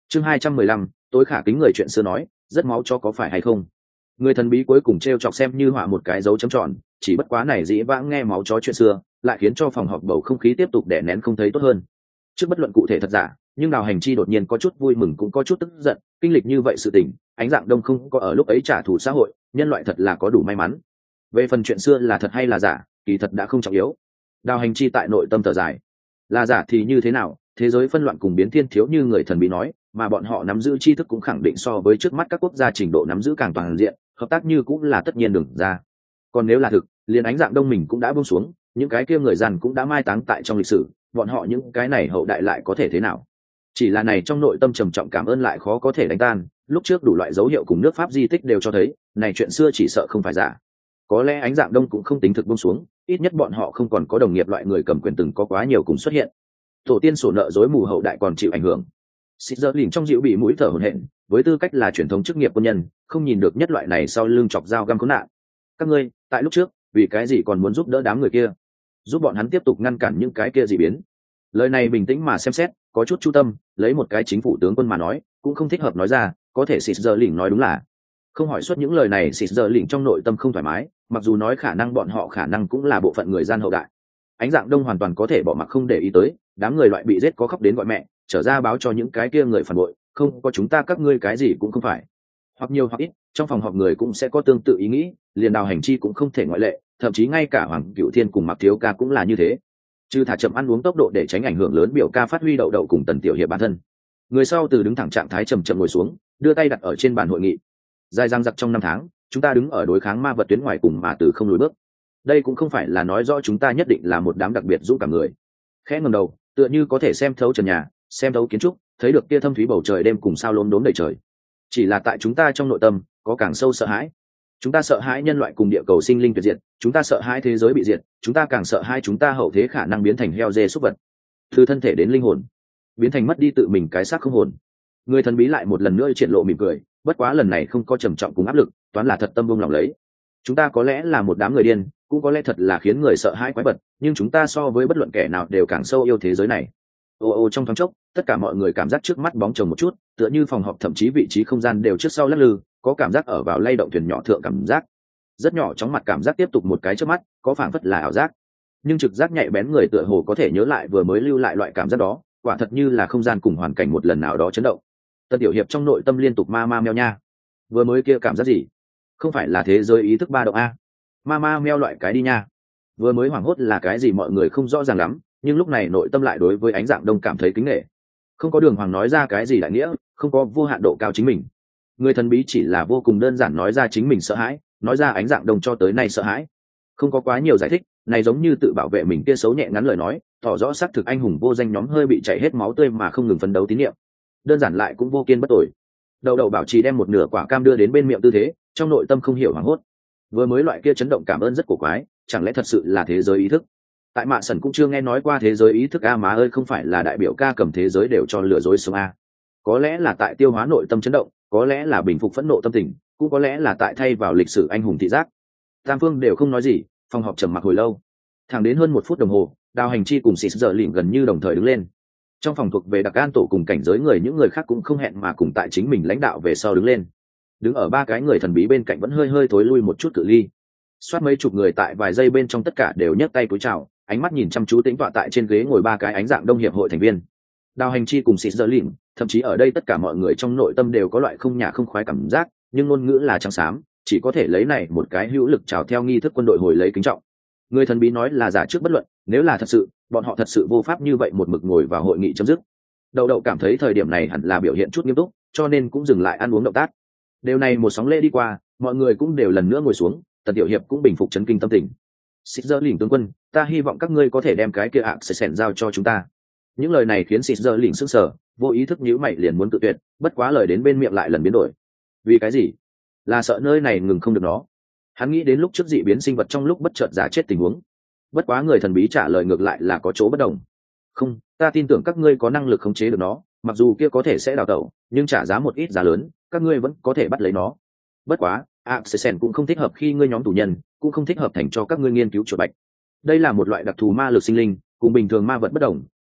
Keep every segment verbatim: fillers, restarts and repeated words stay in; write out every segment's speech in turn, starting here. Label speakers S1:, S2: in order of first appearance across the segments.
S1: chương hai trăm mười lăm tối khả kính người chuyện xưa nói rất máu cho có phải hay không. Người thần bí cuối cùng t r e o chọc xem như họa một cái dấu chấm tròn, chỉ bất quá này dĩ vãng nghe máu chó chuyện xưa lại khiến cho phòng họp bầu không khí tiếp tục đè nén không thấy tốt hơn. Trước bất luận cụ thể thật giả, nhưng đào hành chi đột nhiên có chút vui mừng cũng có chút tức giận, kinh lịch như vậy sự tình ánh dạng đông không có ở lúc ấy trả thù xã hội, nhân loại thật là có đủ may mắn. Về phần chuyện xưa là thật hay là giả, kỳ thật đã không trọng yếu. Đào hành chi tại nội tâm thở dài, là giả thì như thế nào, thế giới phân loạn cùng biến thiên thiếu như người thần bí nói, mà bọn họ nắm giữ tri thức cũng khẳng định so với trước mắt các quốc gia trình độ nắm giữ càng toàn diện, hợp tác như cũng là tất nhiên đừng ra. Còn nếu là thực, liền ánh dạng đông mình cũng đã buông xuống, những cái kia người gian cũng đã mai táng tại trong lịch sử, bọn họ những cái này hậu đại lại có thể thế nào? Chỉ là này trong nội tâm trầm trọng cảm ơn lại khó có thể đánh tan, lúc trước đủ loại dấu hiệu cùng nước Pháp di tích đều cho thấy, này chuyện xưa chỉ sợ không phải giả. Có lẽ ánh dạng đông cũng không tính thực buông xuống, ít nhất bọn họ không còn có đồng nghiệp loại người cầm quyền từng có quá nhiều cùng xuất hiện. Tổ tiên sổ nợ dối mù hậu đại còn chịu ảnh hưởng. Xịt giờ lìn trong dịu bị mũi thở hổn hển, với tư cách là truyền thống chức nghiệp quân nhân, không nhìn được nhất loại này sau lưng chọc dao găm khốn nạn. Các ngươi, tại lúc trước, vì cái gì còn muốn giúp đỡ đám người kia, giúp bọn hắn tiếp tục ngăn cản những cái kia dị biến? Lời này bình tĩnh mà xem xét, có chút chu tâm, lấy một cái chính phủ tướng quân mà nói, cũng không thích hợp nói ra, có thể xịt giờ lìn nói đúng là. Không hỏi suốt những lời này, xịt giờ lìn trong nội tâm không thoải mái, mặc dù nói khả năng bọn họ khả năng cũng là bộ phận người gian hậu đại. Ánh dạng đông hoàn toàn có thể bỏ mặc không để ý tới, đám người loại bị giết có khóc đến gọi mẹ, trở ra báo cho những cái kia người phản bội, không có chúng ta các ngươi cái gì cũng không phải. Hoặc nhiều hoặc ít, trong phòng họp người cũng sẽ có tương tự ý nghĩ, liền đào hành chi cũng không thể ngoại lệ, thậm chí ngay cả Hoàng Cửu Thiên cùng Mạc Thiếu Ca cũng là như thế. Chứ thả chậm ăn uống tốc độ để tránh ảnh hưởng lớn biểu ca phát huy đậu đậu cùng Tần Tiểu Hiệp bản thân. Người sau từ đứng thẳng trạng thái chậm chậm ngồi xuống, đưa tay đặt ở trên bàn hội nghị. Dài dằng dặc trong năm tháng, chúng ta đứng ở đối kháng ma vật tuyến ngoài cùng mà từ không lùi bước. Đây cũng không phải là nói rõ chúng ta nhất định là một đám đặc biệt dũng cảm người. Khẽ ngẩng đầu, tựa như có thể xem thấu trần nhà, xem thấu kiến trúc, thấy được kia thâm thúy bầu trời đêm cùng sao lốm đốm đầy trời. Chỉ là tại chúng ta trong nội tâm có càng sâu sợ hãi. Chúng ta sợ hãi nhân loại cùng địa cầu sinh linh tuyệt diệt, chúng ta sợ hãi thế giới bị diệt, chúng ta càng sợ hãi chúng ta hậu thế khả năng biến thành heo dê súc vật, từ thân thể đến linh hồn, biến thành mất đi tự mình cái xác không hồn. Người thần bí lại một lần nữa triển lộ mỉm cười, bất quá lần này không có trầm trọng cùng áp lực, toán là thật tâm buông lòng lấy. Chúng ta có lẽ là một đám người điên, cũng có lẽ thật là khiến người sợ hãi quái vật, nhưng chúng ta so với bất luận kẻ nào đều càng sâu yêu thế giới này. Ô ô trong thoáng chốc, tất cả mọi người cảm giác trước mắt bóng chồng một chút, tựa như phòng họp thậm chí vị trí không gian đều trước sau lắc lư, có cảm giác ở vào lay động thuyền nhỏ thượng cảm giác. Rất nhỏ chóng mặt cảm giác tiếp tục một cái trước mắt, có phảng phất là ảo giác. Nhưng trực giác nhạy bén người tựa hồ có thể nhớ lại vừa mới lưu lại loại cảm giác đó, quả thật như là không gian cùng hoàn cảnh một lần nào đó chấn động. Tân Tiểu Hiệp trong nội tâm liên tục ma ma meo nha. Vừa mới kia cảm giác gì? Không phải là thế giới ý thức ba động a? Ma ma meo loại cái đi nha. Vừa mới hoảng hốt là cái gì mọi người không rõ ràng lắm, nhưng lúc này nội tâm lại đối với ánh dạng đông cảm thấy kính nể. Không có đường hoàng nói ra cái gì đại nghĩa, không có vô hạn độ cao chính mình. Người thần bí chỉ là vô cùng đơn giản nói ra chính mình sợ hãi, nói ra ánh dạng đông cho tới nay sợ hãi. Không có quá nhiều giải thích, này giống như tự bảo vệ mình kia xấu nhẹ ngắn lời nói, tỏ rõ xác thực anh hùng vô danh nhóm hơi bị chảy hết máu tươi mà không ngừng phấn đấu tín niệm. Đơn giản lại cũng vô kiên bất tội. Đầu đầu bảo trì đem một nửa quả cam đưa đến bên miệng tư thế, trong nội tâm không hiểu hoảng hốt. Vừa mới loại kia chấn động cảm ơn rất cổ quái, chẳng lẽ thật sự là thế giới ý thức? Tại Mạ Sần cũng chưa nghe nói qua thế giới ý thức a, má ơi, không phải là đại biểu ca cầm thế giới đều cho lừa dối sống a? Có lẽ là tại tiêu hóa nội tâm chấn động, có lẽ là bình phục phẫn nộ tâm tình, cũng có lẽ là tại thay vào lịch sử anh hùng thị giác. Tam phương đều không nói gì, phòng họp trầm mặc hồi lâu. Thẳng đến hơn một phút đồng hồ, Đào Hành Chi cùng Xịt Giờ Lỉnh gần như đồng thời đứng lên. Trong phòng thuộc về đặc an tổ cùng cảnh giới người, những người khác cũng không hẹn mà cùng tại chính mình lãnh đạo về sau đứng lên. Đứng ở ba cái người thần bí bên cạnh vẫn hơi hơi thối lui một chút cự ly. Xoát mấy chục người tại vài giây bên trong tất cả đều nhấc tay cúi chào, ánh mắt nhìn chăm chú tĩnh tọa tại trên ghế ngồi ba cái ánh dạng đông hiệp hội thành viên. Đào Hành Chi cùng Xịt Giờ Lỉnh, thậm chí ở đây tất cả mọi người trong nội tâm đều có loại không nhả không khoái cảm giác, nhưng ngôn ngữ là trắng xám, chỉ có thể lấy này một cái hữu lực chào theo nghi thức quân đội hồi lấy kính trọng. Người thần bí nói là giả trước bất luận, nếu là thật sự, bọn họ thật sự vô pháp như vậy một mực ngồi vào hội nghị chấm dứt. Đậu đậu cảm thấy thời điểm này hẳn là biểu hiện chút nghiêm túc, cho nên cũng dừng lại ăn uống động tác. Điều này một sóng lễ đi qua, mọi người cũng đều lần nữa ngồi xuống, Tần Tiểu Hiệp cũng bình phục chấn kinh tâm tình. Xịt Giờ Lỉnh tướng quân, ta hy vọng các ngươi có thể đem cái kia ạ sẽ sẻn giao cho chúng ta. Những lời này khiến Xịt Giờ Lỉnh sững sờ, vô ý thức nhíu mày liền muốn tự tuyệt, bất quá lời đến bên miệng lại lần biến đổi. Vì cái gì? Là sợ nơi này ngừng không được nó. Hắn nghĩ đến lúc trước dị biến sinh vật trong lúc bất chợt giả chết tình huống. Bất quá người thần bí trả lời ngược lại là có chỗ bất đồng. Không, ta tin tưởng các ngươi có năng lực khống chế được nó, mặc dù kia có thể sẽ đào tẩu, nhưng trả giá một ít giá lớn, các ngươi vẫn có thể bắt lấy nó. Bất quá, Axelsen cũng không thích hợp khi ngươi nhóm tù nhân, cũng không thích hợp thành cho các ngươi nghiên cứu chuột bạch. Đây là một loại đặc thù ma lực sinh linh, cùng bình thường ma vật bất đồng.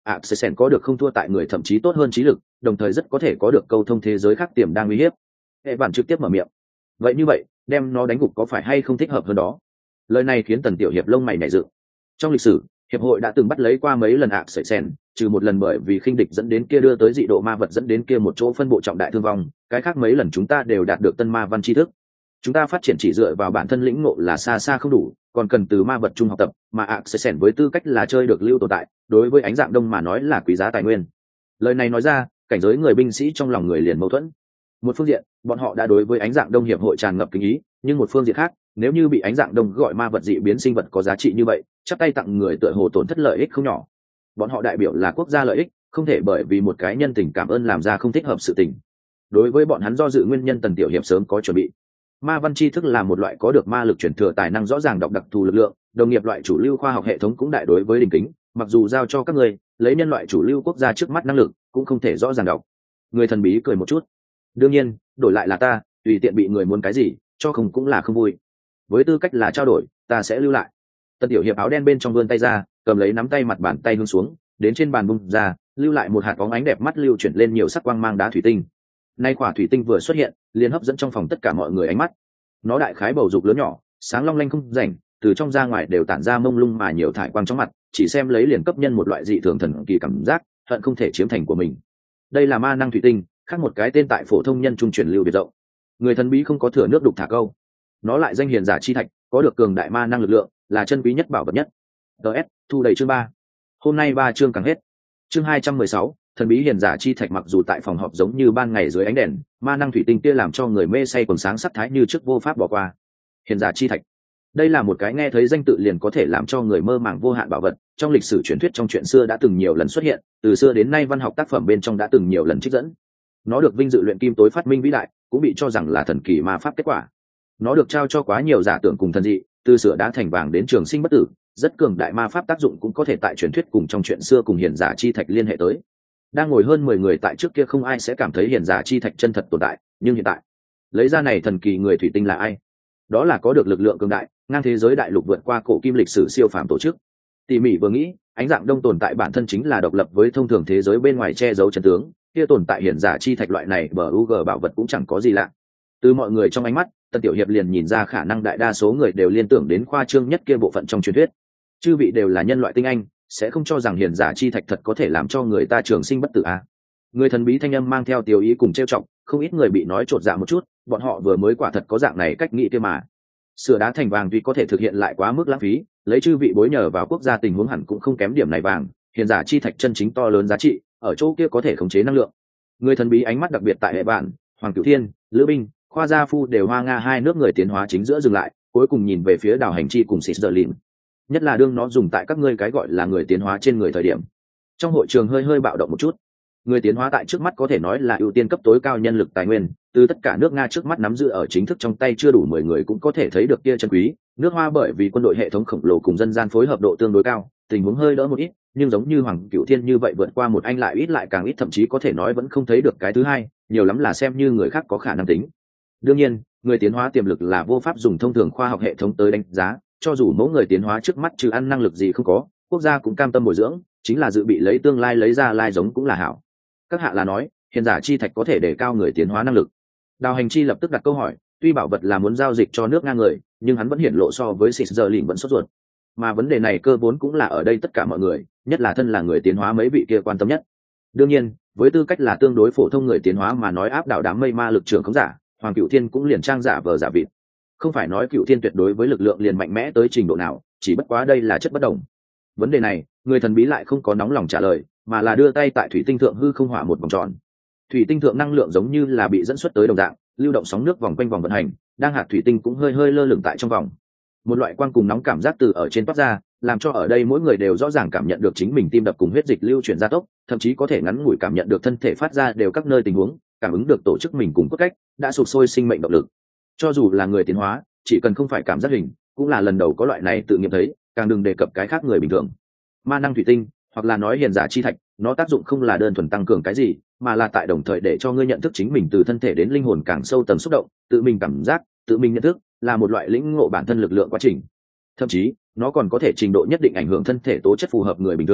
S1: Accesen có được không thua tại người, thậm chí tốt hơn trí lực, đồng thời rất có thể có được câu thông thế giới khác tiềm đang uy hiếp. Hệ bản trực tiếp mở miệng. Vậy như vậy, đem nó đánh gục có phải hay không thích hợp hơn đó? Lời này khiến Tần Tiểu Hiệp lông mày nảy dựng. Trong lịch sử, hiệp hội đã từng bắt lấy qua mấy lần Accesen, trừ một lần bởi vì khinh địch dẫn đến kia đưa tới dị độ ma vật dẫn đến kia một chỗ phân bộ trọng đại thương vong, cái khác mấy lần chúng ta đều đạt được tân ma văn tri thức. Chúng ta phát triển chỉ dựa vào bản thân lĩnh ngộ là xa xa không đủ, còn cần từ ma vật chung học tập, mà Accesen với tư cách là chơi được lưu tồn tại, đối với ánh dạng đông mà nói là quý giá tài nguyên. Lời này nói ra, cảnh giới người binh sĩ trong lòng người liền mâu thuẫn. Một phương diện, bọn họ đã đối với ánh dạng đông hiệp hội tràn ngập kính ý, nhưng một phương diện khác, nếu như bị ánh dạng đông gọi ma vật dị biến sinh vật có giá trị như vậy, chắp tay tặng người tựa hồ tổn thất lợi ích không nhỏ. Bọn họ đại biểu là quốc gia lợi ích, không thể bởi vì một cái nhân tình cảm ơn làm ra không thích hợp sự tình. Đối với bọn hắn do dự nguyên nhân, Tần Tiểu Hiệp sớm có chuẩn bị. Ma văn tri thức là một loại có được ma lực truyền thừa tài năng rõ ràng đọc đặc thù lực lượng, đồng nghiệp loại chủ lưu khoa học hệ thống cũng đại đối với đình kính, mặc dù giao cho các người lấy nhân loại chủ lưu quốc gia trước mắt năng lực cũng không thể rõ ràng đọc. Người thần bí cười một chút. Đương nhiên, đổi lại là ta, tùy tiện bị người muốn cái gì cho không cũng là không vui. Với tư cách là trao đổi, ta sẽ lưu lại. Tần Tiểu Hiệp áo đen bên trong vươn tay ra, cầm lấy nắm tay mặt bàn tay hướng xuống, đến trên bàn bung ra, lưu lại một hạt bóng ánh đẹp mắt lưu chuyển lên nhiều sắc quang mang đá thủy tinh. Nay quả thủy tinh vừa xuất hiện, liền hấp dẫn trong phòng tất cả mọi người ánh mắt. Nó đại khái bầu dục lớn nhỏ, sáng long lanh không rảnh, từ trong ra ngoài đều tản ra mông lung mà nhiều thải quang trong mặt, chỉ xem lấy liền cấp nhân một loại dị thường thần kỳ cảm giác, hận không thể chiếm thành của mình. Đây là ma năng thủy tinh, khác một cái tên tại phổ thông nhân trung truyền lưu biệt rộng. Người thần bí không có thừa nước đục thả câu. Nó lại danh hiền giả chi thạch, có được cường đại ma năng lực lượng, là chân quý nhất bảo vật nhất. ds thu đầy chương ba. Hôm nay ba chương càng hết. Chương hai trăm mười sáu, thần bí hiền giả chi thạch. Mặc dù tại phòng họp giống như ban ngày dưới ánh đèn, ma năng thủy tinh kia làm cho người mê say quần sáng sắc thái như trước vô pháp bỏ qua. Hiền giả chi thạch, đây là một cái nghe thấy danh tự liền có thể làm cho người mơ màng vô hạn bảo vật. Trong lịch sử truyền thuyết trong chuyện xưa đã từng nhiều lần xuất hiện, từ xưa đến nay văn học tác phẩm bên trong đã từng nhiều lần trích dẫn. Nó được vinh dự luyện kim tối phát minh vĩ đại, cũng bị cho rằng là thần kỳ ma pháp kết quả. Nó được trao cho quá nhiều giả tưởng cùng thần dị, từ sửa đá thành vàng đến trường sinh bất tử, rất cường đại ma pháp tác dụng cũng có thể tại truyền thuyết cùng trong chuyện xưa cùng hiền giả chi thạch liên hệ tới. Đang ngồi hơn mười người tại trước kia không ai sẽ cảm thấy hiền giả chi thạch chân thật tồn tại, nhưng hiện tại, lấy ra này thần kỳ người thủy tinh là ai? Đó là có được lực lượng cường đại, ngang thế giới đại lục vượt qua cổ kim lịch sử siêu phàm tổ chức. Tỉ mỉ vừa nghĩ, ánh dạng đông tồn tại bản thân chính là độc lập với thông thường thế giới bên ngoài che giấu chân tướng, kia tồn tại hiền giả chi thạch loại này bờ u g bảo vật cũng chẳng có gì lạ. Từ mọi người trong ánh mắt, Tần Tiểu Hiệp liền nhìn ra khả năng đại đa số người đều liên tưởng đến khoa trương nhất kia bộ phận trong truyền thuyết. Chư vị đều là nhân loại tinh anh, sẽ không cho rằng hiền giả chi thạch thật có thể làm cho người ta trường sinh bất tử à? Người thần bí thanh âm mang theo tiêu ý cùng trêu chọc, không ít người bị nói trột dạ một chút, bọn họ vừa mới quả thật có dạng này cách nghĩ kia mà. Sửa đá thành vàng tuy có thể thực hiện lại quá mức lãng phí, lấy chư vị bối nhờ vào quốc gia tình huống hẳn cũng không kém điểm này vàng, hiền giả chi thạch chân chính to lớn giá trị, ở chỗ kia có thể khống chế năng lượng. Người thần bí ánh mắt đặc biệt tại hệ bản, Hoàng Cửu Thiên, Lữ Binh, Khoa Gia Phu đều hoa nga hai nước người tiến hóa chính giữa dừng lại, cuối cùng nhìn về phía Đào Hành Chi cùng Sít Giờ Lìn. Nhất là đương nó dùng tại các ngươi cái gọi là người tiến hóa trên người thời điểm. Trong hội trường hơi hơi bạo động một chút. Người tiến hóa tại trước mắt có thể nói là ưu tiên cấp tối cao nhân lực tài nguyên, từ tất cả nước Nga trước mắt nắm giữ ở chính thức trong tay chưa đủ mười người cũng có thể thấy được kia chân quý. Nước Hoa bởi vì quân đội hệ thống khổng lồ cùng dân gian phối hợp độ tương đối cao, tình huống hơi đỡ một ít, nhưng giống như Hoàng Cửu Thiên như vậy vượt qua một anh lại ít lại càng ít, thậm chí có thể nói vẫn không thấy được cái thứ hai, nhiều lắm là xem như người khác có khả năng tính. Đương nhiên, người tiến hóa tiềm lực là vô pháp dùng thông thường khoa học hệ thống tới đánh giá, cho dù mỗi người tiến hóa trước mắt trừ ăn năng lực gì không có, quốc gia cũng cam tâm bồi dưỡng, chính là dự bị lấy tương lai lấy ra lai giống cũng là hảo. Các hạ là nói, hiền giả chi thạch có thể để cao người tiến hóa năng lực. Đào Hành Chi lập tức đặt câu hỏi, tuy bảo vật là muốn giao dịch cho nước Nga người, nhưng hắn vẫn hiển lộ so với Sít Giờ Lìn vẫn sốt ruột. Mà vấn đề này cơ vốn cũng là ở đây tất cả mọi người, nhất là thân là người tiến hóa mấy vị kia quan tâm nhất. Đương nhiên, với tư cách là tương đối phổ thông người tiến hóa mà nói áp đảo đám mây ma lực trưởng không giả, Hoàng Cửu Thiên cũng liền trang giả vờ giả vịt. Không phải nói Cửu Thiên tuyệt đối với lực lượng liền mạnh mẽ tới trình độ nào, chỉ bất quá đây là chất bất đồng. Vấn đề này, người thần bí lại không có nóng lòng trả lời, mà là đưa tay tại thủy tinh thượng hư không hỏa một vòng tròn. Thủy tinh thượng năng lượng giống như là bị dẫn xuất tới đồng dạng, lưu động sóng nước vòng quanh vòng vận hành, đang hạt thủy tinh cũng hơi hơi lơ lửng tại trong vòng. Một loại quang cùng nóng cảm giác từ ở trên toát ra, làm cho ở đây mỗi người đều rõ ràng cảm nhận được chính mình tim đập cùng huyết dịch lưu chuyển gia tốc, thậm chí có thể ngắn ngủi cảm nhận được thân thể phát ra đều các nơi tình huống, cảm ứng được tổ chức mình cùng cốt cách đã sụp sôi sinh mệnh động lực. Cho dù là người tiến hóa, chỉ cần không phải cảm giác hình, cũng là lần đầu có loại này tự nghiệm thấy, càng đừng đề cập cái khác người bình thường. Ma năng thủy tinh, hoặc là nói hiền giả chi thạch, nó tác dụng không là đơn thuần tăng cường cái gì, mà là tại đồng thời để cho ngươi nhận thức chính mình từ thân thể đến linh hồn càng sâu tầng xúc động, tự mình cảm giác, tự mình nhận thức, là một loại lĩnh ngộ bản thân lực lượng quá trình. Thậm chí, nó còn có thể trình độ nhất định ảnh hưởng thân thể tố chất phù hợp người bình thường,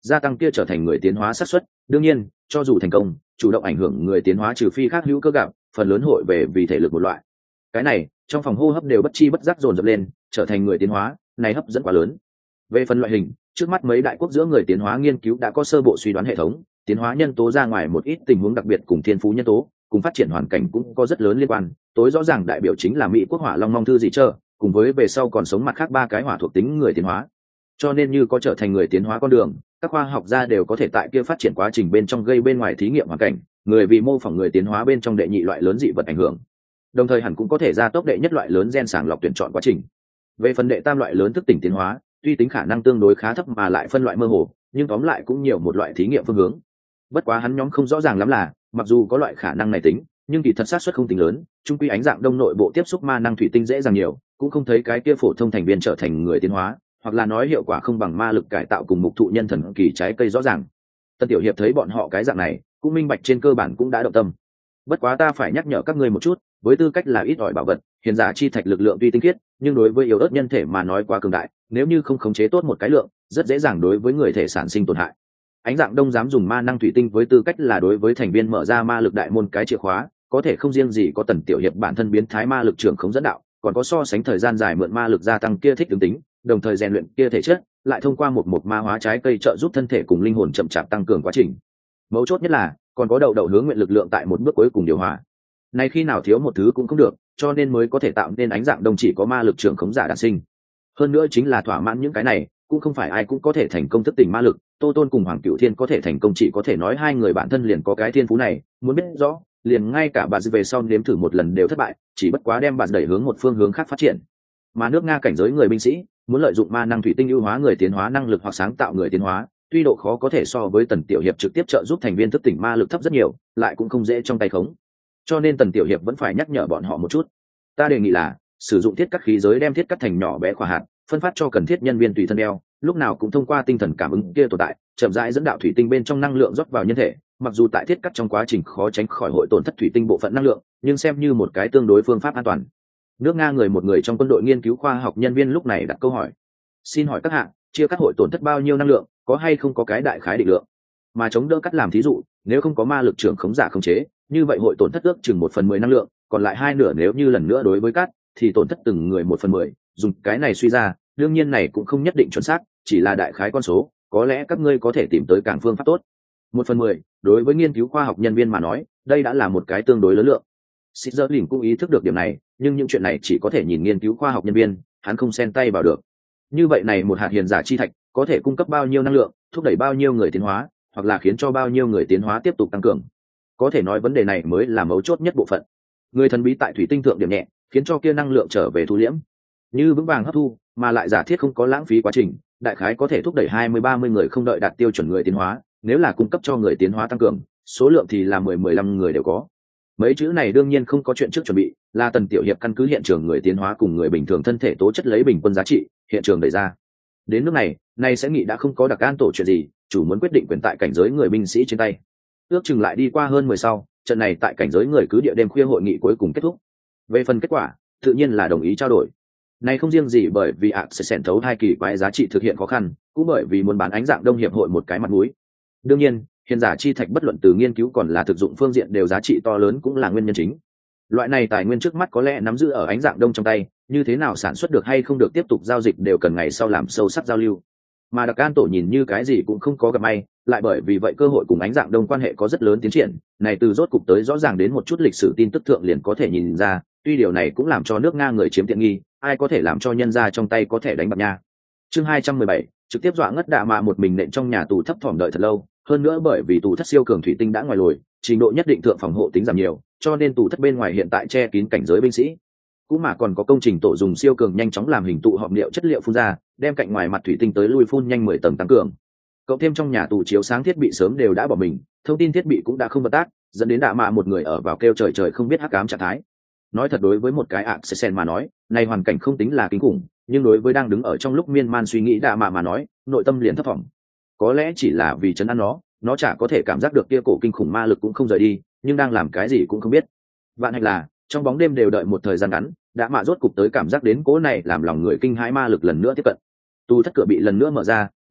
S1: gia tăng kia trở thành người tiến hóa xác suất. Đương nhiên cho dù thành công chủ động ảnh hưởng người tiến hóa trừ phi khác hữu cơ gặp, phần lớn hội về vì thể lực một loại. Cái này trong phòng hô hấp đều bất chi bất giác dồn dập lên, trở thành người tiến hóa này hấp dẫn quá lớn. Về phần loại hình, trước mắt mấy đại quốc giữa người tiến hóa nghiên cứu đã có sơ bộ suy đoán hệ thống tiến hóa nhân tố ra ngoài một ít tình huống đặc biệt cùng thiên phú nhân tố cùng phát triển hoàn cảnh cũng có rất lớn liên quan. Tối rõ ràng đại biểu chính là Mỹ quốc hỏa long mong thư gì chờ, cùng với về sau còn sống mặt khác ba cái hỏa thuộc tính người tiến hóa. Cho nên như có trở thành người tiến hóa con đường, các khoa học gia đều có thể tại kia phát triển quá trình bên trong gây bên ngoài thí nghiệm hoàn cảnh, người vì mô phỏng người tiến hóa bên trong đệ nhị loại lớn dị vật ảnh hưởng. Đồng thời hẳn cũng có thể gia tốc đệ nhất loại lớn gen sàng lọc tuyển chọn quá trình. Về phần đệ tam loại lớn thức tỉnh tiến hóa, tuy tính khả năng tương đối khá thấp mà lại phân loại mơ hồ, nhưng tóm lại cũng nhiều một loại thí nghiệm phương hướng. Bất quá hắn nhóm không rõ ràng lắm là, mặc dù có loại khả năng này tính, nhưng kỳ thật xác suất không tính lớn, chung quy ánh dạng đông nội bộ tiếp xúc ma năng thủy tinh dễ dàng nhiều, cũng không thấy cái kia phổ thông thành viên trở thành người tiến hóa, hoặc là nói hiệu quả không bằng ma lực cải tạo cùng mục thụ nhân thần kỳ trái cây rõ ràng. Tân Tiểu Hiệp thấy bọn họ cái dạng này, cũng minh bạch trên cơ bản cũng đã động tâm. Bất quá ta phải nhắc nhở các ngươi một chút, với tư cách là ít ỏi bảo vật, hiền giả chi thạch lực lượng tuy tinh khiết, nhưng đối với yếu ớt nhân thể mà nói quá cường đại, nếu như không khống chế tốt một cái lượng, rất dễ dàng đối với người thể sản sinh tổn hại. Ánh dạng đông dám dùng ma năng thủy tinh với tư cách là đối với thành viên mở ra ma lực đại môn cái chìa khóa, có thể không riêng gì có Tần Tiểu Hiệp bản thân biến thái ma lực trưởng khống dẫn đạo, còn có so sánh thời gian dài mượn ma lực gia tăng kia thích ứng tính, đồng thời rèn luyện kia thể chất, lại thông qua một một ma hóa trái cây trợ giúp thân thể cùng linh hồn chậm chạp tăng cường quá trình. Mấu chốt nhất là còn có đầu đầu hướng nguyện lực lượng tại một bước cuối cùng điều hòa. Này khi nào thiếu một thứ cũng không được, cho nên mới có thể tạo nên ánh dạng đông chỉ có ma lực trưởng khống giả đản sinh. Hơn nữa chính là thỏa mãn những cái này, cũng không phải ai cũng có thể thành công thức tỉnh ma lực. Tô Tôn cùng Hoàng Cửu Thiên có thể thành công chỉ có thể nói hai người bản thân liền có cái thiên phú này, muốn biết rõ, liền ngay cả bà về sau nếm thử một lần đều thất bại, chỉ bất quá đem bà đẩy hướng một phương hướng khác phát triển. Mà nước Nga cảnh giới người binh sĩ muốn lợi dụng ma năng thủy tinh ưu hóa người tiến hóa năng lực hoặc sáng tạo người tiến hóa, tuy độ khó có thể so với Tần Tiểu Hiệp trực tiếp trợ giúp thành viên thức tỉnh ma lực thấp rất nhiều, lại cũng không dễ trong tay khống. Cho nên Tần Tiểu Hiệp vẫn phải nhắc nhở bọn họ một chút. Ta đề nghị là sử dụng thiết cắt khí giới đem thiết cắt thành nhỏ bé khỏa hạt, phân phát cho cần thiết nhân viên tùy thân đeo, lúc nào cũng thông qua tinh thần cảm ứng kia tồn tại, chậm rãi dẫn đạo thủy tinh bên trong năng lượng rót vào nhân thể. Mặc dù tại thiết cắt trong quá trình khó tránh khỏi hội tổn thất thủy tinh bộ phận năng lượng, nhưng xem như một cái tương đối phương pháp an toàn. Nước Nga người một người trong quân đội nghiên cứu khoa học nhân viên lúc này đặt câu hỏi: xin hỏi các hạng, chia cắt hội tổn thất bao nhiêu năng lượng, có hay không có cái đại khái định lượng? Mà chống đỡ cắt làm thí dụ, nếu không có ma lực trưởng khống giả khống chế, như vậy hội tổn thất ước chừng một phần mười năng lượng, còn lại hai nửa nếu như lần nữa đối với cắt, thì tổn thất từng người một phần mười. Dùng cái này suy ra, đương nhiên này cũng không nhất định chuẩn xác, chỉ là đại khái con số, có lẽ các ngươi có thể tìm tới càng phương pháp tốt. Một phần mười, đối với nghiên cứu khoa học nhân viên mà nói, đây đã là một cái tương đối lớn lượng. Sĩ Dơ Lỉnh cũng ý thức được điểm này, nhưng những chuyện này chỉ có thể nhìn nghiên cứu khoa học nhân viên, hắn không xen tay vào được. Như vậy này một hạt hiền giả chi thạch có thể cung cấp bao nhiêu năng lượng, thúc đẩy bao nhiêu người tiến hóa, hoặc là khiến cho bao nhiêu người tiến hóa tiếp tục tăng cường. Có thể nói vấn đề này mới là mấu chốt nhất bộ phận. Người thần bí tại thủy tinh thượng điểm nhẹ, khiến cho kia năng lượng trở về thu liễm, như vững vàng hấp thu, mà lại giả thiết không có lãng phí quá trình, đại khái có thể thúc đẩy hai mươi ba mươi người không đợi đạt tiêu chuẩn người tiến hóa, nếu là cung cấp cho người tiến hóa tăng cường, số lượng thì là mười mười lăm người đều có. Mấy chữ này đương nhiên không có chuyện trước chuẩn bị, là Tần Tiểu Hiệp căn cứ hiện trường người tiến hóa cùng người bình thường thân thể tố chất lấy bình quân giá trị, hiện trường đẩy ra. Đến nước này, nay sẽ nghĩ đã không có đặc an tổ chuyện gì, chủ muốn quyết định quyền tại cảnh giới người binh sĩ trên tay. Ước chừng lại đi qua hơn mười sau, trận này tại cảnh giới người cứ địa đêm khuya hội nghị cuối cùng kết thúc. Về phần kết quả, tự nhiên là đồng ý trao đổi. Này không riêng gì bởi vì ạ sẽ xẻn thấu hai kỳ quái giá trị thực hiện khó khăn, cũng bởi vì muốn bán ánh dạng đông hiệp hội một cái mặt mũi. Đương nhiên, hiền giả chi thạch bất luận từ nghiên cứu còn là thực dụng phương diện đều giá trị to lớn cũng là nguyên nhân chính. Loại này tài nguyên trước mắt có lẽ nắm giữ ở ánh dạng đông trong tay, như thế nào sản xuất được hay không được tiếp tục giao dịch đều cần ngày sau làm sâu sắc giao lưu. Mà đặc an tổ nhìn như cái gì cũng không có gặp may, lại bởi vì vậy cơ hội cùng ánh dạng đông quan hệ có rất lớn tiến triển, này từ rốt cục tới rõ ràng đến một chút lịch sử tin tức thượng liền có thể nhìn ra, tuy điều này cũng làm cho nước Nga người chiếm tiện nghi, ai có thể làm cho nhân ra trong tay có thể đánh bạc nha. Chương hai trăm mười bảy, trực tiếp dọa ngất Đạ Mạ một mình nện trong nhà tù thấp thỏm đợi thật lâu, hơn nữa bởi vì tù thất siêu cường thủy tinh đã ngoài lồi, trình độ nhất định thượng phòng hộ tính giảm nhiều, cho nên tù thất bên ngoài hiện tại che kín cảnh giới binh sĩ. Cũng mà còn có công trình tổ dùng siêu cường nhanh chóng làm hình tụ họp liệu chất liệu phun ra, đem cạnh ngoài mặt thủy tinh tới lui phun nhanh mười tầng tăng cường. Cộng thêm trong nhà tù chiếu sáng thiết bị sớm đều đã bỏ mình, thông tin thiết bị cũng đã không vận tác, dẫn đến Đạ Mạ một người ở vào kêu trời trời không biết hắc ám trạng thái. Nói thật, đối với một cái ạ sẽ sen mà nói, này hoàn cảnh không tính là kinh khủng, nhưng đối với đang đứng ở trong lúc miên man suy nghĩ Đạ Mạ mà nói, nội tâm liền thấp vọng. Có lẽ chỉ là vì chấn an nó, nó chả có thể cảm giác được kia cổ kinh khủng ma lực cũng không rời đi, nhưng đang làm cái gì cũng không biết. Vạn hạnh là trong bóng đêm đều đợi một thời gian ngắn, Đạ Mạ rốt cục tới cảm giác đến cố này làm lòng người kinh hãi ma lực lần nữa tiếp cận. Tu thất cửa bị lần nữa mở ra,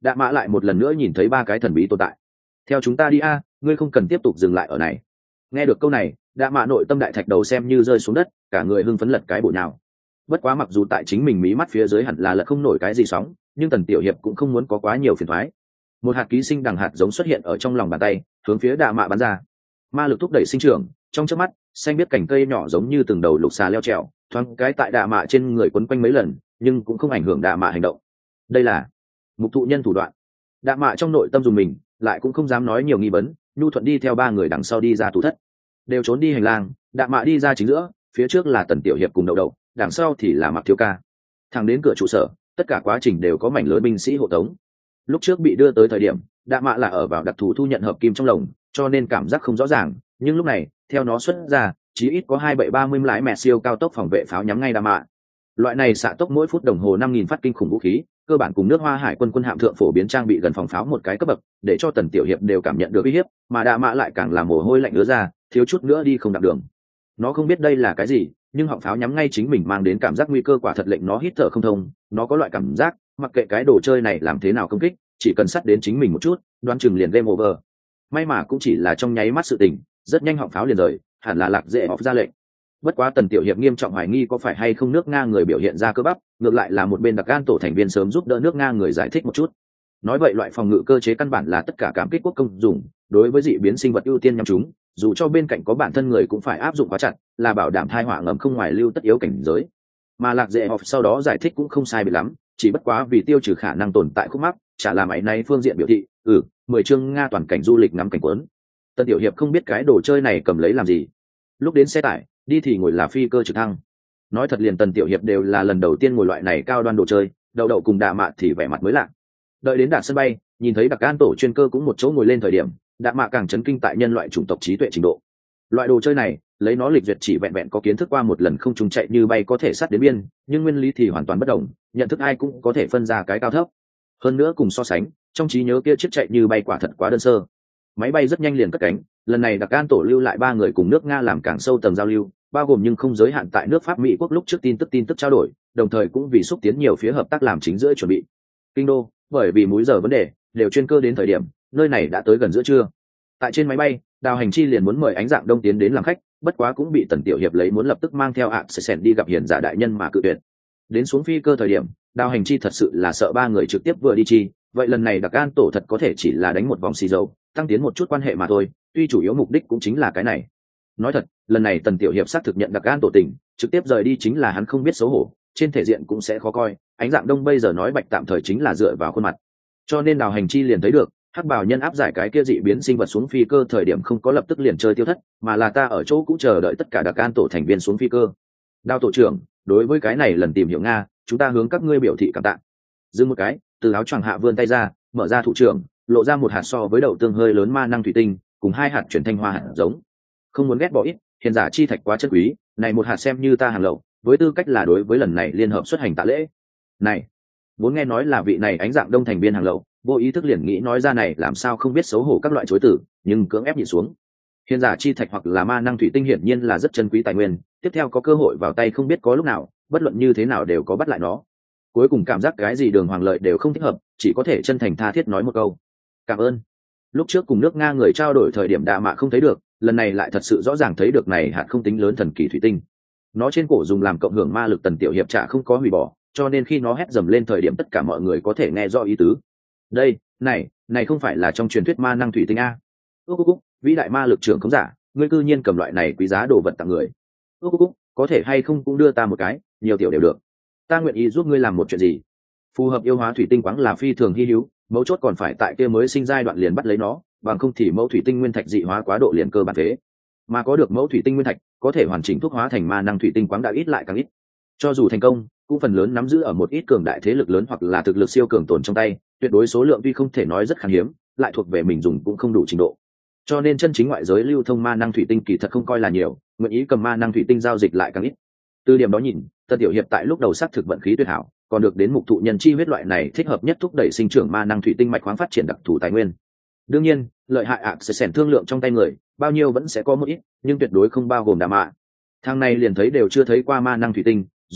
S1: Đạ Mạ lại một lần nữa nhìn thấy ba cái thần bí tồn tại. Theo chúng ta đi a, ngươi không cần tiếp tục dừng lại ở này. Nghe được câu này, Đạ Mạ nội tâm đại thạch đầu xem như rơi xuống đất, cả người hưng phấn lật cái bộ nhào. Bất quá mặc dù tại chính mình mí mắt phía dưới hẳn là lật không nổi cái gì sóng, nhưng Tần Tiểu Hiệp cũng không muốn có quá nhiều phiền toái. Một hạt ký sinh đằng hạt giống xuất hiện ở trong lòng bàn tay, hướng phía Đạ Mạ bắn ra. Ma lực thúc đẩy sinh trưởng, trong chớp mắt, xanh biết cành cây nhỏ giống như từng đầu lục xà leo trèo, thoáng cái tại Đạ Mạ trên người quấn quanh mấy lần, nhưng cũng không ảnh hưởng Đạ Mạ hành động. Đây là mục thụ nhân thủ đoạn. Đạ Mạ trong nội tâm dùng mình, lại cũng không dám nói nhiều nghi vấn, nhu thuận đi theo ba người đằng sau đi ra tủ thất. Đều trốn đi hành lang, Đạ Mạ đi ra chính giữa, phía trước là Tần Tiểu Hiệp cùng Đậu Đậu, đằng sau thì là Mặc Thiếu Ca. Thẳng đến cửa trụ sở, tất cả quá trình đều có mảnh lớn binh sĩ hộ tống. Lúc trước bị đưa tới thời điểm, Đạ Mạ là ở vào đặc thù thu nhận hợp kim trong lồng, cho nên cảm giác không rõ ràng, nhưng lúc này, theo nó xuất ra, chí ít có hai bảy ba mươi lái mẹ siêu cao tốc phòng vệ pháo nhắm ngay Đạ Mạ. Loại này xạ tốc mỗi phút đồng hồ năm nghìn phát kinh khủng vũ khí, cơ bản cùng nước Hoa Hải quân quân hạm thượng phổ biến trang bị gần phòng pháo một cái cấp bậc, để cho Tần Tiểu Hiệp đều cảm nhận được uy hiếp, mà Đạ Mạ lại càng làm mồ hôi lạnh ứa ra, thiếu chút nữa đi không đặng đường. Nó không biết đây là cái gì, nhưng họng pháo nhắm ngay chính mình mang đến cảm giác nguy cơ quả thật lệnh nó hít thở không thông. Nó có loại cảm giác, mặc kệ cái đồ chơi này làm thế nào công kích, chỉ cần sát đến chính mình một chút, đoán chừng liền game over. May mà cũng chỉ là trong nháy mắt sự tình, rất nhanh họng pháo liền rời, hẳn là Lạc Dễ Họp ra lệnh. Bất quá Tần Tiểu Hiệp nghiêm trọng hoài nghi có phải hay không nước Nga người biểu hiện ra cơ bắp, ngược lại là một bên đặc gan tổ thành viên sớm giúp đỡ nước Nga người giải thích một chút. Nói vậy loại phòng ngự cơ chế căn bản là tất cả cảm kích quốc công dùng, đối với dị biến sinh vật ưu tiên nhắm chúng, dù cho bên cạnh có bản thân người cũng phải áp dụng quá chặt, là bảo đảm thai họa ngầm không ngoài lưu tất yếu cảnh giới. Mà Lạc Dễ Họp sau đó giải thích cũng không sai biệt lắm, chỉ bất quá vì tiêu trừ khả năng tồn tại khúc mắc, chả làm ấy nay phương diện biểu thị, ừ, mười chương Nga toàn cảnh du lịch ngắm cảnh quấn. Tần Tiểu Hiệp không biết cái đồ chơi này cầm lấy làm gì. Lúc đến xe tải, đi thì ngồi là phi cơ trực thăng. Nói thật liền Tần Tiểu Hiệp đều là lần đầu tiên ngồi loại này cao đoan đồ chơi, Đậu Đậu cùng Đạ Mạ thì vẻ mặt mới lạ. Đợi đến đạt sân bay, nhìn thấy đặc an tổ chuyên cơ cũng một chỗ ngồi lên thời điểm, Đạ Mạ càng chấn kinh tại nhân loại chủng tộc trí tuệ trình độ. Loại đồ chơi này, lấy nó lịch duyệt chỉ vẹn vẹn có kiến thức qua một lần không trùng chạy như bay có thể sát đến biên, nhưng nguyên lý thì hoàn toàn bất đồng, nhận thức ai cũng có thể phân ra cái cao thấp. Hơn nữa cùng so sánh, trong trí nhớ kia chiếc chạy như bay quả thật quá đơn sơ. Máy bay rất nhanh liền cất cánh, lần này đặc an tổ lưu lại ba người cùng nước Nga làm càng sâu tầng giao lưu, bao gồm nhưng không giới hạn tại nước Pháp Mỹ quốc lúc trước tin tức tin tức trao đổi, đồng thời cũng vì xúc tiến nhiều phía hợp tác làm chính giữa chuẩn bị. Kinh đô, bởi vì múi giờ vấn đề, đều chuyên cơ đến thời điểm, nơi này đã tới gần giữa trưa. Tại trên máy bay, Đào Hành Chi liền muốn mời Ánh Dạng Đông tiến đến làm khách, bất quá cũng bị Tần Tiểu Hiệp lấy muốn lập tức mang theo ạ sẽ sèn đi gặp hiền giả đại nhân mà cự tuyệt. Đến xuống phi cơ thời điểm, Đào Hành Chi thật sự là sợ ba người trực tiếp vừa đi chi, vậy lần này đặc an tổ thật có thể chỉ là đánh một vòng xì dầu, tăng tiến một chút quan hệ mà thôi, tuy chủ yếu mục đích cũng chính là cái này. Nói thật, lần này Tần Tiểu Hiệp xác thực nhận đặc an tổ tình, trực tiếp rời đi chính là hắn không biết xấu hổ, trên thể diện cũng sẽ khó coi. Ánh Dạng Đông bây giờ nói bạch tạm thời chính là dựa vào khuôn mặt, cho nên Đào Hành Chi liền thấy được hắc bào nhân áp giải cái kia dị biến sinh vật xuống phi cơ thời điểm không có lập tức liền chơi tiêu thất, mà là ta ở chỗ cũ chờ đợi tất cả đặc an tổ thành viên xuống phi cơ. Đào tổ trưởng, đối với cái này lần tìm hiểu Nga, chúng ta hướng các ngươi biểu thị cảm tạ. Dừng một cái, từ áo choàng hạ vươn tay ra, mở ra thủ trưởng, lộ ra một hạt so với đậu tương hơi lớn ma năng thủy tinh, cùng hai hạt chuyển thanh hoa hạt giống. Không muốn ghét bỏ ít, hiền giả chi thạch quá chân quý, này một hạt xem như ta hàng lậu, với tư cách là đối với lần này liên hợp xuất hành tạ lễ. Này, vốn nghe nói là vị này Ánh Dạng Đông thành viên hàng lậu, vô ý thức liền nghĩ nói ra này làm sao không biết xấu hổ các loại chối từ, nhưng cưỡng ép nhịn xuống. Hiền giả chi thạch hoặc là ma năng thủy tinh hiển nhiên là rất chân quý tài nguyên, tiếp theo có cơ hội vào tay không biết có lúc nào, bất luận như thế nào đều có bắt lại nó. Cuối cùng cảm giác cái gì đường hoàng lợi đều không thích hợp, chỉ có thể chân thành tha thiết nói một câu cảm ơn. Lúc trước cùng nước Nga người trao đổi thời điểm Đạ Mạ không thấy được, lần này lại thật sự rõ ràng thấy được này hạt không tính lớn thần kỳ thủy tinh. Nó trên cổ dùng làm cộng hưởng ma lực Tần Tiểu Hiệp trả không có hủy bỏ, cho nên khi nó hét dầm lên thời điểm tất cả mọi người có thể nghe rõ ý tứ. Đây, này, này không phải là trong truyền thuyết ma năng thủy tinh a? Úc úc úc, vĩ đại ma lực trưởng không giả, ngươi cư nhiên cầm loại này quý giá đồ vật tặng người. Úc úc úc, có thể hay không cũng đưa ta một cái, nhiều tiểu đều được. Ta nguyện ý giúp ngươi làm một chuyện gì. Phù hợp yêu hóa thủy tinh quáng là phi thường hy hữu, mấu chốt còn phải tại kia mới sinh giai đoạn liền bắt lấy nó, bằng không thì mẫu thủy tinh nguyên thạch dị hóa quá độ liền cơ bản thế. Mà có được mẫu thủy tinh nguyên thạch, có thể hoàn chỉnh thuốc hóa thành ma năng thủy tinh quáng đã ít lại càng ít. Cho dù thành công, cũng phần lớn nắm giữ ở một ít cường đại thế lực lớn hoặc là thực lực siêu cường tồn trong tay, tuyệt đối số lượng tuy không thể nói rất khan hiếm, lại thuộc về mình dùng cũng không đủ trình độ. Cho nên chân chính ngoại giới lưu thông ma năng thủy tinh kỳ thật không coi là nhiều, nguyện ý cầm ma năng thủy tinh giao dịch lại càng ít. Từ điểm đó nhìn, Tần Tiểu Hiệp tại lúc đầu xác thực vận khí tuyệt hảo, còn được đến mục thụ nhân chi huyết loại này thích hợp nhất thúc đẩy sinh trưởng ma năng thủy tinh mạch khoáng phát triển đặc thù tài nguyên. Đương nhiên, lợi hại ạ sẽ xẻn thương lượng trong tay người, bao nhiêu vẫn sẽ có một ít, nhưng tuyệt đối không bao gồm Đạ Mạ. Thang này liền thấy đều chưa thấy qua ma năng thủy tinh, dù vậy,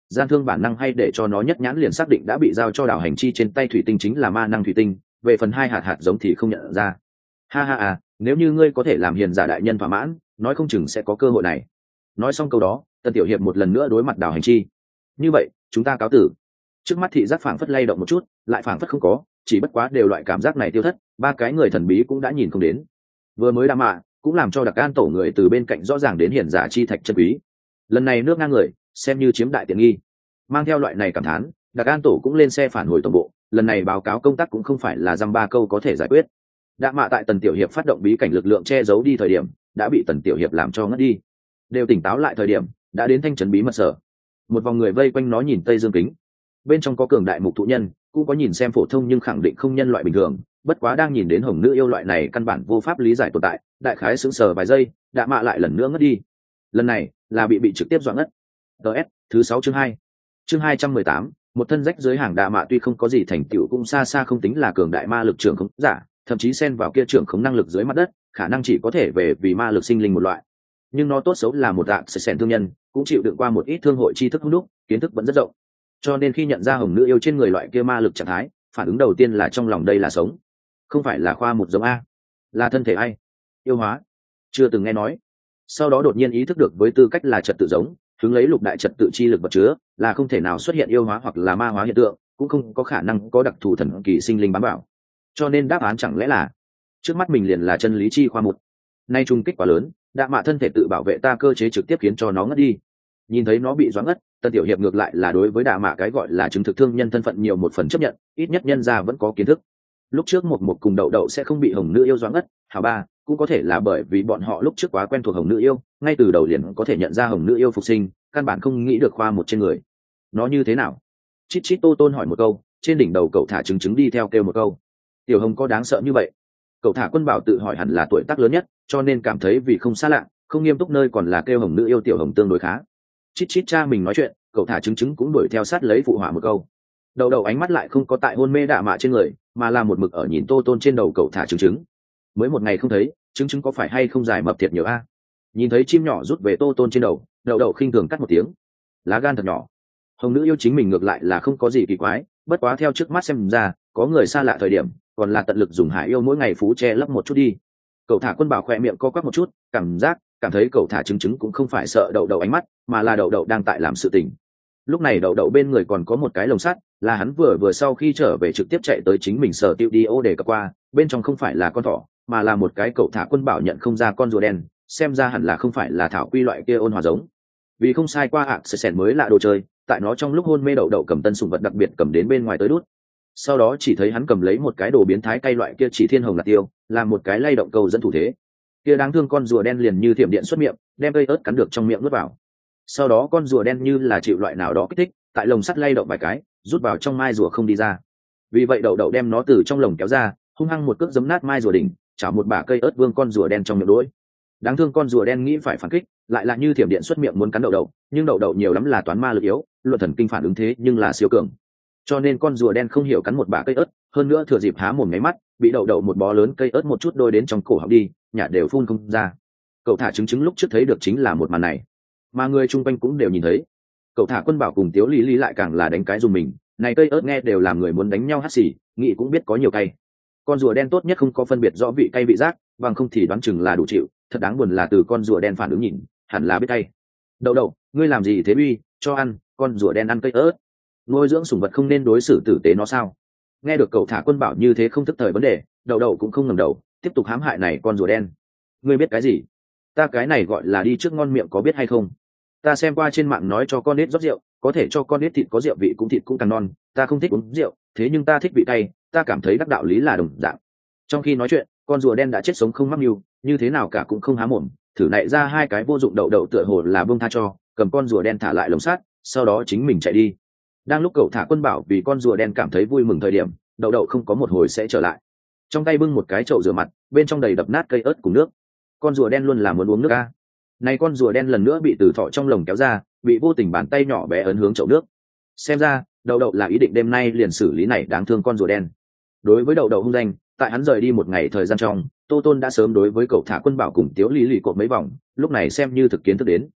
S1: gian thương bản năng hay để cho nó nhất nhãn liền xác định đã bị giao cho đảo hành chi trên tay thủy tinh chính là ma năng thủy tinh, về phần hai hạt hạt giống thì không nhận ra. Ha ha à, nếu như ngươi có thể làm hiền giả đại nhân thỏa mãn, nói không chừng sẽ có cơ hội này. Nói xong câu đó, Tần Tiểu Hiệp một lần nữa đối mặt đảo hành chi. Như vậy chúng ta cáo tử. Trước mắt thị giác phảng phất lay động một chút, lại phảng phất không có, chỉ bất quá đều loại cảm giác này tiêu thất, ba cái người thần bí cũng đã nhìn không đến. Vừa mới đam mạ cũng làm cho đặc an tổ người từ bên cạnh rõ ràng đến hiển giả chi thạch chân quý. Lần này nước ngang người xem như chiếm đại tiện nghi. Mang theo loại này cảm thán, đặc an tổ cũng lên xe phản hồi tổng bộ. Lần này báo cáo công tác cũng không phải là dăm ba câu có thể giải quyết. Đạ mạ tại Tần Tiểu Hiệp phát động bí cảnh lực lượng che giấu đi thời điểm đã bị Tần Tiểu Hiệp làm cho ngất đi. Đều tỉnh táo lại thời điểm đã đến thanh trấn bí mật sở. Một vòng người vây quanh nó nhìn tây dương kính, bên trong có cường đại mục thụ nhân, cũng có nhìn xem phổ thông nhưng khẳng định không nhân loại bình thường. Bất quá đang nhìn đến hồng nữ yêu loại này căn bản vô pháp lý giải tồn tại, đại khái sững sờ vài giây, Đạ mạ lại lần nữa ngất đi. Lần này là bị bị trực tiếp dọa ngất. ts thứ sáu chương hai chương hai trăm mười tám một thân rách dưới hàng Đạ mạ tuy không có gì thành tựu cũng xa xa không tính là cường đại ma lực trưởng khống giả, thậm chí xen vào kia trưởng khống năng lực dưới mặt đất, khả năng chỉ có thể về vì ma lực sinh linh một loại. Nhưng nó tốt xấu là một dạng sẽ sẻn thương nhân, cũng chịu đựng qua một ít thương hội tri thức hung đúc, kiến thức vẫn rất rộng. Cho nên khi nhận ra hồng nữ yêu trên người loại kia ma lực trạng thái, phản ứng đầu tiên là trong lòng đây là sống, không phải là khoa một giống a, là thân thể ai, yêu hóa, chưa từng nghe nói. Sau đó đột nhiên ý thức được với tư cách là trật tự giống, hướng lấy lục đại trật tự chi lực vật chứa, là không thể nào xuất hiện yêu hóa hoặc là ma hóa hiện tượng, cũng không có khả năng có đặc thù thần kỳ sinh linh bám vào. Cho nên đáp án chẳng lẽ là trước mắt mình liền là chân lý chi khoa một. Nay trung kích quá lớn, Đạ mạ thân thể tự bảo vệ ta cơ chế trực tiếp khiến cho nó ngất đi. Nhìn thấy nó bị doãn ngất, Tần Tiểu Hiệp ngược lại là đối với Đạ mạ cái gọi là chứng thực thương nhân thân phận nhiều một phần chấp nhận, ít nhất nhân ra vẫn có kiến thức. Lúc trước một một cùng đậu đậu sẽ không bị hồng nữ yêu doãn ngất, hảo ba cũng có thể là bởi vì bọn họ lúc trước quá quen thuộc hồng nữ yêu, ngay từ đầu liền có thể nhận ra hồng nữ yêu phục sinh, căn bản không nghĩ được khoa một trên người. Nó như thế nào? Chít chít Tô Tôn hỏi một câu, trên đỉnh đầu cậu thả trứng trứng đi theo kêu một câu. Tiểu Hồng có đáng sợ như vậy? Cậu thả Quân Bảo tự hỏi hẳn là tuổi tác lớn nhất, cho nên cảm thấy vì không xa lạ, không nghiêm túc nơi còn là kêu hồng nữ yêu Tiểu Hồng tương đối khá. Chít chít cha mình nói chuyện, cậu thả trứng trứng cũng đuổi theo sát lấy phụ họa một câu. Đầu đầu ánh mắt lại không có tại hôn mê Đạ mạ trên người, mà là một mực ở nhìn Tô Tôn trên đầu cậu thả trứng trứng. Mới một ngày không thấy, trứng trứng có phải hay không dài mập thiệt nhiều a? Nhìn thấy chim nhỏ rút về Tô Tôn trên đầu, đầu đầu khinh thường cắt một tiếng. Lá gan thật nhỏ. Hồng nữ yêu chính mình ngược lại là không có gì kỳ quái, bất quá theo trước mắt xem ra, có người xa lạ thời điểm, còn là tận lực dùng hải yêu mỗi ngày phú che lấp một chút đi. Cậu thả Quân Bảo khoe miệng co quắp một chút, cảm giác cảm thấy cậu thả trứng trứng cũng không phải sợ đậu đậu ánh mắt, mà là đậu đậu đang tại làm sự tình. Lúc này đậu đậu bên người còn có một cái lồng sắt, là hắn vừa vừa sau khi trở về trực tiếp chạy tới chính mình sở tiêu đi ô để cập qua, bên trong không phải là con thỏ, mà là một cái cậu thả Quân Bảo nhận không ra con rùa đen, xem ra hẳn là không phải là thảo quy loại kia ôn hòa giống. Vì không sai qua ạ sẽ sèn mới lạ đồ chơi, tại nó trong lúc hôn mê đậu đậu cầm tân sủng vật đặc biệt cầm đến bên ngoài tới đút. Sau đó chỉ thấy hắn cầm lấy một cái đồ biến thái cay loại kia chỉ thiên hồng lạc tiêu, làm một cái lay động cầu dẫn thủ thế. Kia đáng thương con rùa đen liền như thiểm điện xuất miệng, đem cây ớt cắn được trong miệng nuốt vào. Sau đó con rùa đen như là chịu loại nào đó kích thích, tại lồng sắt lay động vài cái, rút vào trong mai rùa không đi ra. Vì vậy đậu đậu đem nó từ trong lồng kéo ra, hung hăng một cước giấm nát mai rùa đỉnh, chảo một bả cây ớt vương con rùa đen trong miệng đuổi. Đáng thương con rùa đen nghĩ phải phản kích, lại là như thiểm điện xuất miệng muốn cắn đậu đậu, nhưng đậu đậu nhiều lắm là toán ma lực yếu, luận thần kinh phản ứng thế nhưng là siêu cường. Cho nên con rùa đen không hiểu cắn một bả cây ớt, hơn nữa thừa dịp há mồm nháy mắt, bị đậu đậu một bó lớn cây ớt một chút đôi đến trong cổ họng đi, nhả đều phun không ra. Cậu thả trứng trứng lúc trước thấy được chính là một màn này, mà người chung quanh cũng đều nhìn thấy. Cậu thả Quân Bảo cùng Tiếu Lý Lý lại càng là đánh cái dùng mình, này cây ớt nghe đều làm người muốn đánh nhau hắt xì, nghĩ cũng biết có nhiều cay. Con rùa đen tốt nhất không có phân biệt rõ vị cay vị giác, bằng không thì đoán chừng là đủ chịu. Thật đáng buồn là từ con rùa đen phản ứng nhìn, hẳn là biết cay. Đậu đậu, ngươi làm gì thế uy, cho ăn, con rùa đen ăn cây ớt. Nuôi dưỡng sủng vật không nên đối xử tử tế nó sao? Nghe được cậu thả Quân Bảo như thế không thức thời vấn đề, đậu đậu cũng không ngẩng đầu, tiếp tục hãm hại này con rùa đen. Ngươi biết cái gì? Ta cái này gọi là đi trước ngon miệng có biết hay không? Ta xem qua trên mạng nói cho con nết rót rượu, có thể cho con nết thịt có rượu vị cũng thịt cũng càng non. Ta không thích uống rượu, thế nhưng ta thích vị cay, ta cảm thấy đắc đạo lý là đồng dạng. Trong khi nói chuyện, con rùa đen đã chết sống không mắc mưu, như thế nào cả cũng không há mồm, thử nạy ra hai cái vô dụng đậu đậu tựa hồ là buông tha cho, cầm con rùa đen thả lại lồng sắt, sau đó chính mình chạy đi. Đang lúc cậu thả Quân Bảo vì con rùa đen cảm thấy vui mừng thời điểm, đậu đậu không có một hồi sẽ trở lại, trong tay bưng một cái chậu rửa mặt, bên trong đầy đập nát cây ớt cùng nước. Con rùa đen luôn là muốn uống nước a. Này con rùa đen lần nữa bị từ thọ trong lồng kéo ra, bị vô tình bàn tay nhỏ bé ấn hướng chậu nước. Xem ra đậu đậu là ý định đêm nay liền xử lý này đáng thương con rùa đen. Đối với đậu đậu hung danh, tại hắn rời đi một ngày thời gian trong, Tô Tôn đã sớm đối với cậu thả Quân Bảo cùng Tiếu Lý Lý cột mấy vòng, lúc này xem như thực kiến thức đến.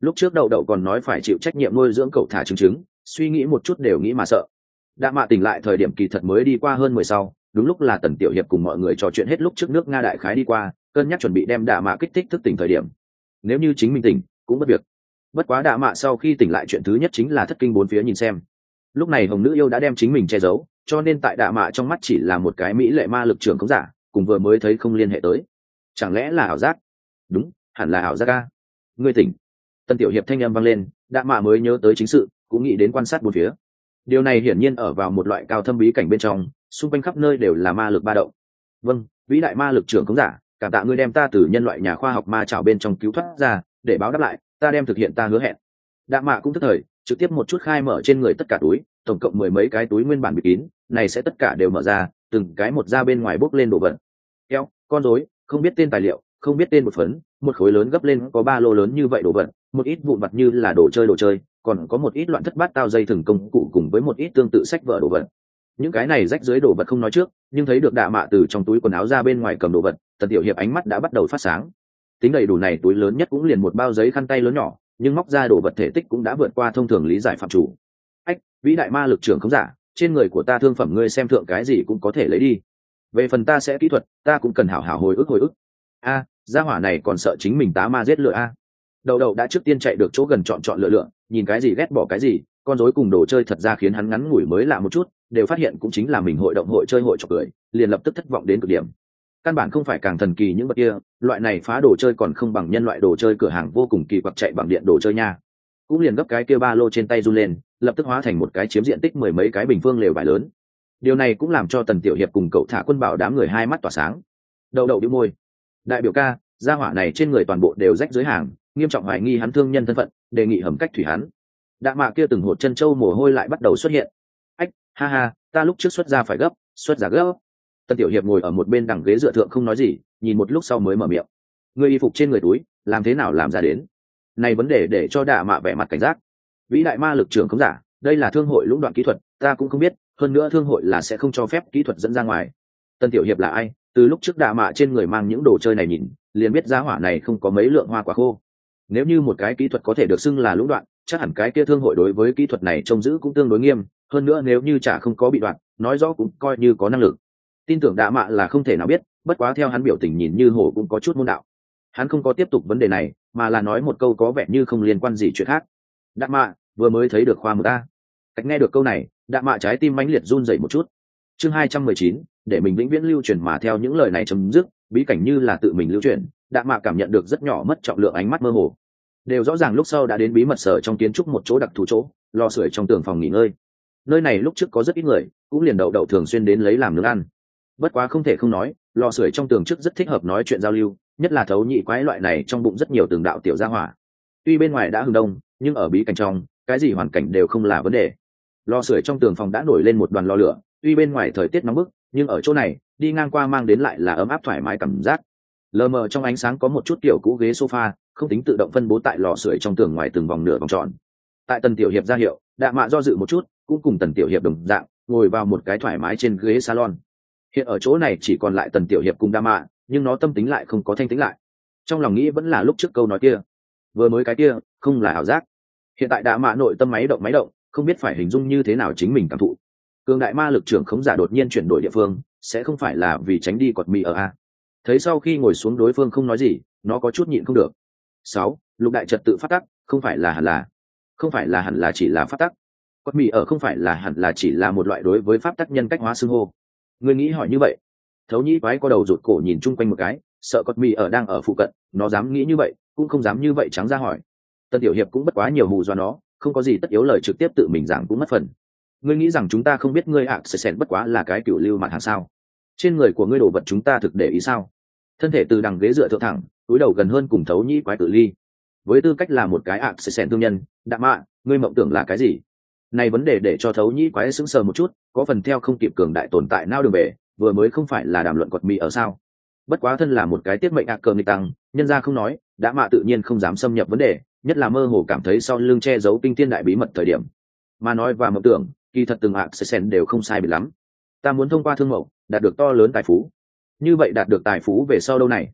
S1: lúc trước đậu đậu còn nói phải chịu trách nhiệm nuôi dưỡng cậu thả trứng trứng, suy nghĩ một chút đều nghĩ mà sợ. Đạ mạ tỉnh lại thời điểm kỳ thật mới đi qua hơn mười sau, đúng lúc là Tần Tiểu Hiệp cùng mọi người trò chuyện hết lúc trước nước Nga đại khái đi qua, cân nhắc chuẩn bị đem Đạ mạ kích thích thức tỉnh thời điểm. Nếu như chính mình tỉnh cũng bất việc. Bất quá Đạ mạ sau khi tỉnh lại chuyện thứ nhất chính là thất kinh bốn phía nhìn xem. Lúc này Hồng Nữ yêu đã đem chính mình che giấu, cho nên tại Đạ mạ trong mắt chỉ là một cái mỹ lệ ma lực trưởng khống giả, cùng vừa mới thấy không liên hệ tới. Chẳng lẽ là ảo giác? Đúng, hẳn là ảo giác a. Ngươi tỉnh. Tần Tiểu Hiệp thanh âm vang lên, Đạ mạ mới nhớ tới chính sự, cũng nghĩ đến quan sát bốn phía. Điều này hiển nhiên ở vào một loại cao thâm bí cảnh bên trong, xung quanh khắp nơi đều là ma lực ba động. Vâng, vĩ đại ma lực trưởng khống giả, cảm tạ ngươi đem ta từ nhân loại nhà khoa học ma trảo bên trong cứu thoát ra, để báo đáp lại, ta đem thực hiện ta hứa hẹn. Đạ mạ cũng tức thời, trực tiếp một chút khai mở trên người tất cả túi, tổng cộng mười mấy cái túi nguyên bản bịt kín, này sẽ tất cả đều mở ra, từng cái một ra bên ngoài bốc lên đồ vật. Kéo, con rối, không biết tên tài liệu, không biết tên một phấn, một khối lớn gấp lên có ba lô lớn như vậy đồ vật, một ít vụn vặt như là đồ chơi đồ chơi, còn có một ít loạn thất bát tao dây thừng công cụ cùng với một ít tương tự sách vở đồ vật. Những cái này rách dưới đồ vật không nói trước, nhưng thấy được Đạ mạ từ trong túi quần áo ra bên ngoài cầm đồ vật, Tần Tiểu Hiệp ánh mắt đã bắt đầu phát sáng. Tính đầy đủ này túi lớn nhất cũng liền một bao giấy khăn tay lớn nhỏ, nhưng móc ra đồ vật thể tích cũng đã vượt qua thông thường lý giải phạm chủ. Ách, vĩ đại ma lực trưởng không giả, trên người của ta thương phẩm ngươi xem thượng cái gì cũng có thể lấy đi. Về phần ta sẽ kỹ thuật, ta cũng cần hảo hảo hồi ức hồi ức. A, gia hỏa này còn sợ chính mình tá ma giết lựa a. Đầu đầu đã trước tiên chạy được chỗ gần chọn chọn lựa lựa, nhìn cái gì ghét bỏ cái gì, con rối cùng đồ chơi thật ra khiến hắn ngắn ngủi mới lạ một chút, đều phát hiện cũng chính là mình hội động hội chơi hội chọc cười, liền lập tức thất vọng đến cực điểm. Căn bản không phải càng thần kỳ những vật kia, loại này phá đồ chơi còn không bằng nhân loại đồ chơi cửa hàng vô cùng kỳ quặc chạy bằng điện đồ chơi nha. Cũng liền gấp cái kia ba lô trên tay run lên, lập tức hóa thành một cái chiếm diện tích mười mấy cái bình phương lều vải lớn. Điều này cũng làm cho Tần Tiểu Hiệp cùng cậu thả quân bảo đám người hai mắt tỏa sáng. Đầu đầu đĩu môi, đại biểu ca, gia hỏa này trên người toàn bộ đều rách dưới hàng, nghiêm trọng hoài nghi hắn thương nhân thân phận, đề nghị hầm cách thủy hắn. Đạ mạ kia từng hột chân châu mồ hôi lại bắt đầu xuất hiện. Ách, ha ha, ta lúc trước xuất ra phải gấp, xuất ra gấp. Tần Tiểu Hiệp ngồi ở một bên đằng ghế dựa thượng không nói gì, nhìn một lúc sau mới mở miệng. Ngươi y phục trên người túi, làm thế nào làm ra đến? Này vấn đề để cho Đạ mạ vẻ mặt cảnh giác. Vĩ đại ma lực trưởng không giả, đây là thương hội lũng đoạn kỹ thuật, ta cũng không biết, hơn nữa thương hội là sẽ không cho phép kỹ thuật dẫn ra ngoài. Tần Tiểu Hiệp là ai? Từ lúc trước Đạ mạ trên người mang những đồ chơi này nhìn, liền biết giá hỏa này không có mấy lượng hoa quả khô. Nếu như một cái kỹ thuật có thể được xưng là lũng đoạn, chắc hẳn cái kia thương hội đối với kỹ thuật này trông giữ cũng tương đối nghiêm, hơn nữa nếu như chả không có bị đoạn, nói rõ cũng coi như có năng lực. Tin tưởng Đạ mạ là không thể nào biết, bất quá theo hắn biểu tình nhìn như hổ cũng có chút môn đạo. Hắn không có tiếp tục vấn đề này, mà là nói một câu có vẻ như không liên quan gì chuyện khác. Đạ mạ, vừa mới thấy được khoa mực ta. Cách nghe được câu này, Đạ mạ trái tim mãnh liệt run rẩy một chút. Chương hai trăm mười chín, để mình vĩnh viễn lưu truyền mà theo những lời này chấm dứt, bí cảnh như là tự mình lưu truyền, Đạ mạ cảm nhận được rất nhỏ mất trọng lượng ánh mắt mơ hồ. Đều rõ ràng lúc sau đã đến bí mật sở trong kiến trúc một chỗ đặc thù chỗ, lò sưởi trong tường phòng nghỉ ngơi. Nơi này lúc trước có rất ít người, cũng liền đậu đậu thường xuyên đến lấy làm nướng ăn. Bất quá không thể không nói, lò sưởi trong tường trước rất thích hợp nói chuyện giao lưu, nhất là thấu nhị quái loại này trong bụng rất nhiều tường đạo tiểu gia hỏa. Tuy bên ngoài đã hừng đông, nhưng ở bí cảnh trong, cái gì hoàn cảnh đều không là vấn đề. Lò sưởi trong tường phòng đã nổi lên một đoàn lò lửa, tuy bên ngoài thời tiết nóng bức, nhưng ở chỗ này, đi ngang qua mang đến lại là ấm áp thoải mái cảm giác. Lờ mờ trong ánh sáng có một chút kiểu cũ ghế sofa, không tính tự động phân bố tại lò sưởi trong tường ngoài từng vòng nửa vòng tròn. Tại Tần Tiểu Hiệp ra hiệu, Đạ mạ do dự một chút, cũng cùng Tần Tiểu Hiệp đồng dạng, ngồi vào một cái thoải mái trên ghế salon. Hiện ở chỗ này chỉ còn lại Tần Tiểu Hiệp cùng Đạ mạ, nhưng nó tâm tính lại không có thanh tĩnh lại. Trong lòng nghĩ vẫn là lúc trước câu nói kia, vừa mới cái kia, không là ảo giác. Hiện tại Đạ mạ nội tâm máy động máy động, không biết phải hình dung như thế nào chính mình cảm thụ. Cường đại ma lực trưởng khống giả đột nhiên chuyển đổi địa phương, sẽ không phải là vì tránh đi quật mì ở a. Thấy sau khi ngồi xuống đối phương không nói gì, nó có chút nhịn không được. Sáu, lục đại trật tự pháp tắc, không phải là hẳn là, không phải là hẳn là chỉ là pháp tắc. Quật mì ở không phải là hẳn là chỉ là một loại đối với pháp tắc nhân cách hóa xưng hô. Người nghĩ hỏi như vậy? Thấu nhĩ quái có đầu rụt cổ nhìn chung quanh một cái, sợ quật mì ở đang ở phụ cận, nó dám nghĩ như vậy, cũng không dám như vậy trắng ra hỏi. Tần Tiểu Hiệp cũng bất quá nhiều hù do nó, không có gì tất yếu lời trực tiếp tự mình giảng cũng mất phần. Ngươi nghĩ rằng chúng ta không biết ngươi ạ sẽ xẻn bất quá là cái cựu lưu mặt hàng sao? Trên người của ngươi đồ vật chúng ta thực để ý sao? Thân thể từ đằng ghế dựa thượng thẳng, túi đầu gần hơn cùng thấu nhĩ quái tự ly. Với tư cách là một cái ạ sẽ xẻn thương nhân, Đạ mạ, ngươi mộng tưởng là cái gì? Này vấn đề để cho thấu nhĩ quái sững sờ một chút, có phần theo không kịp cường đại tồn tại nao đường về, vừa mới không phải là đàm luận quật mì ở sao? Bất quá thân là một cái tiết mệnh ạ cờ nghịch tăng, nhân ra không nói, Đạ mạ tự nhiên không dám xâm nhập vấn đề, nhất là mơ hồ cảm thấy sau lưng che giấu kinh thiên đại bí mật thời điểm. Mà nói và mộng tưởng, kỳ thật từng ạ sẽ xẻn đều không sai biệt lắm. Ta muốn thông qua thương mẫu đạt được to lớn tài phú. Như vậy đạt được tài phú về sau đâu này?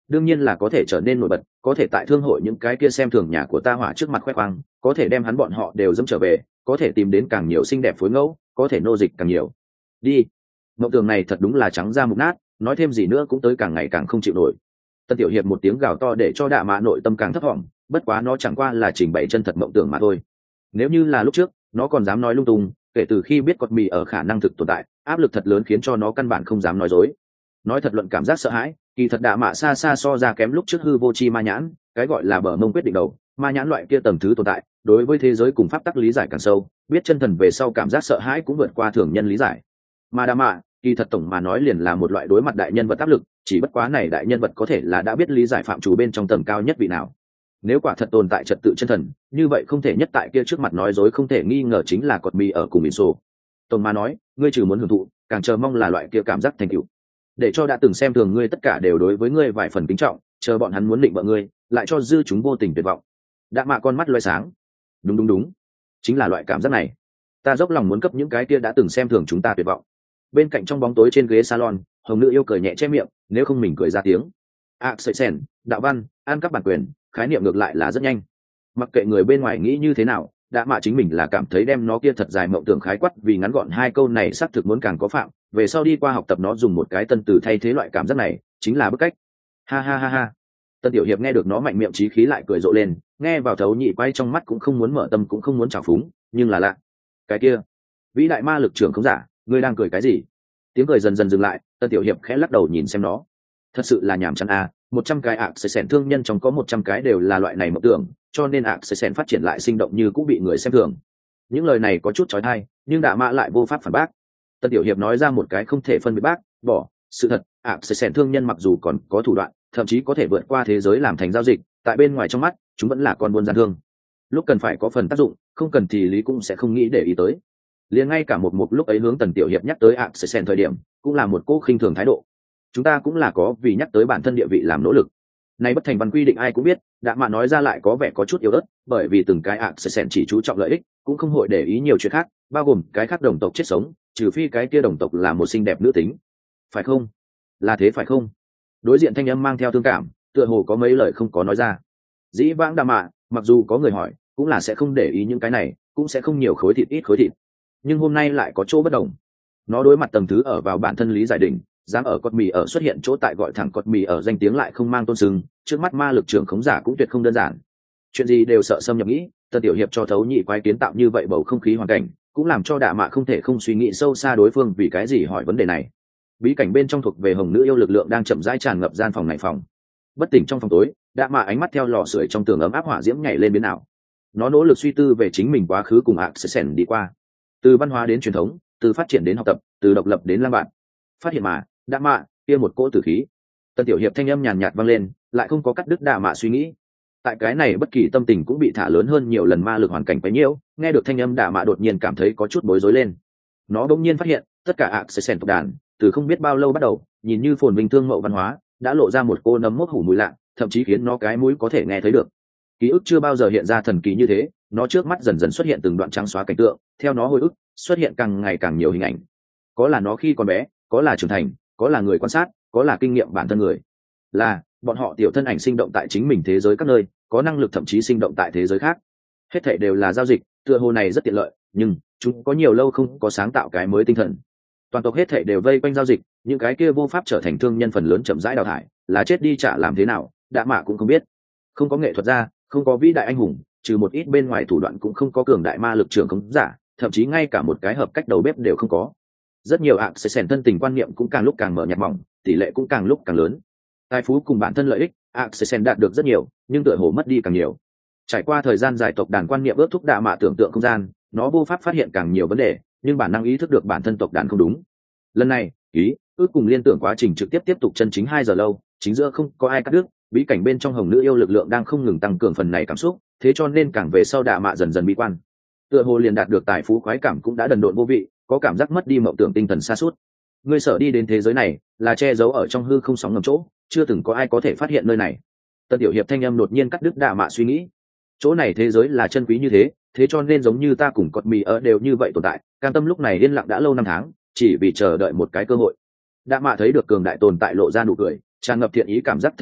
S1: đương nhiên là có thể trở nên nổi bật, có thể tại thương hội những cái kia xem thường nhà của ta hỏa trước mặt khoe khoang, có thể đem hắn bọn họ đều dẫm trở về, có thể tìm đến càng nhiều xinh đẹp phối ngẫu, có thể nô dịch càng nhiều. Đi. Mộng tưởng này thật đúng là trắng ra mục nát, nói thêm gì nữa cũng tới càng ngày càng không chịu nổi. Tân Tiểu Hiệp một tiếng gào to để cho Đạ Mạ nội tâm càng thấp vọng, bất quá nó chẳng qua là trình bày chân thật mộng tưởng mà thôi. Nếu như là lúc trước, nó còn dám nói lung tung, kể từ khi biết cọt mì ở khả năng thực tồn tại, áp lực thật lớn khiến cho nó căn bản không dám nói dối. Nói thật luận cảm giác sợ hãi, kỳ thật Đạ Mạ xa xa so ra kém lúc trước hư vô chi ma nhãn, cái gọi là bờ mông quyết định đầu, ma nhãn loại kia tầng thứ tồn tại, đối với thế giới cùng pháp tắc lý giải càng sâu, biết chân thần về sau cảm giác sợ hãi cũng vượt qua thường nhân lý giải. Mà Đạ Mạ, kỳ thật tổng mà nói liền là một loại đối mặt đại nhân vật áp lực, chỉ bất quá này đại nhân vật có thể là đã biết lý giải phạm chủ bên trong tầng cao nhất vị nào. Nếu quả thật tồn tại trật tự chân thần, như vậy không thể nhất tại kia trước mặt nói dối không thể nghi ngờ chính là cọt mì ở cùng mình sổ. Tổng mà nói, ngươi trừ muốn hưởng thụ, càng chờ mong là loại kia cảm giác thành tựu. Để cho đã từng xem thường ngươi tất cả đều đối với ngươi vài phần kính trọng, chờ bọn hắn muốn định bợ ngươi, lại cho dư chúng vô tình tuyệt vọng. Đạ Mạ con mắt loé sáng. Đúng đúng đúng, chính là loại cảm giác này. Ta dốc lòng muốn cấp những cái kia đã từng xem thường chúng ta tuyệt vọng. Bên cạnh trong bóng tối trên ghế salon, hồng nữ yêu cười nhẹ che miệng, nếu không mình cười ra tiếng. À, sợi sen, đạo văn, ăn các bản quyền, khái niệm ngược lại là rất nhanh. Mặc kệ người bên ngoài nghĩ như thế nào, Đạ Mạ chính mình là cảm thấy đem nó kia thật dài mộng tưởng khái quát vì ngắn gọn hai câu này xác thực muốn càng có phạm, về sau đi qua học tập nó dùng một cái tân từ thay thế loại cảm giác này, chính là bức cách. Ha ha ha ha. Tân Tiểu Hiệp nghe được nó mạnh miệng chí khí lại cười rộ lên, nghe vào thấu nhị quay trong mắt cũng không muốn mở tâm cũng không muốn trào phúng, nhưng là lạ. Cái kia, vĩ đại ma lực trưởng không giả, ngươi đang cười cái gì? Tiếng cười dần dần dừng lại, Tân Tiểu Hiệp khẽ lắc đầu nhìn xem nó. Thật sự là nhàm chán à, một trăm cái ạ sẽ sẻn thương nhân trong có một trăm cái đều là loại này mộng tưởng, cho nên ạ sẽ sẻn phát triển lại sinh động như cũng bị người xem thường. Những lời này có chút chói tai, nhưng Đạ Mạ lại vô pháp phản bác. Tân Tiểu Hiệp nói ra một cái không thể phân biệt bác bỏ, sự thật, ạ sẽ sẻn thương nhân mặc dù còn có thủ đoạn, thậm chí có thể vượt qua thế giới làm thành giao dịch, tại bên ngoài trong mắt, chúng vẫn là con buôn gian thương. Lúc cần phải có phần tác dụng, không cần thì lý cũng sẽ không nghĩ để ý tới. Liền ngay cả một mục lúc ấy hướng Tần Tiểu Hiệp nhắc tới ạ sẽ sẻn thời điểm, cũng là một cô khinh thường thái độ. Chúng ta cũng là có vì nhắc tới bản thân địa vị làm nỗ lực. Nay bất thành văn quy định ai cũng biết, Đạ Mạ nói ra lại có vẻ có chút yếu ớt, bởi vì từng cái ạ sẽ sẻn chỉ chú trọng lợi ích, cũng không hội để ý nhiều chuyện khác, bao gồm cái khác đồng tộc chết sống, trừ phi cái kia đồng tộc là một xinh đẹp nữ tính. Phải không? Là thế phải không? Đối diện thanh âm mang theo thương cảm, tựa hồ có mấy lời không có nói ra. Dĩ vãng Đạ Mạ, mặc dù có người hỏi, cũng là sẽ không để ý những cái này, cũng sẽ không nhiều khối thịt ít khối thịt. Nhưng hôm nay lại có chỗ bất đồng. Nó đối mặt tầng thứ ở vào bản thân lý giải đỉnh, dám ở cọt mì ở xuất hiện chỗ tại gọi thẳng cọt mì ở danh tiếng lại không mang tôn sừng, trước mắt ma lực trưởng khống giả cũng tuyệt không đơn giản. Chuyện gì đều sợ xâm nhập nghĩ, Tân Tiểu Hiệp cho thấu nhị quái kiến tạo như vậy bầu không khí hoàn cảnh, cũng làm cho Đạ Mạ không thể không suy nghĩ sâu xa đối phương vì cái gì hỏi vấn đề này. Bí cảnh bên trong thuộc về hồng nữ yêu lực lượng đang chậm rãi tràn ngập gian phòng này phòng. Bất tỉnh trong phòng tối, Đạ Mạ ánh mắt theo lò sưởi trong tường ấm áp hỏa diễm nhảy lên biến ảo. Nó nỗ lực suy tư về chính mình quá khứ cùng ạ sẽ sẻn đi qua, từ văn hóa đến truyền thống, từ phát triển đến học tập, từ độc lập đến lang bạn. Phát hiện mà, Đạ Mạ kia một cỗ tử khí. Tân Tiểu Hiệp thanh âm nhàn nhạt vang lên, lại không có cắt đứt Đạ Mạ suy nghĩ. Tại cái này bất kỳ tâm tình cũng bị thả lớn hơn nhiều lần ma lực hoàn cảnh quấy nhiễu, nghe được thanh âm Đạ Mạ đột nhiên cảm thấy có chút bối rối lên. Nó đột nhiên phát hiện, tất cả ạ sẽ sẻn tộc đàn, từ không biết bao lâu bắt đầu, nhìn như phồn vinh thương mậu văn hóa, đã lộ ra một cô nấm mốc hủ mùi lạ, thậm chí khiến nó cái mũi có thể nghe thấy được. Ký ức chưa bao giờ hiện ra thần kỳ như thế, nó trước mắt dần dần xuất hiện từng đoạn trắng xóa cảnh tượng, theo nó hồi ức, xuất hiện càng ngày càng nhiều hình ảnh. Có là nó khi còn bé, có là trưởng thành, có là người quan sát, có là kinh nghiệm bản thân người. Là, bọn họ tiểu thân ảnh sinh động tại chính mình thế giới các nơi, có năng lực thậm chí sinh động tại thế giới khác. Hết thảy đều là giao dịch, tựa hồ này rất tiện lợi, nhưng chúng có nhiều lâu không có sáng tạo cái mới tinh thần. Toàn tộc hết thảy đều vây quanh giao dịch, những cái kia vô pháp trở thành thương nhân phần lớn chậm rãi đào thải, là chết đi chả làm thế nào, Đạ Mạ cũng không biết. Không có nghệ thuật gia, không có vĩ đại anh hùng, trừ một ít bên ngoài thủ đoạn cũng không có cường đại ma lực trưởng khống giả, thậm chí ngay cả một cái hợp cách đầu bếp đều không có. Rất nhiều ạ sẽ sẻn thân tình quan niệm cũng càng lúc càng mở nhạt mỏng, tỷ lệ cũng càng lúc càng lớn. Tài phú cùng bản thân lợi ích, ạ sẽ sẻn đạt được rất nhiều, nhưng tựa hồ mất đi càng nhiều. Trải qua thời gian dài tộc đàn quan niệm ước thúc Đạ Mạ tưởng tượng không gian, nó vô pháp phát hiện càng nhiều vấn đề, nhưng bản năng ý thức được bản thân tộc đàn không đúng. Lần này, ý ước cùng liên tưởng quá trình trực tiếp tiếp tục chân chính hai giờ lâu, chính giữa không có ai cắt đứt, bí cảnh bên trong hồng nữ yêu lực lượng đang không ngừng tăng cường phần này cảm xúc, thế cho nên càng về sau Đạ Mạ dần dần bi quan. Tựa hồ liền đạt được tài phú khoái cảm cũng đã đần độn vô vị, có cảm giác mất đi mộng tưởng tinh thần xa suốt. Ngươi sợ đi đến thế giới này, là che giấu ở trong hư không sóng ngầm chỗ, chưa từng có ai có thể phát hiện nơi này. Tân Tiểu Hiệp thanh âm đột nhiên cắt đứt Đạ Mạ suy nghĩ. Chỗ này thế giới là chân quý như thế, thế cho nên giống như ta cùng cọt mì ở đều như vậy tồn tại, cam tâm lúc này yên lặng đã lâu năm tháng, chỉ vì chờ đợi một cái cơ hội. Đạ Mạ thấy được cường đại tồn tại lộ ra nụ cười, tràn ngập thiện ý cảm giác thần bí,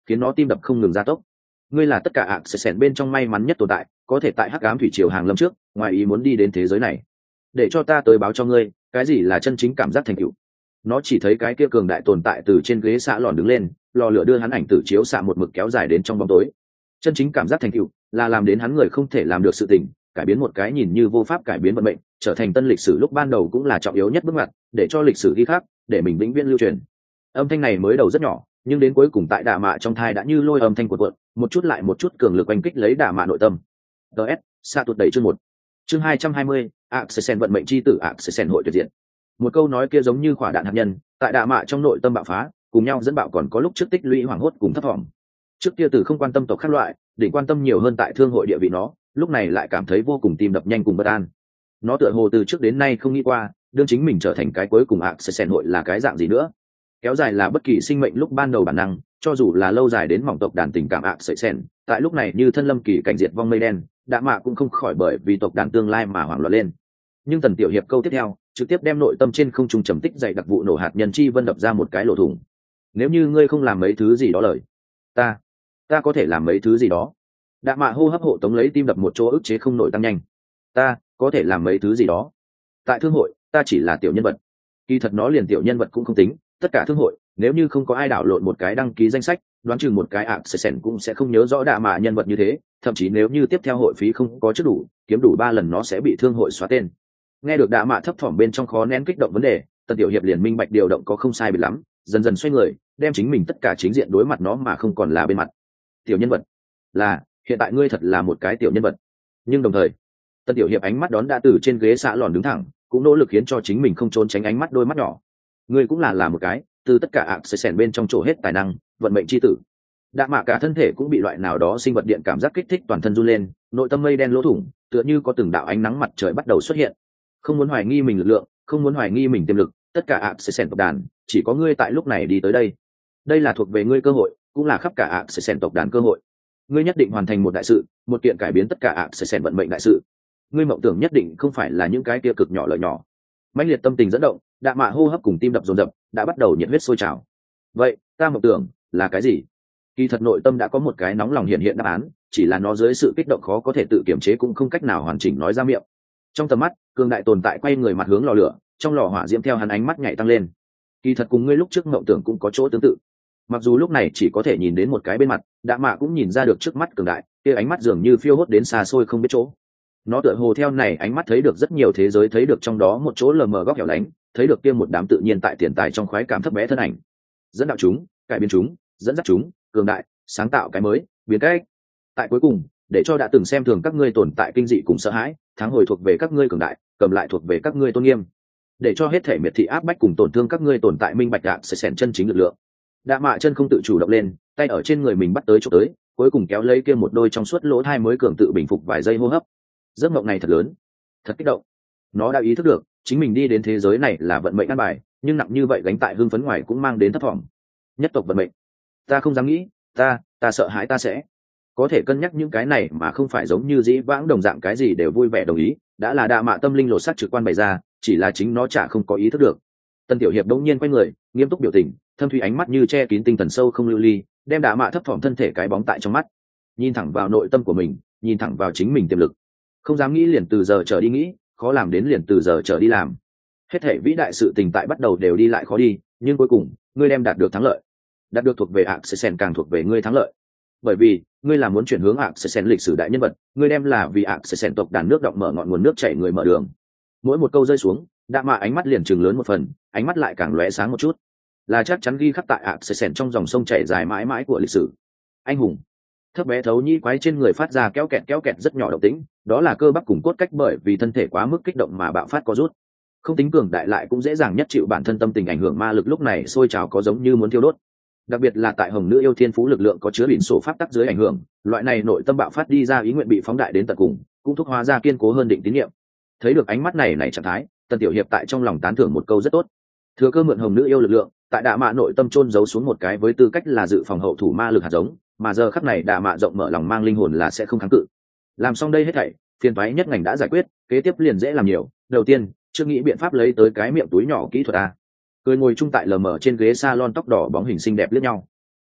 S1: khiến nó tim đập không ngừng gia tốc. Ngươi là tất cả ạ sẽ sẻn bên trong may mắn nhất tồn tại, có thể tại hắc ám thủy triều hàng lâm trước ngoài ý muốn đi đến thế giới này. Để cho ta tới báo cho ngươi cái gì là chân chính cảm giác thành tựu. Nó chỉ thấy cái kia cường đại tồn tại từ trên ghế xạ lòn đứng lên, lò lửa đưa hắn ảnh tử chiếu xạ một mực kéo dài đến trong bóng tối. Chân chính cảm giác thành tựu là làm đến hắn người không thể làm được sự tình, cải biến một cái nhìn như vô pháp cải biến vận mệnh, trở thành tân lịch sử lúc ban đầu cũng là trọng yếu nhất bước ngoặt, để cho lịch sử ghi khắc, để mình vĩnh viễn lưu truyền. Âm thanh này mới đầu rất nhỏ, nhưng đến cuối cùng tại đả mạ trong thai đã như lôi âm thanh cuộn cuộn, một chút lại một chút cường lực oanh kích lấy đả mạ nội tâm. ds sa tuột đẩy chương một chương hai trăm hai mươi, Axelsen vận mệnh chi tử Axelsen hội tuyệt diện. Một câu nói kia giống như quả đạn hạt nhân, tại đả mạ trong nội tâm bạo phá, cùng nhau dẫn bạo còn có lúc trước tích lũy hoảng hốt cùng thấp vọng. Trước kia từ không quan tâm tộc khác loại, định quan tâm nhiều hơn tại thương hội địa vị nó, lúc này lại cảm thấy vô cùng tim đập nhanh cùng bất an. Nó tựa hồ từ trước đến nay không nghĩ qua, đương chính mình trở thành cái cuối cùng Axelsen hội là cái dạng gì nữa. Kéo dài là bất kỳ sinh mệnh lúc ban đầu bản năng, cho dù là lâu dài đến mỏng tộc đàn tình cảm Axelsen, tại lúc này như thân lâm kỳ cảnh diệt vong mây đen, đạ mạ cũng không khỏi bởi vì tộc đàn tương lai mà hoảng loạn lên. Nhưng tần tiểu hiệp câu tiếp theo trực tiếp đem nội tâm trên không trung trầm tích dày đặc vụ nổ hạt nhân chi vân đập ra một cái lỗ thủng. Nếu như ngươi không làm mấy thứ gì đó lời, ta ta có thể làm mấy thứ gì đó. Đạ mạ hô hấp hộ tống lấy tim đập một chỗ ức chế không nổi tăng nhanh. Ta có thể làm mấy thứ gì đó. Tại thương hội ta chỉ là tiểu nhân vật. Kỳ thật nó liền tiểu nhân vật cũng không tính, tất cả thương hội nếu như không có ai đảo lộn một cái đăng ký danh sách, đoán chừng một cái Axelsen cũng sẽ không nhớ rõ đạ mạ nhân vật như thế, thậm chí nếu như tiếp theo hội phí không có chức đủ, kiếm đủ ba lần nó sẽ bị thương hội xóa tên. Nghe được đạ mạ thấp thỏm bên trong khó nén kích động vấn đề, tần tiểu hiệp liền minh bạch điều động có không sai biệt lắm, dần dần xoay người đem chính mình tất cả chính diện đối mặt nó mà không còn là bên mặt. Tiểu nhân vật là hiện tại ngươi thật là một cái tiểu nhân vật. Nhưng đồng thời tần tiểu hiệp ánh mắt đón đã từ trên ghế xạ lòn đứng thẳng, cũng nỗ lực khiến cho chính mình không trốn tránh ánh mắt đôi mắt nhỏ. Ngươi cũng là là một cái từ tất cả Axelsen bên trong chỗ hết tài năng vận mệnh chi tử. Đạ mạ cả thân thể cũng bị loại nào đó sinh vật điện cảm giác kích thích, toàn thân run lên, nội tâm mây đen lỗ thủng tựa như có từng đạo ánh nắng mặt trời bắt đầu xuất hiện. Không muốn hoài nghi mình lực lượng, không muốn hoài nghi mình tiềm lực, tất cả Axelsen tộc đàn chỉ có ngươi tại lúc này đi tới đây. Đây là thuộc về ngươi cơ hội, cũng là khắp cả Axelsen tộc đàn cơ hội. Ngươi nhất định hoàn thành một đại sự, một kiện cải biến tất cả Axelsen vận mệnh đại sự. Ngươi mộng tưởng nhất định không phải là những cái kia cực nhỏ lợi nhỏ. Mãnh liệt tâm tình dẫn động, đạ mạ hô hấp cùng tim đập dồn dập, đã bắt đầu nhiệt huyết sôi trào. Vậy ta mộng tưởng là cái gì? Kỳ thật nội tâm đã có một cái nóng lòng hiện hiện đáp án, chỉ là nó dưới sự kích động khó có thể tự kiểm chế, cũng không cách nào hoàn chỉnh nói ra miệng. Trong tầm mắt cường đại tồn tại quay người mặt hướng lò lửa, trong lò hỏa diễm theo hắn ánh mắt nhảy tăng lên. Kỳ thật cùng ngươi lúc trước mộng tưởng cũng có chỗ tương tự, mặc dù lúc này chỉ có thể nhìn đến một cái bên mặt, đạ mạ cũng nhìn ra được trước mắt cường đại kia ánh mắt dường như phiêu hốt đến xa xôi không biết chỗ. Nó tựa hồ theo này ánh mắt thấy được rất nhiều thế giới, thấy được trong đó một chỗ lờ mờ góc hẻo lánh, thấy được kia một đám tự nhiên tại tiền tài trong khoái cảm thấp bé thân ảnh, dẫn đạo chúng, cải biến chúng, dẫn dắt chúng, cường đại, sáng tạo cái mới, biến cách. Tại cuối cùng, để cho đã từng xem thường các ngươi tồn tại kinh dị cùng sợ hãi, thắng hồi thuộc về các ngươi cường đại, cầm lại thuộc về các ngươi tôn nghiêm. Để cho hết thể miệt thị áp bách cùng tổn thương các ngươi tồn tại minh bạch đạn sẽ xẻn chân chính lực lượng. Đạ mạ chân không tự chủ động lên, tay ở trên người mình bắt tới chỗ tới, cuối cùng kéo lấy kia một đôi trong suốt lỗ thai mới cường tự bình phục vài giây hô hấp. Giấc mộng này thật lớn, thật kích động. Nó đã ý thức được chính mình đi đến thế giới này là vận mệnh ăn bài, nhưng nặng như vậy gánh tại hưng phấn ngoài cũng mang đến thất vọng. Nhất tộc vận mệnh, ta không dám nghĩ, ta ta sợ hãi ta sẽ có thể cân nhắc những cái này mà không phải giống như dĩ vãng đồng dạng cái gì đều vui vẻ đồng ý, đã là đạ mạ tâm linh lột xác trực quan bày ra, chỉ là chính nó chả không có ý thức được. Tân tiểu hiệp đống nhiên quay người, nghiêm túc biểu tình, thâm thủy ánh mắt như che kín tinh thần sâu không lưu ly, đem đạ mạ thấp thỏm thân thể cái bóng tại trong mắt, nhìn thẳng vào nội tâm của mình, nhìn thẳng vào chính mình tiềm lực. Không dám nghĩ liền từ giờ trở đi nghĩ, khó làm đến liền từ giờ trở đi làm. Hết thể vĩ đại sự tình tại bắt đầu đều đi lại khó đi, nhưng cuối cùng ngươi đem đạt được thắng lợi. Đạt được thuộc về Axelsen càng thuộc về ngươi thắng lợi, bởi vì ngươi là muốn chuyển hướng Axelsen lịch sử đại nhân vật, ngươi đem là vì Axelsen tộc đàn nước động mở ngọn nguồn nước chảy người mở đường. Mỗi một câu rơi xuống, đạ mạ ánh mắt liền trừng lớn một phần, ánh mắt lại càng lóe sáng một chút, là chắc chắn ghi khắc tại Axelsen trong dòng sông chảy dài mãi mãi của lịch sử. Anh hùng thấp bé thấu nhĩ quái trên người phát ra kéo kẹt kéo kẹt rất nhỏ động tĩnh, đó là cơ bắp cùng cốt cách bởi vì thân thể quá mức kích động mà bạo phát có rút. Không tính cường đại lại cũng dễ dàng nhất chịu bản thân tâm tình ảnh hưởng, ma lực lúc này sôi trào có giống như muốn thiêu đốt. Đặc biệt là tại hồng nữ yêu thiên phú lực lượng có chứa biển sổ pháp tắc dưới ảnh hưởng, loại này nội tâm bạo phát đi ra ý nguyện bị phóng đại đến tận cùng, cũng thúc hóa ra kiên cố hơn định tín nhiệm. Thấy được ánh mắt này này trạng thái, Tần tiểu hiệp tại trong lòng tán thưởng một câu rất tốt. Thừa cơ mượn hồng nữ yêu lực lượng, tại đạ mạ nội tâm chôn giấu xuống một cái với tư cách là dự phòng hậu thủ ma lực hạt giống, mà giờ khắc này đạ mạ rộng mở lòng mang linh hồn là sẽ không kháng cự. Làm xong đây hết thảy, phiền toái nhất ngành đã giải quyết, kế tiếp liền dễ làm nhiều. Đầu tiên, chưa nghĩ biện pháp lấy tới cái miệng túi nhỏ kỹ thuật a. Cười ngồi chung tại lờ mờ trên ghế salon, tóc đỏ bóng hình xinh đẹp liếc nhau.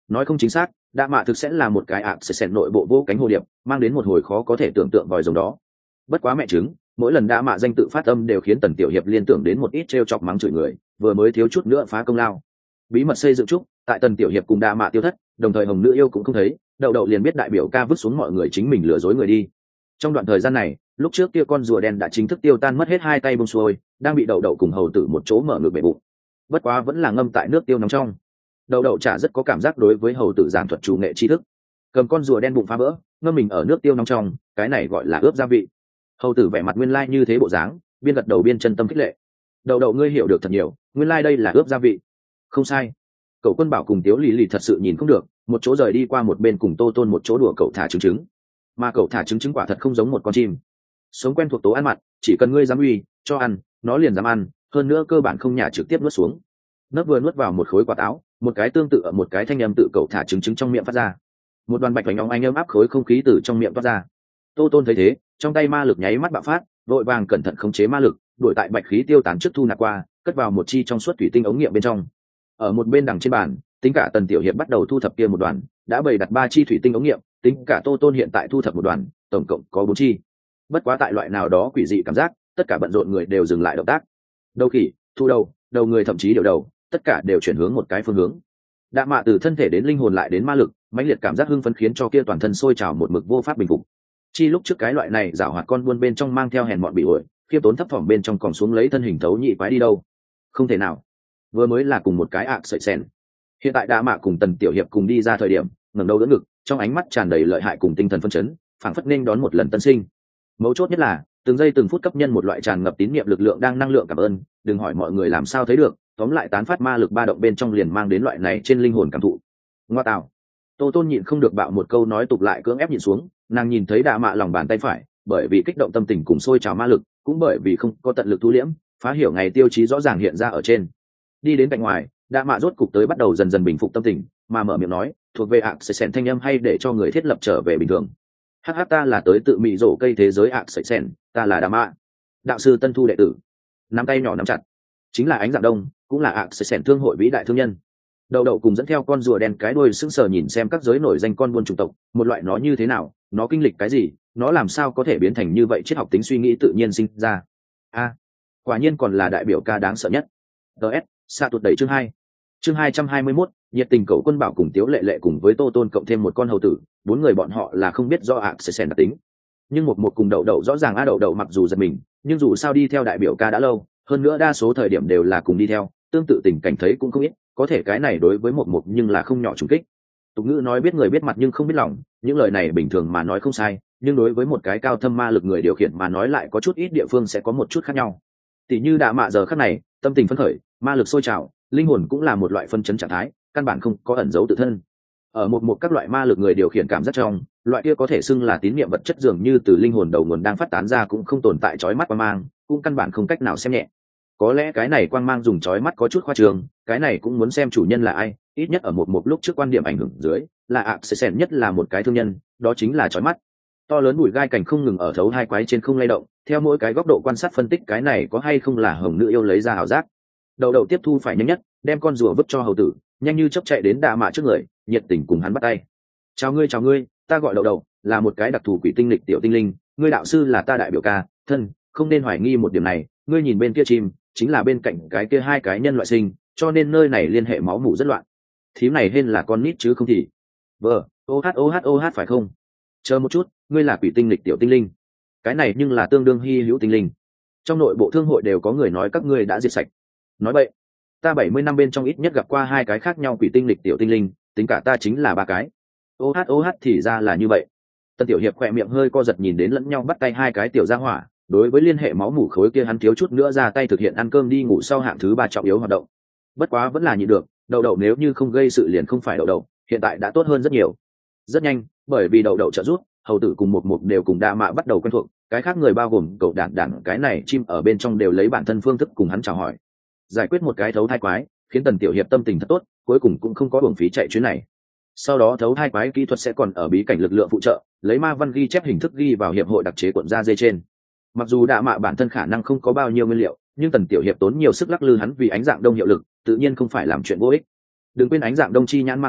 S1: nói không chính xác, đạ mạ thực sẽ là một cái ạc sẽ xẹn nội bộ vô cánh hồ điệp, mang đến một hồi khó có thể tưởng tượng vòi rồng đó. Bất quá mẹ chứng, mỗi lần đạ mạ danh tự phát âm đều khiến Tần Tiểu Hiệp liên tưởng đến một ít trêu chọc mắng chửi người, vừa mới thiếu chút nữa phá công lao. Bí mật xây dựng trúc, tại Tần Tiểu Hiệp cùng đạ mạ tiêu thất, đồng thời hồng nữ yêu cũng không thấy, đậu đậu liền biết đại biểu ca vứt xuống mọi người chính mình lừa dối người đi. Trong đoạn thời gian này, lúc trước kia con rùa đen đã chính thức tiêu tan mất hết hai tay bông xuôi, đang bị đậu đậu cùng hầu tử một chỗ mở ngược bể bụng. Bất quá vẫn là ngâm tại nước tiêu nóng trong. Đậu đậu chả rất có cảm giác đối với hầu tử giảng thuật chủ nghệ tri thức, cầm con rùa đen bụng phá vỡ, ngâm mình ở nước tiêu nóng trong, cái này gọi là ướp gia vị. Hầu tử vẻ mặt nguyên lai như thế bộ dáng, biên gật đầu biên chân tâm khích lệ. Đậu đậu ngươi hiểu được thật nhiều, nguyên lai đây là ướp gia vị. Không sai. Cậu Quân Bảo cùng Tiếu Lì Lì thật sự nhìn không được, một chỗ rời đi qua một bên cùng Tô Tôn một chỗ đùa cậu thả trứng trứng. Mà cậu thả trứng trứng quả thật không giống một con chim. Sống quen thuộc tố ăn mặn, chỉ cần ngươi dám uy, cho ăn, nó liền dám ăn, hơn nữa cơ bản không nhả trực tiếp nuốt xuống. Nấc vừa nuốt vào một khối quả táo, một cái tương tự ở một cái thanh âm tự cậu thả trứng trứng trong miệng phát ra. Một đoàn bạch vành óng anh ấm áp khối không khí từ trong miệng toát ra. Tô Tôn thấy thế, trong tay ma lực nháy mắt bạo phát, vội vàng cẩn thận khống chế ma lực, đuổi tại bạch khí tiêu tán trước thu nạp qua, cất vào một chi trong suốt thủy tinh ống nghiệm bên trong. Ở một bên đằng trên bàn, tính cả Tần Tiểu Hiệp bắt đầu thu thập kia một đoàn, đã bày đặt ba chi thủy tinh ống nghiệm, tính cả Tô Tôn hiện tại thu thập một đoàn, tổng cộng có bốn chi. Bất quá tại loại nào đó quỷ dị cảm giác, tất cả bận rộn người đều dừng lại động tác. Đầu khỉ, thu đầu, đầu người thậm chí đều đầu, tất cả đều chuyển hướng một cái phương hướng. Đạ mạ từ thân thể đến linh hồn lại đến ma lực, mãnh liệt cảm giác hưng phấn khiến cho kia toàn thân sôi trào một mực vô pháp bình phục. Chi lúc trước cái loại này giảo hoạt con buôn bên trong mang theo hèn mọn bị ổi, khiêm tốn thấp thỏm bên trong còn xuống lấy thân hình thấu nhị quái đi đâu? Không thể nào. Vừa mới là cùng một cái ạc sợi sen. Hiện tại Đạ mạ cùng Tần Tiểu Hiệp cùng đi ra thời điểm, ngẩng đầu đỡ ngực, trong ánh mắt tràn đầy lợi hại cùng tinh thần phấn chấn, phảng phất nên đón một lần tân sinh. Mấu chốt nhất là, từng giây từng phút cấp nhân một loại tràn ngập tín niệm lực lượng đang năng lượng cảm ơn, đừng hỏi mọi người làm sao thấy được, tóm lại tán phát ma lực ba động bên trong liền mang đến loại này trên linh hồn cảm thụ. Ngoa tạo. Tô Tôn nhịn không được bạo một câu nói tục lại cưỡng ép nhịn xuống, nàng nhìn thấy Đạ mạ lòng bàn tay phải, bởi vì kích động tâm tình cùng sôi trào ma lực, cũng bởi vì không có tận lực thu liễm, phá hiểu ngày tiêu chí rõ ràng hiện ra ở trên. Đi đến cạnh ngoài, Đạ mạ rốt cục tới bắt đầu dần dần bình phục tâm tình, mà mở miệng nói, thuộc về ạc sợi sen thanh âm hay để cho người thiết lập trở về bình thường. Hắc hắc ta là tới tự mị rổ cây thế giới ạc sợi sen, ta là Đạ mạ, đạo sư tân thu đệ tử. Nắm tay nhỏ nắm chặt, chính là Ánh Dạng Đông, cũng là ạc sợi sen thương hội vĩ đại thương nhân. Đầu đậu cùng dẫn theo con rùa đen cái đuôi sững sờ nhìn xem các giới nổi danh con buôn chủng tộc, một loại nó như thế nào, nó kinh lịch cái gì, nó làm sao có thể biến thành như vậy, triết học tính suy nghĩ tự nhiên sinh ra. A, quả nhiên còn là đại biểu ca đáng sợ nhất. ts xa tụt đẩy chương hai chương hai trăm hai mươi mốt, nhiệt tình Cậu Quân Bảo cùng Tiếu Lệ Lệ cùng với Tô Tôn cộng thêm một con hầu tử, bốn người bọn họ là không biết do ạc sẽ xèn đặc tính, nhưng một một cùng đậu đậu rõ ràng a đậu đậu mặc dù giật mình, nhưng dù sao đi theo đại biểu ca đã lâu, hơn nữa đa số thời điểm đều là cùng đi theo, tương tự tình cảnh thấy cũng không ít, có thể cái này đối với một một nhưng là không nhỏ trùng kích. Tục ngữ nói biết người biết mặt nhưng không biết lòng, những lời này bình thường mà nói không sai, nhưng đối với một cái cao thâm ma lực người điều khiển mà nói lại có chút ít địa phương sẽ có một chút khác nhau. Tỷ như Đạ mạ giờ khắc này, tâm tình phấn khởi, ma lực sôi trào, linh hồn cũng là một loại phân chấn trạng thái, căn bản không có ẩn giấu tự thân. Ở một một các loại ma lực người điều khiển cảm giác trong, loại kia có thể xưng là tín niệm vật chất dường như từ linh hồn đầu nguồn đang phát tán ra cũng không tồn tại chói mắt quang mang, cũng căn bản không cách nào xem nhẹ. Có lẽ cái này quang mang dùng chói mắt có chút khoa trương, cái này cũng muốn xem chủ nhân là ai, ít nhất ở một một lúc trước quan điểm ảnh hưởng dưới, là ạc sẽ xèn nhất là một cái thương nhân, đó chính là chói mắt. To lớn bụi gai cảnh không ngừng ở thấu hai quái trên không lay động, theo mỗi cái góc độ quan sát phân tích cái này có hay không là hồng nữ yêu lấy ra ảo giác. Đầu đầu tiếp thu phải nhanh nhất, đem con rùa vứt cho hầu tử, nhanh như chớp chạy đến Đạ mạ trước người, nhiệt tình cùng hắn bắt tay. Chào ngươi chào ngươi, ta gọi đầu đầu, là một cái đặc thù quỷ tinh lịch tiểu tinh linh, ngươi đạo sư là ta đại biểu ca, thân, không nên hoài nghi một điểm này, ngươi nhìn bên kia chim, chính là bên cạnh cái kia hai cái nhân loại sinh, cho nên nơi này liên hệ máu mủ rất loạn. Thím này hên là con nít chứ không thì. Vợ, ô hát ô hát ô hát phải không? Chờ một chút, ngươi là quỷ tinh lịch tiểu tinh linh. Cái này nhưng là tương đương hy hữu tinh linh. Trong nội bộ thương hội đều có người nói các ngươi đã diệt sạch. Nói vậy, ta bảy mươi năm bên trong ít nhất gặp qua hai cái khác nhau quỷ tinh lịch tiểu tinh linh, tính cả ta chính là ba cái. Ô hát ô hát thì ra là như vậy. Tân Tiểu Hiệp khỏe miệng hơi co giật nhìn đến lẫn nhau bắt tay hai cái tiểu gia hỏa, đối với liên hệ máu mủ khối kia hắn thiếu chút nữa ra tay thực hiện ăn cơm đi ngủ sau hạng thứ ba trọng yếu hoạt động. Bất quá vẫn là nhịn được, đậu đậu nếu như không gây sự liền không phải đậu đậu, hiện tại đã tốt hơn rất nhiều. Rất nhanh, bởi vì đậu đậu trợ giúp, hầu tử cùng một một đều cùng Đạ mạ bắt đầu quen thuộc, cái khác người bao gồm cậu đản đản cái này chim ở bên trong đều lấy bản thân phương thức cùng hắn chào hỏi. Giải quyết một cái thấu thai quái, khiến Tần Tiểu Hiệp tâm tình thật tốt, cuối cùng cũng không có uổng phí chạy chuyến này. Sau đó thấu thai quái kỹ thuật sẽ còn ở bí cảnh lực lượng phụ trợ, lấy ma văn ghi chép hình thức ghi vào hiệp hội đặc chế cuộn da dê trên. Mặc dù Đạ mạ bản thân khả năng không có bao nhiêu nguyên liệu, nhưng Tần Tiểu Hiệp tốn nhiều sức lắc lư hắn vì Ánh Dạng Đông hiệu lực, tự nhiên không phải làm chuyện vô ích. Đừng quên Ánh Dạng Đông chi nhãn ma kính,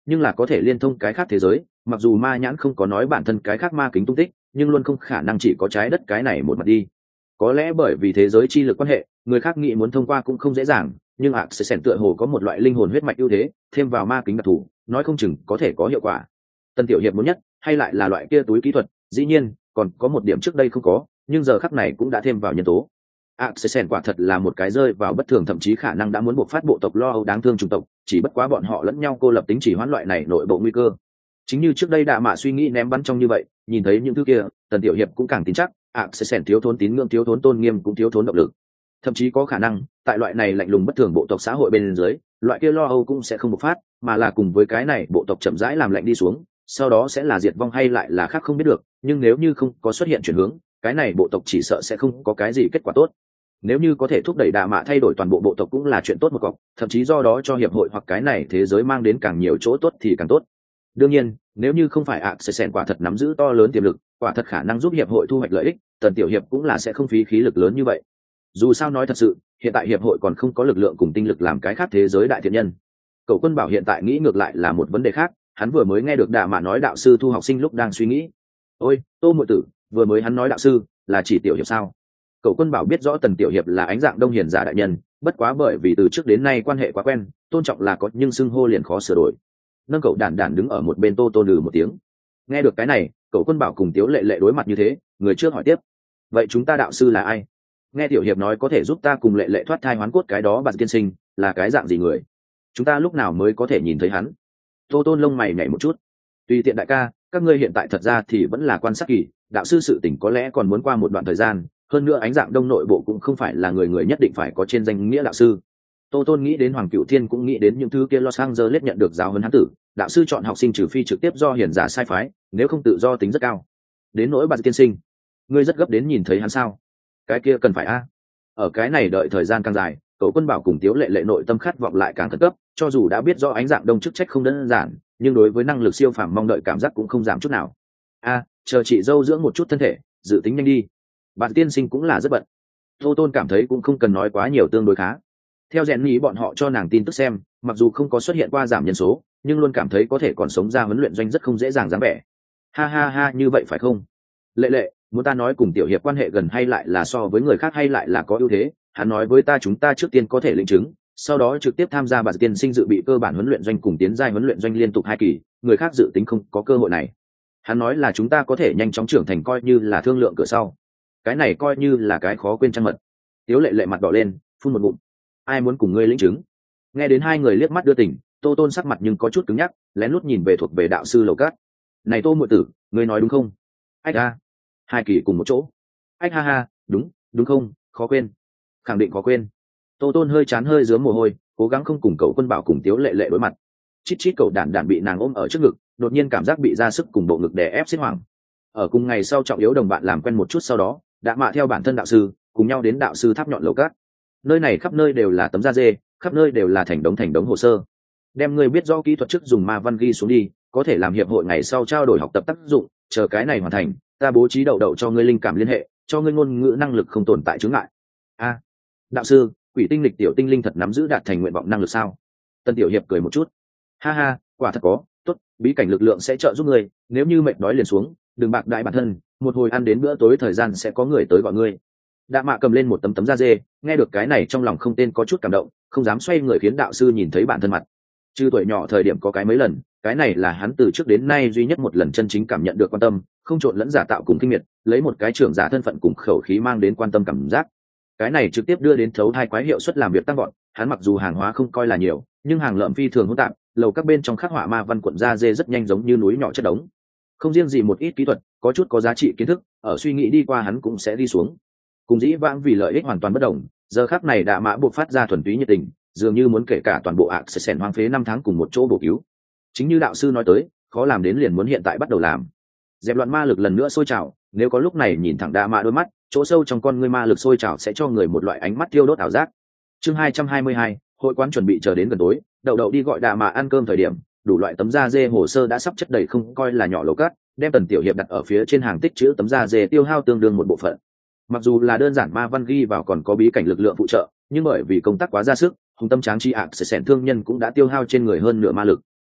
S1: nhưng là có thể liên thông cái khác thế giới. Mặc dù ma nhãn không có nói bản thân cái khác ma kính tung tích, nhưng luôn không khả năng chỉ có trái đất cái này một mặt đi. Có lẽ bởi vì thế giới chi lực quan hệ, người khác nghĩ muốn thông qua cũng không dễ dàng, nhưng ạc sẽ sẻn tựa hồ có một loại linh hồn huyết mạch ưu thế, thêm vào ma kính đặc thù, nói không chừng có thể có hiệu quả. Tân tiểu hiệp muốn nhất hay lại là loại kia túi kỹ thuật, dĩ nhiên còn có một điểm trước đây không có, nhưng giờ khắc này cũng đã thêm vào nhân tố. Axelsen quả thật là một cái rơi vào bất thường, thậm chí khả năng đã muốn buộc phát bộ tộc lo âu đáng thương chủng tộc, chỉ bất quá bọn họ lẫn nhau cô lập tính chỉ hoãn loại này nội bộ nguy cơ. Chính như trước đây Đạ Mạ suy nghĩ ném bắn trong như vậy, nhìn thấy những thứ kia, Tần tiểu hiệp cũng càng tin chắc, Axelsen thiếu thốn tín ngưỡng, thiếu thốn tôn nghiêm, cũng thiếu thốn động lực. Thậm chí có khả năng, tại loại này lạnh lùng bất thường bộ tộc xã hội bên dưới, loại kia lo âu cũng sẽ không bộc phát, mà là cùng với cái này bộ tộc chậm rãi làm lạnh đi xuống, sau đó sẽ là diệt vong hay lại là khác không biết được, nhưng nếu như không có xuất hiện chuyển hướng, cái này bộ tộc chỉ sợ sẽ không có cái gì kết quả tốt. Nếu như có thể thúc đẩy Đạ Mạ thay đổi toàn bộ bộ tộc cũng là chuyện tốt một cọc, thậm chí do đó cho hiệp hội hoặc cái này thế giới mang đến càng nhiều chỗ tốt thì càng tốt. Đương nhiên, nếu như không phải Axelsen quả thật nắm giữ to lớn tiềm lực, quả thật khả năng giúp hiệp hội thu hoạch lợi ích, Tần tiểu hiệp cũng là sẽ không phí khí lực lớn như vậy. Dù sao nói thật sự, hiện tại hiệp hội còn không có lực lượng cùng tinh lực làm cái khác thế giới đại thiện nhân. Cậu Quân Bảo hiện tại nghĩ ngược lại là một vấn đề khác, hắn vừa mới nghe được Đạ Mạ nói đạo sư thu học sinh lúc đang suy nghĩ. Ôi, Tô muội tử, vừa mới hắn nói đạo sư là chỉ tiểu hiệp sao? Cậu Quân Bảo biết rõ Tần tiểu hiệp là ánh dạng đông hiền giả đại nhân, bất quá bởi vì từ trước đến nay quan hệ quá quen, tôn trọng là có nhưng xưng hô liền khó sửa đổi. Nâng cậu đản đản đứng ở một bên Tô Tô lừ một tiếng. Nghe được cái này, cậu Quân Bảo cùng Tiếu Lệ Lệ đối mặt như thế, người trước hỏi tiếp: vậy chúng ta đạo sư là ai? Nghe tiểu hiệp nói có thể giúp ta cùng Lệ Lệ thoát thai hoán cốt cái đó, bà tiên sinh là cái dạng gì người? Chúng ta lúc nào mới có thể nhìn thấy hắn? Tô Tôn lông mày nhảy một chút. Tùy tiện đại ca, các ngươi hiện tại thật ra thì vẫn là quan sát kỳ, đạo sư sự tỉnh có lẽ còn muốn qua một đoạn thời gian, hơn nữa ánh dạng đông nội bộ cũng không phải là người người nhất định phải có trên danh nghĩa đạo sư. Tô Tôn nghĩ đến Hoàng Cửu Thiên, cũng nghĩ đến những thứ kia Los Angeles nhận được giáo huấn hắn tử, đạo sư chọn học sinh trừ phi trực tiếp do hiền giả sai phái, nếu không tự do tính rất cao. Đến nỗi bà tiên sinh, ngươi rất gấp đến nhìn thấy hắn sao? Cái kia cần phải a. Ở cái này đợi thời gian càng dài, cậu Quân Bảo cùng Tiếu Lệ Lệ nội tâm khát vọng lại càng khẩn cấp, cho dù đã biết rõ ánh dạng đông chức trách không đơn giản, nhưng đối với năng lực siêu phàm mong đợi cảm giác cũng không giảm chút nào. A, chờ chị dâu dưỡng một chút thân thể, dự tính nhanh đi. Bạn tiên sinh cũng là rất bận. Tô Tôn cảm thấy cũng không cần nói quá nhiều, tương đối khá. Theo rèn nghĩ bọn họ cho nàng tin tức xem, mặc dù không có xuất hiện qua giảm nhân số, nhưng luôn cảm thấy có thể còn sống ra huấn luyện doanh rất không dễ dàng dáng vẻ. Ha ha ha, như vậy phải không? Lệ Lệ, muốn ta nói cùng tiểu hiệp quan hệ gần hay lại là so với người khác hay lại là có ưu thế? Hắn nói với ta chúng ta trước tiên có thể lĩnh chứng, sau đó trực tiếp tham gia bà tiên sinh dự bị cơ bản huấn luyện doanh cùng tiến giai huấn luyện doanh liên tục hai kỳ, người khác dự tính không có cơ hội này. Hắn nói là chúng ta có thể nhanh chóng trưởng thành, coi như là thương lượng cửa sau. Cái này coi như là cái khó quên trăng mật. Tiếu Lệ Lệ mặt đỏ lên, phun một ngụm. Ai muốn cùng ngươi lĩnh chứng? Nghe đến hai người liếc mắt đưa tình, Tô Tôn sắc mặt nhưng có chút cứng nhắc, lén lút nhìn về thuộc về đạo sư Lầu Cát. Này Tô muội tử, ngươi nói đúng không? Ách a, hai kỳ cùng một chỗ. Ách ha ha, đúng, đúng không? Khó quên, khẳng định khó quên. Tô Tôn hơi chán hơi rớm mồ hôi, cố gắng không cùng cậu Quân Bảo cùng Tiếu Lệ Lệ đối mặt. Chít chít cậu đản đản bị nàng ôm ở trước ngực, đột nhiên cảm giác bị ra sức cùng bộ ngực đè ép xiết hoảng. Ở cùng ngày sau trọng yếu đồng bạn làm quen một chút, sau đó đã mạ theo bản thân đạo sư cùng nhau đến đạo sư tháp nhọn Lầu Cát. Nơi này khắp nơi đều là tấm da dê, khắp nơi đều là thành đống thành đống hồ sơ. Đem ngươi biết rõ kỹ thuật trước dùng ma văn ghi xuống đi, có thể làm hiệp hội ngày sau trao đổi học tập tác dụng, chờ cái này hoàn thành, ta bố trí đậu đậu cho ngươi linh cảm liên hệ, cho ngươi ngôn ngữ năng lực không tồn tại chướng ngại. A, đạo sư, quỷ tinh lịch tiểu tinh linh thật nắm giữ đạt thành nguyện vọng năng lực sao? Tân tiểu hiệp cười một chút. Ha ha, quả thật có, tốt, bí cảnh lực lượng sẽ trợ giúp ngươi, nếu như mệt đói liền xuống, đừng bạc đại bản thân, một hồi ăn đến bữa tối thời gian sẽ có người tới gọi ngươi. Đạ Mạ cầm lên một tấm tấm da dê, nghe được cái này trong lòng không tên có chút cảm động, không dám xoay người khiến đạo sư nhìn thấy bản thân mặt. Chứ tuổi nhỏ thời điểm có cái mấy lần, cái này là hắn từ trước đến nay duy nhất một lần chân chính cảm nhận được quan tâm, không trộn lẫn giả tạo cùng kinh miệt, lấy một cái trưởng giả thân phận cùng khẩu khí mang đến quan tâm cảm giác. Cái này trực tiếp đưa đến thấu thai quái hiệu suất làm việc tăng vọt, hắn mặc dù hàng hóa không coi là nhiều, nhưng hàng lợm phi thường hỗn tạp, lầu các bên trong khắc họa ma văn cuộn da dê rất nhanh giống như núi nhỏ chất đống. Không riêng gì một ít kỹ thuật, có chút có giá trị kiến thức, ở suy nghĩ đi qua hắn cũng sẽ đi xuống. Cùng dĩ vãng vì lợi ích hoàn toàn bất đồng, giờ khắc này Đạ Mạ buộc phát ra thuần túy nhiệt tình, dường như muốn kể cả toàn bộ ạc sẽ sèn hoang phế năm tháng cùng một chỗ bổ cứu. Chính như đạo sư nói tới, khó làm đến liền muốn hiện tại bắt đầu làm. Dẹp loạn ma lực lần nữa sôi trào, nếu có lúc này nhìn thẳng Đạ Mạ đôi mắt, chỗ sâu trong con ngươi ma lực sôi trào sẽ cho người một loại ánh mắt thiêu đốt ảo giác. Chương hai trăm hai mươi hai, hội quán chuẩn bị chờ đến gần tối, đậu đậu đi gọi Đạ Mạ ăn cơm thời điểm, đủ loại tấm da dê hồ sơ đã sắp chất đầy không coi là nhỏ lầu cát, đem Tần tiểu hiệp đặt ở phía trên hàng tích trữ tấm da dê tiêu hao tương đương một bộ phận. Mặc dù là đơn giản ma văn ghi vào còn có bí cảnh lực lượng phụ trợ, nhưng bởi vì công tác quá ra sức, hùng tâm tráng chi ạc sẽ sẻn thương nhân cũng đã tiêu hao trên người hơn nửa ma lực.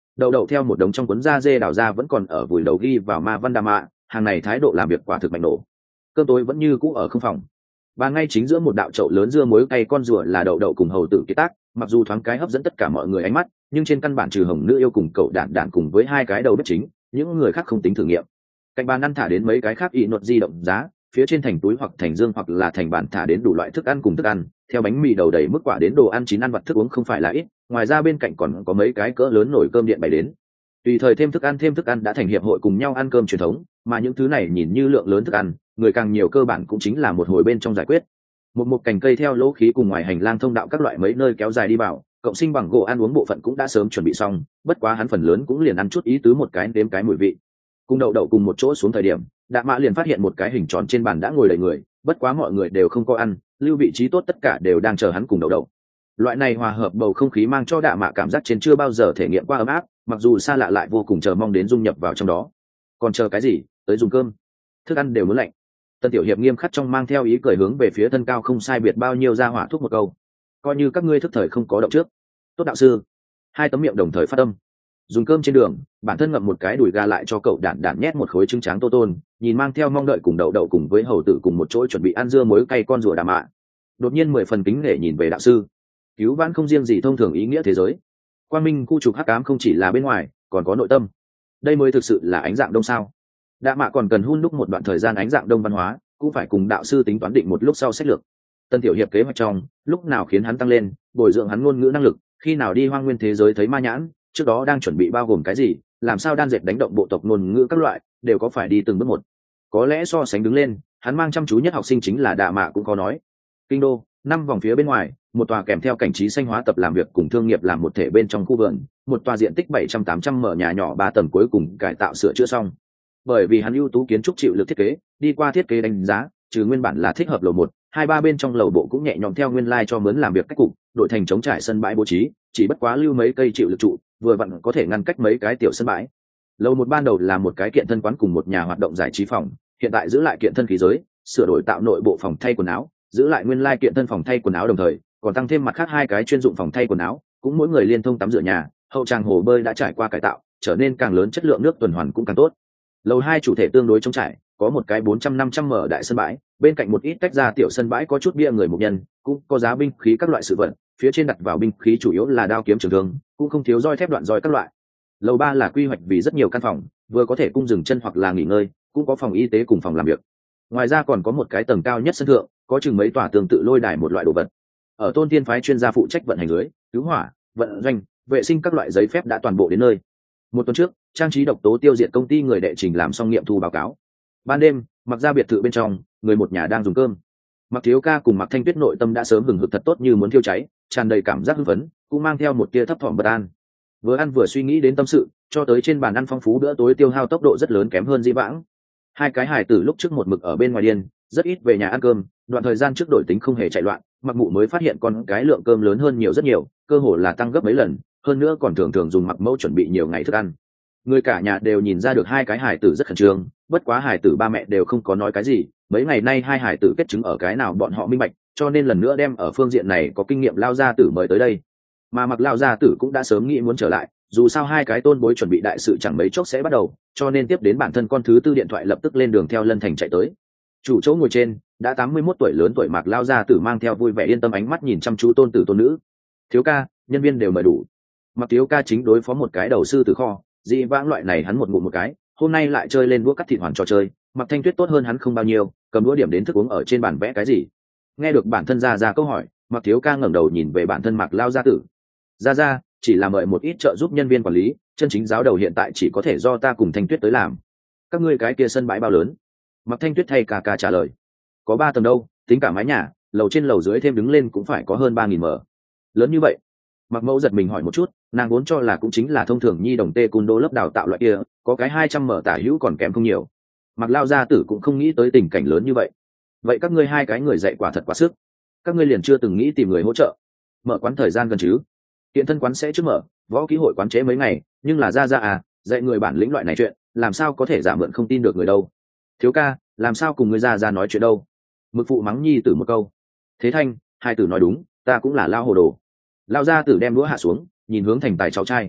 S1: Đậu đậu theo một đống trong cuốn da dê đào ra vẫn còn ở vùi đầu ghi vào ma văn đa mạ, hàng này thái độ làm việc quả thực mạnh nổ. Cơm tối vẫn như cũ ở không phòng. Và ngay chính giữa một đạo chậu lớn dưa muối cay con rùa là đậu đậu cùng hầu tử kiệt tác, mặc dù thoáng cái hấp dẫn tất cả mọi người ánh mắt, nhưng trên căn bản trừ hồng nữ yêu cùng cậu đản đản cùng với hai cái đầu bếp chính, những người khác không tính thử nghiệm. Cạnh bàn ăn thả đến mấy cái khác y nột di động giá, phía trên thành túi hoặc thành dương hoặc là thành bàn thả đến đủ loại thức ăn cùng thức ăn, theo bánh mì đầu đầy mức quả đến đồ ăn chín ăn vặt thức uống không phải là ít, ngoài ra bên cạnh còn có mấy cái cỡ lớn nồi cơm điện bày đến. Tùy thời thêm thức ăn thêm thức ăn đã thành hiệp hội cùng nhau ăn cơm truyền thống, mà những thứ này nhìn như lượng lớn thức ăn, người càng nhiều cơ bản cũng chính là một hồi bên trong giải quyết. Một một cành cây theo lỗ khí cùng ngoài hành lang thông đạo các loại mấy nơi kéo dài đi vào, cộng sinh bằng gỗ ăn uống bộ phận cũng đã sớm chuẩn bị xong, bất quá hắn phần lớn cũng liền ăn chút ý tứ một cái đếm cái mùi vị. Cùng đậu đậu cùng một chỗ xuống thời điểm, Đạ Mã liền phát hiện một cái hình tròn trên bàn đã ngồi đầy người, bất quá mọi người đều không có ăn, lưu vị trí tốt tất cả đều đang chờ hắn cùng đậu đậu. Loại này hòa hợp bầu không khí mang cho Đạ Mã cảm giác trên chưa bao giờ thể nghiệm qua ấm áp, mặc dù xa lạ lại vô cùng chờ mong đến dung nhập vào trong đó. Còn chờ cái gì, tới dùng cơm. Thức ăn đều muốn lạnh. Tân tiểu hiệp nghiêm khắc trong mang theo ý cười hướng về phía thân cao không sai biệt bao nhiêu ra hỏa thuốc một câu. Coi như các ngươi thức thời không có động trước. Tốt đạo sư. Hai tấm miệng đồng thời phát âm. Dùng cơm trên đường, bản thân ngậm một cái đùi gà lại cho cậu đản đản nhét một khối trứng tráng tô tôn, nhìn mang theo mong đợi cùng đậu đậu cùng với hầu tử cùng một chỗ chuẩn bị ăn dưa muối cay con rùa Đạ Mã. Đột nhiên mười phần kính nể nhìn về đạo sư. Cứu vãn không riêng gì thông thường ý nghĩa thế giới. Quang minh khu trục hắc ám không chỉ là bên ngoài, còn có nội tâm. Đây mới thực sự là ánh dạng đông sao? Đạ Mã còn cần hun đúc một đoạn thời gian ánh dạng đông văn hóa, cũng phải cùng đạo sư tính toán định một lúc sau sách lược. Tân tiểu hiệp kế hoạch trong, lúc nào khiến hắn tăng lên, bồi dưỡng hắn ngôn ngữ năng lực, khi nào đi hoang nguyên thế giới thấy ma nhãn, trước đó đang chuẩn bị bao gồm cái gì, làm sao đan dệt đánh động bộ tộc ngôn ngữ các loại, đều có phải đi từng bước một. Có lẽ so sánh đứng lên, hắn mang chăm chú nhất học sinh chính là Đạ Mã cũng có nói. Kinh đô, năm vòng phía bên ngoài, một tòa kèm theo cảnh trí xanh hóa tập làm việc cùng thương nghiệp làm một thể bên trong khu vườn, một tòa diện tích bảy trăm tám trăm mở nhà nhỏ ba tầng cuối cùng cải tạo sửa chữa xong. Bởi vì hắn ưu tú kiến trúc chịu lực thiết kế, đi qua thiết kế đánh giá, trừ nguyên bản là thích hợp lầu một, hai ba bên trong lầu bộ cũng nhẹ nhõm theo nguyên lai like cho mướn làm việc cách cục, đội thành chống trải sân bãi bố trí, chỉ bất quá lưu mấy cây chịu lực trụ, vừa vặn có thể ngăn cách mấy cái tiểu sân bãi. Lầu một ban đầu là một cái kiện thân quán cùng một nhà hoạt động giải trí phòng, hiện tại giữ lại kiện thân khí giới, sửa đổi tạo nội bộ phòng thay quần áo, giữ lại nguyên lai like kiện thân phòng thay quần áo đồng thời, còn tăng thêm mặt khác hai cái chuyên dụng phòng thay quần áo, cũng mỗi người liên thông tắm rửa nhà, hậu tràng hồ bơi đã trải qua cải tạo, trở nên càng lớn, chất lượng nước tuần hoàn cũng càng tốt. Lầu hai chủ thể tương đối trống trải, có một cái bốn trăm năm trăm mở đại sân bãi, bên cạnh một ít tách ra tiểu sân bãi có chút bia người mục nhân, cũng có giá binh khí các loại sự vật, phía trên đặt vào binh khí chủ yếu là đao kiếm trường thương, cũng không thiếu roi thép đoạn roi các loại. Lầu ba là quy hoạch vì rất nhiều căn phòng, vừa có thể cung dừng chân hoặc là nghỉ ngơi, cũng có phòng y tế cùng phòng làm việc. Ngoài ra còn có một cái tầng cao nhất sân thượng, có chừng mấy tòa tương tự lôi đài một loại đồ vật. Ở Tôn Tiên phái chuyên gia phụ trách vận hành lưới, cứu hỏa, vận doanh, vệ sinh các loại giấy phép đã toàn bộ đến nơi. Một tuần trước, trang trí độc tố tiêu diệt công ty người đệ trình làm xong nghiệm thu báo cáo. Ban đêm, mặc ra biệt thự bên trong, người một nhà đang dùng cơm. Mặc Thiếu Ca cùng Mặc Thanh Tuyết nội tâm đã sớm hừng hực thật tốt như muốn thiêu cháy, tràn đầy cảm giác hưng phấn, cũng mang theo một tia thấp thỏm bất an. Vừa ăn vừa suy nghĩ đến tâm sự, cho tới trên bàn ăn phong phú bữa tối tiêu hao tốc độ rất lớn kém hơn di vãng. Hai cái hài tử lúc trước một mực ở bên ngoài điên, rất ít về nhà ăn cơm, đoạn thời gian trước đổi tính không hề chạy loạn, Mặc Mụ mới phát hiện con cái lượng cơm lớn hơn nhiều rất nhiều, cơ hồ là tăng gấp mấy lần, hơn nữa còn thường thường dùng Mặc Mẫu chuẩn bị nhiều ngày thức ăn. Người cả nhà đều nhìn ra được hai cái hài tử rất khẩn trương, bất quá hài tử ba mẹ đều không có nói cái gì, mấy ngày nay hai hài tử kết chứng ở cái nào bọn họ minh bạch, cho nên lần nữa đem ở phương diện này có kinh nghiệm lao gia tử mời tới đây. Mà Mặc lao gia tử cũng đã sớm nghĩ muốn trở lại, dù sao hai cái tôn bối chuẩn bị đại sự chẳng mấy chốc sẽ bắt đầu, cho nên tiếp đến bản thân con thứ tư điện thoại lập tức lên đường theo Lân Thành chạy tới. Chủ chỗ ngồi trên, đã tám mươi mốt tuổi lớn tuổi Mạc lao gia tử mang theo vui vẻ yên tâm ánh mắt nhìn chăm chú tôn tử tôn nữ. Thiếu ca, nhân viên đều mời đủ. Mặc Thiếu Ca chính đối phó một cái đầu sư tử kho, dị vãng loại này hắn một ngụm một cái, hôm nay lại chơi lên đũa cắt thịt hoàn trò chơi. Mặc Thanh Tuyết tốt hơn hắn không bao nhiêu, cầm đũa điểm đến thức uống ở trên bàn vẽ cái gì. Nghe được bản thân ra ra câu hỏi, Mặc Thiếu Ca ngẩng đầu nhìn về bản thân Mạc lao gia tử. Ra ra, chỉ là mời một ít trợ giúp nhân viên quản lý, chân chính giáo đầu hiện tại chỉ có thể do ta cùng Thanh Tuyết tới làm. Các ngươi cái kia sân bãi bao lớn? Mặc Thanh Tuyết thay cà cà trả lời. Có ba tầng đâu, tính cả mái nhà, lầu trên lầu dưới thêm đứng lên cũng phải có hơn ba nghìn mở. Lớn như vậy? Mặc Mẫu giật mình hỏi một chút, nàng vốn cho là cũng chính là thông thường nhi đồng tê cun đô lớp đào tạo loại kia, có cái hai trăm mở tả hữu còn kém không nhiều. Mặc lao gia tử cũng không nghĩ tới tình cảnh lớn như vậy. Vậy các ngươi hai cái người dạy quả thật quá sức. Các ngươi liền chưa từng nghĩ tìm người hỗ trợ. Mở quán thời gian gần chứ? Hiện thân quán sẽ trước mở, võ kỹ hội quán chế mấy ngày, nhưng là ra ra à, dạy người bản lĩnh loại này chuyện, làm sao có thể giả mượn không tin được người đâu. Thiếu ca, làm sao cùng ngươi ra ra nói chuyện đâu? Mực phụ mắng nhi tử một câu. Thế Thanh, hai tử nói đúng, ta cũng là lao hồ đồ. Lao gia tử đem đũa hạ xuống, nhìn hướng thành tài cháu trai.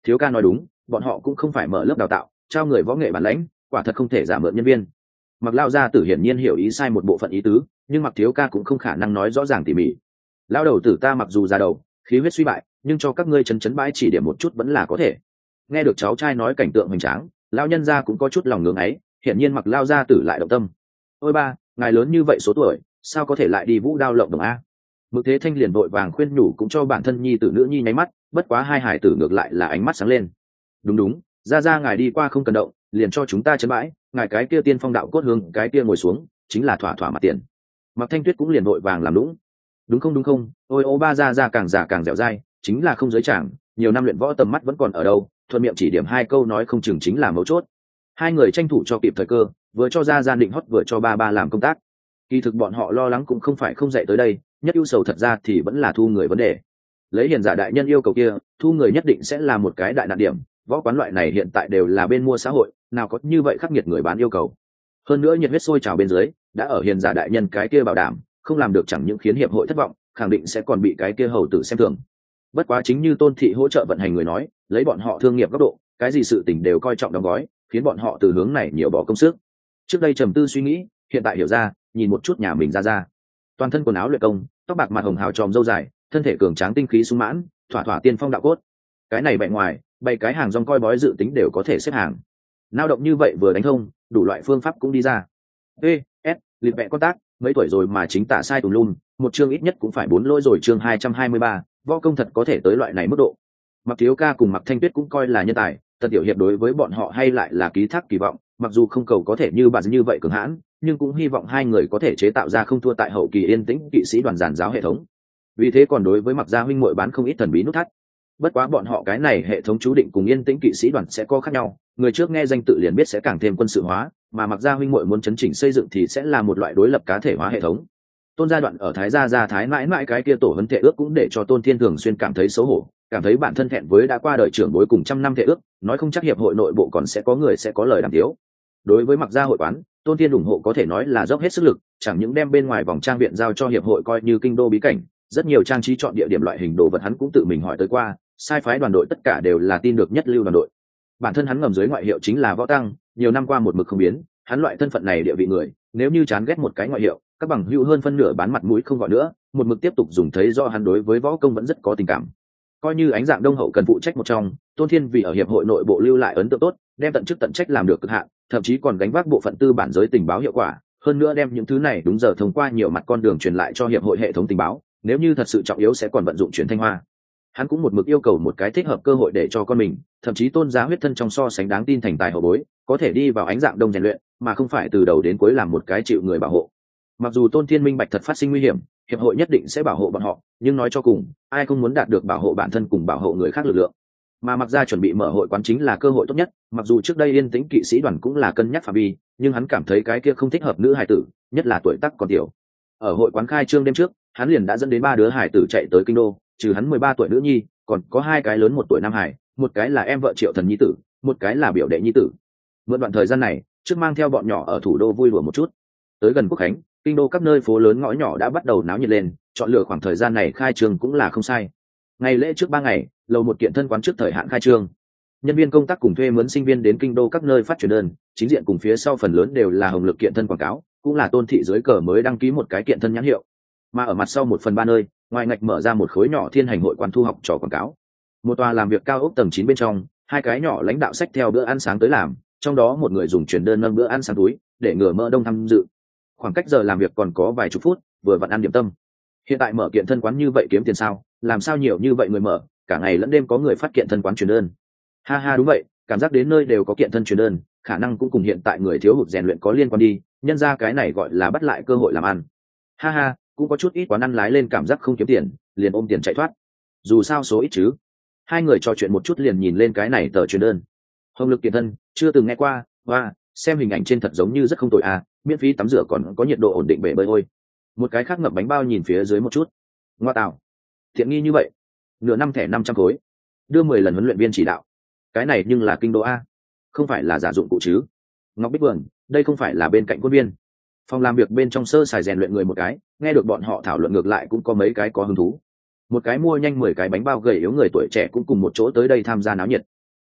S1: Thiếu ca nói đúng, bọn họ cũng không phải mở lớp đào tạo trao người võ nghệ bản lãnh, quả thật không thể giả mượn nhân viên. Mặc lao gia tử hiển nhiên hiểu ý sai một bộ phận ý tứ, nhưng Mặc thiếu ca cũng không khả năng nói rõ ràng tỉ mỉ. Lao đầu tử ta mặc dù già đầu khí huyết suy bại, nhưng cho các ngươi chấn chấn bãi chỉ điểm một chút vẫn là có thể. Nghe được cháu trai nói cảnh tượng hoành tráng, lão nhân gia cũng có chút lòng ngưỡng ấy, hiển nhiên Mặc lao gia tử lại động tâm. Ôi ba, ngài lớn như vậy số tuổi, sao có thể lại đi vũ đao lộng đồng a? Mực Thế Thanh liền vội vàng khuyên nhủ cũng cho bản thân nhi tử nữ nhi nháy mắt, bất quá hai hải tử ngược lại là ánh mắt sáng lên. Đúng đúng, ra ra ngài đi qua không cần động, liền cho chúng ta chấn bãi, ngài cái kia tiên phong đạo cốt hương cái kia ngồi xuống, chính là thỏa thỏa mặt tiền. Mặc Thanh Tuyết cũng liền vội vàng làm lũng. Đúng không đúng không, ôi ô ba ra ra càng già càng dẻo dai, chính là không giới chẳng, nhiều năm luyện võ tầm mắt vẫn còn ở đâu, thuận miệng chỉ điểm hai câu nói không chừng chính là mấu chốt. Hai người tranh thủ cho kịp thời cơ, vừa cho ra gia định hót vừa cho ba ba làm công tác. Kỳ thực bọn họ lo lắng cũng không phải không dạy tới đây, nhất ưu sầu thật ra thì vẫn là thu người vấn đề. Lấy hiền giả đại nhân yêu cầu kia, thu người nhất định sẽ là một cái đại nạn điểm. Võ quán loại này hiện tại đều là bên mua xã hội, nào có như vậy khắc nghiệt người bán yêu cầu. Hơn nữa nhiệt huyết sôi trào bên dưới, đã ở hiền giả đại nhân cái kia bảo đảm, không làm được chẳng những khiến hiệp hội thất vọng, khẳng định sẽ còn bị cái kia hầu tử xem thường. Bất quá chính như Tôn thị hỗ trợ vận hành người nói, lấy bọn họ thương nghiệp góc độ, cái gì sự tình đều coi trọng đóng gói, khiến bọn họ từ hướng này nhiều bỏ công sức. Trước đây trầm tư suy nghĩ, hiện tại hiểu ra, nhìn một chút nhà mình ra ra, toàn thân quần áo luyện công, tóc bạc mặt hồng hào tròm râu dài, thân thể cường tráng tinh khí sung mãn, thỏa thỏa tiên phong đạo cốt. Cái này bề ngoài, bày cái hàng rong coi bói dự tính đều có thể xếp hàng. Nao động như vậy vừa đánh thông, đủ loại phương pháp cũng đi ra. E, S, liệt vẽ con tác, mấy tuổi rồi mà chính tả sai tùm lum, một chương ít nhất cũng phải bốn lỗi rồi. Chương hai trăm hai mươi ba, võ công thật có thể tới loại này mức độ. Mặc Thiếu ca cùng Mặc Thanh Tuyết cũng coi là nhân tài, Tần tiểu hiệp đối với bọn họ hay lại là ký thác kỳ vọng, mặc dù không cầu có thể như bà như vậy cường hãn, nhưng cũng hy vọng hai người có thể chế tạo ra không thua tại hậu kỳ yên tĩnh kỵ sĩ đoàn giàn giáo hệ thống. Vì thế còn đối với Mặc gia huynh muội bán không ít thần bí nút thắt. Bất quá bọn họ cái này hệ thống chú định cùng yên tĩnh kỵ sĩ đoàn sẽ có khác nhau, người trước nghe danh tự liền biết sẽ càng thêm quân sự hóa, mà Mặc gia huynh muội muốn chấn chỉnh xây dựng thì sẽ là một loại đối lập cá thể hóa hệ thống. Tôn gia đoạn ở Thái gia gia Thái mãi mãi cái kia tổ hấn thể ước cũng để cho Tôn Thiên thường xuyên cảm thấy xấu hổ, cảm thấy bản thân thẹn với đã qua đời trưởng bối cùng trăm năm thể ước, nói không chắc hiệp hội nội bộ còn sẽ có người sẽ có lời đàm tiếu. Đối với Mặc gia hội quán, Tôn Thiên ủng hộ có thể nói là dốc hết sức lực, chẳng những đem bên ngoài vòng trang viện giao cho hiệp hội coi như kinh đô bí cảnh, rất nhiều trang trí chọn địa điểm loại hình đồ vật hắn cũng tự mình hỏi tới qua, sai phái đoàn đội tất cả đều là tin được nhất lưu đoàn đội. Bản thân hắn ngầm dưới ngoại hiệu chính là Võ Tăng, nhiều năm qua một mực không biến, hắn loại thân phận này địa vị người, nếu như chán ghét một cái ngoại hiệu, các bằng hữu hơn phân nửa bán mặt mũi không gọi nữa, một mực tiếp tục dùng thấy do hắn đối với võ công vẫn rất có tình cảm. Coi như ánh dạng đông hậu cần phụ trách một trong, Tôn Thiên vì ở hiệp hội nội bộ lưu lại ấn tượng tốt, đem tận chức tận trách làm được cực hạn, thậm chí còn gánh vác bộ phận tư bản giới tình báo hiệu quả, hơn nữa đem những thứ này đúng giờ thông qua nhiều mặt con đường truyền lại cho hiệp hội hệ thống tình báo, nếu như thật sự trọng yếu sẽ còn vận dụng truyền thanh hoa. Hắn cũng một mực yêu cầu một cái thích hợp cơ hội để cho con mình, thậm chí Tôn giá huyết thân trong so sánh đáng tin thành tài hậu bối, có thể đi vào ánh dạng đông rèn luyện, mà không phải từ đầu đến cuối làm một cái chịu người bảo hộ. Mặc dù Tôn Thiên minh bạch thật phát sinh nguy hiểm, hiệp hội nhất định sẽ bảo hộ bọn họ, nhưng nói cho cùng, ai không muốn đạt được bảo hộ bản thân cùng bảo hộ người khác lực lượng. Mà Mặc gia chuẩn bị mở hội quán chính là cơ hội tốt nhất, mặc dù trước đây yên tĩnh kỵ sĩ đoàn cũng là cân nhắc phạm vi, nhưng hắn cảm thấy cái kia không thích hợp nữ hài tử, nhất là tuổi tác còn tiểu. Ở hội quán khai trương đêm trước, hắn liền đã dẫn đến ba đứa hài tử chạy tới kinh đô, trừ hắn mười ba tuổi nữ nhi, còn có hai cái lớn một tuổi nam hải, một cái là em vợ Triệu Thần nhi tử, một cái là biểu đệ nhi tử. Mượn đoạn thời gian này, trước mang theo bọn nhỏ ở thủ đô vui đùa một chút. Tới gần Quốc khánh, kinh đô các nơi phố lớn ngõ nhỏ đã bắt đầu náo nhiệt lên, chọn lựa khoảng thời gian này khai trương cũng là không sai. Ngày lễ trước ba ngày, lầu một kiện thân quán trước thời hạn khai trương. Nhân viên công tác cùng thuê mướn sinh viên đến kinh đô các nơi phát truyền đơn, chính diện cùng phía sau phần lớn đều là hồng lực kiện thân quảng cáo, cũng là Tôn thị dưới cờ mới đăng ký một cái kiện thân nhãn hiệu. Mà ở mặt sau một phần ba nơi, ngoài ngạch mở ra một khối nhỏ thiên hành hội quán thu học trò quảng cáo. Một tòa làm việc cao ốc tầng chín bên trong, hai cái nhỏ lãnh đạo xách theo bữa ăn sáng tới làm, trong đó một người dùng truyền đơn nâng bữa ăn sáng túi, để ngừa mỡ đông tham dự. Khoảng cách giờ làm việc còn có vài chục phút, vừa vặn ăn điểm tâm. Hiện tại mở kiện thân quán như vậy kiếm tiền sao? Làm sao nhiều như vậy người mở, cả ngày lẫn đêm có người phát kiện thân quán truyền đơn. Ha ha đúng vậy, cảm giác đến nơi đều có kiện thân truyền đơn, khả năng cũng cùng hiện tại người thiếu hụt rèn luyện có liên quan đi, nhân ra cái này gọi là bắt lại cơ hội làm ăn. Ha ha, cũng có chút ít quán ăn lái lên cảm giác không kiếm tiền, liền ôm tiền chạy thoát. Dù sao số ít chứ. Hai người trò chuyện một chút liền nhìn lên cái này tờ truyền đơn. Hồng lực kiện thân, chưa từng nghe qua, và xem hình ảnh trên thật giống như rất không tồi à, miễn phí tắm rửa còn có nhiệt độ ổn định bể bơi ôi. Một cái khác ngậm bánh bao nhìn phía dưới một chút. Ngoa tạo, thiện nghi như vậy, nửa năm thẻ năm trăm khối, đưa mười lần huấn luyện viên chỉ đạo. Cái này nhưng là kinh đô a, không phải là giả dụng cụ chứ. Ngọc Bích Vườn, đây không phải là bên cạnh quân viên. Phòng làm việc bên trong sơ xài rèn luyện người một cái, nghe được bọn họ thảo luận ngược lại cũng có mấy cái có hứng thú. Một cái mua nhanh mười cái bánh bao gầy yếu người tuổi trẻ cũng cùng một chỗ tới đây tham gia náo nhiệt.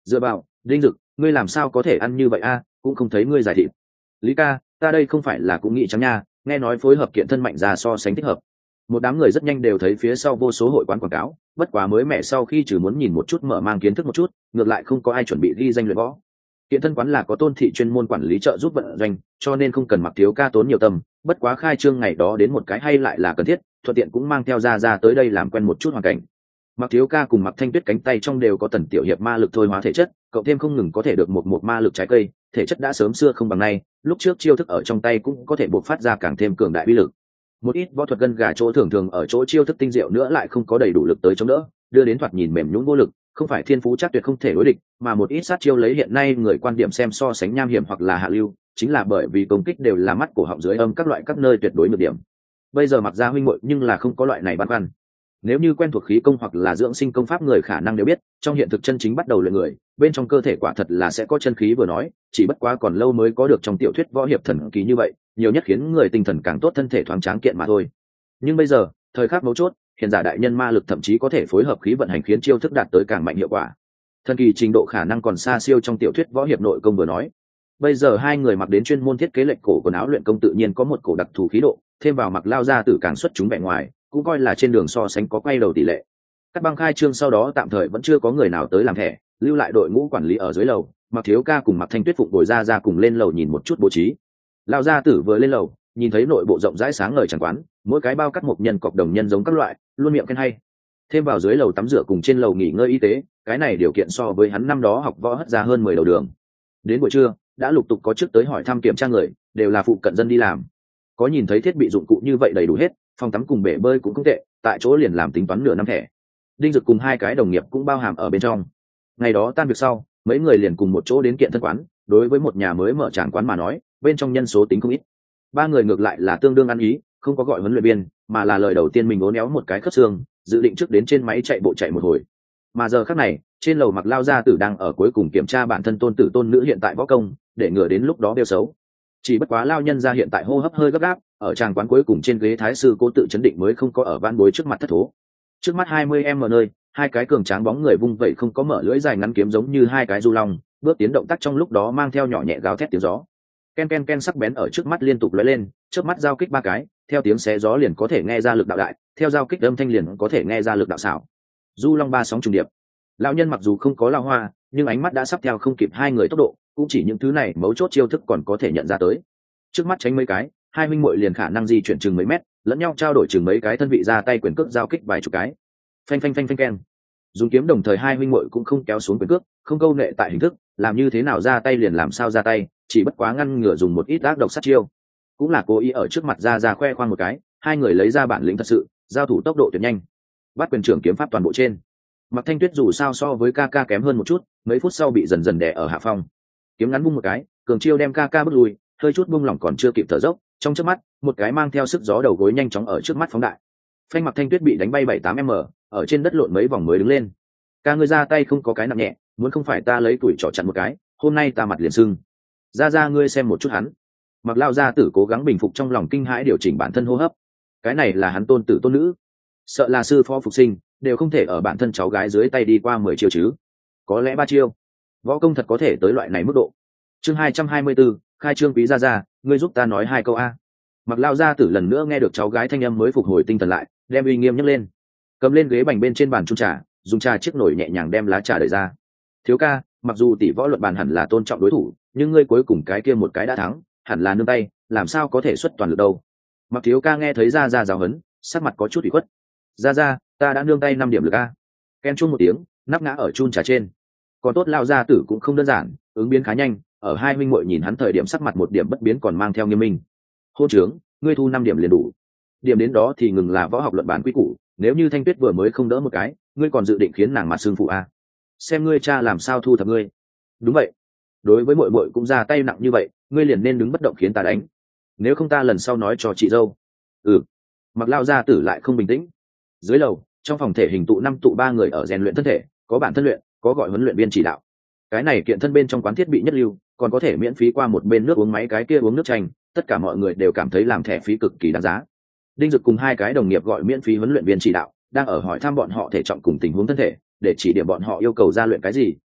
S1: dựa vào Đinh Dực, ngươi làm sao có thể ăn như vậy a, cũng không thấy ngươi giải thịt. Lý ca, ta đây không phải là cũng nghĩ trắng nha, nghe nói phối hợp kiện thân mạnh ra so sánh thích hợp. Một đám người rất nhanh đều thấy phía sau vô số hội quán quảng cáo, bất quá mới mẹ sau khi chỉ muốn nhìn một chút mở mang kiến thức một chút, ngược lại không có ai chuẩn bị ghi danh luyện võ. Kiện thân quán là có Tôn thị chuyên môn quản lý trợ giúp vận doanh, cho nên không cần Mặc Thiếu Ca tốn nhiều tâm, bất quá khai trương ngày đó đến một cái hay lại là cần thiết, thuận tiện cũng mang theo ra ra tới đây làm quen một chút hoàn cảnh. Mặc Thiếu Ca cùng Mặc Thanh Tuyết cánh tay trong đều có tần tiểu hiệp ma lực thôi hóa thể chất, cậu thêm không ngừng có thể được một một ma lực trái cây, thể chất đã sớm xưa không bằng nay, lúc trước chiêu thức ở trong tay cũng có thể bộc phát ra càng thêm cường đại uy lực. Một ít võ thuật gân gà chỗ thường thường ở chỗ chiêu thức tinh diệu nữa lại không có đầy đủ lực tới chống đỡ, đưa đến thoạt nhìn mềm nhũn vô lực, không phải thiên phú chắc tuyệt không thể đối địch, mà một ít sát chiêu lấy hiện nay người quan điểm xem so sánh nham hiểm hoặc là hạ lưu, chính là bởi vì công kích đều là mắt cổ họng dưới âm các loại các nơi tuyệt đối nhược điểm. Bây giờ Mặc gia huynh muội nhưng là không có loại này băn khoăn. Nếu như quen thuộc khí công hoặc là dưỡng sinh công pháp người khả năng đều biết, trong hiện thực chân chính bắt đầu luyện người, bên trong cơ thể quả thật là sẽ có chân khí vừa nói, chỉ bất quá còn lâu mới có được trong tiểu thuyết võ hiệp thần kỳ như vậy, nhiều nhất khiến người tinh thần càng tốt, thân thể thoáng tráng kiện mà thôi. Nhưng bây giờ, thời khắc mấu chốt, hiện giả đại nhân ma lực thậm chí có thể phối hợp khí vận hành khiến chiêu thức đạt tới càng mạnh hiệu quả. Thần kỳ trình độ khả năng còn xa siêu trong tiểu thuyết võ hiệp nội công vừa nói. Bây giờ hai người mặc đến chuyên môn thiết kế lệnh cổ quần áo luyện công tự nhiên có một cổ đặc thù khí độ, thêm vào Mặc lao ra tử càng xuất chúng vẻ ngoài, cũng coi là trên đường so sánh có quay đầu tỷ lệ. Các băng khai trương sau đó tạm thời vẫn chưa có người nào tới làm thẻ, lưu lại đội ngũ quản lý ở dưới lầu, Mặc Thiếu Ca cùng Mặc Thanh Tuyết phụng bồi ra ra cùng lên lầu nhìn một chút bố trí. Lão gia tử vừa lên lầu, nhìn thấy nội bộ rộng rãi sáng ngời chẳng quán, mỗi cái bao cắt một nhân cọc đồng nhân giống các loại, luôn miệng khen hay. Thêm vào dưới lầu tắm rửa cùng trên lầu nghỉ ngơi y tế, cái này điều kiện so với hắn năm đó học võ hất ra hơn mười đầu đường. Đến buổi trưa, đã lục tục có trước tới hỏi thăm kiểm tra người, đều là phụ cận dân đi làm. Có nhìn thấy thiết bị dụng cụ như vậy đầy đủ hết, phòng tắm cùng bể bơi cũng không tệ, tại chỗ liền làm tính toán nửa năm thẻ. Đinh Dực cùng hai cái đồng nghiệp cũng bao hàm ở bên trong. Ngày đó tan việc sau, mấy người liền cùng một chỗ đến kiện thân quán, đối với một nhà mới mở tràng quán mà nói, bên trong nhân số tính không ít. Ba người ngược lại là tương đương ăn ý, không có gọi huấn luyện viên, mà là lời đầu tiên mình uốn éo một cái khớp xương, dự định trước đến trên máy chạy bộ chạy một hồi. Mà giờ khắc này, trên lầu Mặc lao gia tử đang ở cuối cùng kiểm tra bản thân tôn tử tôn nữ hiện tại võ công, để ngừa đến lúc đó đeo xấu. Chỉ bất quá lao nhân ra hiện tại hô hấp hơi gấp gáp, ở tràng quán cuối cùng trên ghế thái sư cố tự chấn định mới không có ở van bối trước mặt thất thố. Trước mắt hai mươi em nơi, hai cái cường tráng bóng người vung vẩy không có mở lưỡi dài ngắn kiếm giống như hai cái du long, bước tiến động tác trong lúc đó mang theo nhỏ nhẹ gào thét tiếng gió. Ken ken ken sắc bén ở trước mắt liên tục lóe lên, trước mắt giao kích ba cái, theo tiếng xé gió liền có thể nghe ra lực đạo đại, theo giao kích âm thanh liền có thể nghe ra lực đạo xảo. Du long ba sóng trùng điệp. Lão nhân mặc dù không có lao hoa, nhưng ánh mắt đã sắp theo không kịp hai người tốc độ, cũng chỉ những thứ này mấu chốt chiêu thức còn có thể nhận ra tới. Trước mắt tránh mấy cái, hai huynh muội liền khả năng di chuyển chừng mấy mét, lẫn nhau trao đổi chừng mấy cái thân vị ra tay quyền cước giao kích vài chục cái. Phanh phanh phanh phanh ken. Dùng kiếm đồng thời hai huynh muội cũng không kéo xuống quyền cước, không câu nệ tại hình thức, làm như thế nào ra tay liền làm sao ra tay, chỉ bất quá ngăn ngừa dùng một ít ác độc sát chiêu. Cũng là cố ý ở trước mặt ra ra khoe khoang một cái, hai người lấy ra bản lĩnh thật sự, giao thủ tốc độ tuyệt nhanh. Bắt quyền trưởng kiếm pháp toàn bộ trên. Mặc Thanh Tuyết dù sao so với ca ca kém hơn một chút, mấy phút sau bị dần dần đè ở hạ phong. Kiếm ngắn bung một cái, cường chiêu đem ca ca bước lui, hơi chút bung lỏng còn chưa kịp thở dốc, trong chớp mắt, một cái mang theo sức gió đầu gối nhanh chóng ở trước mắt phóng đại. Phanh Mặc Thanh Tuyết bị đánh bay bảy tám m, ở trên đất lộn mấy vòng mới đứng lên. Ca ngươi ra tay không có cái nặng nhẹ, muốn không phải ta lấy tuổi trỏ chặn một cái, hôm nay ta mặt liền sưng. Ra ra ngươi xem một chút hắn. Mặc lao gia tử cố gắng bình phục trong lòng kinh hãi, điều chỉnh bản thân hô hấp. Cái này là hắn tôn tử tôn nữ, sợ là sư phó phục sinh, đều không thể ở bản thân cháu gái dưới tay đi qua mười chiêu chứ. Có lẽ ba chiêu. Võ công thật có thể tới loại này mức độ. Chương hai trăm hai mươi bốn, khai trương quý gia gia, ngươi giúp ta nói hai câu a. Mặc lao gia tử lần nữa nghe được cháu gái thanh âm mới phục hồi tinh thần lại, đem uy nghiêm nhấc lên, cầm lên ghế bành bên trên bàn chung trà, dùng trà chiếc nồi nhẹ nhàng đem lá trà đẩy ra. Thiếu ca, mặc dù tỷ võ luận bàn hẳn là tôn trọng đối thủ, nhưng ngươi cuối cùng cái kia một cái đã thắng, hẳn là nương tay, làm sao có thể xuất toàn lực đâu. Mặc thiếu ca nghe thấy ra ra giáo hấn, sắc mặt có chút ủy khuất. Ra ra, ta đã nương tay năm điểm lực a. Ken chuông một tiếng, nắp ngã ở chun trà trên. Còn tốt lao gia tử cũng không đơn giản, ứng biến khá nhanh, ở hai minh muội nhìn hắn thời điểm sắc mặt một điểm bất biến còn mang theo nghiêm minh. Hôn trướng, ngươi thu năm điểm liền đủ. Điểm đến đó thì ngừng là võ học luận bàn quy củ, nếu như Thanh Tuyết vừa mới không đỡ một cái, ngươi còn dự định khiến nàng mặt xương phụ a? Xem ngươi cha làm sao thu thập ngươi. Đúng vậy, đối với muội muội cũng ra tay nặng như vậy, ngươi liền nên đứng bất động khiến ta đánh. Nếu không ta lần sau nói cho chị dâu. Ừ. Mặc lao gia tử lại không bình tĩnh. Dưới lầu, trong phòng thể hình tụ năm tụ ba người ở rèn luyện thân thể, có bản thân luyện, có gọi huấn luyện viên chỉ đạo. Cái này kiện thân bên trong quán thiết bị nhất lưu, còn có thể miễn phí qua một bên nước uống máy cái kia uống nước chanh, tất cả mọi người đều cảm thấy làm thẻ phí cực kỳ đáng giá. Đinh Dực cùng hai cái đồng nghiệp gọi miễn phí huấn luyện viên chỉ đạo, đang ở hỏi thăm bọn họ thể trọng cùng tình huống thân thể, để chỉ điểm bọn họ yêu cầu ra luyện cái gì,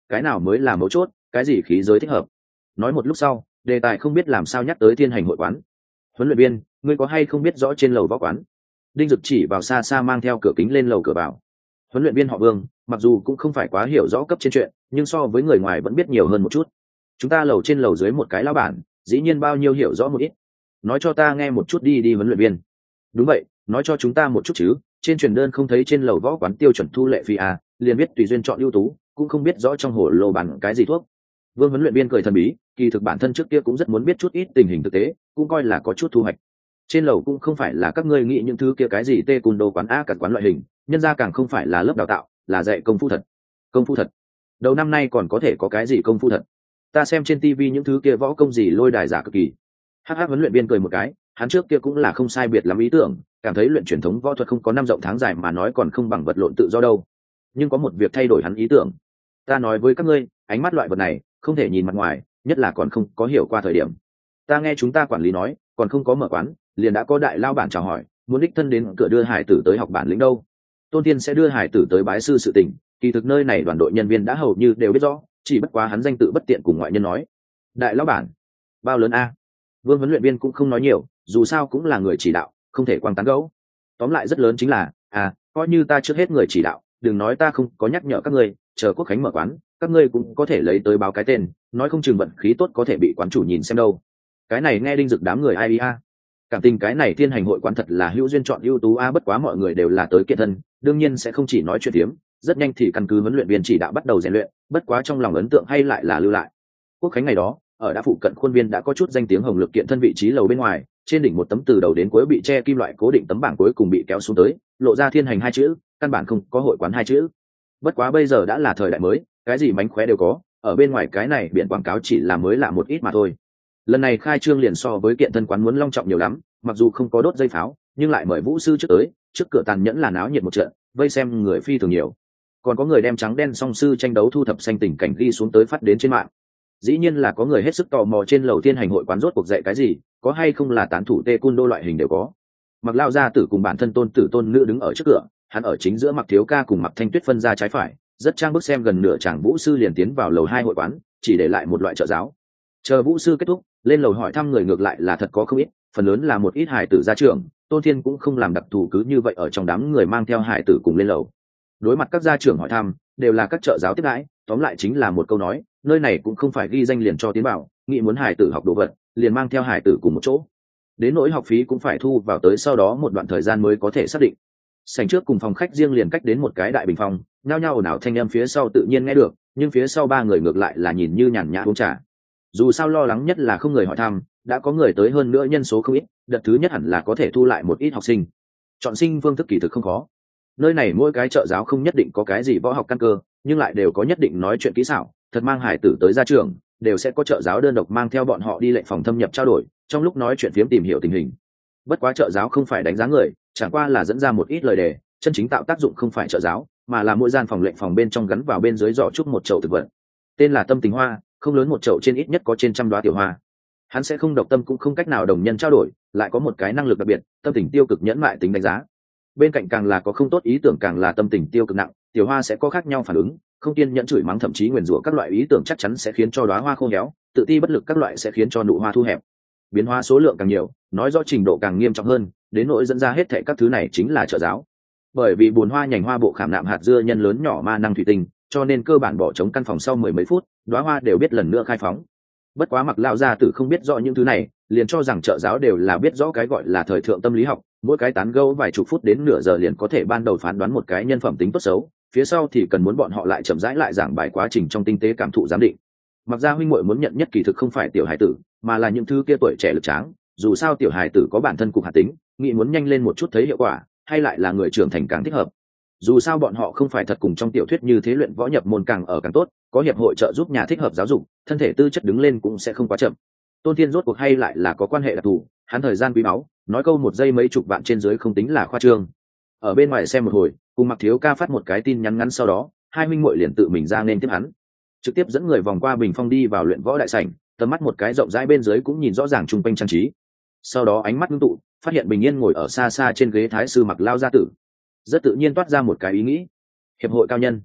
S1: cái nào mới là mấu chốt, cái gì khí giới thích hợp. Nói một lúc sau, đề tài không biết làm sao nhắc tới thiên hành hội quán. Huấn luyện viên, ngươi có hay không biết rõ trên lầu võ quán? Đinh Dực chỉ vào xa xa mang theo cửa kính lên lầu cửa vào. Huấn luyện viên họ Vương, mặc dù cũng không phải quá hiểu rõ cấp trên chuyện, nhưng so với người ngoài vẫn biết nhiều hơn một chút. Chúng ta lầu trên lầu dưới một cái lão bản, dĩ nhiên bao nhiêu hiểu rõ một ít. Nói cho ta nghe một chút đi đi huấn luyện viên. Đúng vậy, nói cho chúng ta một chút chứ, trên truyền đơn không thấy trên lầu võ quán tiêu chuẩn thu lệ phí à, liền biết tùy duyên chọn ưu tú, cũng không biết rõ trong hồ lô bán cái gì thuốc. Vương huấn luyện viên cười thần bí, kỳ thực bản thân trước kia cũng rất muốn biết chút ít tình hình thực tế, cũng coi là có chút thu hoạch. Trên lầu cũng không phải là các ngươi nghĩ những thứ kia cái gì tê cùn đồ quán a cặt quán loại hình, nhân ra càng không phải là lớp đào tạo, là dạy công phu thật. Công phu thật? Đầu năm nay còn có thể có cái gì công phu thật? Ta xem trên tivi những thứ kia võ công gì lôi đài giả cực kỳ. Hắc hắc huấn luyện viên cười một cái, hắn trước kia cũng là không sai biệt lắm ý tưởng, cảm thấy luyện truyền thống võ thuật không có năm rộng tháng dài mà nói còn không bằng vật lộn tự do đâu. Nhưng có một việc thay đổi hắn ý tưởng. Ta nói với các ngươi, ánh mắt loại vật này không thể nhìn mặt ngoài, nhất là còn không có hiểu qua thời điểm. Ta nghe chúng ta quản lý nói, còn không có mở quán, liền đã có đại lao bản chào hỏi, muốn đích thân đến cửa đưa hải tử tới học bản lĩnh đâu. Tôn Tiên sẽ đưa hải tử tới bái sư sự tình, kỳ thực nơi này đoàn đội nhân viên đã hầu như đều biết rõ, chỉ bất quá hắn danh tự bất tiện cùng ngoại nhân nói. Đại lão bản, bao lớn a? Vương huấn luyện viên cũng không nói nhiều, dù sao cũng là người chỉ đạo, không thể quang tán gẫu. Tóm lại rất lớn chính là, à, coi như ta trước hết người chỉ đạo, đừng nói ta không có nhắc nhở các ngươi, chờ Quốc Khánh mở quán, các ngươi cũng có thể lấy tới báo cái tên, nói không chừng vận khí tốt có thể bị quán chủ nhìn xem đâu. Cái này nghe Đinh Dực đám người ai a. Cảm tình cái này thiên hành hội quán thật là hữu duyên chọn ưu tú a, bất quá mọi người đều là tới kiện thân, đương nhiên sẽ không chỉ nói chuyện tiếm, rất nhanh thì căn cứ huấn luyện viên chỉ đạo bắt đầu rèn luyện, bất quá trong lòng ấn tượng hay lại là lưu lại. Quốc Khánh ngày đó, ở đã phụ cận khuôn viên đã có chút danh tiếng hồng lực kiện thân vị trí lầu bên ngoài, trên đỉnh một tấm từ đầu đến cuối bị che kim loại cố định tấm bảng cuối cùng bị kéo xuống tới, lộ ra thiên hành hai chữ, căn bản không có hội quán hai chữ. Bất quá bây giờ đã là thời đại mới, cái gì mánh khóe đều có, ở bên ngoài cái này biển quảng cáo chỉ là mới lạ một ít mà thôi. Lần này khai trương liền so với kiện thân quán muốn long trọng nhiều lắm, mặc dù không có đốt dây pháo, nhưng lại mời vũ sư trước tới, trước cửa tàn nhẫn là náo nhiệt một trận, vây xem người phi thường nhiều. Còn có người đem trắng đen song sư tranh đấu thu thập xanh tình cảnh ghi xuống tới phát đến trên mạng. Dĩ nhiên là có người hết sức tò mò trên lầu thiên hành hội quán rốt cuộc dạy cái gì, có hay không là tán thủ tê cun đô loại hình đều có. Mặc lao gia tử cùng bản thân tôn tử tôn nữ đứng ở trước cửa, hắn ở chính giữa Mặc Thiếu Ca cùng Mặc Thanh Tuyết phân ra trái phải, rất trang bức xem gần nửa chàng vũ sư liền tiến vào lầu hai hội quán, chỉ để lại một loại trợ giáo. Chờ vũ sư kết thúc, lên lầu hỏi thăm người ngược lại là thật có không ít, phần lớn là một ít hài tử gia trưởng, Tôn Thiên cũng không làm đặc thù cứ như vậy ở trong đám người mang theo hài tử cùng lên lầu. Đối mặt các gia trưởng hỏi thăm, đều là các trợ giáo tiếp đãi, tóm lại chính là một câu nói, nơi này cũng không phải ghi danh liền cho tiến vào, nghĩ muốn hài tử học đồ vật, liền mang theo hài tử cùng một chỗ. Đến nỗi học phí cũng phải thu vào tới sau đó một đoạn thời gian mới có thể xác định. Sảnh trước cùng phòng khách riêng liền cách đến một cái đại bình phòng, nhao nhao ồn ào thanh âm phía sau tự nhiên nghe được, nhưng phía sau ba người ngược lại là nhìn như nhàn nhã uống trà. Dù sao lo lắng nhất là không người hỏi thăm, đã có người tới hơn nữa nhân số không ít, đợt thứ nhất hẳn là có thể thu lại một ít học sinh. Chọn sinh phương thức kỳ thực không khó. Nơi này mỗi cái trợ giáo không nhất định có cái gì võ học căn cơ, nhưng lại đều có nhất định nói chuyện kỹ xảo, thật mang hải tử tới ra trường, đều sẽ có trợ giáo đơn độc mang theo bọn họ đi lệnh phòng thâm nhập trao đổi, trong lúc nói chuyện phiếm tìm hiểu tình hình. Bất quá trợ giáo không phải đánh giá người, chẳng qua là dẫn ra một ít lời đề, chân chính tạo tác dụng không phải trợ giáo, mà là mỗi gian phòng lệnh phòng bên trong gắn vào bên dưới giỏ trúc một chậu thực vật. Tên là Tâm Tình Hoa, không lớn một chậu trên ít nhất có trên trăm đoá tiểu hoa. Hắn sẽ không độc tâm cũng không cách nào đồng nhân trao đổi, lại có một cái năng lực đặc biệt, tâm tình tiêu cực nhẫn mại tính đánh giá. Bên cạnh càng là có không tốt ý tưởng càng là tâm tình tiêu cực nặng, tiểu hoa sẽ có khác nhau phản ứng, không kiên nhẫn chửi mắng thậm chí nguyền rủa các loại ý tưởng chắc chắn sẽ khiến cho đóa hoa khô héo, tự ti bất lực các loại sẽ khiến cho nụ hoa thu hẹp. Biến hóa số lượng càng nhiều, nói rõ trình độ càng nghiêm trọng hơn, đến nỗi dẫn ra hết thảy các thứ này chính là trợ giáo. Bởi vì buồn hoa nhành hoa bộ khảm nạm hạt dưa nhân lớn nhỏ ma năng thủy tinh, cho nên cơ bản bỏ trống căn phòng sau mười mấy phút, đóa hoa đều biết lần nữa khai phóng. Bất quá Mặc lão gia tử không biết rõ những thứ này, liền cho rằng trợ giáo đều là biết rõ cái gọi là thời thượng tâm lý học, mỗi cái tán gẫu vài chục phút đến nửa giờ liền có thể ban đầu phán đoán một cái nhân phẩm tính tốt xấu, phía sau thì cần muốn bọn họ lại chậm rãi lại giảng bài quá trình trong tinh tế cảm thụ giám định. Mặc gia huynh muội muốn nhận nhất kỳ thực không phải tiểu hải tử, mà là những thứ kia tuổi trẻ lực tráng, dù sao tiểu hải tử có bản thân cục hạt tính, nghĩ muốn nhanh lên một chút thấy hiệu quả, hay lại là người trưởng thành càng thích hợp. Dù sao bọn họ không phải thật cùng trong tiểu thuyết như thế luyện võ nhập môn càng ở càng tốt, có hiệp hội trợ giúp nhà thích hợp giáo dục, thân thể tư chất đứng lên cũng sẽ không quá chậm. Tôn Thiên rốt cuộc hay lại là có quan hệ đặc thù, hắn thời gian quý báu, nói câu một giây mấy chục vạn trên dưới không tính là khoa trương. Ở bên ngoài xem một hồi, cùng Mặc Thiếu Ca phát một cái tin nhắn ngắn sau đó, hai huynh muội liền tự mình ra nên tiếp hắn, trực tiếp dẫn người vòng qua bình phong đi vào luyện võ đại sảnh, tầm mắt một cái rộng rãi bên dưới cũng nhìn rõ ràng trung quanh trang trí. Sau đó ánh mắt ngưng tụ, phát hiện bình yên ngồi ở xa xa trên ghế thái sư Mặc lao gia tử, rất tự nhiên toát ra một cái ý nghĩ: hiệp hội cao nhân.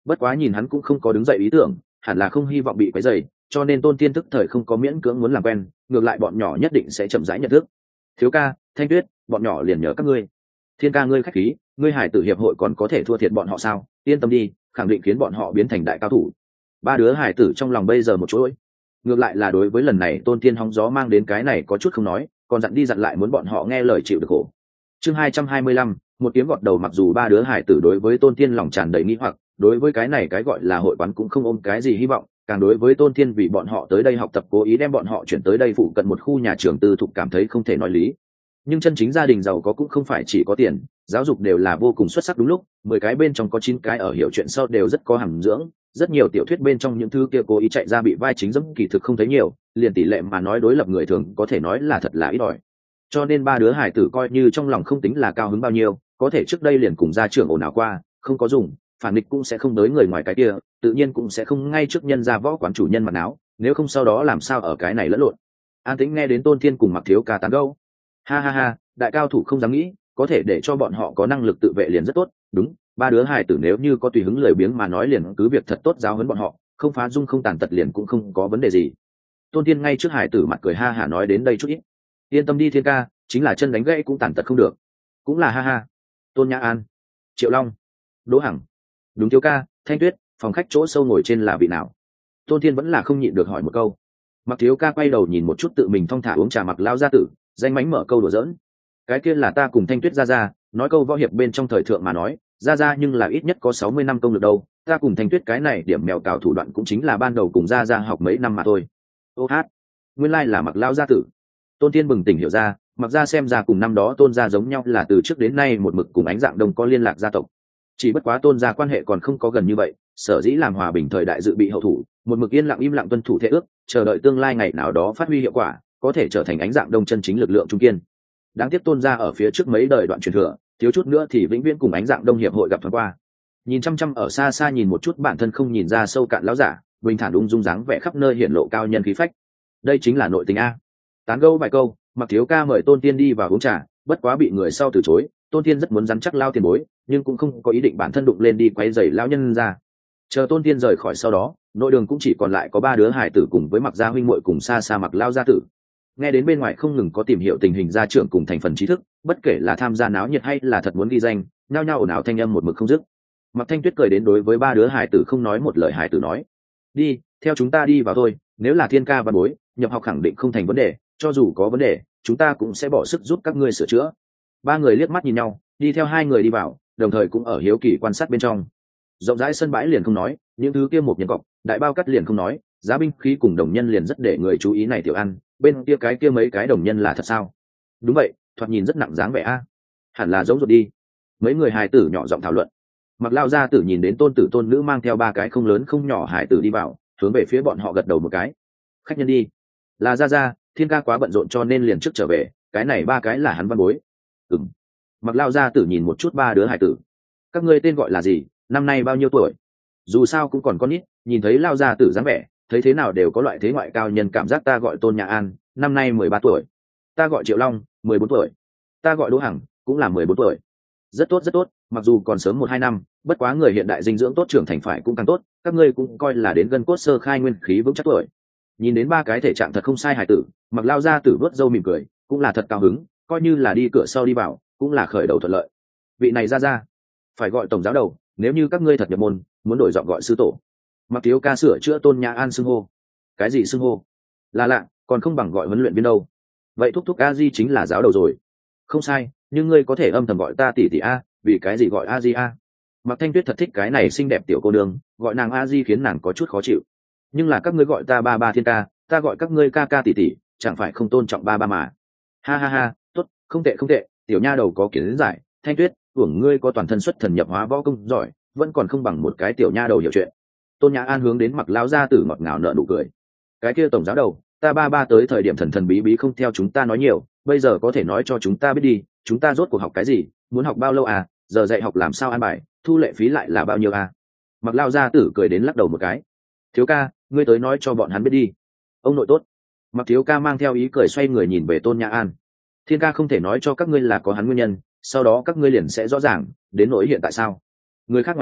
S1: bất quá nhìn hắn cũng không có đứng dậy ý tưởng, hẳn là không hy vọng bị quấy rầy, cho nên Tôn Tiên tức thời không có miễn cưỡng muốn làm quen, ngược lại bọn nhỏ nhất định sẽ chậm rãi nhận thức. Thiếu ca, Thanh Tuyết, bọn nhỏ liền nhớ các ngươi. Thiên ca ngươi khách khí, ngươi hải tử hiệp hội còn có thể thua thiệt bọn họ sao? Yên tâm đi, khẳng định khiến bọn họ biến thành đại cao thủ. Ba đứa hải tử trong lòng bây giờ một chuỗi. Ngược lại là đối với lần này Tôn Tiên hóng gió mang đến cái này có chút không nói, còn dặn đi dặn lại muốn bọn họ nghe lời chịu được khổ. Chương hai trăm hai mươi lăm, một kiếm gọt đầu. Mặc dù ba đứa hải tử đối với Tôn Tiên lòng tràn đầy nghi hoặc, đối với cái này cái gọi là hội quán cũng không ôm cái gì hy vọng, càng đối với Tôn Tiên vì bọn họ tới đây học tập cố ý đem bọn họ chuyển tới đây phụ cận một khu nhà trường tư thục cảm thấy không thể nói lý. Nhưng chân chính gia đình giàu có cũng không phải chỉ có tiền, giáo dục đều là vô cùng xuất sắc đúng lúc, mười cái bên trong có chín cái ở hiểu chuyện sau đều rất có hàm dưỡng, rất nhiều tiểu thuyết bên trong những thứ kia cố ý chạy ra bị vai chính giống kỳ thực không thấy nhiều, liền tỷ lệ mà nói đối lập người thường có thể nói là thật là ít ỏi. Cho nên ba đứa hải tử coi như trong lòng không tính là cao hứng bao nhiêu, có thể trước đây liền cùng gia trưởng ồn ào qua, không có dùng, phản nghịch cũng sẽ không tới người ngoài cái kia, tự nhiên cũng sẽ không ngay trước nhân ra võ quán chủ nhân mặt áo, nếu không sau đó làm sao ở cái này lẫn lộn. An Tĩnh nghe đến Tôn Thiên cùng Mặc Thiếu Ca tán gẫu, ha ha ha, đại cao thủ không dám nghĩ, có thể để cho bọn họ có năng lực tự vệ liền rất tốt. Đúng, ba đứa hài tử nếu như có tùy hứng lười biếng mà nói liền cứ việc thật tốt giáo huấn bọn họ, không phá dung không tàn tật liền cũng không có vấn đề gì. Tôn Thiên ngay trước hài tử mặt cười ha hả nói đến đây chút ít. Yên tâm đi Thiên ca, chính là chân đánh gãy cũng tàn tật không được. Cũng là ha ha. Tôn Nhã An, Triệu Long, Đỗ Hằng. Đúng Thiếu ca, Thanh Tuyết, phòng khách chỗ sâu ngồi trên là vị nào? Tôn Thiên vẫn là không nhịn được hỏi một câu. Mặc Thiếu ca quay đầu nhìn một chút tự mình thong thả uống trà Mặc lao gia tử, danh mánh mở câu đùa giỡn. Cái kia là ta cùng Thanh Tuyết ra ra, nói câu võ hiệp bên trong thời thượng mà nói, ra ra nhưng là ít nhất có sáu mươi năm công lực đâu, ta cùng Thanh Tuyết cái này điểm mèo cào thủ đoạn cũng chính là ban đầu cùng ra ra học mấy năm mà thôi. Ô hát, nguyên lai là Mặc lao gia tử. Tôn Thiên bừng tỉnh hiểu ra, Mặc ra xem ra cùng năm đó Tôn gia giống nhau là từ trước đến nay một mực cùng Ánh Dạng Đông có liên lạc gia tộc. Chỉ bất quá Tôn gia quan hệ còn không có gần như vậy, sở dĩ làm hòa bình thời đại dự bị hậu thủ, một mực yên lặng im lặng tuân thủ thể ước, chờ đợi tương lai ngày nào đó phát huy hiệu quả, có thể trở thành Ánh Dạng Đông chân chính lực lượng trung kiên. Đáng tiếc Tôn gia ở phía trước mấy đời đoạn truyền thừa, thiếu chút nữa thì vĩnh viễn cùng Ánh Dạng Đông hiệp hội gặp thoáng qua. Nhìn chăm chăm ở xa xa nhìn một chút bản thân không nhìn ra sâu cạn lão giả, bình thản ung dung dáng vẻ khắp nơi hiển lộ cao nhân khí phách. Đây chính là nội tình a. Tán gẫu vài câu, Mặc Thiếu ca mời Tôn Tiên đi vào uống trà, bất quá bị người sau từ chối. Tôn Tiên rất muốn rắn chắc lao tiền bối, nhưng cũng không có ý định bản thân đụng lên đi quấy rầy lão nhân ra. Chờ Tôn Tiên rời khỏi sau đó, nội đường cũng chỉ còn lại có ba đứa hải tử cùng với Mặc gia huynh muội cùng xa xa Mặc lao gia tử. Nghe đến bên ngoài không ngừng có tìm hiểu tình hình gia trưởng cùng thành phần trí thức, bất kể là tham gia náo nhiệt hay là thật muốn ghi danh, nhao nhao ồn ào thanh âm một mực không dứt. Mặc Thanh Tuyết cười đến đối với ba đứa hải tử không nói một lời hải tử nói: đi, theo chúng ta đi vào thôi, nếu là thiên ca văn bối, nhập học khẳng định không thành vấn đề, cho dù có vấn đề, chúng ta cũng sẽ bỏ sức giúp các ngươi sửa chữa. Ba người liếc mắt nhìn nhau, đi theo hai người đi vào, đồng thời cũng ở hiếu kỳ quan sát bên trong. Rộng rãi sân bãi liền không nói, những thứ kia một nhân cọc, đại bao cắt liền không nói, giá binh khí cùng đồng nhân liền rất để người chú ý này tiểu ăn, bên kia cái kia mấy cái đồng nhân là thật sao? Đúng vậy, thoạt nhìn rất nặng dáng vẻ a. Hẳn là giống ruột đi. Mấy người hài tử nhỏ giọng thảo luận. Mặc lao gia tử nhìn đến tôn tử tôn nữ mang theo ba cái không lớn không nhỏ hài tử đi vào, hướng về phía bọn họ gật đầu một cái. Khách nhân đi. Là ra ra, thiên ca quá bận rộn cho nên liền trước trở về, cái này ba cái là hắn văn bối. Ừm. Mặc lao gia tử nhìn một chút ba đứa hài tử. Các ngươi tên gọi là gì, năm nay bao nhiêu tuổi? Dù sao cũng còn con nít, nhìn thấy lao gia tử dáng vẻ, thấy thế nào đều có loại thế ngoại cao nhân cảm giác. Ta gọi Tôn Nhã An, năm nay mười ba tuổi. Ta gọi Triệu Long, mười bốn tuổi. Ta gọi Đỗ Hằng, cũng là mười bốn tuổi. Rất tốt rất tốt, mặc dù còn sớm một hai năm, bất quá người hiện đại dinh dưỡng tốt trưởng thành phải cũng càng tốt, các ngươi cũng coi là đến gân cốt sơ khai nguyên khí vững chắc tuổi. Nhìn đến ba cái thể trạng thật không sai hài tử, Mặc lao gia tử vớt râu mỉm cười, cũng là thật cao hứng, coi như là đi cửa sau đi vào, cũng là khởi đầu thuận lợi. Vị này ra ra, phải gọi tổng giáo đầu, nếu như các ngươi thật nhập môn, muốn đổi giọng gọi sư tổ. Mặc Thiếu ca sửa chữa Tôn Nhã An xưng hô. Cái gì xưng hô? Là lạ, còn không bằng gọi huấn luyện viên đâu. Vậy thúc thúc a di chính là giáo đầu rồi. Không sai, nhưng ngươi có thể âm thầm gọi ta tỷ tỷ a, vì cái gì gọi a di a? Mặc Thanh Tuyết thật thích cái này xinh đẹp tiểu cô nương, gọi nàng a di khiến nàng có chút khó chịu. Nhưng là các ngươi gọi ta ba ba thiên ca, ta gọi các ngươi ca ca tỷ tỷ, chẳng phải không tôn trọng ba ba mà. Ha ha ha, tốt, không tệ không tệ, tiểu nha đầu có kiến giải, Thanh Tuyết, tưởng ngươi có toàn thân xuất thần nhập hóa võ công giỏi, vẫn còn không bằng một cái tiểu nha đầu hiểu chuyện. Tôn Nhã An hướng đến Mặc lão gia tử ngọt ngào nở nụ cười. Cái kia tổng giáo đầu, ta ba ba tới thời điểm thần thần bí bí không theo chúng ta nói nhiều, bây giờ có thể nói cho chúng ta biết đi, chúng ta rốt cuộc học cái gì, muốn học bao lâu à, giờ dạy học làm sao an bài, thu lệ phí lại là bao nhiêu à? Mặc lão gia tử cười đến lắc đầu một cái. Thiếu ca, ngươi tới nói cho bọn hắn biết đi. Ông nội tốt. Mặc Thiếu ca mang theo ý cười xoay người nhìn về Tôn Nhã An. Thiên ca không thể nói cho các ngươi là có hắn nguyên nhân, sau đó các ngươi liền sẽ rõ ràng, đến nỗi hiện tại sao. Người khác ngoài nói,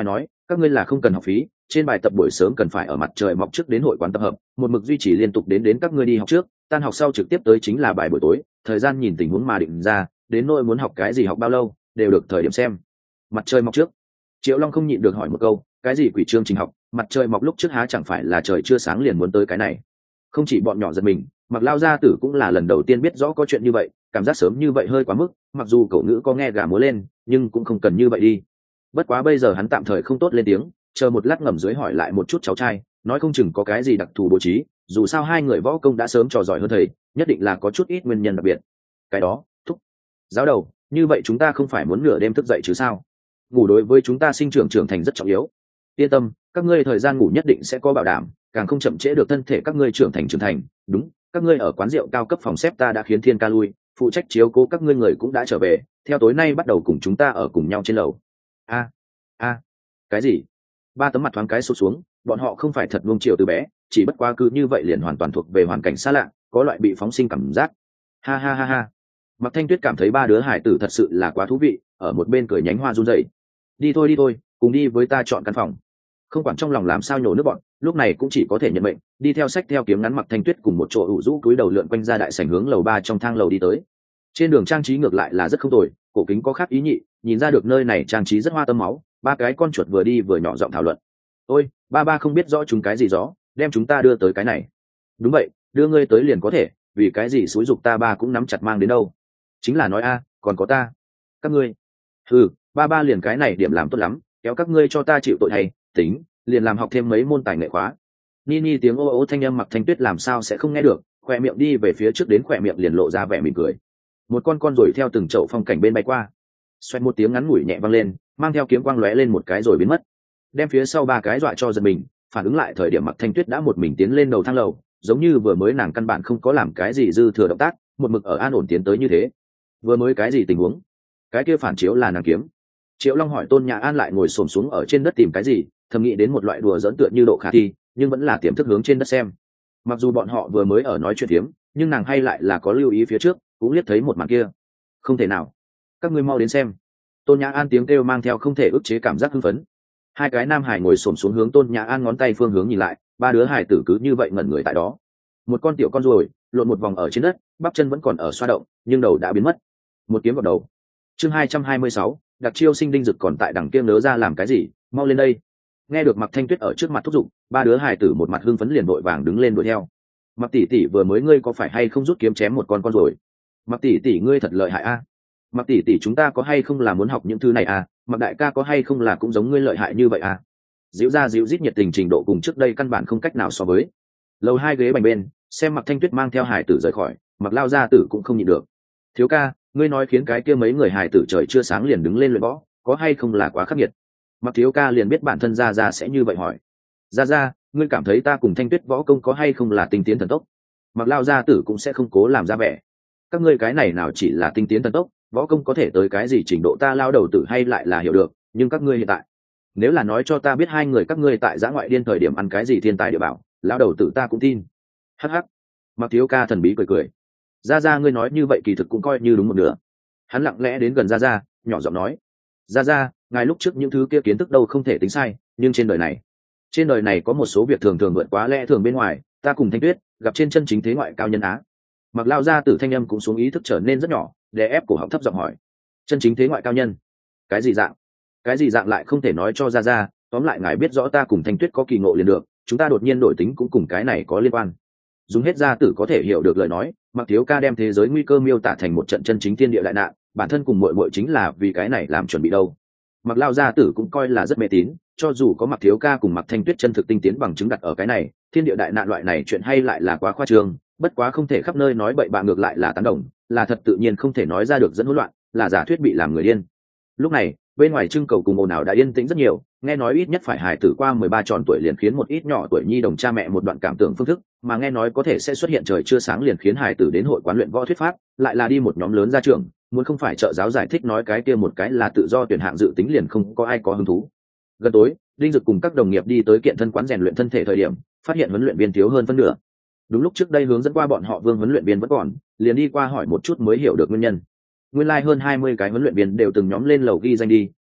S1: Các ngươi là không cần học phí, trên bài tập buổi sớm cần phải ở mặt trời mọc trước đến hội quán tập hợp, một mực duy trì liên tục đến đến các ngươi đi học trước, tan học sau trực tiếp tới chính là bài buổi tối, thời gian nhìn tình huống mà định ra, đến nỗi muốn học cái gì học bao lâu đều được thời điểm xem. Mặt trời mọc trước. Triệu Long không nhịn được hỏi một câu, cái gì quỷ chương trình học, mặt trời mọc lúc trước há chẳng phải là trời chưa sáng liền muốn tới cái này. Không chỉ bọn nhỏ giật mình, Mặc Lao gia tử cũng là lần đầu tiên biết rõ có chuyện như vậy, cảm giác sớm như vậy hơi quá mức, mặc dù cậu ngữ có nghe gà múa lên, nhưng cũng không cần như vậy đi. Bất quá bây giờ hắn tạm thời không tốt lên tiếng, chờ một lát ngầm dưới hỏi lại một chút cháu trai, nói không chừng có cái gì đặc thù bố trí, dù sao hai người võ công đã sớm trò giỏi hơn thầy, nhất định là có chút ít nguyên nhân đặc biệt. Cái đó, thúc giáo đầu, như vậy chúng ta không phải muốn nửa đêm thức dậy chứ sao? Ngủ đối với chúng ta sinh trưởng trưởng thành rất trọng yếu. Yên tâm, các ngươi thời gian ngủ nhất định sẽ có bảo đảm, càng không chậm trễ được thân thể các ngươi trưởng thành trưởng thành. Đúng, các ngươi ở quán rượu cao cấp phòng xếp ta đã khiến Thiên Ca lui, phụ trách chiếu cố các ngươi người cũng đã trở về, theo tối nay bắt đầu cùng chúng ta ở cùng nhau trên lầu. A, a, cái gì? Ba tấm mặt thoáng cái sụt xuống, bọn họ không phải thật nuông chiều từ bé, chỉ bất quá cứ như vậy liền hoàn toàn thuộc về hoàn cảnh xa lạ, có loại bị phóng sinh cảm giác. Ha ha ha ha. Mạc Thanh Tuyết cảm thấy ba đứa hải tử thật sự là quá thú vị, ở một bên cười nhánh hoa run rẩy. Đi thôi đi thôi, cùng đi với ta chọn căn phòng. Không quản trong lòng làm sao nhổ nước bọn, lúc này cũng chỉ có thể nhận mệnh, đi theo sách theo kiếm ngắn Mạc Thanh Tuyết cùng một chỗ ủ rũ cúi đầu lượn quanh ra đại sảnh hướng lầu ba trong thang lầu đi tới. Trên đường trang trí ngược lại là rất không tồi, cổ kính có khác ý nhị, nhìn ra được nơi này trang trí rất hoa tâm máu. Ba cái con chuột vừa đi vừa nhỏ giọng thảo luận. Ôi, ba ba không biết rõ chúng cái gì gió, đem chúng ta đưa tới cái này. Đúng vậy, đưa ngươi tới liền có thể, vì cái gì xúi giục ta ba cũng nắm chặt mang đến đâu. Chính là nói a, còn có ta. Các ngươi. Ừ, ba ba liền cái này điểm làm tốt lắm, kéo các ngươi cho ta chịu tội hay, tính, liền làm học thêm mấy môn tài nghệ khóa. Nini tiếng ô ô thanh âm Mặc Thanh Tuyết làm sao sẽ không nghe được, khỏe miệng đi về phía trước đến khỏe miệng liền lộ ra vẻ mỉm cười. Một con con rồi theo từng chậu phong cảnh bên bay qua. Xoẹt một tiếng ngắn ngủi nhẹ vang lên, mang theo kiếm quang lóe lên một cái rồi biến mất, đem phía sau ba cái dọa cho giật mình. Phản ứng lại thời điểm Mặc Thanh Tuyết đã một mình tiến lên đầu thang lầu, giống như vừa mới nàng căn bản không có làm cái gì dư thừa động tác, một mực ở an ổn tiến tới như thế. Vừa mới cái gì tình huống? Cái kia phản chiếu là nàng kiếm. Triệu Long hỏi Tôn Nhã An lại ngồi xổm xuống ở trên đất tìm cái gì, thầm nghĩ đến một loại đùa giỡn tựa như độ khả thi, nhưng vẫn là tiềm thức hướng trên đất xem. Mặc dù bọn họ vừa mới ở nói chuyện tiếm, nhưng nàng hay lại là có lưu ý phía trước, cũng liếc thấy một màn kia. Không thể nào, các ngươi mau đến xem. Tôn Nhã An tiếng kêu mang theo không thể ức chế cảm giác hưng phấn. Hai cái nam hải ngồi xổm xuống hướng Tôn Nhã An ngón tay phương hướng nhìn lại, ba đứa hải tử cứ như vậy ngẩn người tại đó. Một con tiểu con ruồi lộn một vòng ở trên đất, bắp chân vẫn còn ở xoa động, nhưng đầu đã biến mất. Một kiếm vào đầu. Chương hai trăm hai mươi sáu, đặc chiêu sinh đinh dực còn tại đằng kia nớ ra làm cái gì, mau lên đây. Nghe được Mặc Thanh Tuyết ở trước mặt thúc giục, ba đứa hải tử một mặt hưng phấn liền vội vàng đứng lên đuổi theo. Mặc tỷ tỷ vừa mới ngươi có phải hay không rút kiếm chém một con con rồi? Mặc tỷ tỷ ngươi thật lợi hại a. Mặc tỷ tỷ chúng ta có hay không là muốn học những thứ này à? Mặc đại ca có hay không là cũng giống ngươi lợi hại như vậy à? Dịu ra dịu rít nhiệt tình trình độ cùng trước đây căn bản không cách nào so với. Lầu hai ghế bành bên, xem Mặc Thanh Tuyết mang theo hải tử rời khỏi, Mặc Lao gia tử cũng không nhịn được. Thiếu ca, ngươi nói khiến cái kia mấy người hải tử trời chưa sáng liền đứng lên luyện võ, có hay không là quá khắc nghiệt? Mặc thiếu ca liền biết bản thân gia gia sẽ như vậy hỏi. Gia gia, ngươi cảm thấy ta cùng Thanh Tuyết võ công có hay không là tinh tiến thần tốc? Mặc Lao gia tử cũng sẽ không cố làm ra vẻ. Các ngươi cái này nào chỉ là tinh tiến thần tốc, võ công có thể tới cái gì trình độ ta lao đầu tử hay lại là hiểu được, nhưng các ngươi hiện tại, nếu là nói cho ta biết hai người các ngươi tại giã ngoại điên thời điểm ăn cái gì thiên tài địa bảo, lao đầu tử ta cũng tin. Hắc hắc. Mặc thiếu ca thần bí cười cười. Gia Gia ngươi nói như vậy kỳ thực cũng coi như đúng một nửa. Hắn lặng lẽ đến gần Gia Gia, nhỏ giọng nói. Gia Gia, ngài lúc trước những thứ kia kiến thức đâu không thể tính sai, nhưng trên đời này, trên đời này có một số việc thường thường vượt quá lẽ thường bên ngoài, ta cùng Thanh Tuyết gặp trên chân chính thế ngoại cao nhân á. Mặc lao gia tử thanh âm cũng xuống ý thức trở nên rất nhỏ, để ép cổ họng thấp giọng hỏi. Chân chính thế ngoại cao nhân? Cái gì dạng? Cái gì dạng lại không thể nói cho Gia Gia, tóm lại ngài biết rõ ta cùng Thanh Tuyết có kỳ ngộ liền được, chúng ta đột nhiên đổi tính cũng cùng cái này có liên quan. Dùng hết gia tử có thể hiểu được lời nói, Mặc thiếu ca đem thế giới nguy cơ miêu tả thành một trận chân chính thiên địa đại nạn, bản thân cùng muội muội chính là vì cái này làm chuẩn bị đâu. Mặc lao gia tử cũng coi là rất mê tín, cho dù có Mặc thiếu ca cùng Mặc Thanh Tuyết chân thực tinh tiến bằng chứng đặt ở cái này thiên địa đại nạn loại này chuyện hay lại là quá khoa trương, bất quá không thể khắp nơi nói bậy bạ ngược lại là tán đồng, là thật tự nhiên không thể nói ra được dẫn hỗn loạn, là giả thuyết bị làm người điên. Lúc này bên ngoài trưng cầu cùng ồn ào đã yên tĩnh rất nhiều, nghe nói ít nhất phải hài tử qua mười ba tròn tuổi liền khiến một ít nhỏ tuổi nhi đồng cha mẹ một đoạn cảm tưởng phương thức, mà nghe nói có thể sẽ xuất hiện trời chưa sáng liền khiến hài tử đến hội quán luyện võ thuyết pháp, lại là đi một nhóm lớn ra trường, muốn không phải trợ giáo giải thích nói cái kia một cái là tự do tuyển hạng dự tính liền không có ai có hứng thú. Gần tối, Đinh Dực cùng các đồng nghiệp đi tới kiện thân quán rèn luyện thân thể thời điểm, phát hiện huấn luyện viên thiếu hơn phân nửa. Đúng lúc trước đây hướng dẫn qua bọn họ Vương huấn luyện viên vẫn còn, liền đi qua hỏi một chút mới hiểu được nguyên nhân. Nguyên lai like hơn hai mươi cái huấn luyện viên đều từng nhóm lên lầu ghi danh đi,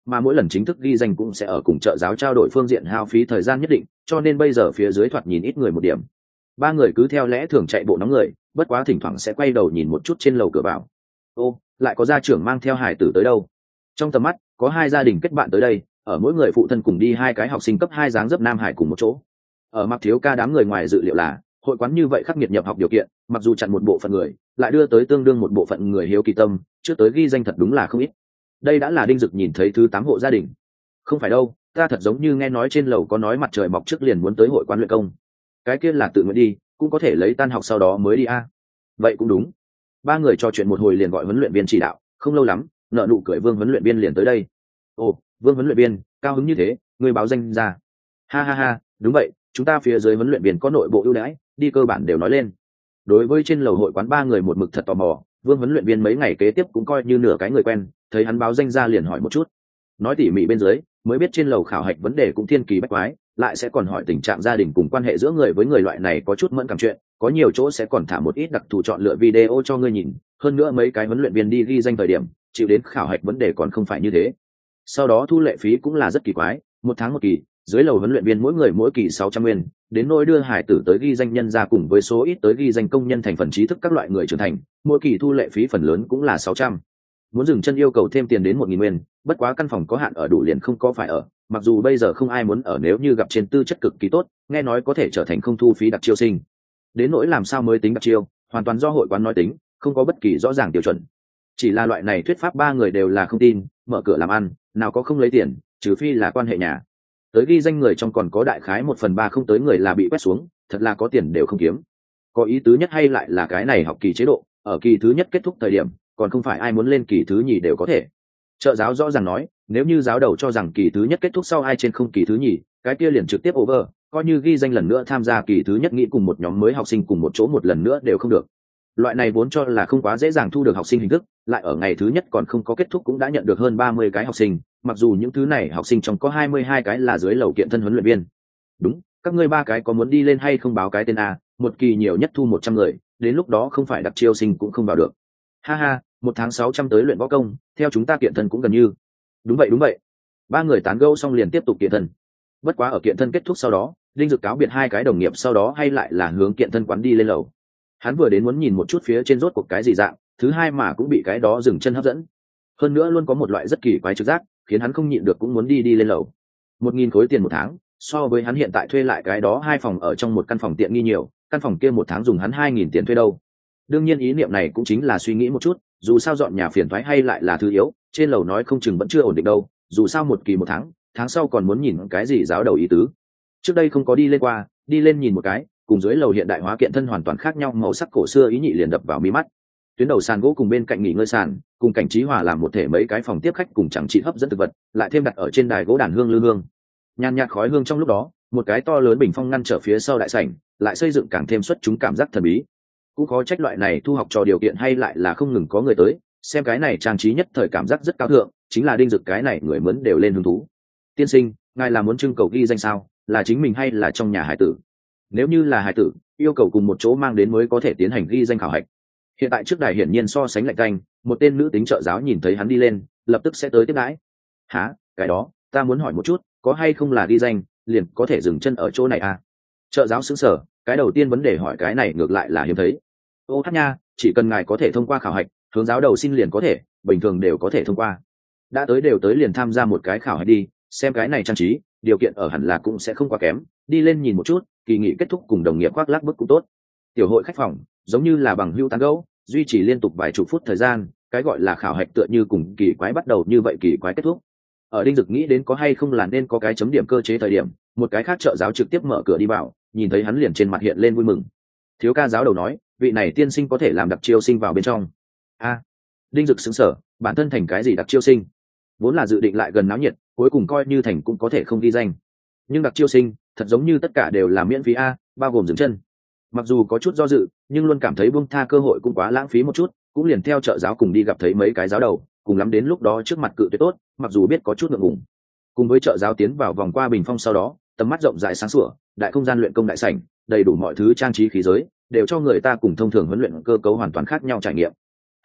S1: mà mỗi lần chính thức ghi danh cũng sẽ ở cùng trợ giáo trao đổi phương diện hao phí thời gian nhất định, cho nên bây giờ phía dưới thoạt nhìn ít người một điểm. Ba người cứ theo lẽ thường chạy bộ nóng người, bất quá thỉnh thoảng sẽ quay đầu nhìn một chút trên lầu cửa vào. Ô, lại có gia trưởng mang theo hải tử tới đâu? Trong tầm mắt có hai gia đình kết bạn tới đây, ở mỗi người phụ thân cùng đi hai cái học sinh cấp hai dáng dấp nam hải cùng một chỗ. Ở Mặc Thiếu Ca đám người ngoài dự liệu là hội quán như vậy khắc nghiệt nhập học điều kiện, mặc dù chặn một bộ phận người, lại đưa tới tương đương một bộ phận người hiếu kỳ tâm, trước tới ghi danh thật đúng là không ít. Đây đã là Đinh Dực nhìn thấy thứ tám hộ gia đình. Không phải đâu, ta thật giống như nghe nói trên lầu có nói mặt trời mọc trước liền muốn tới hội quán luyện công. Cái kia là tự nguyện đi, cũng có thể lấy tan học sau đó mới đi a. Vậy cũng đúng. Ba người trò chuyện một hồi liền gọi huấn luyện viên chỉ đạo, không lâu lắm, nợ nụ cười Vương huấn luyện viên liền tới đây. Ồ, Vương huấn luyện viên, cao hứng như thế, người báo danh ra. Ha ha ha, đúng vậy, chúng ta phía dưới huấn luyện viên có nội bộ ưu đãi, đi cơ bản đều nói lên. Đối với trên lầu hội quán ba người một mực thật tò mò, Vương huấn luyện viên mấy ngày kế tiếp cũng coi như nửa cái người quen, thấy hắn báo danh ra liền hỏi một chút. Nói tỉ mỉ bên dưới, mới biết trên lầu khảo hạch vấn đề cũng thiên kỳ bách quái, lại sẽ còn hỏi tình trạng gia đình cùng quan hệ giữa người với người loại này có chút mẫn cảm chuyện, có nhiều chỗ sẽ còn thả một ít đặc thù chọn lựa video cho ngươi nhìn, hơn nữa mấy cái huấn luyện viên đi ghi danh thời điểm, chịu đến khảo hạch vấn đề còn không phải như thế. Sau đó thu lệ phí cũng là rất kỳ quái, một tháng một kỳ, dưới lầu huấn luyện viên mỗi người mỗi kỳ sáu trăm nguyên, đến nỗi đưa hải tử tới ghi danh nhân ra cùng với số ít tới ghi danh công nhân thành phần trí thức các loại người trưởng thành, mỗi kỳ thu lệ phí phần lớn cũng là sáu trăm. Muốn dừng chân yêu cầu thêm tiền đến một nghìn nguyên, bất quá căn phòng có hạn ở đủ liền không có phải ở, mặc dù bây giờ không ai muốn ở, nếu như gặp trên tư chất cực kỳ tốt, nghe nói có thể trở thành không thu phí đặc chiêu sinh. Đến nỗi làm sao mới tính đặc chiêu, hoàn toàn do hội quán nói tính, không có bất kỳ rõ ràng tiêu chuẩn. Chỉ là loại này thuyết pháp ba người đều là không tin, mở cửa làm ăn, nào có không lấy tiền, trừ phi là quan hệ nhà. Tới ghi danh người trong còn có đại khái một phần ba không tới người là bị quét xuống, thật là có tiền đều không kiếm. Có ý tứ nhất hay lại là cái này học kỳ chế độ, ở kỳ thứ nhất kết thúc thời điểm, còn không phải ai muốn lên kỳ thứ nhì đều có thể. Trợ giáo rõ ràng nói, nếu như giáo đầu cho rằng kỳ thứ nhất kết thúc sau ai trên không kỳ thứ nhì, cái kia liền trực tiếp over, coi như ghi danh lần nữa tham gia kỳ thứ nhất nghĩ cùng một nhóm mới học sinh cùng một chỗ một lần nữa đều không được. Loại này vốn cho là không quá dễ dàng thu được học sinh hình thức, lại ở ngày thứ nhất còn không có kết thúc cũng đã nhận được hơn ba mươi cái học sinh, mặc dù những thứ này học sinh trong có hai mươi hai cái là dưới lầu kiện thân huấn luyện viên. Đúng, các ngươi ba cái có muốn đi lên hay không báo cái tên a, một kỳ nhiều nhất thu một trăm người, đến lúc đó không phải đặc chiêu sinh cũng không vào được. Ha ha, một tháng sáu trăm tới luyện võ công, theo chúng ta kiện thân cũng gần như. Đúng vậy đúng vậy. Ba người tán gẫu xong liền tiếp tục kiện thân. Bất quá ở kiện thân kết thúc sau đó, Đinh Dực cáo biệt hai cái đồng nghiệp sau đó hay lại là hướng kiện thân quán đi lên lầu. Hắn vừa đến muốn nhìn một chút phía trên rốt cuộc cái gì dạng, thứ hai mà cũng bị cái đó dừng chân hấp dẫn. Hơn nữa luôn có một loại rất kỳ quái trực giác, khiến hắn không nhịn được cũng muốn đi đi lên lầu. Một nghìn khối tiền một tháng, so với hắn hiện tại thuê lại cái đó hai phòng ở trong một căn phòng tiện nghi nhiều, căn phòng kia một tháng dùng hắn hai nghìn tiền thuê đâu. Đương nhiên ý niệm này cũng chính là suy nghĩ một chút, dù sao dọn nhà phiền toái hay lại là thứ yếu, trên lầu nói không chừng vẫn chưa ổn định đâu, dù sao một kỳ một tháng, tháng sau còn muốn nhìn cái gì giáo đầu ý tứ. Trước đây không có đi lên qua, đi lên nhìn một cái, cùng dưới lầu hiện đại hóa kiện thân hoàn toàn khác nhau, màu sắc cổ xưa ý nhị liền đập vào mi mắt. Tuyến đầu sàn gỗ cùng bên cạnh nghỉ ngơi sàn, cùng cảnh trí hòa làm một thể mấy cái phòng tiếp khách cùng chẳng trị hấp dẫn thực vật, lại thêm đặt ở trên đài gỗ đàn hương lư hương. Nhàn nhạt khói hương trong lúc đó, một cái to lớn bình phong ngăn trở phía sau đại sảnh, lại xây dựng càng thêm xuất chúng cảm giác thần bí. Cũng có trách loại này thu học trò điều kiện hay lại là không ngừng có người tới, xem cái này trang trí nhất thời cảm giác rất cao thượng, chính là Đinh Dực cái này người mướn đều lên hứng thú. Tiên sinh, ngài là muốn trưng cầu ghi danh sao, là chính mình hay là trong nhà hải tử? Nếu như là hải tử, yêu cầu cùng một chỗ mang đến mới có thể tiến hành ghi danh khảo hạch. Hiện tại trước đài hiển nhiên so sánh lạnh canh, một tên nữ tính trợ giáo nhìn thấy hắn đi lên, lập tức sẽ tới tiếp đãi. Hả, cái đó, ta muốn hỏi một chút, có hay không là ghi danh, liền có thể dừng chân ở chỗ này à? Trợ giáo sững sờ, cái đầu tiên vấn đề hỏi cái này ngược lại là hiếm thấy. Ô hát nha, chỉ cần ngài có thể thông qua khảo hạch, hướng giáo đầu xin liền có thể, bình thường đều có thể thông qua. Đã tới đều tới liền tham gia một cái khảo hạch đi, xem cái này trang trí, điều kiện ở hẳn là cũng sẽ không quá kém, đi lên nhìn một chút, kỳ nghỉ kết thúc cùng đồng nghiệp khoác lác bức cũng tốt. Tiểu hội khách phòng, giống như là bằng hữu tán gẫu, duy trì liên tục vài chục phút thời gian, cái gọi là khảo hạch tựa như cùng kỳ quái bắt đầu như vậy kỳ quái kết thúc. Ở Đinh Dực nghĩ đến có hay không là nên có cái chấm điểm cơ chế thời điểm, một cái khác trợ giáo trực tiếp mở cửa đi vào, nhìn thấy hắn liền trên mặt hiện lên vui mừng. Thiếu ca giáo đầu nói, vị này tiên sinh có thể làm đặc chiêu sinh vào bên trong. A, Đinh Dực sững sờ, bản thân thành cái gì đặc chiêu sinh? Vốn là dự định lại gần náo nhiệt, cuối cùng coi như thành cũng có thể không ghi danh. Nhưng đặc chiêu sinh, thật giống như tất cả đều là miễn phí a, bao gồm dừng chân. Mặc dù có chút do dự, nhưng luôn cảm thấy buông tha cơ hội cũng quá lãng phí một chút, cũng liền theo trợ giáo cùng đi gặp thấy mấy cái giáo đầu, cùng lắm đến lúc đó trước mặt cự tuyệt tốt, mặc dù biết có chút ngượng ngùng. Cùng với trợ giáo tiến vào vòng qua bình phong sau đó, tầm mắt rộng rãi sáng sủa, đại không gian luyện công đại sảnh, đầy đủ mọi thứ trang trí khí giới, đều cho người ta cùng thông thường huấn luyện cơ cấu hoàn toàn khác nhau trải nghiệm.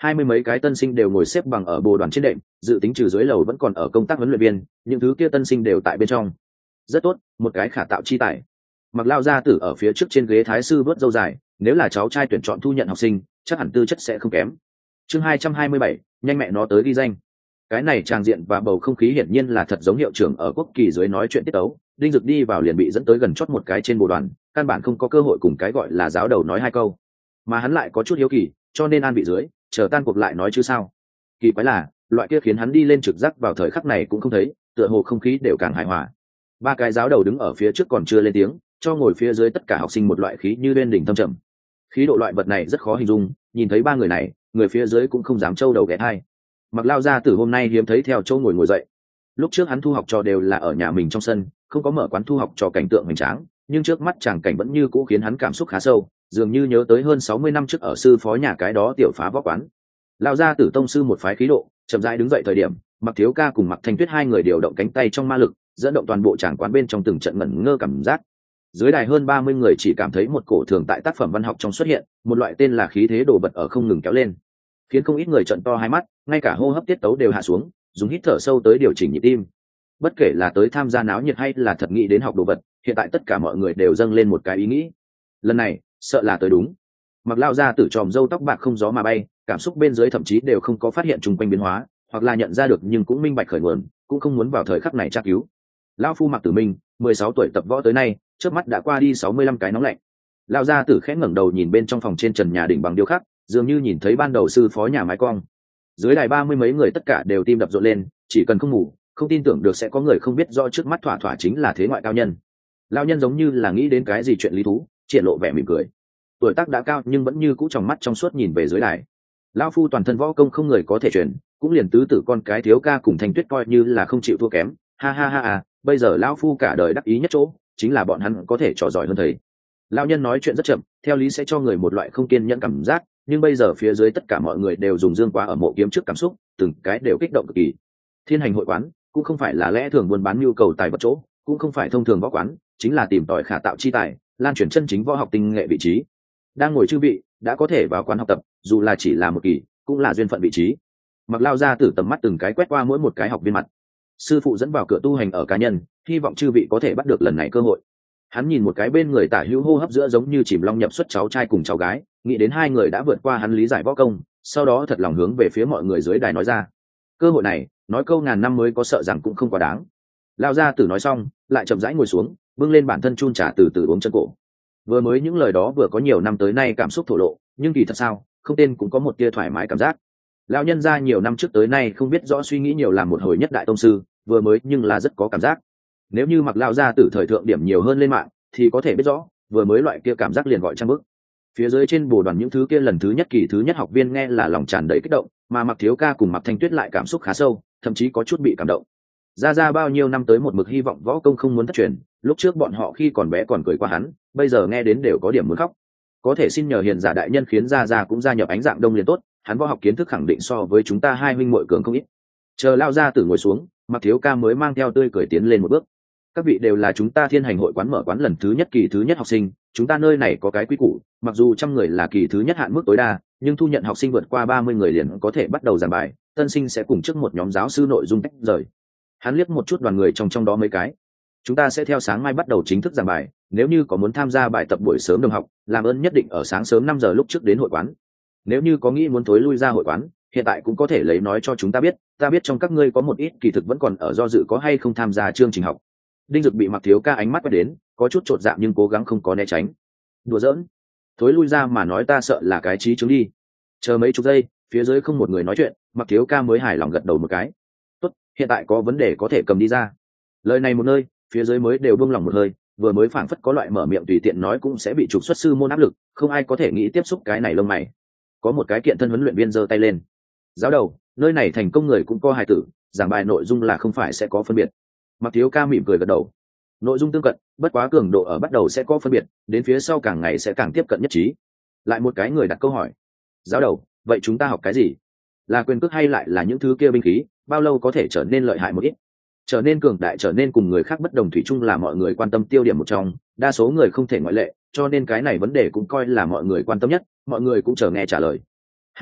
S1: hai mươi mấy cái tân sinh đều ngồi xếp bằng ở bồ đoàn trên đệm, dự tính trừ dưới lầu vẫn còn ở công tác huấn luyện viên, những thứ kia tân sinh đều tại bên trong. Rất tốt, một cái khả tạo chi tài. Mặc Lao gia tử ở phía trước trên ghế thái sư vớt râu dài, nếu là cháu trai tuyển chọn thu nhận học sinh, chắc hẳn tư chất sẽ không kém. Chương hai trăm hai mươi bảy, nhanh mẹ nó tới ghi danh. Cái này tràng diện và bầu không khí hiển nhiên là thật giống hiệu trưởng ở quốc kỳ dưới nói chuyện tiết tấu. Đinh Dực đi vào liền bị dẫn tới gần chót một cái trên bồ đoàn, căn bản không có cơ hội cùng cái gọi là giáo đầu nói hai câu, mà hắn lại có chút hiếu kỳ, cho nên an vị dưới, chờ tan cuộc lại nói chứ sao. Kỳ quái là, loại kia khiến hắn đi lên trực giác vào thời khắc này cũng không thấy, tựa hồ không khí đều càng hài hòa. Ba cái giáo đầu đứng ở phía trước còn chưa lên tiếng, cho ngồi phía dưới tất cả học sinh một loại khí như lên đỉnh thâm trầm. Khí độ loại vật này rất khó hình dung, nhìn thấy ba người này, người phía dưới cũng không dám trâu đầu ghé thai. Mặc Lao gia tử hôm nay hiếm thấy theo chỗ ngồi ngồi dậy. Lúc trước hắn thu học trò đều là ở nhà mình trong sân, không có mở quán thu học trò cảnh tượng hoành tráng, nhưng trước mắt chàng cảnh vẫn như cũ khiến hắn cảm xúc khá sâu, dường như nhớ tới hơn sáu mươi năm trước ở sư phó nhà cái đó tiểu phá võ quán. Lao gia tử tông sư một phái khí độ, chậm rãi đứng dậy thời điểm, Mặc Thiếu Ca cùng Mặc Thanh Tuyết hai người điều động cánh tay trong ma lực, dẫn động toàn bộ tràng quán bên trong từng trận ngẩn ngơ cảm giác. Dưới đài hơn ba mươi người chỉ cảm thấy một cổ thường tại tác phẩm văn học trong xuất hiện, một loại tên là khí thế đồ vật ở không ngừng kéo lên, khiến không ít người trợn to hai mắt, ngay cả hô hấp tiết tấu đều hạ xuống, dùng hít thở sâu tới điều chỉnh nhịp tim. Bất kể là tới tham gia náo nhiệt hay là thật nghĩ đến học đồ vật, hiện tại tất cả mọi người đều dâng lên một cái ý nghĩ. Lần này, sợ là tới đúng. Mặc Lao gia tử tròm râu tóc bạc không gió mà bay, cảm xúc bên dưới thậm chí đều không có phát hiện chung quanh biến hóa, hoặc là nhận ra được nhưng cũng minh bạch khởi nguồn, cũng không muốn vào thời khắc này tra cứu. Lão phu Mặc Tử Minh, mười sáu tuổi tập võ tới nay, trước mắt đã qua đi sáu mươi lăm cái nóng lạnh. Lão gia tử khẽ ngẩng đầu nhìn bên trong phòng trên trần nhà đỉnh bằng điêu khắc, dường như nhìn thấy ban đầu sư phó nhà mái cong. Dưới đài ba mươi mấy người tất cả đều tim đập rộn lên, chỉ cần không ngủ, không tin tưởng được sẽ có người không biết rõ trước mắt thỏa thỏa chính là thế ngoại cao nhân. Lão nhân giống như là nghĩ đến cái gì chuyện lý thú, triển lộ vẻ mỉm cười. Tuổi tác đã cao nhưng vẫn như cũ trong mắt trong suốt nhìn về dưới đài. Lão phu toàn thân võ công không người có thể truyền, cũng liền tứ tử con cái Thiếu Ca cùng Thanh Tuyết coi như là không chịu thua kém. Ha ha ha à, bây giờ lão phu cả đời đắc ý nhất chỗ, chính là bọn hắn có thể trò giỏi hơn thầy. Lão nhân nói chuyện rất chậm, theo lý sẽ cho người một loại không kiên nhẫn cảm giác, nhưng bây giờ phía dưới tất cả mọi người đều dùng dương quá ở mộ kiếm trước cảm xúc, từng cái đều kích động cực kỳ. Thiên Hành hội quán cũng không phải là lẽ thường buôn bán nhu cầu tài vật chỗ, cũng không phải thông thường võ quán, chính là tìm tòi khả tạo chi tài, lan truyền chân chính võ học tinh nghệ vị trí. Đang ngồi chư vị đã có thể vào quán học tập, dù là chỉ là một kỳ, cũng là duyên phận vị trí. Mặc Lao ra từ tầm mắt từng cái quét qua mỗi một cái học viên mặt. Sư phụ dẫn vào cửa tu hành ở cá nhân, hy vọng chư vị có thể bắt được lần này cơ hội. Hắn nhìn một cái bên người tả hữu hô hấp giữa giống như chìm long nhập xuất cháu trai cùng cháu gái, nghĩ đến hai người đã vượt qua hắn lý giải võ công, sau đó thật lòng hướng về phía mọi người dưới đài nói ra. Cơ hội này, nói câu ngàn năm mới có sợ rằng cũng không quá đáng. Lao ra tử nói xong, lại chậm rãi ngồi xuống, bưng lên bản thân chun trà từ từ uống chân cổ. Vừa mới những lời đó vừa có nhiều năm tới nay cảm xúc thổ lộ, nhưng kỳ thật sao, không tên cũng có một tia thoải mái cảm giác. Lão nhân gia nhiều năm trước tới nay không biết rõ suy nghĩ nhiều làm một hồi nhất đại tông sư, vừa mới nhưng là rất có cảm giác. Nếu như Mặc Lão gia tử thời thượng điểm nhiều hơn lên mạng, thì có thể biết rõ, vừa mới loại kia cảm giác liền gọi trăm bước. Phía dưới trên bồ đoàn những thứ kia lần thứ nhất kỳ thứ nhất học viên nghe là lòng tràn đầy kích động, mà Mặc Thiếu Ca cùng Mặc Thanh Tuyết lại cảm xúc khá sâu, thậm chí có chút bị cảm động. Ra ra bao nhiêu năm tới một mực hy vọng võ công không muốn thất truyền, lúc trước bọn họ khi còn bé còn cười qua hắn, bây giờ nghe đến đều có điểm muốn khóc. Có thể xin nhờ hiền giả đại nhân khiến ra ra cũng gia nhập ánh dạng đông liền tốt, hắn võ học kiến thức khẳng định so với chúng ta hai huynh muội cường không ít. Chờ Lao gia tử ngồi xuống, Mặc Thiếu Ca mới mang theo tươi cười tiến lên một bước. Các vị đều là chúng ta Thiên Hành hội quán mở quán lần thứ nhất kỳ thứ nhất học sinh, chúng ta nơi này có cái quy củ, mặc dù trăm người là kỳ thứ nhất hạn mức tối đa, nhưng thu nhận học sinh vượt qua ba mươi người liền có thể bắt đầu giảng bài, tân sinh sẽ cùng trước một nhóm giáo sư nội dung tách rời. Hắn liếc một chút đoàn người trong trong đó mấy cái. Chúng ta sẽ theo sáng mai bắt đầu chính thức giảng bài, nếu như có muốn tham gia bài tập buổi sớm đồng học, làm ơn nhất định ở sáng sớm năm giờ lúc trước đến hội quán. Nếu như có nghĩ muốn thối lui ra hội quán, hiện tại cũng có thể lấy nói cho chúng ta biết, ta biết trong các ngươi có một ít kỳ thực vẫn còn ở do dự có hay không tham gia chương trình học. Đinh Dực bị Mặc Thiếu Ca ánh mắt quét đến, có chút chột dạ nhưng cố gắng không có né tránh. Đùa giỡn, thối lui ra mà nói ta sợ là cái trí chứng đi. Chờ mấy chục giây, phía dưới không một người nói chuyện, Mặc Thiếu Ca mới hài lòng gật đầu một cái. Tốt, hiện tại có vấn đề có thể cầm đi ra. Lời này một nơi, phía dưới mới đều buông lòng một hơi, vừa mới phảng phất có loại mở miệng tùy tiện nói cũng sẽ bị trục xuất sư môn áp lực, không ai có thể nghĩ tiếp xúc cái này lông mày. Có một cái kiện thân huấn luyện viên giơ tay lên. Giáo đầu, nơi này thành công người cũng có hài tử, giảng bài nội dung là không phải sẽ có phân biệt. Mặc Thiếu Ca mỉm cười gật đầu. Nội dung tương cận, bất quá cường độ ở bắt đầu sẽ có phân biệt, đến phía sau càng ngày sẽ càng tiếp cận nhất trí. Lại một cái người đặt câu hỏi. Giáo đầu, vậy chúng ta học cái gì? Là quyền cước hay lại là những thứ kia binh khí, bao lâu có thể trở nên lợi hại một ít? Trở nên cường đại, trở nên cùng người khác bất đồng thủy chung là mọi người quan tâm tiêu điểm một trong, đa số người không thể ngoại lệ, cho nên cái này vấn đề cũng coi là mọi người quan tâm nhất, mọi người cũng chờ nghe trả lời. Ha ha,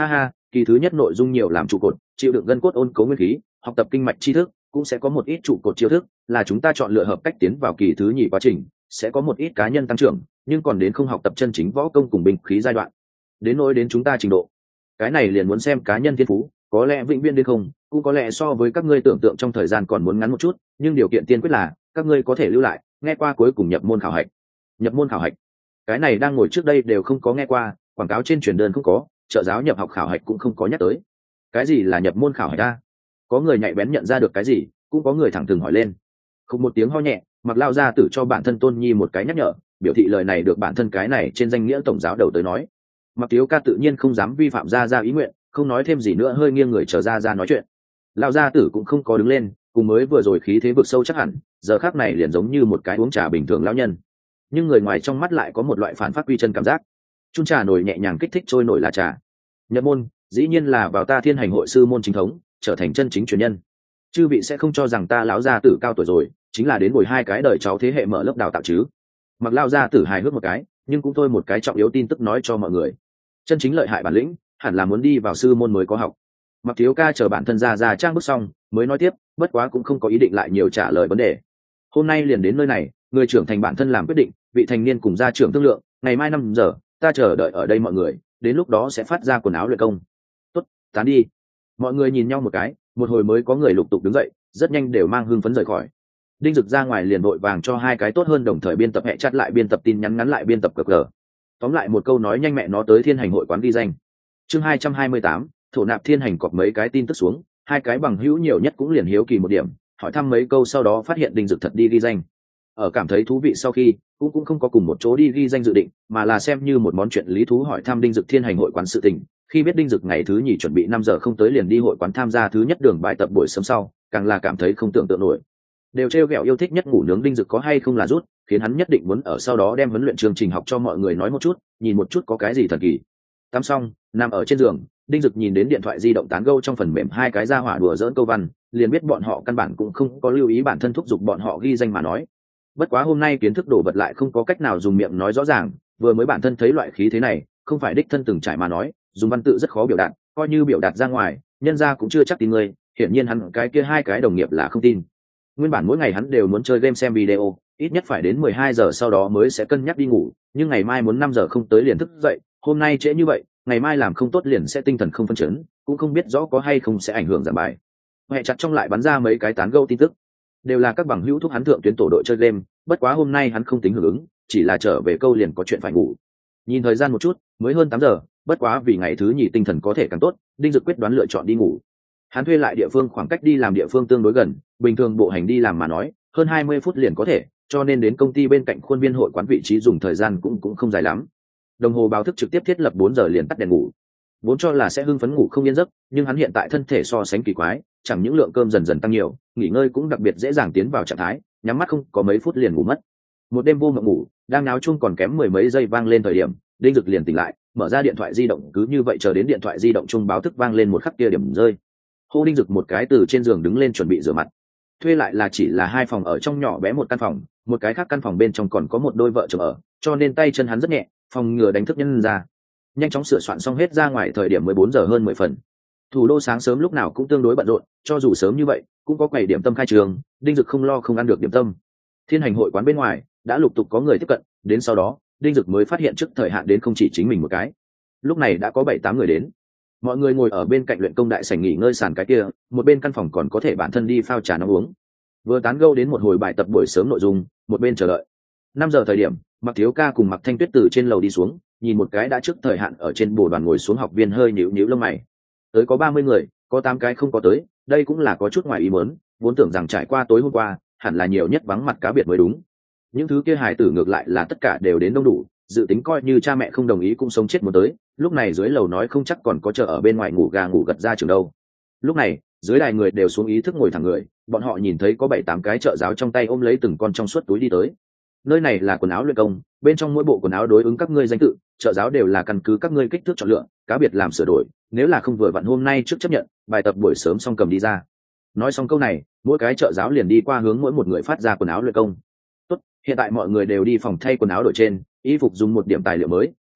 S1: kỳ thứ nhất nội dung nhiều làm trụ cột, chịu đựng gân cốt ôn cấu nguyên khí, học tập kinh mạch tri thức, cũng sẽ có một ít trụ cột chiêu thức, là chúng ta chọn lựa hợp cách tiến vào kỳ thứ nhì quá trình, sẽ có một ít cá nhân tăng trưởng, nhưng còn đến không học tập chân chính võ công cùng binh khí giai đoạn. Đến nỗi đến chúng ta trình độ, cái này liền muốn xem cá nhân thiên phú, có lẽ vĩnh viễn đến không, cũng có lẽ so với các ngươi tưởng tượng trong thời gian còn muốn ngắn một chút, nhưng điều kiện tiên quyết là các ngươi có thể lưu lại, nghe qua cuối cùng nhập môn khảo hạch. Nhập môn khảo hạch, cái này đang ngồi trước đây đều không có nghe qua, quảng cáo trên truyền đơn không có, trợ giáo nhập học khảo hạch cũng không có nhắc tới. Cái gì là nhập môn khảo hạch a? Có người nhạy bén nhận ra được cái gì, cũng có người thẳng thừng hỏi lên. Không một tiếng ho nhẹ, Mặc Lao gia tử cho bản thân Tôn Nhi một cái nhắc nhở, biểu thị lời này được bản thân cái này trên danh nghĩa tổng giáo đầu tới nói. Mặc Tiếu Ca tự nhiên không dám vi phạm gia gia ý nguyện, không nói thêm gì nữa, hơi nghiêng người chờ ra ra nói chuyện. Lao gia tử cũng không có đứng lên, cùng mới vừa rồi khí thế vực sâu chắc hẳn, giờ khác này liền giống như một cái uống trà bình thường lão nhân. Nhưng người ngoài trong mắt lại có một loại phản phát quy chân cảm giác. Chung trà nổi nhẹ nhàng kích thích trôi nổi là trà. Nhập môn, dĩ nhiên là vào ta Thiên Hành hội sư môn chính thống, trở thành chân chính truyền nhân. Chư vị sẽ không cho rằng ta lão gia tử cao tuổi rồi, chính là đến bồi hai cái đời cháu thế hệ mở lớp đào tạo chứ? Mặc Lao gia tử hài hước một cái, nhưng cũng thôi một cái trọng yếu tin tức nói cho mọi người. Chân chính lợi hại bản lĩnh, hẳn là muốn đi vào sư môn mới có học. Mặc Thiếu Ca chờ bản thân ra ra trang bước xong, mới nói tiếp, bất quá cũng không có ý định lại nhiều trả lời vấn đề. Hôm nay liền đến nơi này, người trưởng thành bản thân làm quyết định, vị thành niên cùng gia trưởng thương lượng, ngày mai năm giờ, ta chờ đợi ở đây mọi người, đến lúc đó sẽ phát ra quần áo luyện công. Tốt, tán đi. Mọi người nhìn nhau một cái, một hồi mới có người lục tục đứng dậy, rất nhanh đều mang hưng phấn rời khỏi. Đinh Dực ra ngoài liền vội vàng cho hai cái tốt hơn đồng thời biên tập hệ chat lại biên tập tin nhắn ngắn lại biên tập cờ cờ. Tóm lại một câu nói nhanh mẹ nó tới Thiên Hành hội quán ghi danh. Chương hai trăm hai mươi tám, thổ nạp Thiên Hành cọp mấy cái tin tức xuống, hai cái bằng hữu nhiều nhất cũng liền hiếu kỳ một điểm, hỏi thăm mấy câu sau đó phát hiện Đinh Dực thật đi ghi danh. Ở cảm thấy thú vị sau khi, cũng cũng không có cùng một chỗ đi ghi danh dự định, mà là xem như một món chuyện lý thú hỏi thăm Đinh Dực Thiên Hành hội quán sự tình. Khi biết Đinh Dực ngày thứ nhì chuẩn bị năm giờ không tới liền đi hội quán tham gia thứ nhất đường bài tập buổi sớm sau, càng là cảm thấy không tưởng tượng nổi. Đều trêu ghẹo yêu thích nhất ngủ nướng Đinh Dực có hay không là rút, khiến hắn nhất định muốn ở sau đó đem huấn luyện chương trình học cho mọi người nói một chút, nhìn một chút có cái gì thần kỳ. Tắm xong, nằm ở trên giường, Đinh Dực nhìn đến điện thoại di động tán gẫu trong phần mềm hai cái ra hỏa đùa giỡn câu văn, liền biết bọn họ căn bản cũng không có lưu ý bản thân thúc giục bọn họ ghi danh mà nói. Bất quá hôm nay kiến thức đổ vật lại không có cách nào dùng miệng nói rõ ràng, vừa mới bản thân thấy loại khí thế này, không phải đích thân từng trải mà nói, dùng văn tự rất khó biểu đạt, coi như biểu đạt ra ngoài, nhân ra cũng chưa chắc tin người, hiển nhiên hắn cái kia hai cái đồng nghiệp là không tin. Nguyên bản mỗi ngày hắn đều muốn chơi game xem video, ít nhất phải đến mười hai giờ sau đó mới sẽ cân nhắc đi ngủ, nhưng ngày mai muốn năm giờ không tới liền thức dậy, hôm nay trễ như vậy, ngày mai làm không tốt liền sẽ tinh thần không phân chấn, cũng không biết rõ có hay không sẽ ảnh hưởng giảm bài. Hệ chặt trong lại bắn ra mấy cái tán gẫu tin tức, đều là các bằng hữu thúc hắn thượng tuyến tổ đội chơi game, bất quá hôm nay hắn không tính hưởng ứng, chỉ là trở về câu liền có chuyện phải ngủ. Nhìn thời gian một chút, mới hơn tám giờ, bất quá vì ngày thứ nhì tinh thần có thể càng tốt, Đinh Dực quyết đoán lựa chọn đi ngủ. Hắn thuê lại địa phương khoảng cách đi làm địa phương tương đối gần, bình thường bộ hành đi làm mà nói, hơn hai mươi phút liền có thể, cho nên đến công ty bên cạnh khuôn viên hội quán vị trí dùng thời gian cũng cũng không dài lắm. Đồng hồ báo thức trực tiếp thiết lập bốn giờ liền tắt đèn ngủ. Vốn cho là sẽ hưng phấn ngủ không yên giấc, nhưng hắn hiện tại thân thể so sánh kỳ quái, chẳng những lượng cơm dần dần tăng nhiều, nghỉ ngơi cũng đặc biệt dễ dàng tiến vào trạng thái, nhắm mắt không có mấy phút liền ngủ mất. Một đêm vô mộng ngủ, đang náo chung còn kém mười mấy giây vang lên thời điểm, Đinh Dực liền tỉnh lại, mở ra điện thoại di động, cứ như vậy chờ đến điện thoại di động chung báo thức vang lên một khắc kia điểm rơi. Hô Đinh Dực một cái từ trên giường đứng lên chuẩn bị rửa mặt. Thuê lại là chỉ là hai phòng ở trong nhỏ bé một căn phòng, một cái khác căn phòng bên trong còn có một đôi vợ chồng ở, cho nên tay chân hắn rất nhẹ, phòng ngừa đánh thức nhân ra. Nhanh chóng sửa soạn xong hết ra ngoài thời điểm mười bốn giờ hơn mười phần. Thủ đô sáng sớm lúc nào cũng tương đối bận rộn, cho dù sớm như vậy, cũng có quầy điểm tâm khai trường, Đinh Dực không lo không ăn được điểm tâm. Thiên Hành hội quán bên ngoài đã lục tục có người tiếp cận, đến sau đó, Đinh Dực mới phát hiện trước thời hạn đến không chỉ chính mình một cái. Lúc này đã có bảy tám người đến. Mọi người ngồi ở bên cạnh luyện công đại sảnh nghỉ ngơi sàn cái kia, một bên căn phòng còn có thể bản thân đi phao trà nóng uống. Vừa tán gẫu đến một hồi bài tập buổi sớm nội dung, một bên chờ đợi. Năm giờ thời điểm, Mặc Thiếu Ca cùng Mặc Thanh Tuyết từ trên lầu đi xuống, nhìn một cái đã trước thời hạn ở trên bồ đoàn ngồi xuống học viên hơi nhíu nhíu lông mày. Tới có ba mươi người, có tám cái không có tới, đây cũng là có chút ngoài ý muốn, vốn tưởng rằng trải qua tối hôm qua, hẳn là nhiều nhất vắng mặt cá biệt mới đúng. Những thứ kia hài tử ngược lại là tất cả đều đến đông đủ, dự tính coi như cha mẹ không đồng ý cũng sống chết muốn tới, lúc này dưới lầu nói không chắc còn có chờ ở bên ngoài ngủ gà ngủ gật ra trường đâu. Lúc này, dưới đài người đều xuống ý thức ngồi thẳng người, bọn họ nhìn thấy có bảy tám cái trợ giáo trong tay ôm lấy từng con trong suốt túi đi tới. Nơi này là quần áo luyện công, bên trong mỗi bộ quần áo đối ứng các ngươi danh tự, trợ giáo đều là căn cứ các ngươi kích thước chọn lựa, cá biệt làm sửa đổi, nếu là không vừa vặn hôm nay trước chấp nhận, bài tập buổi sớm xong cầm đi ra. Nói xong câu này, mỗi cái trợ giáo liền đi qua hướng mỗi một người phát ra quần áo luyện công. Tốt, hiện tại mọi người đều đi phòng thay quần áo đổi trên, y phục dùng một điểm tài liệu mới,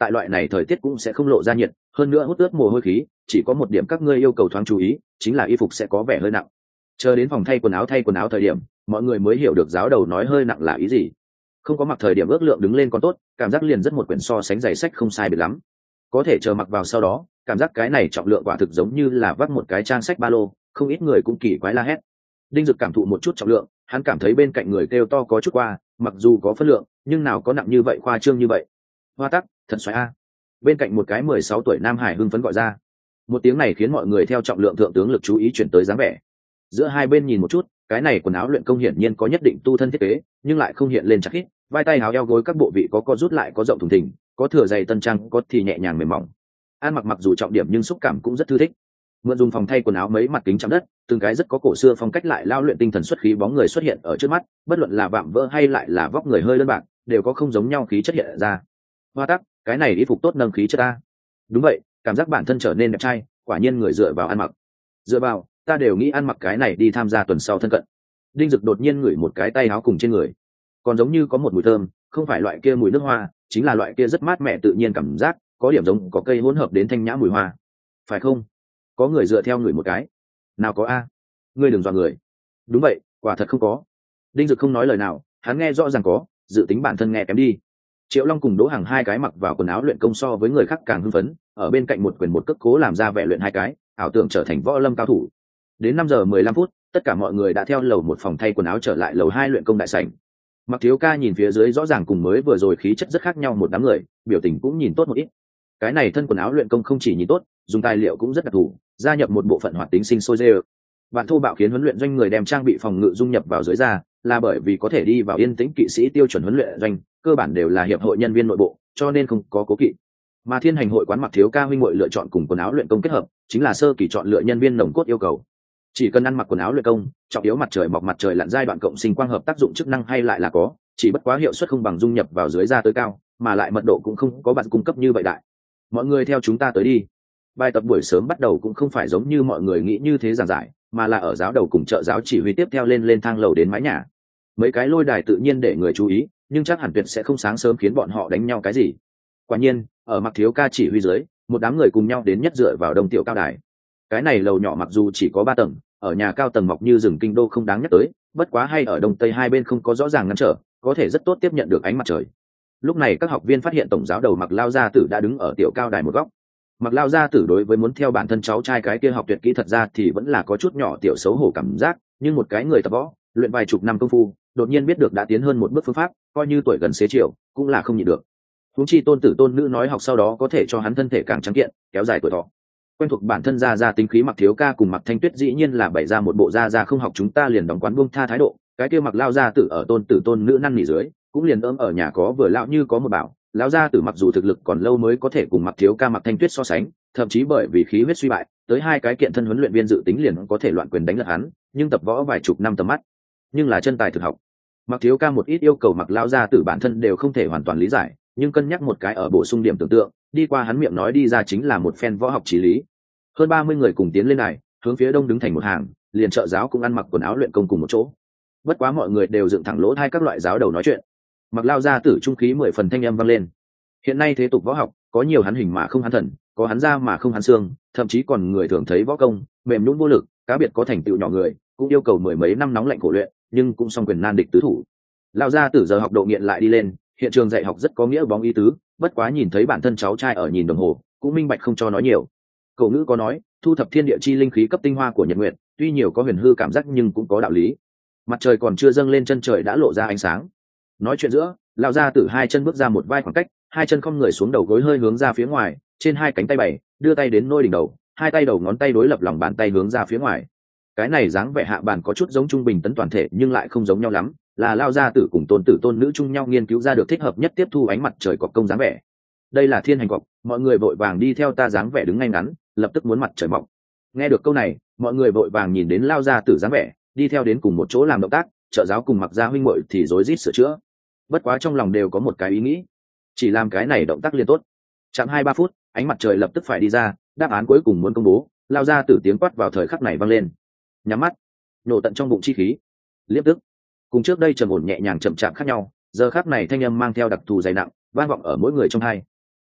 S1: tại loại này thời tiết cũng sẽ không lộ ra nhiệt, hơn nữa hút ướt mồ hôi khí, chỉ có một điểm các ngươi yêu cầu thoáng chú ý, chính là y phục sẽ có vẻ hơi nặng. Chờ đến phòng thay quần áo thay quần áo thời điểm, mọi người mới hiểu được giáo đầu nói hơi nặng là ý gì. Không có mặc thời điểm ước lượng đứng lên còn tốt, cảm giác liền rất một quyển so sánh giày sách không sai biệt lắm. Có thể chờ mặc vào sau đó, cảm giác cái này trọng lượng quả thực giống như là vác một cái trang sách ba lô, không ít người cũng kỳ quái la hét. Đinh Dực cảm thụ một chút trọng lượng, hắn cảm thấy bên cạnh người kêu to có chút qua, mặc dù có phân lượng, nhưng nào có nặng như vậy khoa trương như vậy. Hoa Tắc, thật xoáy a. Bên cạnh một cái mười sáu tuổi nam hải hưng phấn gọi ra. Một tiếng này khiến mọi người theo trọng lượng thượng tướng lực chú ý chuyển tới dáng vẻ. Giữa hai bên nhìn một chút, cái này quần áo luyện công hiển nhiên có nhất định tu thân thiết kế, nhưng lại không hiện lên chắc khít, vai tay áo eo gối các bộ vị có co rút lại có rộng thùng thình, có thừa dày tân trang, có thì nhẹ nhàng mềm mỏng. An mặc mặc dù trọng điểm nhưng xúc cảm cũng rất thư thích. Mượn dùng phòng thay quần áo mấy mặt kính chạm đất, từng cái rất có cổ xưa phong cách lại lao luyện tinh thần xuất khí bóng người xuất hiện ở trước mắt, bất luận là vạm vỡ hay lại là vóc người hơi đơn bạc, đều có không giống nhau khí chất hiện ra. Hoa Tắc, cái này y phục tốt nâng khí chất ta. Đúng vậy, cảm giác bản thân trở nên đẹp trai, quả nhiên người dựa vào ăn mặc. Dựa vào, ta đều nghĩ ăn mặc cái này đi tham gia tuần sau thân cận. Đinh Dực đột nhiên ngửi một cái tay áo cùng trên người, còn giống như có một mùi thơm, không phải loại kia mùi nước hoa, chính là loại kia rất mát mẻ tự nhiên cảm giác, có điểm giống có cây hỗn hợp đến thanh nhã mùi hoa. Phải không? Có người dựa theo ngửi một cái. Nào có a? Ngươi đừng dọa người. Đúng vậy, quả thật không có. Đinh Dực không nói lời nào, hắn nghe rõ ràng có, dự tính bản thân nghe kém đi. Triệu Long cùng Đỗ Hằng hai cái mặc vào quần áo luyện công so với người khác càng hưng phấn, ở bên cạnh một quyền một cước cố làm ra vẻ luyện hai cái, ảo tưởng trở thành võ lâm cao thủ. Đến năm giờ mười lăm phút, tất cả mọi người đã theo lầu một phòng thay quần áo trở lại lầu hai luyện công đại sảnh. Mặc Thiếu Ca nhìn phía dưới rõ ràng cùng mới vừa rồi khí chất rất khác nhau một đám người, biểu tình cũng nhìn tốt một ít. Cái này thân quần áo luyện công không chỉ nhìn tốt, dùng tài liệu cũng rất đặc thù, gia nhập một bộ phận hoạt tính sinh sôi dê. Bạn thô bạo khiến huấn luyện doanh người đem trang bị phòng ngự dung nhập vào dưới da, là bởi vì có thể đi vào yên tĩnh kỵ sĩ tiêu chuẩn huấn luyện doanh, cơ bản đều là hiệp hội nhân viên nội bộ, cho nên không có cố kỵ. Mà Thiên Hành hội quán Mặc Thiếu Ca huynh muội lựa chọn cùng quần áo luyện công kết hợp, chính là sơ kỳ chọn lựa nhân viên nồng cốt yêu cầu. Chỉ cần ăn mặc quần áo luyện công, trọng yếu mặt trời mọc mặt trời lặn giai đoạn cộng sinh quang hợp tác dụng chức năng hay lại là có, chỉ bất quá hiệu suất không bằng dung nhập vào dưới da tới cao, mà lại mật độ cũng không có bạn cung cấp như vậy đại. Mọi người theo chúng ta tới đi. Bài tập buổi sớm bắt đầu cũng không phải giống như mọi người nghĩ như thế giản giải, mà là ở giáo đầu cùng trợ giáo chỉ huy tiếp theo lên lên thang lầu đến mái nhà. Mấy cái lôi đài tự nhiên để người chú ý, nhưng chắc hẳn tuyệt sẽ không sáng sớm khiến bọn họ đánh nhau cái gì. Quả nhiên, ở Mặc Thiếu Ca chỉ huy dưới, một đám người cùng nhau đến nhất dựa vào đông tiểu cao đài. Cái này lầu nhỏ mặc dù chỉ có ba tầng, ở nhà cao tầng mọc như rừng kinh đô không đáng nhắc tới, bất quá hay ở đông tây hai bên không có rõ ràng ngăn trở, có thể rất tốt tiếp nhận được ánh mặt trời. Lúc này các học viên phát hiện tổng giáo đầu Mặc Lao Gia Tử đã đứng ở tiểu cao đài một góc. Mặc Lao Gia Tử đối với muốn theo bản thân cháu trai cái kia học tuyệt kỹ thật ra thì vẫn là có chút nhỏ tiểu xấu hổ cảm giác, nhưng một cái người tập võ, luyện vài chục năm công phu, đột nhiên biết được đã tiến hơn một bước phương pháp, coi như tuổi gần xế chiều, cũng là không nhịn được. Huống chi tôn tử tôn nữ nói học sau đó có thể cho hắn thân thể càng trắng kiện, kéo dài tuổi thọ. Quen thuộc bản thân gia gia tính khí Mặc Thiếu Ca cùng Mặc Thanh Tuyết dĩ nhiên là bày ra một bộ gia gia không học chúng ta liền đóng quán buông tha thái độ, cái kia Mặc Lao Gia Tử ở tôn tử tôn nữ năn nỉ dưới, cũng liền ôm ở nhà có vừa lão như có một bảo. Lão Gia Tử mặc dù thực lực còn lâu mới có thể cùng Mặc Thiếu Ca Mặc Thanh Tuyết so sánh, thậm chí bởi vì khí huyết suy bại, tới hai cái kiện thân huấn luyện viên dự tính liền có thể loạn quyền đánh lật hắn, nhưng tập võ vài chục năm tầm mắt, nhưng là chân tài thực học. Mặc Thiếu Ca một ít yêu cầu Mặc Lão Gia Tử bản thân đều không thể hoàn toàn lý giải, nhưng cân nhắc một cái ở bổ sung điểm tưởng tượng, đi qua hắn miệng nói đi ra chính là một phen võ học chí lý. Hơn ba mươi người cùng tiến lên này, hướng phía đông đứng thành một hàng, liền trợ giáo cũng ăn mặc quần áo luyện công cùng một chỗ. Bất quá mọi người đều dựng thẳng lỗ tai các loại giáo đầu nói chuyện. Mặc Lao Gia Tử trung khí mười phần thanh âm vang lên. Hiện nay thế tục võ học, có nhiều hắn hình mà không hắn thần, có hắn da mà không hắn xương, thậm chí còn người thường thấy võ công mềm nhũn vô lực, cá biệt có thành tựu nhỏ người, cũng yêu cầu mười mấy năm nóng lạnh khổ luyện, nhưng cũng song quyền nan địch tứ thủ. Lao Gia Tử giờ học độ nghiện lại đi lên, hiện trường dạy học rất có nghĩa bóng ý tứ, bất quá nhìn thấy bản thân cháu trai ở nhìn đồng hồ, cũng minh bạch không cho nói nhiều. Cổ ngữ có nói, thu thập thiên địa chi linh khí cấp tinh hoa của nhật nguyệt, tuy nhiều có huyền hư cảm giác nhưng cũng có đạo lý. Mặt trời còn chưa dâng lên chân trời đã lộ ra ánh sáng. Nói chuyện giữa, Lão Gia Tử hai chân bước ra một vai khoảng cách, hai chân không người xuống đầu gối hơi hướng ra phía ngoài, trên hai cánh tay bảy, đưa tay đến nôi đỉnh đầu, hai tay đầu ngón tay đối lập lòng bàn tay hướng ra phía ngoài. Cái này dáng vẻ hạ bàn có chút giống trung bình tấn toàn thể nhưng lại không giống nhau lắm, là Lão Gia Tử cùng tôn tử tôn nữ chung nhau nghiên cứu ra được thích hợp nhất tiếp thu ánh mặt trời cọc công dáng vẻ. Đây là thiên hành cọc, mọi người vội vàng đi theo ta dáng vẻ đứng ngay ngắn, lập tức muốn mặt trời mọc. Nghe được câu này, mọi người vội vàng nhìn đến Lão Gia Tử dáng vẻ, đi theo đến cùng một chỗ làm động tác, trợ giáo cùng Mặc gia huynh muội thì rối rít sửa chữa. Bất quá trong lòng đều có một cái ý nghĩ, chỉ làm cái này động tác liên tốt. Chạm hai ba phút, ánh mặt trời lập tức phải đi ra, đáp án cuối cùng muốn công bố. Lao Gia Tử tiếng quát vào thời khắc này vang lên. Nhắm mắt, nổ tận trong bụng chi khí, liếp tức. Cùng trước đây trầm ổn nhẹ nhàng chậm chạp khác nhau, giờ khắc này thanh âm mang theo đặc thù dày nặng, vang vọng ở mỗi người trong hai.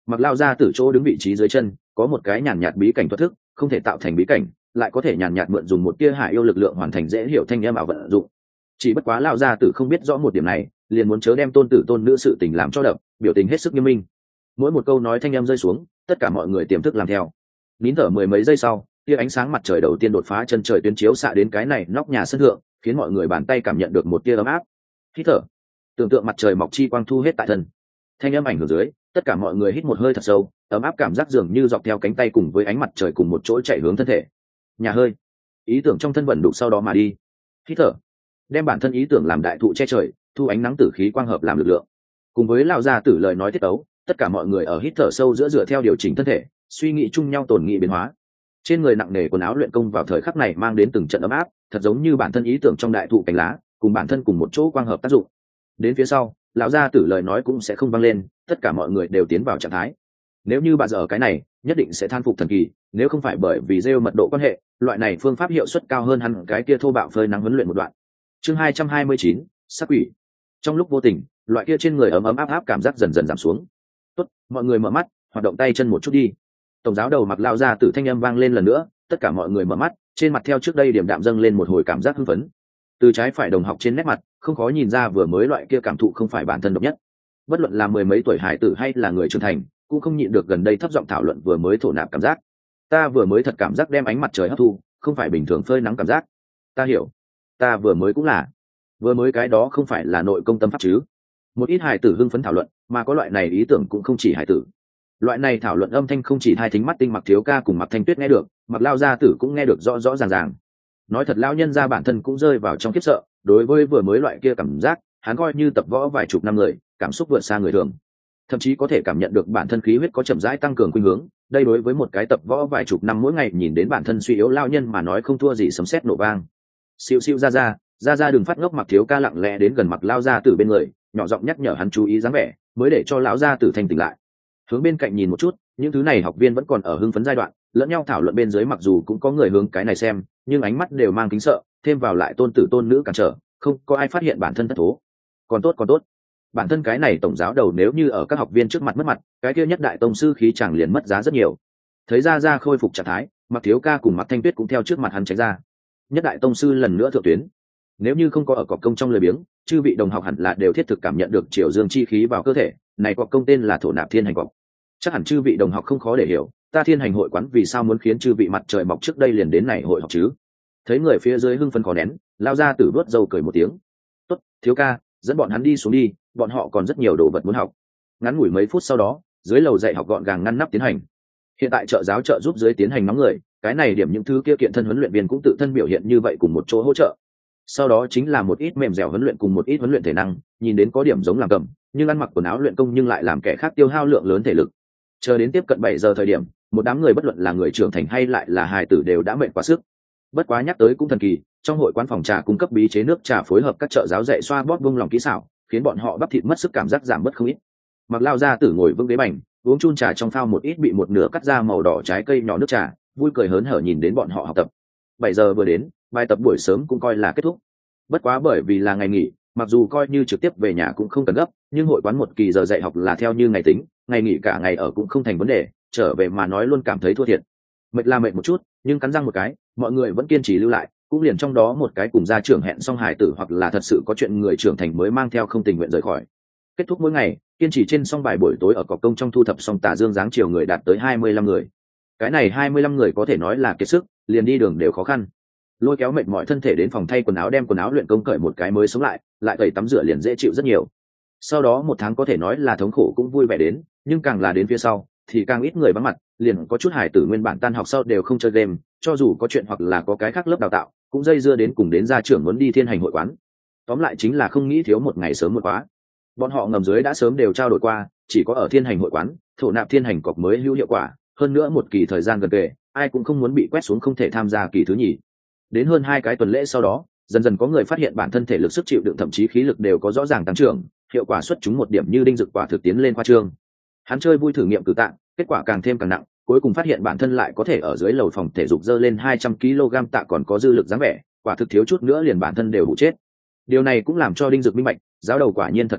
S1: Mặc lao ra từ chỗ đứng vị trí dưới chân có một cái nhàn nhạt bí cảnh thoát thức, không thể tạo thành bí cảnh, lại có thể nhàn nhạt mượn dùng một tia hạ yêu lực lượng hoàn thành dễ hiểu thanh âm ảo vận dụng. Chỉ bất quá lao ra tử không biết rõ một điểm này, liền muốn chớ đem tôn tử tôn nữ sự tình làm cho đập, biểu tình hết sức nghiêm minh. Mỗi một câu nói thanh âm rơi xuống, tất cả mọi người tiềm thức làm theo. Nín thở mười mấy giây sau, tia ánh sáng mặt trời đầu tiên đột phá chân trời tuyến chiếu xạ đến cái này nóc nhà sân thượng, khiến mọi người bàn tay cảm nhận được một tia ấm áp. Hít thở, tưởng tượng mặt trời mọc chi quang thu hết tại thân. Thanh âm ảnh hưởng dưới, tất cả mọi người hít một hơi thật sâu, ấm áp cảm giác dường như dọc theo cánh tay cùng với ánh mặt trời cùng một chỗ chạy hướng thân thể. Nhà hơi, ý tưởng trong thân vận đục sau đó mà đi. Hít thở, đem bản thân ý tưởng làm đại thụ che trời, thu ánh nắng tử khí quang hợp làm lực lượng. Cùng với lão gia tử lời nói tiết tấu, tất cả mọi người ở hít thở sâu giữa dựa theo điều chỉnh thân thể, suy nghĩ chung nhau tồn nghị biến hóa. Trên người nặng nề quần áo luyện công vào thời khắc này mang đến từng trận ấm áp, thật giống như bản thân ý tưởng trong đại thụ cành lá, cùng bản thân cùng một chỗ quang hợp tác dụng. Đến phía sau, lão gia tử lời nói cũng sẽ không vang lên, tất cả mọi người đều tiến vào trạng thái. Nếu như bạn giờ ở cái này, nhất định sẽ than phục thần kỳ, nếu không phải bởi vì rêu mật độ quan hệ, loại này phương pháp hiệu suất cao hơn hẳn cái kia thô bạo phơi nắng huấn luyện một đoạn. Chương hai trăm hai mươi chín, sát quỷ. Trong lúc vô tình, loại kia trên người ấm ấm áp áp cảm giác dần dần giảm xuống. Tốt, mọi người mở mắt, hoạt động tay chân một chút đi. Tổng giáo đầu Mặc lao ra tử thanh âm vang lên lần nữa, tất cả mọi người mở mắt, trên mặt theo trước đây điểm đạm dâng lên một hồi cảm giác hưng phấn. Từ trái phải đồng học trên nét mặt, không khó nhìn ra vừa mới loại kia cảm thụ không phải bản thân độc nhất. Bất luận là mười mấy tuổi hải tử hay là người trưởng thành, cũng không nhịn được gần đây thấp giọng thảo luận vừa mới thổ nạp cảm giác. Ta vừa mới thật cảm giác đem ánh mặt trời hấp thu, không phải bình thường phơi nắng cảm giác. Ta hiểu. Ta vừa mới cũng là. Vừa mới cái đó không phải là nội công tâm pháp chứ? Một ít hải tử hưng phấn thảo luận, mà có loại này ý tưởng cũng không chỉ hải tử. Loại này thảo luận âm thanh không chỉ hai thính mắt tinh Mặc Thiếu Ca cùng Mặc Thanh Tuyết nghe được, Mặc lao gia tử cũng nghe được rõ rõ ràng ràng. Nói thật lão nhân gia bản thân cũng rơi vào trong kiếp sợ, đối với vừa mới loại kia cảm giác, hắn coi như tập võ vài chục năm người, cảm xúc vượt xa người thường. Thậm chí có thể cảm nhận được bản thân khí huyết có chậm rãi tăng cường khuynh hướng, đây đối với một cái tập võ vài chục năm mỗi ngày nhìn đến bản thân suy yếu lão nhân mà nói không thua gì sấm sét nổ vang. Siêu siêu ra ra, ra ra đừng phát ngốc. Mặc Thiếu Ca lặng lẽ đến gần Mặc lao gia tử bên người, nhỏ giọng nhắc nhở hắn chú ý dáng vẻ, mới để cho lão gia tử thanh tỉnh lại. Hướng bên cạnh nhìn một chút, những thứ này học viên vẫn còn ở hưng phấn giai đoạn, lẫn nhau thảo luận bên dưới, mặc dù cũng có người hướng cái này xem, nhưng ánh mắt đều mang kính sợ, thêm vào lại tôn tử tôn nữ cản trở, không có ai phát hiện bản thân thất thố. Còn tốt còn tốt, bản thân cái này tổng giáo đầu nếu như ở các học viên trước mặt mất mặt, cái kia nhất đại tông sư khí chẳng liền mất giá rất nhiều. Thấy ra ra khôi phục trạng thái, Mặc Thiếu Ca cùng Mặc Thanh Tuyết cũng theo trước mặt hắn tránh ra. Nhất đại tông sư lần nữa thượng tuyến. Nếu như không có ở cọc công trong lời biếng, chư vị đồng học hẳn là đều thiết thực cảm nhận được triều dương chi khí vào cơ thể. Này cọc công tên là thổ nạp thiên hành cọc. Chắc hẳn chư vị đồng học không khó để hiểu, ta thiên hành hội quán vì sao muốn khiến chư vị mặt trời mọc trước đây liền đến này hội học chứ? Thấy người phía dưới hưng phấn khó nén, lao ra tử vớt dâu cười một tiếng. Tốt, Thiếu Ca, dẫn bọn hắn đi xuống đi, bọn họ còn rất nhiều đồ vật muốn học. Ngắn ngủi mấy phút sau đó, dưới lầu dạy học gọn gàng ngăn nắp tiến hành. Hiện tại trợ giáo trợ giúp dưới tiến hành nóng người, cái này điểm những thứ kia kiện thân huấn luyện viên cũng tự thân biểu hiện như vậy cùng một chỗ hỗ trợ. Sau đó chính là một ít mềm dẻo huấn luyện cùng một ít huấn luyện thể năng, nhìn đến có điểm giống làm cầm, nhưng ăn mặc quần áo luyện công nhưng lại làm kẻ khác tiêu hao lượng lớn thể lực. Chờ đến tiếp cận bảy giờ thời điểm, một đám người bất luận là người trưởng thành hay lại là hài tử đều đã mệt quá sức. Bất quá nhắc tới cũng thần kỳ, trong hội quán phòng trà cung cấp bí chế nước trà phối hợp các trợ giáo dạy xoa bóp vung lòng kỹ xảo, khiến bọn họ bắp thịt mất sức cảm giác giảm bớt không ít. Mặc lao ra tử ngồi vững ghế bành, uống chun trà trong phao một ít bị một nửa cắt ra màu đỏ trái cây nhỏ nước trà, vui cười hớn hở nhìn đến bọn họ học tập. Bảy giờ vừa đến, bài tập buổi sớm cũng coi là kết thúc. Bất quá bởi vì là ngày nghỉ, mặc dù coi như trực tiếp về nhà cũng không cần gấp, nhưng hội quán một kỳ giờ dạy học là theo như ngày tính, ngày nghỉ cả ngày ở cũng không thành vấn đề, trở về mà nói luôn cảm thấy thua thiệt. Mệt là mệt một chút, nhưng cắn răng một cái, mọi người vẫn kiên trì lưu lại, cũng liền trong đó một cái cùng gia trưởng hẹn xong hài tử hoặc là thật sự có chuyện người trưởng thành mới mang theo không tình nguyện rời khỏi. Kết thúc mỗi ngày, kiên trì trên xong bài buổi tối ở cọc công trong thu thập xong tà dương dáng chiều người đạt tới hai mươi lăm người. Cái này hai mươi lăm người có thể nói là kiệt sức, liền đi đường đều khó khăn. Lôi kéo mệt mỏi thân thể đến phòng thay quần áo, đem quần áo luyện công cởi một cái mới sống lại, lại tẩy tắm rửa liền dễ chịu rất nhiều. Sau đó một tháng có thể nói là thống khổ cũng vui vẻ đến, nhưng càng là đến phía sau thì càng ít người vắng mặt, liền có chút hải tử nguyên bản tan học sau đều không chơi game, cho dù có chuyện hoặc là có cái khác lớp đào tạo cũng dây dưa đến cùng đến gia trưởng muốn đi thiên hành hội quán. Tóm lại chính là không nghĩ thiếu một ngày sớm một quá. Bọn họ ngầm dưới đã sớm đều trao đổi qua, chỉ có ở thiên hành hội quán thổ nạp thiên hành cọc mới hữu hiệu quả, hơn nữa một kỳ thời gian gần kề, ai cũng không muốn bị quét xuống không thể tham gia kỳ thứ nhì. Đến hơn hai cái tuần lễ sau đó, dần dần có người phát hiện bản thân thể lực sức chịu đựng thậm chí khí lực đều có rõ ràng tăng trưởng, hiệu quả xuất chúng một điểm như đinh dực quả thực tiến lên khoa trương. Hắn chơi vui thử nghiệm cử tạng, kết quả càng thêm càng nặng, cuối cùng phát hiện bản thân lại có thể ở dưới lầu phòng thể dục dơ lên hai trăm ki lô gam tạ còn có dư lực dáng vẻ, quả thực thiếu chút nữa liền bản thân đều hụ chết. Điều này cũng làm cho đinh dực minh bạch, giáo đầu quả nhiên thật tinh mắt,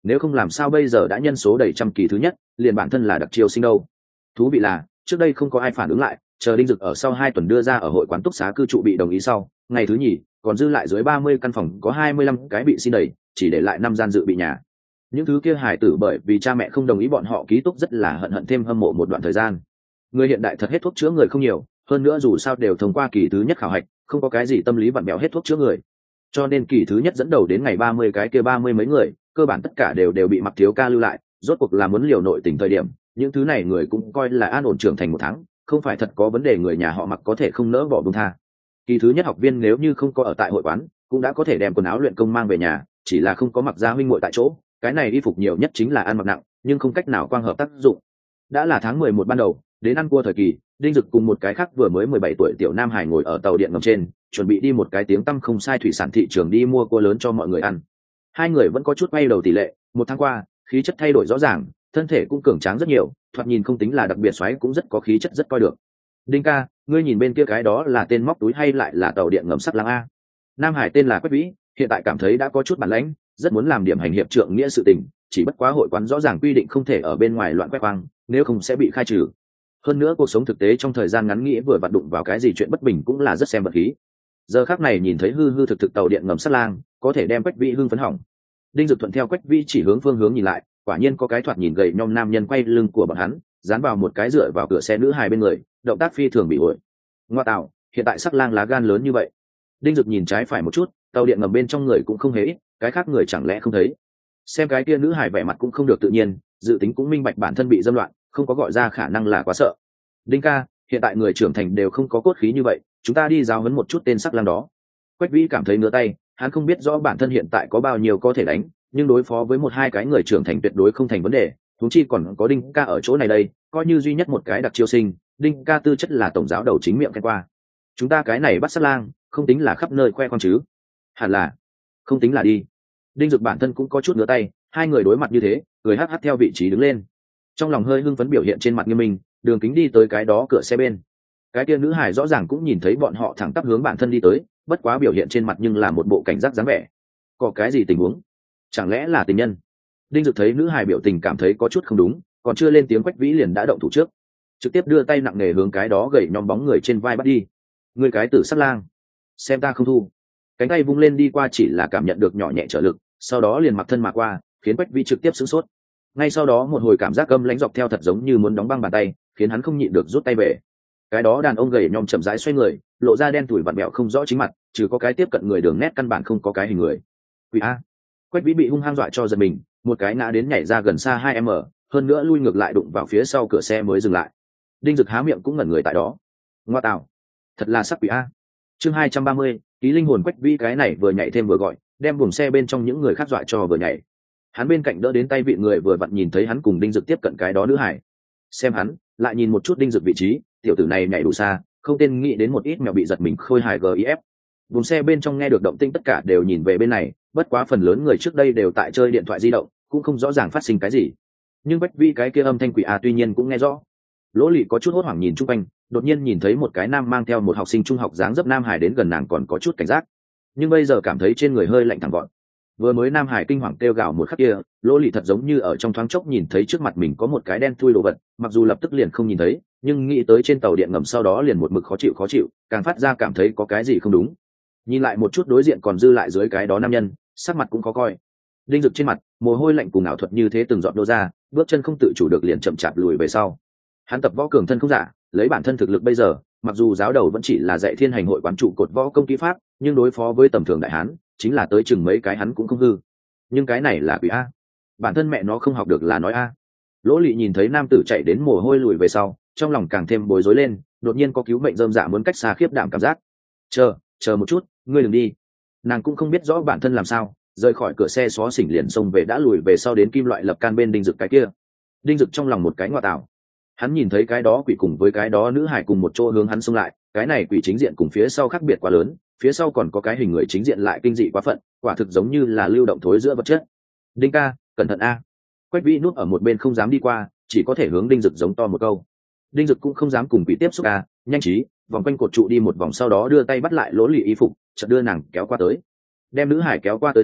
S1: nếu không làm sao bây giờ đã nhân số đầy trăm kỳ thứ nhất liền bản thân là đặc chiêu sinh đâu. Thú vị là trước đây không có ai phản ứng lại, chờ đinh dực ở sau hai tuần đưa ra ở hội quán túc xá cư trụ bị đồng ý sau, ngày thứ nhì còn dư lại dưới ba mươi căn phòng có hai mươi lăm cái bị xin đầy, chỉ để lại năm gian dự bị nhà. Những thứ kia hải tử bởi vì cha mẹ không đồng ý bọn họ ký túc rất là hận hận thêm hâm mộ một đoạn thời gian. Người hiện đại thật hết thuốc chữa người không nhiều, hơn nữa dù sao đều thông qua kỳ thứ nhất khảo hạch, không có cái gì tâm lý vặn bèo hết thuốc chữa người, cho nên kỳ thứ nhất dẫn đầu đến ngày ba mươi cái kia ba mươi mấy người cơ bản tất cả đều đều bị Mặc Thiếu Ca lưu lại, rốt cuộc là muốn liều nội tình thời điểm, những thứ này người cũng coi là an ổn trưởng thành một tháng, không phải thật có vấn đề người nhà họ Mặc có thể không nỡ bỏ buông tha. Kỳ thứ nhất học viên nếu như không có ở tại hội quán cũng đã có thể đem quần áo luyện công mang về nhà, chỉ là không có mặc gia huynh muội tại chỗ, cái này y phục nhiều nhất chính là ăn mặc nặng nhưng không cách nào quang hợp tác dụng. Đã là tháng mười một ban đầu, đến ăn cua thời kỳ, đinh dực cùng một cái khác vừa mới mười bảy tuổi tiểu nam hải ngồi ở tàu điện ngầm trên, chuẩn bị đi một cái tiếng tăm không sai thủy sản thị trường đi mua cua lớn cho mọi người ăn. Hai người vẫn có chút bay đầu tỷ lệ, một tháng qua khí chất thay đổi rõ ràng, thân thể cũng cường tráng rất nhiều, thoạt nhìn không tính là đặc biệt xoáy cũng rất có khí chất rất coi được. Đinh ca, ngươi nhìn bên kia cái đó là tên móc túi hay lại là tàu điện ngầm sắt lang a? Nam hải tên là Quách Vĩ, hiện tại cảm thấy đã có chút bản lãnh, rất muốn làm điểm hành hiệp trượng nghĩa sự tình, chỉ bất quá hội quán rõ ràng quy định không thể ở bên ngoài loạn quét quang, nếu không sẽ bị khai trừ. Hơn nữa cuộc sống thực tế trong thời gian ngắn nghĩ vừa vặn đụng vào cái gì chuyện bất bình cũng là rất xem vật khí. Giờ khắc này nhìn thấy hư hư thực thực tàu điện ngầm sắt lang, có thể đem Quách Vĩ hưng phấn hỏng. Đinh Dực thuận theo Quách Vĩ chỉ hướng phương hướng nhìn lại, quả nhiên có cái thoạt nhìn gầy nhom nam nhân quay lưng của bọn hắn, dán vào một cái dựa vào cửa xe nữ hài bên người, động tác phi thường bị uội. Ngoa tạo, hiện tại sắc lang lá gan lớn như vậy. Đinh Dực nhìn trái phải một chút, tàu điện ngầm bên trong người cũng không hề ít, cái khác người chẳng lẽ không thấy. Xem cái kia nữ hài vẻ mặt cũng không được tự nhiên, dự tính cũng minh bạch bản thân bị dâm loạn, không có gọi ra khả năng là quá sợ. Đinh ca, hiện tại người trưởng thành đều không có cốt khí như vậy, chúng ta đi giáo huấn một chút tên sắc lang đó. Quách Vĩ cảm thấy ngứa tay, hắn không biết rõ bản thân hiện tại có bao nhiêu có thể đánh, nhưng đối phó với một hai cái người trưởng thành tuyệt đối không thành vấn đề, huống chi còn có Đinh ca ở chỗ này đây, coi như duy nhất một cái đặc chiêu sinh, Đinh ca tư chất là tổng giáo đầu chính miệng khen qua. Chúng ta cái này bắt sát lang, không tính là khắp nơi khoe khoang chứ? Hẳn là, không tính là đi. Đinh Dực bản thân cũng có chút ngứa tay, hai người đối mặt như thế, người hắt hắt theo vị trí đứng lên. Trong lòng hơi hưng phấn biểu hiện trên mặt nghiêm minh, đường kính đi tới cái đó cửa xe bên. Cái kia nữ hải rõ ràng cũng nhìn thấy bọn họ thẳng tắp hướng bản thân đi tới, bất quá biểu hiện trên mặt nhưng là một bộ cảnh giác dáng vẻ. Có cái gì tình huống? Chẳng lẽ là tình nhân? Đinh Dực thấy nữ hải biểu tình cảm thấy có chút không đúng, còn chưa lên tiếng Quách Vĩ liền đã động thủ trước, trực tiếp đưa tay nặng nề hướng cái đó gầy nhom bóng người trên vai bắt đi. Người cái tử sát lang, xem ta không thu. Cánh tay vung lên đi qua chỉ là cảm nhận được nhỏ nhẹ trở lực, sau đó liền mặc thân mà qua, khiến Quách Vĩ trực tiếp sửng sốt. Ngay sau đó một hồi cảm giác câm lãnh dọc theo thật giống như muốn đóng băng bàn tay, khiến hắn không nhịn được rút tay về. Cái đó đàn ông gầy nhom chậm rãi xoay người, lộ ra đen tủi vặn mẹo không rõ chính mặt, trừ có cái tiếp cận người đường nét căn bản không có cái hình người. Quỷ a! Quách Vĩ bị hung hăng dọa cho giật mình, một cái ngã đến nhảy ra gần xa hai mét, hơn nữa lui ngược lại đụng vào phía sau cửa xe mới dừng lại. Đinh Dực há miệng cũng ngẩn người tại đó. Ngoa tạo, thật là sắc quỷ a. Chương hai trăm ba mươi, ký linh hồn. Quách Vĩ cái này vừa nhảy thêm vừa gọi, đem buồng xe bên trong những người khác dọa cho vừa nhảy. Hắn bên cạnh đỡ đến tay vị người vừa vặn nhìn thấy hắn cùng Đinh Dực tiếp cận cái đó nữ hải. Xem hắn, lại nhìn một chút Đinh Dực vị trí, tiểu tử này nhảy đủ xa, không tên nghĩ đến một ít mèo bị giật mình khôi hài gif. Buồng xe bên trong nghe được động tĩnh tất cả đều nhìn về bên này, bất quá phần lớn người trước đây đều tại chơi điện thoại di động, cũng không rõ ràng phát sinh cái gì. Nhưng Bách Vĩ cái kia âm thanh quỷ a tuy nhiên cũng nghe rõ. Lỗ Lị có chút hốt hoảng nhìn chung quanh, đột nhiên nhìn thấy một cái nam mang theo một học sinh trung học dáng dấp nam hải đến gần nàng còn có chút cảnh giác, nhưng bây giờ cảm thấy trên người hơi lạnh thẳng gọn. Vừa mới nam hải kinh hoàng kêu gào một khắc kia, Lỗ Lị thật giống như ở trong thoáng chốc nhìn thấy trước mặt mình có một cái đen thui đồ vật, mặc dù lập tức liền không nhìn thấy, nhưng nghĩ tới trên tàu điện ngầm sau đó liền một mực khó chịu khó chịu, càng phát ra cảm thấy có cái gì không đúng. Nhìn lại một chút đối diện còn dư lại dưới cái đó nam nhân, sắc mặt cũng khó coi. Đinh Dực trên mặt mồ hôi lạnh cùng ảo thuật như thế từng giọt đổ ra, bước chân không tự chủ được liền chậm chạp lùi về sau. Hắn tập võ cường thân không giả, lấy bản thân thực lực bây giờ, mặc dù giáo đầu vẫn chỉ là dạy thiên hành hội quán trụ cột võ công kỹ pháp, nhưng đối phó với tầm thường đại hán, chính là tới chừng mấy cái hắn cũng không hư. Nhưng cái này là quỷ a, bản thân mẹ nó không học được là nói a. Lỗ Lị nhìn thấy nam tử chạy đến mồ hôi lùi về sau, trong lòng càng thêm bối rối lên, đột nhiên có cứu mệnh rơm dạ muốn cách xa khiếp đảm cảm giác. Chờ, chờ một chút, ngươi đừng đi. Nàng cũng không biết rõ bản thân làm sao, rời khỏi cửa xe xó xỉnh liền xông về đã lùi về sau đến kim loại lập can bên Đinh Dực cái kia. Đinh Dực trong lòng một cái ngoa tạo. Hắn nhìn thấy cái đó quỷ cùng với cái đó nữ hải cùng một chỗ hướng hắn xông lại, cái này quỷ chính diện cùng phía sau khác biệt quá lớn, phía sau còn có cái hình người chính diện lại kinh dị quá phận, quả thực giống như là lưu động thối giữa vật chất. Đinh ca, cẩn thận a. Quách Vĩ núp ở một bên không dám đi qua, chỉ có thể hướng Đinh Dực giống to một câu. Đinh Dực cũng không dám cùng quỷ tiếp xúc a, nhanh trí vòng quanh cột trụ đi một vòng sau đó đưa tay bắt lại Lỗ Lị y phục, chợt đưa nàng kéo qua tới. Đem nữ hải kéo qua tới sau,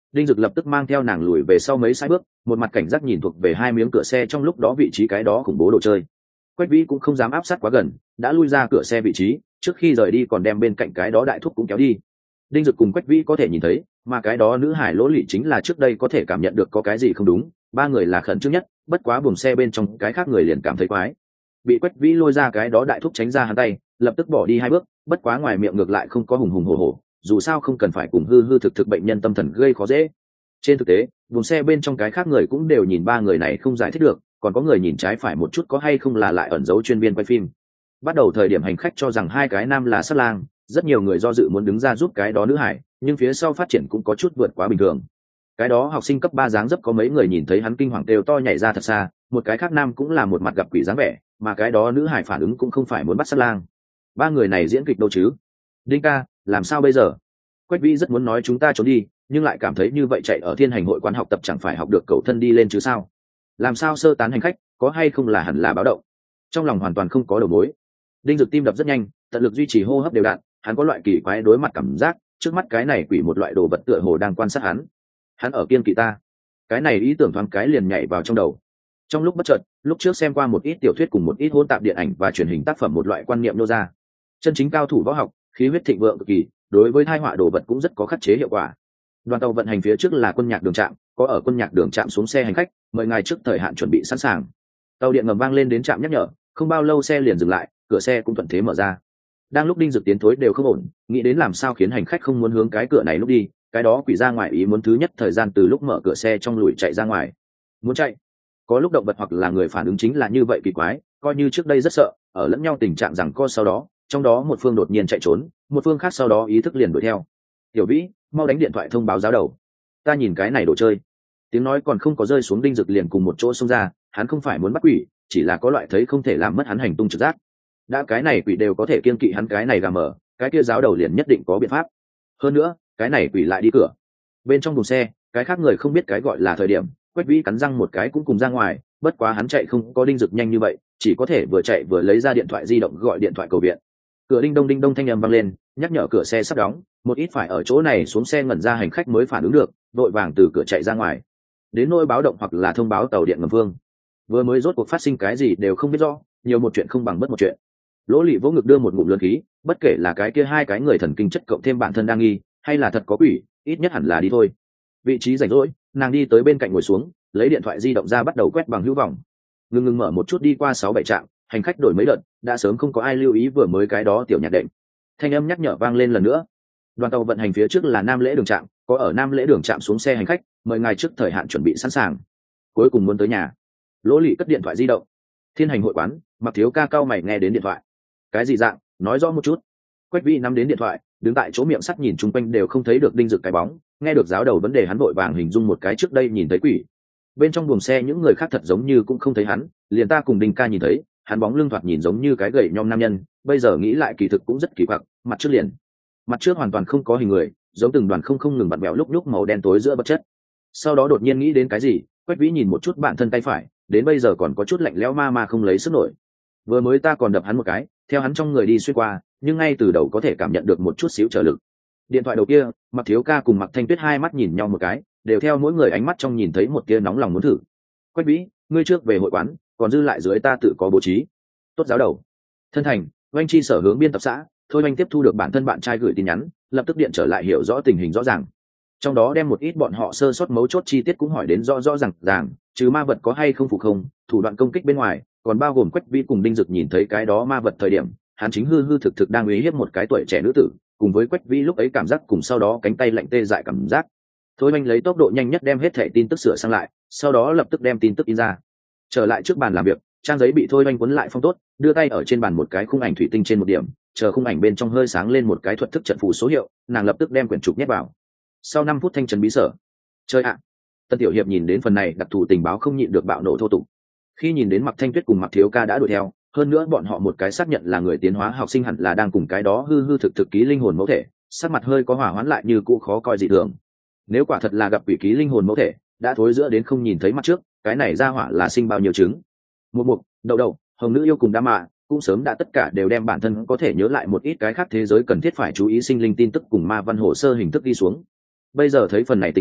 S1: Đinh Dực lập tức mang theo nàng lùi về sau mấy sai bước, một mặt cảnh giác nhìn thuộc về hai miếng cửa xe trong lúc đó vị trí cái đó khủng bố đồ chơi. Quách Vĩ cũng không dám áp sát quá gần, đã lui ra cửa xe vị trí, trước khi rời đi còn đem bên cạnh cái đó đại thúc cũng kéo đi. Đinh Dực cùng Quách Vĩ có thể nhìn thấy, mà cái đó nữ hải lỗ lị chính là trước đây có thể cảm nhận được có cái gì không đúng, ba người là khẩn trương nhất, bất quá buồng xe bên trong cái khác người liền cảm thấy quái. Bị Quách Vĩ lôi ra cái đó đại thúc tránh ra hắn tay, lập tức bỏ đi hai bước, bất quá ngoài miệng ngược lại không có hùng hùng hổ hổ, dù sao không cần phải cùng hư hư thực thực bệnh nhân tâm thần gây khó dễ. Trên thực tế, buồng xe bên trong cái khác người cũng đều nhìn ba người này không giải thích được, còn có người nhìn trái phải một chút có hay không là lại ẩn giấu chuyên viên quay phim. Bắt đầu thời điểm hành khách cho rằng hai cái nam là sát lang, rất nhiều người do dự muốn đứng ra giúp cái đó nữ hải, nhưng phía sau phát triển cũng có chút vượt quá bình thường. Cái đó học sinh cấp ba dáng dấp có mấy người nhìn thấy hắn kinh hoàng đều to nhảy ra thật xa, một cái khác nam cũng là một mặt gặp quỷ dáng vẻ, mà cái đó nữ hải phản ứng cũng không phải muốn bắt sát lang. Ba người này diễn kịch đâu chứ? Đinh ca, làm sao bây giờ? Quách Vĩ rất muốn nói chúng ta trốn đi, nhưng lại cảm thấy như vậy chạy ở Thiên Hành hội quán học tập chẳng phải học được cậu thân đi lên chứ sao? Làm sao sơ tán hành khách, có hay không là hẳn là báo động. Trong lòng hoàn toàn không có đầu mối. Đinh Dực tim đập rất nhanh, tận lực duy trì hô hấp đều đặn, hắn có loại kỳ quái đối mặt cảm giác, trước mắt cái này quỷ một loại đồ vật tựa hồ đang quan sát hắn. Hắn ở kiên kỵ ta. Cái này ý tưởng thoáng cái liền nhảy vào trong đầu. Trong lúc bất chợt, lúc trước xem qua một ít tiểu thuyết cùng một ít hỗn tạp điện ảnh và truyền hình tác phẩm một loại quan niệm nô ra. Chân chính cao thủ võ học, khí huyết thịnh vượng cực kỳ, đối với thai họa đồ vật cũng rất có khắc chế hiệu quả. Đoàn tàu vận hành phía trước là quân nhạc đường trạm, có ở quân nhạc đường trạm xuống xe hành khách, mời ngài trước thời hạn chuẩn bị sẵn sàng. Tàu điện ngầm vang lên đến trạm nhắc nhở, không bao lâu xe liền dừng lại, cửa xe cũng thuận thế mở ra. Đang lúc Đinh Dực tiến thối đều không ổn, nghĩ đến làm sao khiến hành khách không muốn hướng cái cửa này lúc đi, cái đó quỷ ra ngoài ý muốn thứ nhất thời gian từ lúc mở cửa xe trong lùi chạy ra ngoài. Muốn chạy, có lúc động vật hoặc là người phản ứng chính là như vậy kỳ quái, coi như trước đây rất sợ, ở lẫn nhau tình trạng rằng co sau đó, trong đó một phương đột nhiên chạy trốn, một phương khác sau đó ý thức liền đuổi theo. Tiểu Vĩ, mau đánh điện thoại thông báo giáo đầu. Ta nhìn cái này đồ chơi. Tiếng nói còn không có rơi xuống, Đinh Dực liền cùng một chỗ xông ra, hắn không phải muốn bắt quỷ, chỉ là có loại thấy không thể làm mất hắn hành tung trực giác. Đã cái này quỷ đều có thể kiên kỵ hắn cái này gà mở, cái kia giáo đầu liền nhất định có biện pháp. Hơn nữa, cái này quỷ lại đi cửa. Bên trong buồng xe, cái khác người không biết cái gọi là thời điểm, Quách Vĩ cắn răng một cái cũng cùng ra ngoài, bất quá hắn chạy không có Đinh Dực nhanh như vậy, chỉ có thể vừa chạy vừa lấy ra điện thoại di động gọi điện thoại cầu viện. Cửa đinh đông đinh đông thanh âm vang lên, nhắc nhở cửa xe sắp đóng, một ít phải ở chỗ này xuống xe ngẩn ra hành khách mới phản ứng được, vội vàng từ cửa chạy ra ngoài. Đến nỗi báo động hoặc là thông báo tàu điện ngầm vương, vừa mới rốt cuộc phát sinh cái gì đều không biết rõ, nhiều một chuyện không bằng bất một chuyện. Lỗ Lị vỗ ngực đưa một ngụm lớn khí, bất kể là cái kia hai cái người thần kinh chất cộng thêm bản thân đang nghi, hay là thật có quỷ, ít nhất hẳn là đi thôi. Vị trí rảnh rỗi, nàng đi tới bên cạnh ngồi xuống, lấy điện thoại di động ra bắt đầu quét bằng hữu vòng. Ngừng ngừng mở một chút đi qua sáu bảy trạm, hành khách đổi mấy đợt, đã sớm không có ai lưu ý vừa mới cái đó tiểu nhạc đệm. Thanh âm nhắc nhở vang lên lần nữa. Đoàn tàu vận hành phía trước là Nam Lễ đường trạm, có ở Nam Lễ đường trạm xuống xe hành khách, mời ngài trước thời hạn chuẩn bị sẵn sàng. Cuối cùng muốn tới nhà. Lỗ Lị cất điện thoại di động. Thiên Hành hội quán, Mặc Thiếu ca cao mày nghe đến điện thoại. Cái gì dạng, nói rõ một chút. Quách Vĩ nắm đến điện thoại, đứng tại chỗ miệng sắt nhìn chung quanh đều không thấy được Đinh Dực cái bóng, nghe được giáo đầu vấn đề hắn vội vàng hình dung một cái trước đây nhìn thấy quỷ. Bên trong buồng xe những người khác thật giống như cũng không thấy hắn, liền ta cùng Đinh ca nhìn thấy, hắn bóng lưng thoạt nhìn giống như cái gậy nhom nam nhân, bây giờ nghĩ lại kỳ thực cũng rất kỳ quặc, mặt trước liền. Mặt trước hoàn toàn không có hình người, giống từng đoàn không không ngừng bặm bẹo lúc lúc màu đen tối giữa vật chất. Sau đó đột nhiên nghĩ đến cái gì, Quách Vĩ nhìn một chút bản thân tay phải, đến bây giờ còn có chút lạnh lẽo ma ma không lấy sức nổi. Vừa mới ta còn đập hắn một cái, theo hắn trong người đi xuyên qua, nhưng ngay từ đầu có thể cảm nhận được một chút xíu trở lực. Điện thoại đầu kia, Mặc Thiếu ca cùng Mặc Thanh Tuyết hai mắt nhìn nhau một cái, đều theo mỗi người ánh mắt trong nhìn thấy một tia nóng lòng muốn thử. Quách Vĩ, ngươi trước về hội quán, còn dư lại dưới ta tự có bố trí. Tốt giáo đầu. Thân thành, Oanh Chi sở hướng biên tập xã, Thôi Oanh tiếp thu được bản thân bạn trai gửi tin nhắn, lập tức điện trở lại hiểu rõ tình hình rõ ràng. Trong đó đem một ít bọn họ sơ sót mấu chốt chi tiết cũng hỏi đến rõ rõ ràng ràng, trừ ma vật có hay không phục không, thủ đoạn công kích bên ngoài, còn bao gồm Quách Vĩ cùng Đinh Dực nhìn thấy cái đó ma vật thời điểm, hắn chính hư hư thực thực đang uy hiếp một cái tuổi trẻ nữ tử, cùng với Quách Vĩ lúc ấy cảm giác cùng sau đó cánh tay lạnh tê dại cảm giác. Thôi Oanh lấy tốc độ nhanh nhất đem hết thẻ tin tức sửa sang lại, sau đó lập tức đem tin tức in ra. Trở lại trước bàn làm việc, trang giấy bị Thôi Oanh cuốn lại phong tốt, đưa tay ở trên bàn một cái khung ảnh thủy tinh trên một điểm, chờ khung ảnh bên trong hơi sáng lên một cái thuật thức trận phù số hiệu, nàng lập tức đem quyển trục nhét vào. Sau năm phút thanh trấn bí sở. Chơi ạ. Tân tiểu hiệp nhìn đến phần này đặc thù tình báo không nhịn được bạo nổ thô tục. Khi nhìn đến Mặc Thanh Tuyết cùng Mặc Thiếu ca đã đuổi theo, hơn nữa bọn họ một cái xác nhận là người tiến hóa học sinh hẳn là đang cùng cái đó hư hư thực thực ký linh hồn mẫu thể, sắc mặt hơi có hỏa hoãn lại như cũ khó coi dị thường. Nếu quả thật là gặp quỷ ký linh hồn mẫu thể, đã thối giữa đến không nhìn thấy mắt trước, cái này ra hỏa là sinh bao nhiêu trứng. Một mục, đậu đậu, hồng nữ yêu cùng đa mạ, cũng sớm đã tất cả đều đem bản thân có thể nhớ lại một ít cái khác thế giới cần thiết phải chú ý sinh linh tin tức cùng ma văn hồ sơ hình thức đi xuống. Bây giờ thấy phần này tình báo,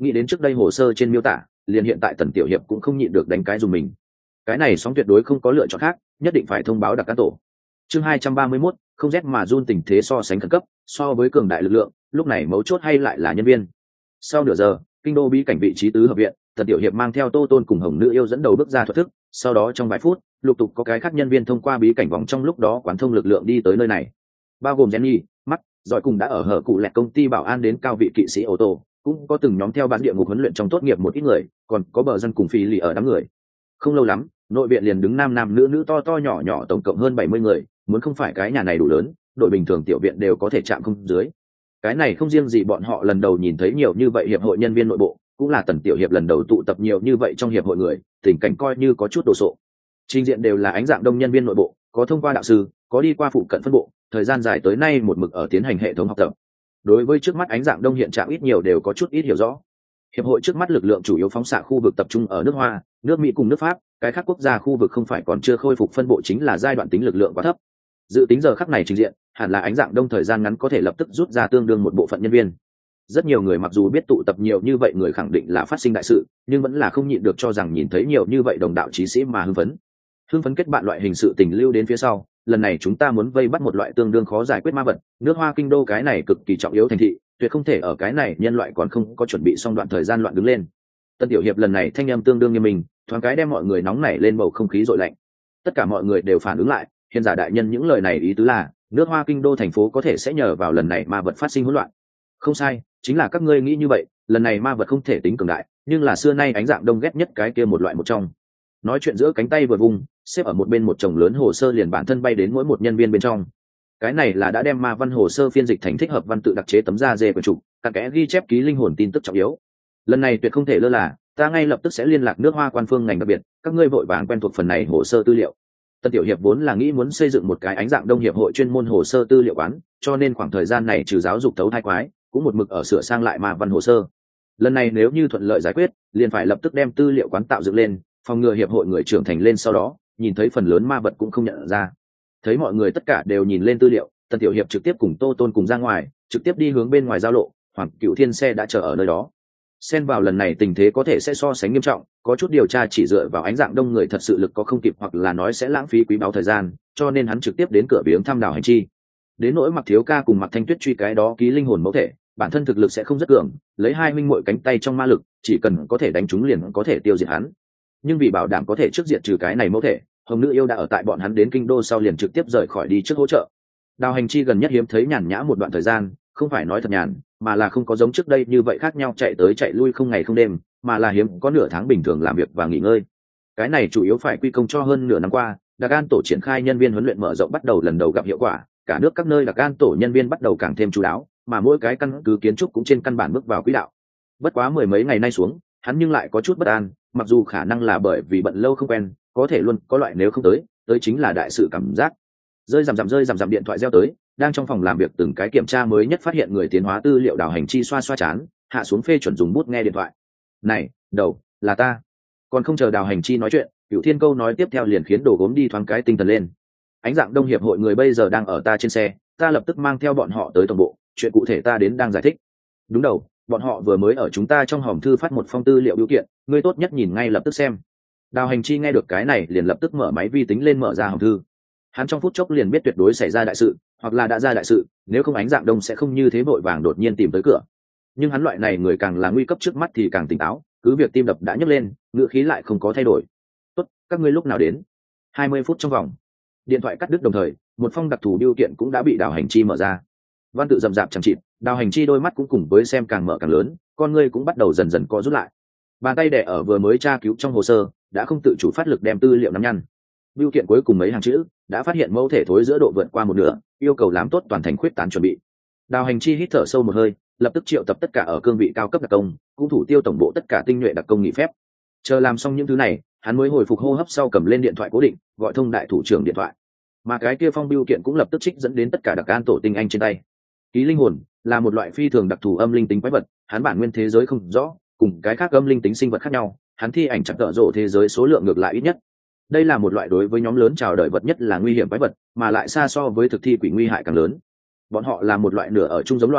S1: nghĩ đến trước đây hồ sơ trên miêu tả, liền hiện tại Tần Tiểu Hiệp cũng không nhịn được đánh cái dùng mình. Cái này sóng tuyệt đối không có lựa chọn khác, nhất định phải thông báo đặc cán tổ. Chương hai trăm ba mươi mốt, không rét mà run, tình thế so sánh khẩn cấp, so với cường đại lực lượng, lúc này mấu chốt hay lại là nhân viên. Sau nửa giờ, kinh đô bí cảnh vị trí tứ hợp viện, Tần Tiểu Hiệp mang theo Tô Tôn cùng Hồng Nữ Yêu dẫn đầu bước ra thuật thức, sau đó trong vài phút, lục tục có cái khác nhân viên thông qua bí cảnh vòng trong lúc đó quán thông lực lượng đi tới nơi này. Bao gồm Jenny, mắt, giỏi cùng đã ở hở cụ lẹt công ty bảo an đến cao vị kỵ sĩ ô tô, cũng có từng nhóm theo bản địa ngục huấn luyện trong tốt nghiệp một ít người, còn có bờ dân cùng phi lì ở đám người. Không lâu lắm, nội viện liền đứng nam nam nữ nữ to to nhỏ nhỏ tổng cộng hơn bảy mươi người, muốn không phải cái nhà này đủ lớn, đội bình thường tiểu viện đều có thể chạm không dưới. Cái này không riêng gì bọn họ lần đầu nhìn thấy nhiều như vậy hiệp hội nhân viên nội bộ, cũng là Tần Tiểu Hiệp lần đầu tụ tập nhiều như vậy trong hiệp hội người, tình cảnh coi như có chút đồ sộ. Trình diện đều là ánh dạng đông nhân viên nội bộ, có thông qua đạo sư, có đi qua phụ cận phân bộ, thời gian dài tới nay một mực ở tiến hành hệ thống học tập. Đối với trước mắt ánh dạng đông hiện trạng ít nhiều đều có chút ít hiểu rõ. Hiệp hội trước mắt lực lượng chủ yếu phóng xạ khu vực tập trung ở nước Hoa, nước Mỹ cùng nước Pháp, cái khác quốc gia khu vực không phải còn chưa khôi phục phân bộ chính là giai đoạn tính lực lượng quá thấp. Dự tính giờ khắc này trình diện, hẳn là ánh dạng đông thời gian ngắn có thể lập tức rút ra tương đương một bộ phận nhân viên. Rất nhiều người mặc dù biết tụ tập nhiều như vậy người khẳng định là phát sinh đại sự, nhưng vẫn là không nhịn được cho rằng nhìn thấy nhiều như vậy đồng đạo chí sĩ mà hưng phấn. Hưng phấn kết bạn loại hình sự tình lưu đến phía sau, lần này chúng ta muốn vây bắt một loại tương đương khó giải quyết ma vật, nước Hoa kinh đô cái này cực kỳ trọng yếu thành thị, tuyệt không thể ở cái này nhân loại còn không có chuẩn bị xong đoạn thời gian loạn đứng lên. Tân Tiểu Hiệp lần này thanh âm tương đương nghiêm minh, thoáng cái đem mọi người nóng nảy lên bầu không khí dội lạnh. Tất cả mọi người đều phản ứng lại, hiền giả đại nhân những lời này ý tứ là, nước Hoa kinh đô thành phố có thể sẽ nhờ vào lần này ma vật phát sinh hỗn loạn. Không sai, chính là các ngươi nghĩ như vậy, lần này ma vật không thể tính cường đại, nhưng là xưa nay ánh dạng đông ghét nhất cái kia một loại một trong. Nói chuyện giữa cánh tay vừa vùng, xếp ở một bên một chồng lớn hồ sơ liền bản thân bay đến mỗi một nhân viên bên trong. Cái này là đã đem ma văn hồ sơ phiên dịch thành thích hợp văn tự đặc chế tấm da dê của chủ, cả kẽ ghi chép ký linh hồn tin tức trọng yếu. Lần này tuyệt không thể lơ là, ta ngay lập tức sẽ liên lạc nước Hoa quan phương ngành đặc biệt, các ngươi vội vàng quen thuộc phần này hồ sơ tư liệu. Tân Tiểu Hiệp vốn là nghĩ muốn xây dựng một cái ánh dạng đông hiệp hội chuyên môn hồ sơ tư liệu quán, cho nên khoảng thời gian này trừ giáo dục tấu thai quái, cũng một mực ở sửa sang lại ma văn hồ sơ. Lần này nếu như thuận lợi giải quyết, liền phải lập tức đem tư liệu quán tạo dựng lên, phòng ngừa hiệp hội người trưởng thành lên sau đó, nhìn thấy phần lớn ma vật cũng không nhận ra. Thấy mọi người tất cả đều nhìn lên tư liệu, Tân Tiểu Hiệp trực tiếp cùng Tô Tôn cùng ra ngoài, trực tiếp đi hướng bên ngoài giao lộ, Hoàng Cựu Thiên xe đã chờ ở nơi đó. Xen vào lần này tình thế có thể sẽ so sánh nghiêm trọng, có chút điều tra chỉ dựa vào ánh dạng đông người thật sự lực có không kịp hoặc là nói sẽ lãng phí quý báu thời gian, cho nên hắn trực tiếp đến cửa viếng thăm Đào Hành Chi. Đến nỗi Mặc Thiếu Ca cùng Mặc Thanh Tuyết truy cái đó ký linh hồn mẫu thể, bản thân thực lực sẽ không rất cường, lấy hai minh muội cánh tay trong ma lực, chỉ cần có thể đánh trúng liền có thể tiêu diệt hắn. Nhưng vì bảo đảm có thể trước diệt trừ cái này mẫu thể, Hồng Nữ Yêu đã ở tại bọn hắn đến kinh đô sau liền trực tiếp rời khỏi đi trước hỗ trợ. Đào Hành Chi gần nhất hiếm thấy nhàn nhã một đoạn thời gian, không phải nói thật nhàn, mà là không có giống trước đây như vậy khác nhau chạy tới chạy lui không ngày không đêm, mà là hiếm có nửa tháng bình thường làm việc và nghỉ ngơi. Cái này chủ yếu phải quy công cho hơn nửa năm qua, Đặc An tổ triển khai nhân viên huấn luyện mở rộng bắt đầu lần đầu gặp hiệu quả, cả nước các nơi Đặc An tổ nhân viên bắt đầu càng thêm chú đáo, mà mỗi cái căn cứ kiến trúc cũng trên căn bản bước vào quỹ đạo. Bất quá mười mấy ngày nay xuống, hắn nhưng lại có chút bất an, mặc dù khả năng là bởi vì bận lâu không quen, có thể luôn có loại nếu không tới, tới chính là đại sự cảm giác. Rơi rằm rằm rơi rằm rằm điện thoại reo tới, đang trong phòng làm việc từng cái kiểm tra mới nhất phát hiện người tiến hóa tư liệu. Đào Hành Chi xoa xoa chán, hạ xuống phê chuẩn dùng bút nghe điện thoại. Này, đầu, là ta. Còn không chờ Đào Hành Chi nói chuyện, Cửu Thiên câu nói tiếp theo liền khiến đồ gốm đi thoáng cái tinh thần lên. Ánh dạng đông hiệp hội người bây giờ đang ở ta trên xe, ta lập tức mang theo bọn họ tới tổng bộ, chuyện cụ thể ta đến đang giải thích. Đúng đầu, bọn họ vừa mới ở chúng ta trong hòm thư phát một phong tư liệu biểu kiện, ngươi tốt nhất nhìn ngay lập tức xem. Đào Hành Chi nghe được cái này liền lập tức mở máy vi tính lên mở ra hòm thư. Hắn trong phút chốc liền biết tuyệt đối xảy ra đại sự, hoặc là đã ra đại sự, nếu không ánh dạng đông sẽ không như thế vội vàng đột nhiên tìm tới cửa. Nhưng hắn loại này người càng là nguy cấp trước mắt thì càng tỉnh táo, cứ việc tim đập đã nhấc lên, ngựa khí lại không có thay đổi. Tốt, các ngươi lúc nào đến? hai mươi phút trong vòng. Điện thoại cắt đứt đồng thời, một phong đặc thù biểu kiện cũng đã bị Đào Hành Chi mở ra. Văn tự rậm rạp chẳng chịt, Đào Hành Chi đôi mắt cũng cùng với xem càng mở càng lớn, con ngươi cũng bắt đầu dần dần co rút lại. Bàn tay đè ở vừa mới tra cứu trong hồ sơ, đã không tự chủ phát lực đem tư liệu nắm nhăn. Biểu kiện cuối cùng mấy hàng chữ đã phát hiện mẫu thể thối giữa độ vượt qua một nửa, yêu cầu làm tốt toàn thành khuyết tán chuẩn bị. Đào Hành Chi hít thở sâu một hơi, lập tức triệu tập tất cả ở cương vị cao cấp đặc công, cũng thủ tiêu tổng bộ tất cả tinh nhuệ đặc công nghỉ phép. Chờ làm xong những thứ này, hắn mới hồi phục hô hấp sau cầm lên điện thoại cố định, gọi thông đại thủ trưởng điện thoại. Mà cái kia phong biểu kiện cũng lập tức trích dẫn đến tất cả đặc an tổ tinh anh trên tay. Ký linh hồn là một loại phi thường đặc thù âm linh tính quái vật, hắn bản nguyên thế giới không rõ, cùng cái khác âm linh tính sinh vật khác nhau, hắn thi ảnh chặt tợ rộ thế giới số lượng ngược lại ít nhất. Đây là một loại đối với nhóm lớn chào đời vật nhất là nguy hiểm quái vật, mà lại xa so với thực thi quỷ nguy hại càng lớn. Bọn họ là một loại nửa ở chung giống loài,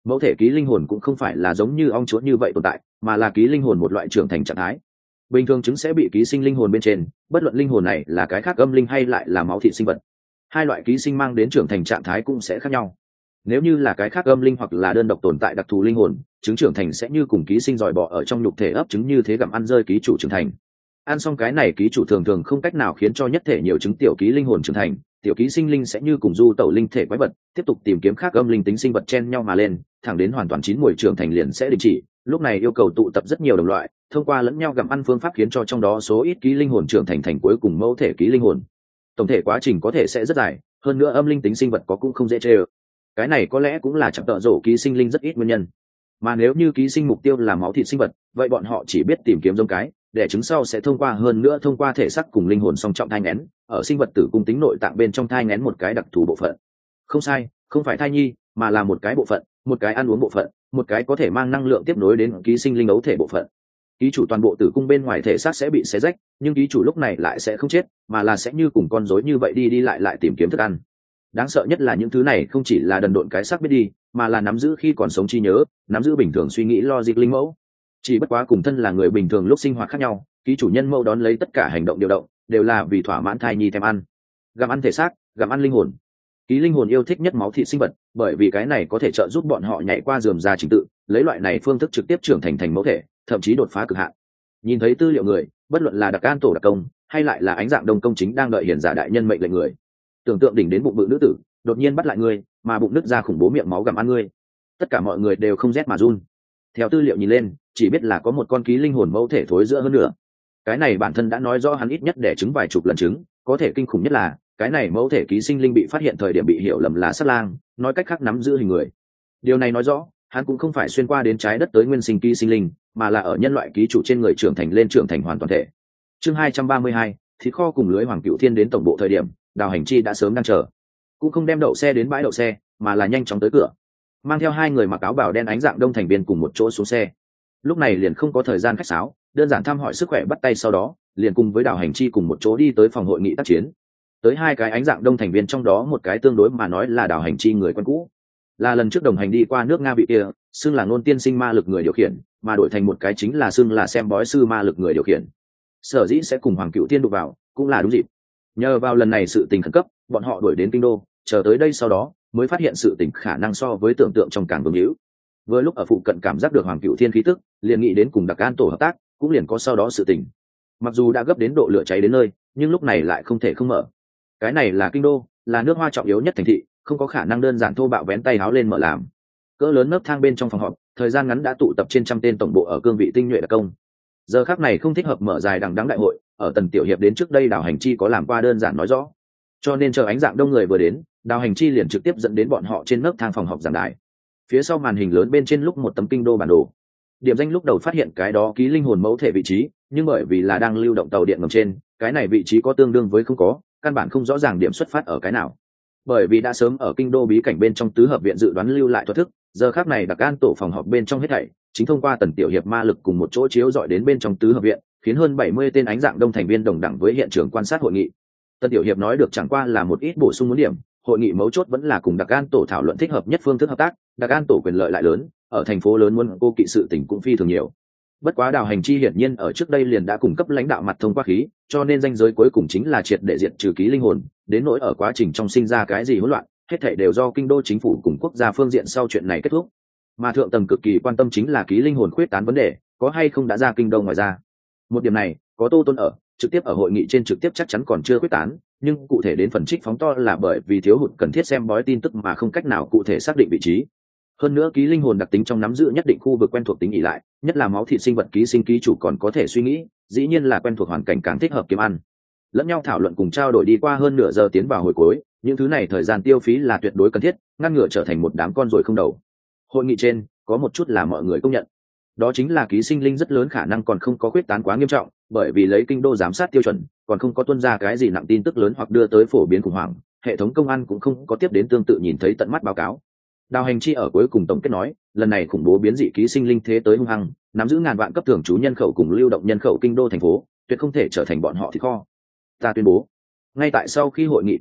S1: Mẫu thể ký linh hồn cũng không phải là giống như ong chúa như vậy tồn tại, mà là ký linh hồn một loại trưởng thành trạng thái. Bình thường trứng sẽ bị ký sinh linh hồn bên trên, bất luận linh hồn này là cái khác âm linh hay lại là máu thịt sinh vật. Hai loại ký sinh mang đến trưởng thành trạng thái cũng sẽ khác nhau. Nếu như là cái khác âm linh hoặc là đơn độc tồn tại đặc thù linh hồn, trứng trưởng thành sẽ như cùng ký sinh dòi bọ ở trong nhục thể ấp trứng như thế, gặm ăn rơi ký chủ trưởng thành. Ăn xong cái này ký chủ thường thường không cách nào khiến cho nhất thể nhiều trứng tiểu ký linh hồn trưởng thành, tiểu ký sinh linh sẽ như cùng du tẩu linh thể quái vật, tiếp tục tìm kiếm khác âm linh tính sinh vật chen nhau mà lên, thẳng đến hoàn toàn chín mùi trưởng thành liền sẽ đình chỉ. Lúc này yêu cầu tụ tập rất nhiều đồng loại, thông qua lẫn nhau gặm ăn phương pháp khiến cho trong đó số ít ký linh hồn trưởng thành thành cuối cùng mẫu thể ký linh hồn. Tổng thể quá trình có thể sẽ rất dài, hơn nữa âm linh tính sinh vật có cũng không dễ chơi. Cái này có lẽ cũng là chậm tợ rổ ký sinh linh rất ít nguyên nhân. Mà nếu như ký sinh mục tiêu là máu thịt sinh vật, vậy bọn họ chỉ biết tìm kiếm giống cái, để trứng sau sẽ thông qua hơn nữa thông qua thể xác cùng linh hồn song trọng thai nghén, ở sinh vật tử cung tính nội tạng bên trong thai nghén một cái đặc thù bộ phận. Không sai, không phải thai nhi, mà là một cái bộ phận, một cái ăn uống bộ phận, một cái có thể mang năng lượng tiếp nối đến ký sinh linh ấu thể bộ phận. Ký chủ toàn bộ tử cung bên ngoài thể xác sẽ bị xé rách, nhưng ký chủ lúc này lại sẽ không chết, mà là sẽ như cùng con rối như vậy đi đi lại lại tìm kiếm thức ăn. Đáng sợ nhất là những thứ này không chỉ là đần độn cái xác biết đi, mà là nắm giữ khi còn sống trí nhớ, nắm giữ bình thường suy nghĩ logic linh mẫu. Chỉ bất quá cùng thân là người bình thường lúc sinh hoạt khác nhau, ký chủ nhân mẫu đón lấy tất cả hành động điều động đều là vì thỏa mãn thai nhi thèm ăn. Gặm ăn thể xác, gặm ăn linh hồn. Ký linh hồn yêu thích nhất máu thịt sinh vật, bởi vì cái này có thể trợ giúp bọn họ nhảy qua rườm rà trình tự, lấy loại này phương thức trực tiếp trưởng thành thành mẫu thể, thậm chí đột phá cực hạn. Nhìn thấy tư liệu người, bất luận là đặc can tổ đặc công hay lại là ánh dạng đông công chính đang đợi hiển giả đại nhân mệnh lệnh người, tưởng tượng đỉnh đến bụng bự nữ tử đột nhiên bắt lại ngươi, mà bụng nứt ra khủng bố miệng máu gặm ăn ngươi, tất cả mọi người đều không rét mà run. Theo tư liệu nhìn lên, chỉ biết là có một con ký linh hồn mẫu thể thối giữa hơn nữa. Cái này bản thân đã nói rõ hắn ít nhất đẻ trứng vài chục lần trứng, có thể kinh khủng nhất là cái này mẫu thể ký sinh linh bị phát hiện thời điểm bị hiểu lầm là sát lang, nói cách khác nắm giữ hình người. Điều này nói rõ hắn cũng không phải xuyên qua đến trái đất tới nguyên sinh ký sinh linh, mà là ở nhân loại ký chủ trên người trưởng thành lên trưởng thành hoàn toàn thể. Chương hai trăm ba mươi hai, thịt kho cùng lưới Hoàng Cựu Thiên đến tổng bộ thời điểm, Đào Hành Chi đã sớm đang chờ, cũng không đem đậu xe đến bãi đậu xe, mà là nhanh chóng tới cửa, mang theo hai người mặc áo bào đen ánh dạng đông thành viên cùng một chỗ xuống xe. Lúc này liền không có thời gian khách sáo, đơn giản thăm hỏi sức khỏe bắt tay, sau đó liền cùng với Đào Hành Chi cùng một chỗ đi tới phòng hội nghị tác chiến. Tới hai cái ánh dạng đông thành viên, trong đó một cái tương đối mà nói là Đào Hành Chi người quen cũ, là lần trước đồng hành đi qua nước Nga bị kia xưng là ngôn tiên sinh ma lực người điều khiển, mà đổi thành một cái chính là xưng là xem bói sư ma lực người điều khiển. Sở dĩ sẽ cùng Hoàng Cựu Thiên đụng vào cũng là đúng dịp, nhờ vào lần này sự tình khẩn cấp, bọn họ đuổi đến kinh đô, chờ tới đây sau đó mới phát hiện sự tình khả năng so với tưởng tượng trong càng vương hữu. Vừa lúc ở phụ cận cảm giác được Hoàng Cựu Thiên khí tức, liền nghĩ đến cùng đặc an tổ hợp tác, cũng liền có sau đó sự tình. Mặc dù đã gấp đến độ lửa cháy đến nơi, nhưng lúc này lại không thể không mở. Cái này là kinh đô, là nước Hoa trọng yếu nhất thành thị, không có khả năng đơn giản thô bạo vén tay háo lên mở làm. Cỡ lớn nấc thang bên trong phòng họp, thời gian ngắn đã tụ tập trên trăm tên tổng bộ ở cương vị tinh nhuệ đặc công. Giờ khắc này không thích hợp mở dài đằng đẵng đại hội, ở Tần Tiểu Hiệp đến trước đây Đào Hành Chi có làm qua đơn giản nói rõ, cho nên chờ ánh dạng đông người vừa đến, Đào Hành Chi liền trực tiếp dẫn đến bọn họ trên nấc thang phòng họp giảng đài. Phía sau màn hình lớn bên trên lúc một tấm kinh đô bản đồ, điểm danh lúc đầu phát hiện cái đó ký linh hồn mẫu thể vị trí, nhưng bởi vì là đang lưu động tàu điện ngầm trên, cái này vị trí có tương đương với không có, căn bản không rõ ràng điểm xuất phát ở cái nào. Bởi vì đã sớm ở kinh đô bí cảnh bên trong tứ hợp viện dự đoán lưu lại thuật thức, giờ khắc này đặc an tổ phòng họp bên trong hết thảy chính thông qua Tần Tiểu Hiệp ma lực cùng một chỗ chiếu dọi đến bên trong tứ hợp viện, khiến hơn bảy mươi tên ánh dạng đông thành viên đồng đẳng với hiện trường quan sát hội nghị. Tần Tiểu Hiệp nói được chẳng qua là một ít bổ sung muốn điểm, hội nghị mấu chốt vẫn là cùng đặc an tổ thảo luận thích hợp nhất phương thức hợp tác. Đặc an tổ quyền lợi lại lớn, ở thành phố lớn muốn cô kỵ sự tình cũng phi thường nhiều. Bất quá Đào Hành Chi hiển nhiên ở trước đây liền đã cung cấp lãnh đạo mặt thông qua khí, cho nên danh giới cuối cùng chính là triệt để diệt trừ ký linh hồn, đến nỗi ở quá trình trong sinh ra cái gì hỗn loạn, hết thảy đều do kinh đô chính phủ cùng quốc gia phương diện sau chuyện này kết thúc. Mà thượng tầng cực kỳ quan tâm chính là ký linh hồn khuyết tán vấn đề, có hay không đã ra kinh đô ngoài ra. Một điểm này, có Tô Tôn ở, trực tiếp ở hội nghị trên trực tiếp chắc chắn còn chưa khuyết tán, nhưng cụ thể đến phần trích phóng to là bởi vì thiếu hụt cần thiết xem bói tin tức mà không cách nào cụ thể xác định vị trí. Hơn nữa ký linh hồn đặc tính trong nắm giữ nhất định khu vực quen thuộc tính ỷ lại, nhất là máu thịt sinh vật ký sinh ký chủ còn có thể suy nghĩ, dĩ nhiên là quen thuộc hoàn cảnh càng thích hợp kiếm ăn. Lẫn nhau thảo luận cùng trao đổi đi qua hơn nửa giờ tiến vào hồi cuối, những thứ này thời gian tiêu phí là tuyệt đối cần thiết, ngăn ngừa trở thành một đám con ruồi không đầu. Hội nghị trên có một chút là mọi người công nhận, đó chính là ký sinh linh rất lớn khả năng còn không có khuyết tán quá nghiêm trọng, bởi vì lấy kinh đô giám sát tiêu chuẩn còn không có tuân ra cái gì nặng tin tức lớn hoặc đưa tới phổ biến khủng hoảng, hệ thống công an cũng không có tiếp đến tương tự nhìn thấy tận mắt báo cáo. Đào Hành Chi ở cuối cùng tổng kết nói, lần này khủng bố biến dị ký sinh linh thế tới hung hăng, nắm giữ ngàn vạn cấp thường trú nhân khẩu cùng lưu động nhân khẩu kinh đô thành phố, tuyệt không thể trở thành bọn họ thì kho. Ta tuyên bố, ngay tại sau khi hội nghị kết thúc,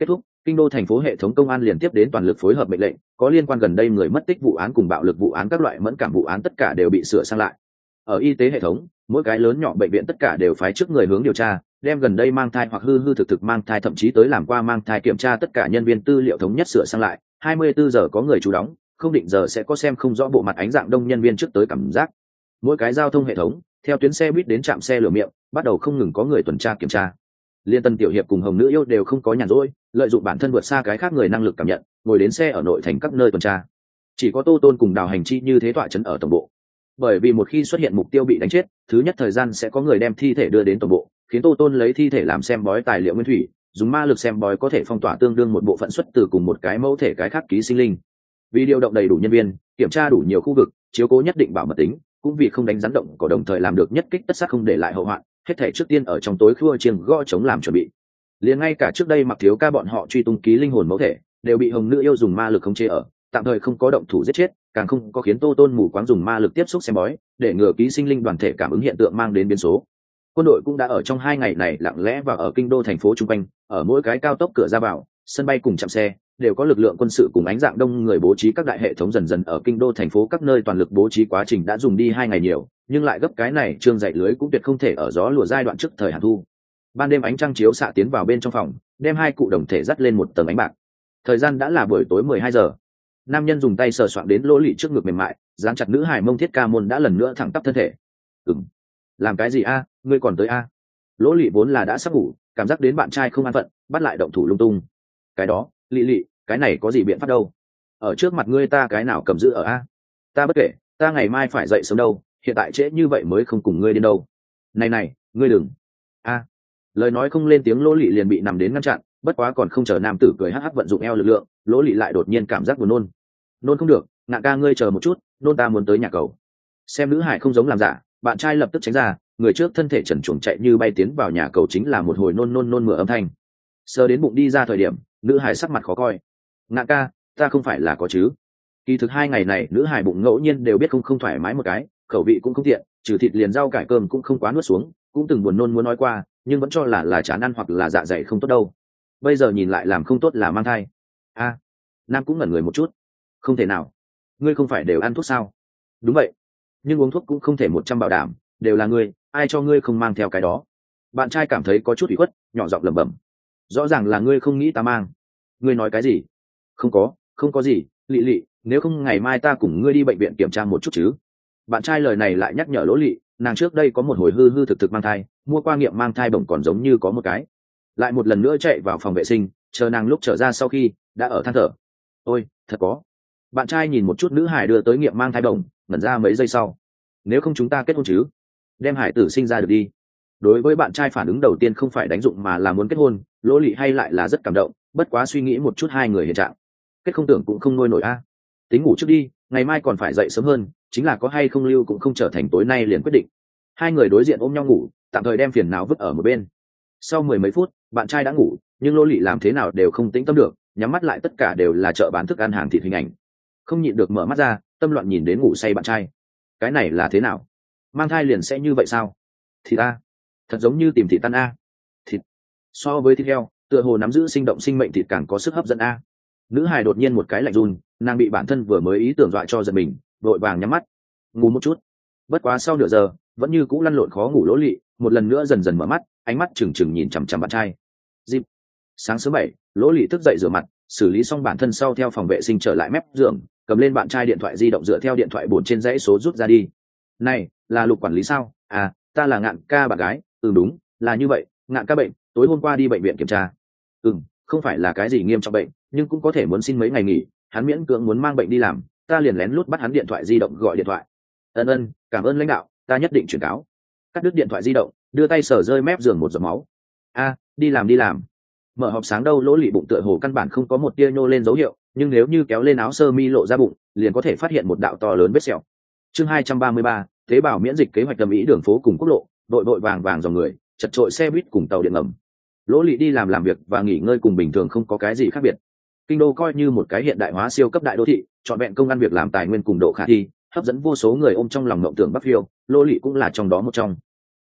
S1: Kinh đô thành phố hệ thống công an liền tiếp đến toàn lực phối hợp mệnh lệnh, có liên quan gần đây người mất tích vụ án cùng bạo lực vụ án các loại mẫn cảm vụ án tất cả đều bị sửa sang lại. Ở y tế hệ thống, mỗi cái lớn nhỏ bệnh viện tất cả đều phái trước người hướng điều tra, đem gần đây mang thai hoặc hư hư thực thực mang thai thậm chí tới làm qua mang thai kiểm tra tất cả nhân viên tư liệu thống nhất sửa sang lại, hai mươi bốn giờ có người chú đóng, không định giờ sẽ có xem không rõ bộ mặt ánh dạng đông nhân viên trước tới cảm giác. Mỗi cái giao thông hệ thống, theo tuyến xe buýt đến trạm xe lửa miệng, bắt đầu không ngừng có người tuần tra kiểm tra. Liên Tân tiểu hiệp cùng Hồng Nữ yêu đều không có nhàn rỗi, lợi dụng bản thân vượt xa cái khác người năng lực cảm nhận, ngồi đến xe ở nội thành các nơi tuần tra. Chỉ có Tô Tôn cùng Đào Hành Chi như thế tọa trấn ở tổng bộ. Bởi vì một khi xuất hiện mục tiêu bị đánh chết, thứ nhất thời gian sẽ có người đem thi thể đưa đến tổng bộ, khiến Tô Tôn lấy thi thể làm xem bói tài liệu nguyên thủy, dùng ma lực xem bói có thể phong tỏa tương đương một bộ phận xuất từ cùng một cái mẫu thể cái khác ký sinh linh. Vì điều động đầy đủ nhân viên, kiểm tra đủ nhiều khu vực, chiếu cố nhất định bảo mật tính, cũng vì không đánh rắn động cỏ đồng thời làm được nhất kích tất sát không để lại hậu hoạn, hết thể trước tiên ở trong tối khua chiêng gõ chống làm chuẩn bị. Liền ngay cả trước đây Mặc Thiếu Ca bọn họ truy tung ký linh hồn mẫu thể, đều bị Hồng Nữ yêu dùng ma lực khống chế ở, tạm thời không có động thủ giết chết, càng không có khiến Tô Tôn mù quáng dùng ma lực tiếp xúc xem bói, để ngừa ký sinh linh đoàn thể cảm ứng hiện tượng mang đến biến số. Quân đội cũng đã ở trong hai ngày này lặng lẽ vào ở kinh đô thành phố trung quanh, ở mỗi cái cao tốc cửa ra vào, sân bay cùng trạm xe đều có lực lượng quân sự cùng ánh dạng đông người bố trí các đại hệ thống dần dần ở kinh đô thành phố các nơi toàn lực bố trí quá trình đã dùng đi hai ngày nhiều, nhưng lại gấp cái này trương dạy lưới cũng tuyệt không thể ở gió lùa giai đoạn trước thời hạn thu. Ban đêm ánh trăng chiếu xạ tiến vào bên trong phòng, đem hai cụ đồng thể dắt lên một tầng ánh bạc. Thời gian đã là buổi tối mười hai giờ. Nam nhân dùng tay sờ soạng đến lỗ lị trước ngực mềm mại, dán chặt nữ hài mông thiết ca môn đã lần nữa thẳng tắp thân thể. Ừm, làm cái gì a, ngươi còn tới a? Lỗ lị vốn là đã sắp ngủ, cảm giác đến bạn trai không an phận, bắt lại động thủ lung tung. Cái đó, lị lị, cái này có gì biện pháp đâu? Ở trước mặt ngươi ta cái nào cầm giữ ở a? Ta bất kể, ta ngày mai phải dậy sớm đâu, hiện tại trễ như vậy mới không cùng ngươi đến đâu. Này này, ngươi đừng. A. Lời nói không lên tiếng lỗ lị liền bị nằm đến ngăn chặn, bất quá còn không chờ nam tử cười hắc hắc vận dụng eo lực lượng, lỗ lị lại đột nhiên cảm giác buồn nôn. Nôn không được, Ngạn ca ngươi chờ một chút, nôn ta muốn tới nhà cầu. Xem nữ hải không giống làm giả, bạn trai lập tức tránh ra, người trước thân thể trần truồng chạy như bay tiến vào nhà cầu chính là một hồi nôn nôn nôn mửa âm thanh. Sờ đến bụng đi ra thời điểm, nữ hải sắc mặt khó coi. Ngạn ca, ta không phải là có chứ? Kỳ thực hai ngày này nữ hải bụng ngẫu nhiên đều biết không không thoải mái một cái, khẩu vị cũng không tiện, trừ thịt liền rau cải cơm cũng không quá nuốt xuống, cũng từng buồn nôn muốn nói qua, nhưng vẫn cho là là chán ăn hoặc là dạ dày không tốt đâu. Bây giờ nhìn lại làm không tốt là mang thai. A. Nam cũng ngẩn người một chút. Không thể nào, ngươi không phải đều ăn thuốc sao? Đúng vậy, nhưng uống thuốc cũng không thể một trăm bảo đảm, đều là ngươi, ai cho ngươi không mang theo cái đó? Bạn trai cảm thấy có chút ủy khuất, nhỏ giọng lẩm bẩm. Rõ ràng là ngươi không nghĩ ta mang. Ngươi nói cái gì? Không có, không có gì, lị lị, nếu không ngày mai ta cùng ngươi đi bệnh viện kiểm tra một chút chứ? Bạn trai lời này lại nhắc nhở lỗ lị, nàng trước đây có một hồi hư hư thực thực mang thai, mua qua nghiệm mang thai bổng còn giống như có một cái. Lại một lần nữa chạy vào phòng vệ sinh, chờ nàng lúc trở ra sau khi đã ở than thở. Ôi, thật có. Bạn trai nhìn một chút nữ hải đưa tới nghiệm mang thai bổng, ngẩn ra mấy giây sau. Nếu không chúng ta kết hôn chứ? Đem hải tử sinh ra được đi. Đối với bạn trai phản ứng đầu tiên không phải đánh dụng mà là muốn kết hôn, lỗ lị hay lại là rất cảm động, bất quá suy nghĩ một chút hai người hiện trạng. Kết không tưởng cũng không nuôi nổi a. Tính ngủ trước đi, ngày mai còn phải dậy sớm hơn, chính là có hay không lưu cũng không trở thành tối nay liền quyết định. Hai người đối diện ôm nhau ngủ, tạm thời đem phiền não vứt ở một bên. Sau mười mấy phút, bạn trai đã ngủ, nhưng lỗ lị làm thế nào đều không tĩnh tâm được, nhắm mắt lại tất cả đều là chợ bán thức ăn hàng thịt hình ảnh. Không nhịn được mở mắt ra, tâm loạn nhìn đến ngủ say bạn trai. Cái này là thế nào? Mang thai liền sẽ như vậy sao? Thịt a, thật giống như tìm thịt tan a. Thịt so với thịt heo, tựa hồ nắm giữ sinh động sinh mệnh thịt càng có sức hấp dẫn a. Nữ hài đột nhiên một cái lạnh run, nàng bị bản thân vừa mới ý tưởng dọa cho giật mình, vội vàng nhắm mắt ngủ một chút. Bất quá sau nửa giờ vẫn như cũ lăn lộn khó ngủ lỗ lị, một lần nữa dần dần mở mắt, ánh mắt trừng trừng nhìn chằm chằm bạn trai. Dịp. Sáng sớm bảy, lỗ lị thức dậy rửa mặt, xử lý xong bản thân sau theo phòng vệ sinh trở lại mép giường, cầm lên bạn trai điện thoại di động dựa theo điện thoại bổn trên dãy số rút ra đi. Này, là Lục quản lý sao? À, ta là Ngạn ca bạn gái. Ừ đúng, là như vậy, Ngạn ca bệnh, tối hôm qua đi bệnh viện kiểm tra. Ừm, không phải là cái gì nghiêm trọng bệnh, nhưng cũng có thể muốn xin mấy ngày nghỉ, hắn miễn cưỡng muốn mang bệnh đi làm, ta liền lén lút bắt hắn điện thoại di động gọi điện thoại. Ân ân, cảm ơn lãnh đạo, ta nhất định chuyển cáo. Cắt đứt điện thoại di động, đưa tay sờ rơi mép giường một giọt máu. A, đi làm đi làm. Mở họp sáng đâu lỗ lị bụng tựa hồ căn bản không có một tia nhô lên dấu hiệu, nhưng nếu như kéo lên áo sơ mi lộ ra bụng, liền có thể phát hiện một đạo to lớn vết sẹo. Chương hai trăm ba mươi ba, tế bào miễn dịch kế hoạch tầm ý đường phố cùng quốc lộ, đội đội vàng vàng dòng người, chật trội xe buýt cùng tàu điện ngầm. Lỗ lị đi làm làm việc và nghỉ ngơi cùng bình thường không có cái gì khác biệt. Kinh đô coi như một cái hiện đại hóa siêu cấp đại đô thị, chọn vẹn công ăn việc làm tài nguyên cùng độ khả thi, hấp dẫn vô số người ôm trong lòng mộng tưởng Bắc Phiêu, lỗ lị cũng là trong đó một trong.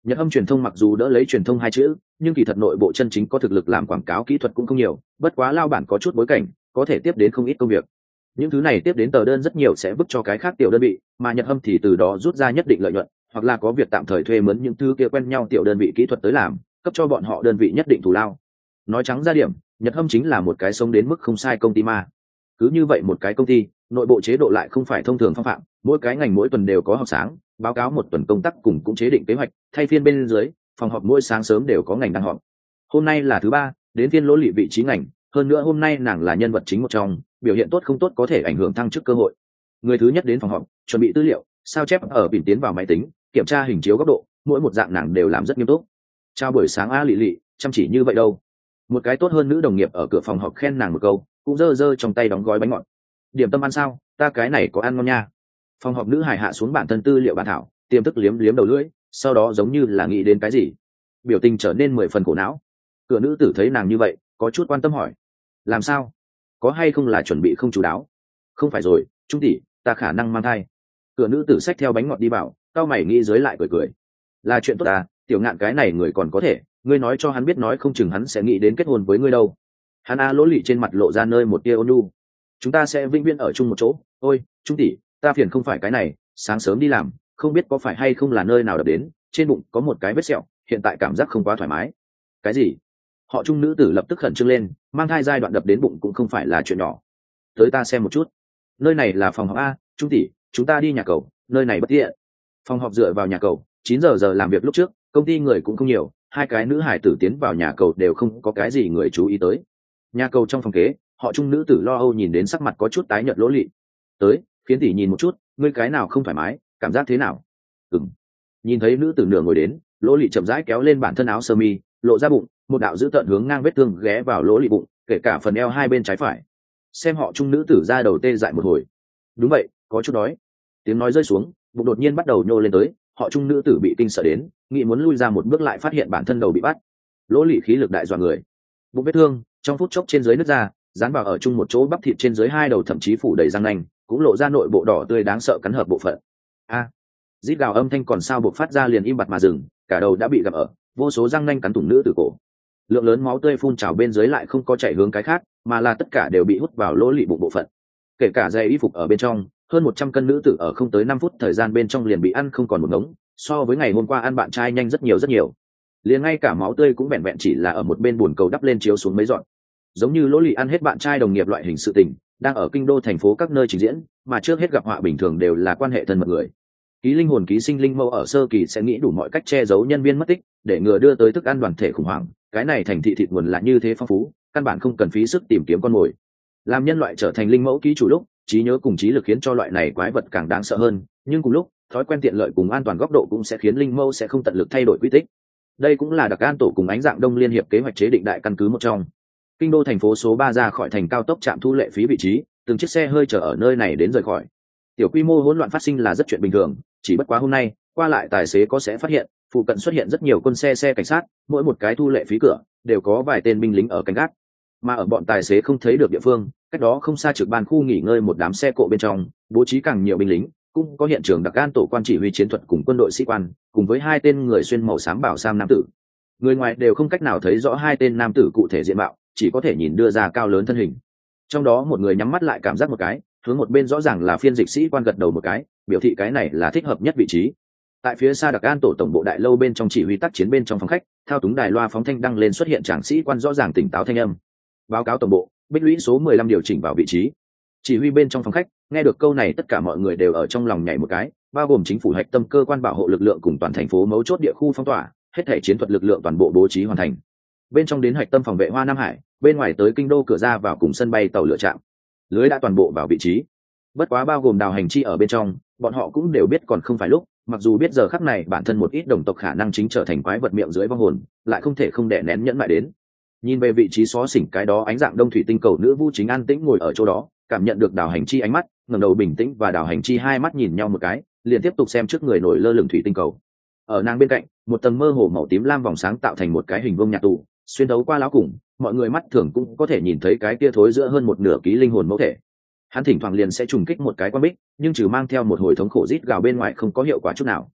S1: Nhật Âm truyền thông mặc dù đỡ lấy truyền thông hai chữ, nhưng kỳ thật nội bộ chân chính có thực lực làm quảng cáo kỹ thuật cũng không nhiều, bất quá lao bản có chút bối cảnh, có thể tiếp đến không ít công việc. Những thứ này tiếp đến tờ đơn rất nhiều sẽ vứt cho cái khác tiểu đơn vị, mà Nhật Âm thì từ đó rút ra nhất định lợi nhuận, hoặc là có việc tạm thời thuê mướn những thứ kia quen nhau tiểu đơn vị kỹ thuật tới làm, cấp cho bọn họ đơn vị nhất định thù lao. Nói trắng ra điểm, Nhật Âm chính là một cái sống đến mức không sai công ty ma. Cứ như vậy một cái công ty, nội bộ chế độ lại không phải thông thường phong phạm, mỗi cái ngành mỗi tuần đều có họp sáng, báo cáo một tuần công tác cùng cũng chế định kế hoạch, thay phiên bên dưới, phòng họp mỗi sáng sớm đều có ngành đang họp. Hôm nay là thứ ba, đến phiên Lỗ Lị vị trí ngành, hơn nữa hôm nay nàng là nhân vật chính một trong, biểu hiện tốt không tốt có thể ảnh hưởng thăng chức cơ hội. Người thứ nhất đến phòng họp, chuẩn bị tư liệu, sao chép ở bình tiến vào máy tính, kiểm tra hình chiếu góc độ, mỗi một dạng nàng đều làm rất nghiêm túc. Chào buổi sáng a Lị Lị, chăm chỉ như vậy đâu. Một cái tốt hơn nữ đồng nghiệp ở cửa phòng họp khen nàng một câu, cũng giơ giơ trong tay đóng gói bánh ngọt. Điểm tâm ăn sao, ta cái này có ăn ngon nha. Phòng họp nữ hài hạ xuống bản thân tư liệu bản thảo, tiềm thức liếm liếm đầu lưỡi, sau đó giống như là nghĩ đến cái gì, biểu tình trở nên mười phần khổ não. Cửa nữ tử thấy nàng như vậy, có chút quan tâm hỏi, làm sao, có hay không là chuẩn bị không chú đáo? Không phải rồi, Trung tỷ, ta khả năng mang thai. Cửa nữ tử xách theo bánh ngọt đi vào, cao mày nghĩ dưới lại cười cười, là chuyện tốt à, tiểu ngạn cái này người còn có thể, ngươi nói cho hắn biết nói không chừng hắn sẽ nghĩ đến kết hôn với ngươi đâu. Hắn a Lỗ Lị trên mặt lộ ra nơi một tia ôn nhu, chúng ta sẽ vĩnh viễn ở chung một chỗ. Ôi Trung tỷ, ta phiền không phải cái này, sáng sớm đi làm, không biết có phải hay không là nơi nào đập đến, trên bụng có một cái vết sẹo, hiện tại cảm giác không quá thoải mái. Cái gì? Họ Trung nữ tử lập tức khẩn trương lên, mang thai giai đoạn đập đến bụng cũng không phải là chuyện nhỏ. Tới ta xem một chút. Nơi này là phòng họp a, Trung tỷ, chúng ta đi nhà cầu, nơi này bất tiện. Phòng họp dựa vào nhà cầu, chín giờ giờ làm việc lúc trước, công ty người cũng không nhiều, hai cái nữ hải tử tiến vào nhà cầu đều không có cái gì người chú ý tới. Nhà cầu trong phòng kế, họ Trung nữ tử lo âu nhìn đến sắc mặt có chút tái nhợt Lỗ Lị. Tới, Phiến tỷ nhìn một chút, ngươi cái nào không thoải mái, cảm giác thế nào? Ừm. Nhìn thấy nữ tử nửa ngồi đến, Lỗ Lị chậm rãi kéo lên bản thân áo sơ mi, lộ ra bụng, một đạo dữ tợn hướng ngang vết thương ghé vào Lỗ Lị bụng, kể cả phần eo hai bên trái phải. Xem họ Trung nữ tử ra đầu tê dại một hồi. Đúng vậy, có chút đói. Tiếng nói rơi xuống, bụng đột nhiên bắt đầu nhô lên tới, họ Trung nữ tử bị kinh sợ đến, nghĩ muốn lui ra một bước lại phát hiện bản thân đầu bị bắt. Lỗ Lị khí lực đại dọa người. Bụng vết thương, trong phút chốc trên dưới nứt ra, dán vào ở chung một chỗ bắp thịt trên dưới hai đầu thậm chí phủ đầy răng nanh, cũng lộ ra nội bộ đỏ tươi đáng sợ cắn hợp bộ phận. A, rít gào âm thanh còn sao buộc phát ra liền im bặt mà dừng, cả đầu đã bị gặm ở, vô số răng nanh cắn thủng nữ tử cổ. Lượng lớn máu tươi phun trào bên dưới lại không có chảy hướng cái khác, mà là tất cả đều bị hút vào Lỗ Lị bụng bộ phận. Kể cả dây y phục ở bên trong, hơn một trăm cân nữ tử ở không tới năm phút thời gian bên trong liền bị ăn không còn một ngống, so với ngày hôm qua ăn bạn trai nhanh rất nhiều rất nhiều. Liền ngay cả máu tươi cũng vẹn vẹn chỉ là ở một bên bồn cầu đắp lên chiếu xuống mấy giọt. Giống như Lỗ Lị ăn hết bạn trai đồng nghiệp loại hình sự tình, đang ở kinh đô thành phố các nơi trình diễn, mà trước hết gặp họa bình thường đều là quan hệ thân mật người. Ký linh hồn ký sinh linh mẫu ở sơ kỳ sẽ nghĩ đủ mọi cách che giấu nhân viên mất tích, để ngừa đưa tới thức ăn đoàn thể khủng hoảng, cái này thành thị thịt nguồn là như thế phong phú, căn bản không cần phí sức tìm kiếm con mồi. Làm nhân loại trở thành linh mẫu ký chủ lúc, trí nhớ cùng trí lực khiến cho loại này quái vật càng đáng sợ hơn, nhưng cùng lúc, thói quen tiện lợi cùng an toàn góc độ cũng sẽ khiến linh mẫu sẽ không tận lực thay đổi quy tích. Đây cũng là đặc an tổ cùng ánh dạng đông liên hiệp kế hoạch chế định đại căn cứ một trong. Kinh đô thành phố số ba ra khỏi thành cao tốc trạm thu lệ phí vị trí, từng chiếc xe hơi chở ở nơi này đến rời khỏi. Tiểu quy mô hỗn loạn phát sinh là rất chuyện bình thường, chỉ bất quá hôm nay, qua lại tài xế có sẽ phát hiện, phụ cận xuất hiện rất nhiều quân xe xe cảnh sát, mỗi một cái thu lệ phí cửa đều có vài tên binh lính ở canh gác. Mà ở bọn tài xế không thấy được địa phương, cách đó không xa trực ban khu nghỉ ngơi một đám xe cộ bên trong, bố trí càng nhiều binh lính, cũng có hiện trường đặc an tổ quan chỉ huy chiến thuật cùng quân đội sĩ quan, cùng với hai tên người xuyên màu xám bảo sam nam tử. Người ngoài đều không cách nào thấy rõ hai tên nam tử cụ thể diện mạo, chỉ có thể nhìn đưa ra cao lớn thân hình. Trong đó một người nhắm mắt lại cảm giác một cái, hướng một bên rõ ràng là phiên dịch sĩ quan gật đầu một cái, biểu thị cái này là thích hợp nhất vị trí. Tại phía xa đặc an tổ tổng bộ đại lâu bên trong chỉ huy tác chiến bên trong phòng khách, thao túng đài loa phóng thanh đăng lên xuất hiện tráng sĩ quan rõ ràng tỉnh táo thanh âm. Báo cáo tổng bộ, bích lũy số mười lăm điều chỉnh vào vị trí. Chỉ huy bên trong phòng khách, nghe được câu này tất cả mọi người đều ở trong lòng nhảy một cái, bao gồm chính phủ hạch tâm cơ quan bảo hộ lực lượng cùng toàn thành phố mấu chốt địa khu phong tỏa, hết thể chiến thuật lực lượng toàn bộ bố trí hoàn thành. Bên trong đến hạch tâm phòng vệ Hoa Nam Hải, bên ngoài tới kinh đô cửa ra vào cùng sân bay tàu lửa trạm. Lưới đã toàn bộ vào vị trí. Bất quá bao gồm đào hành chi ở bên trong, bọn họ cũng đều biết còn không phải lúc, mặc dù biết giờ khắc này bản thân một ít đồng tộc khả năng chính trở thành quái vật miệng dưới vong hồn, lại không thể không đè nén nhẫn lại đến. Nhìn về vị trí xó xỉnh cái đó ánh dạng đông thủy tinh cầu nữ vu chính an tĩnh ngồi ở chỗ đó, cảm nhận được đào hành chi ánh mắt, ngẩng đầu bình tĩnh và đào hành chi hai mắt nhìn nhau một cái, liền tiếp tục xem trước người nổi lơ lửng thủy tinh cầu. Ở nàng bên cạnh, một tầng mơ hồ màu tím lam vòng sáng tạo thành một cái hình vuông nhạt tủ, xuyên thấu qua láo cùng, mọi người mắt thường cũng có thể nhìn thấy cái kia thối giữa hơn một nửa ký linh hồn mẫu thể. Hắn thỉnh thoảng liền sẽ trùng kích một cái quan bích, nhưng trừ mang theo một hồi thống khổ rít gào bên ngoài không có hiệu quả chút nào.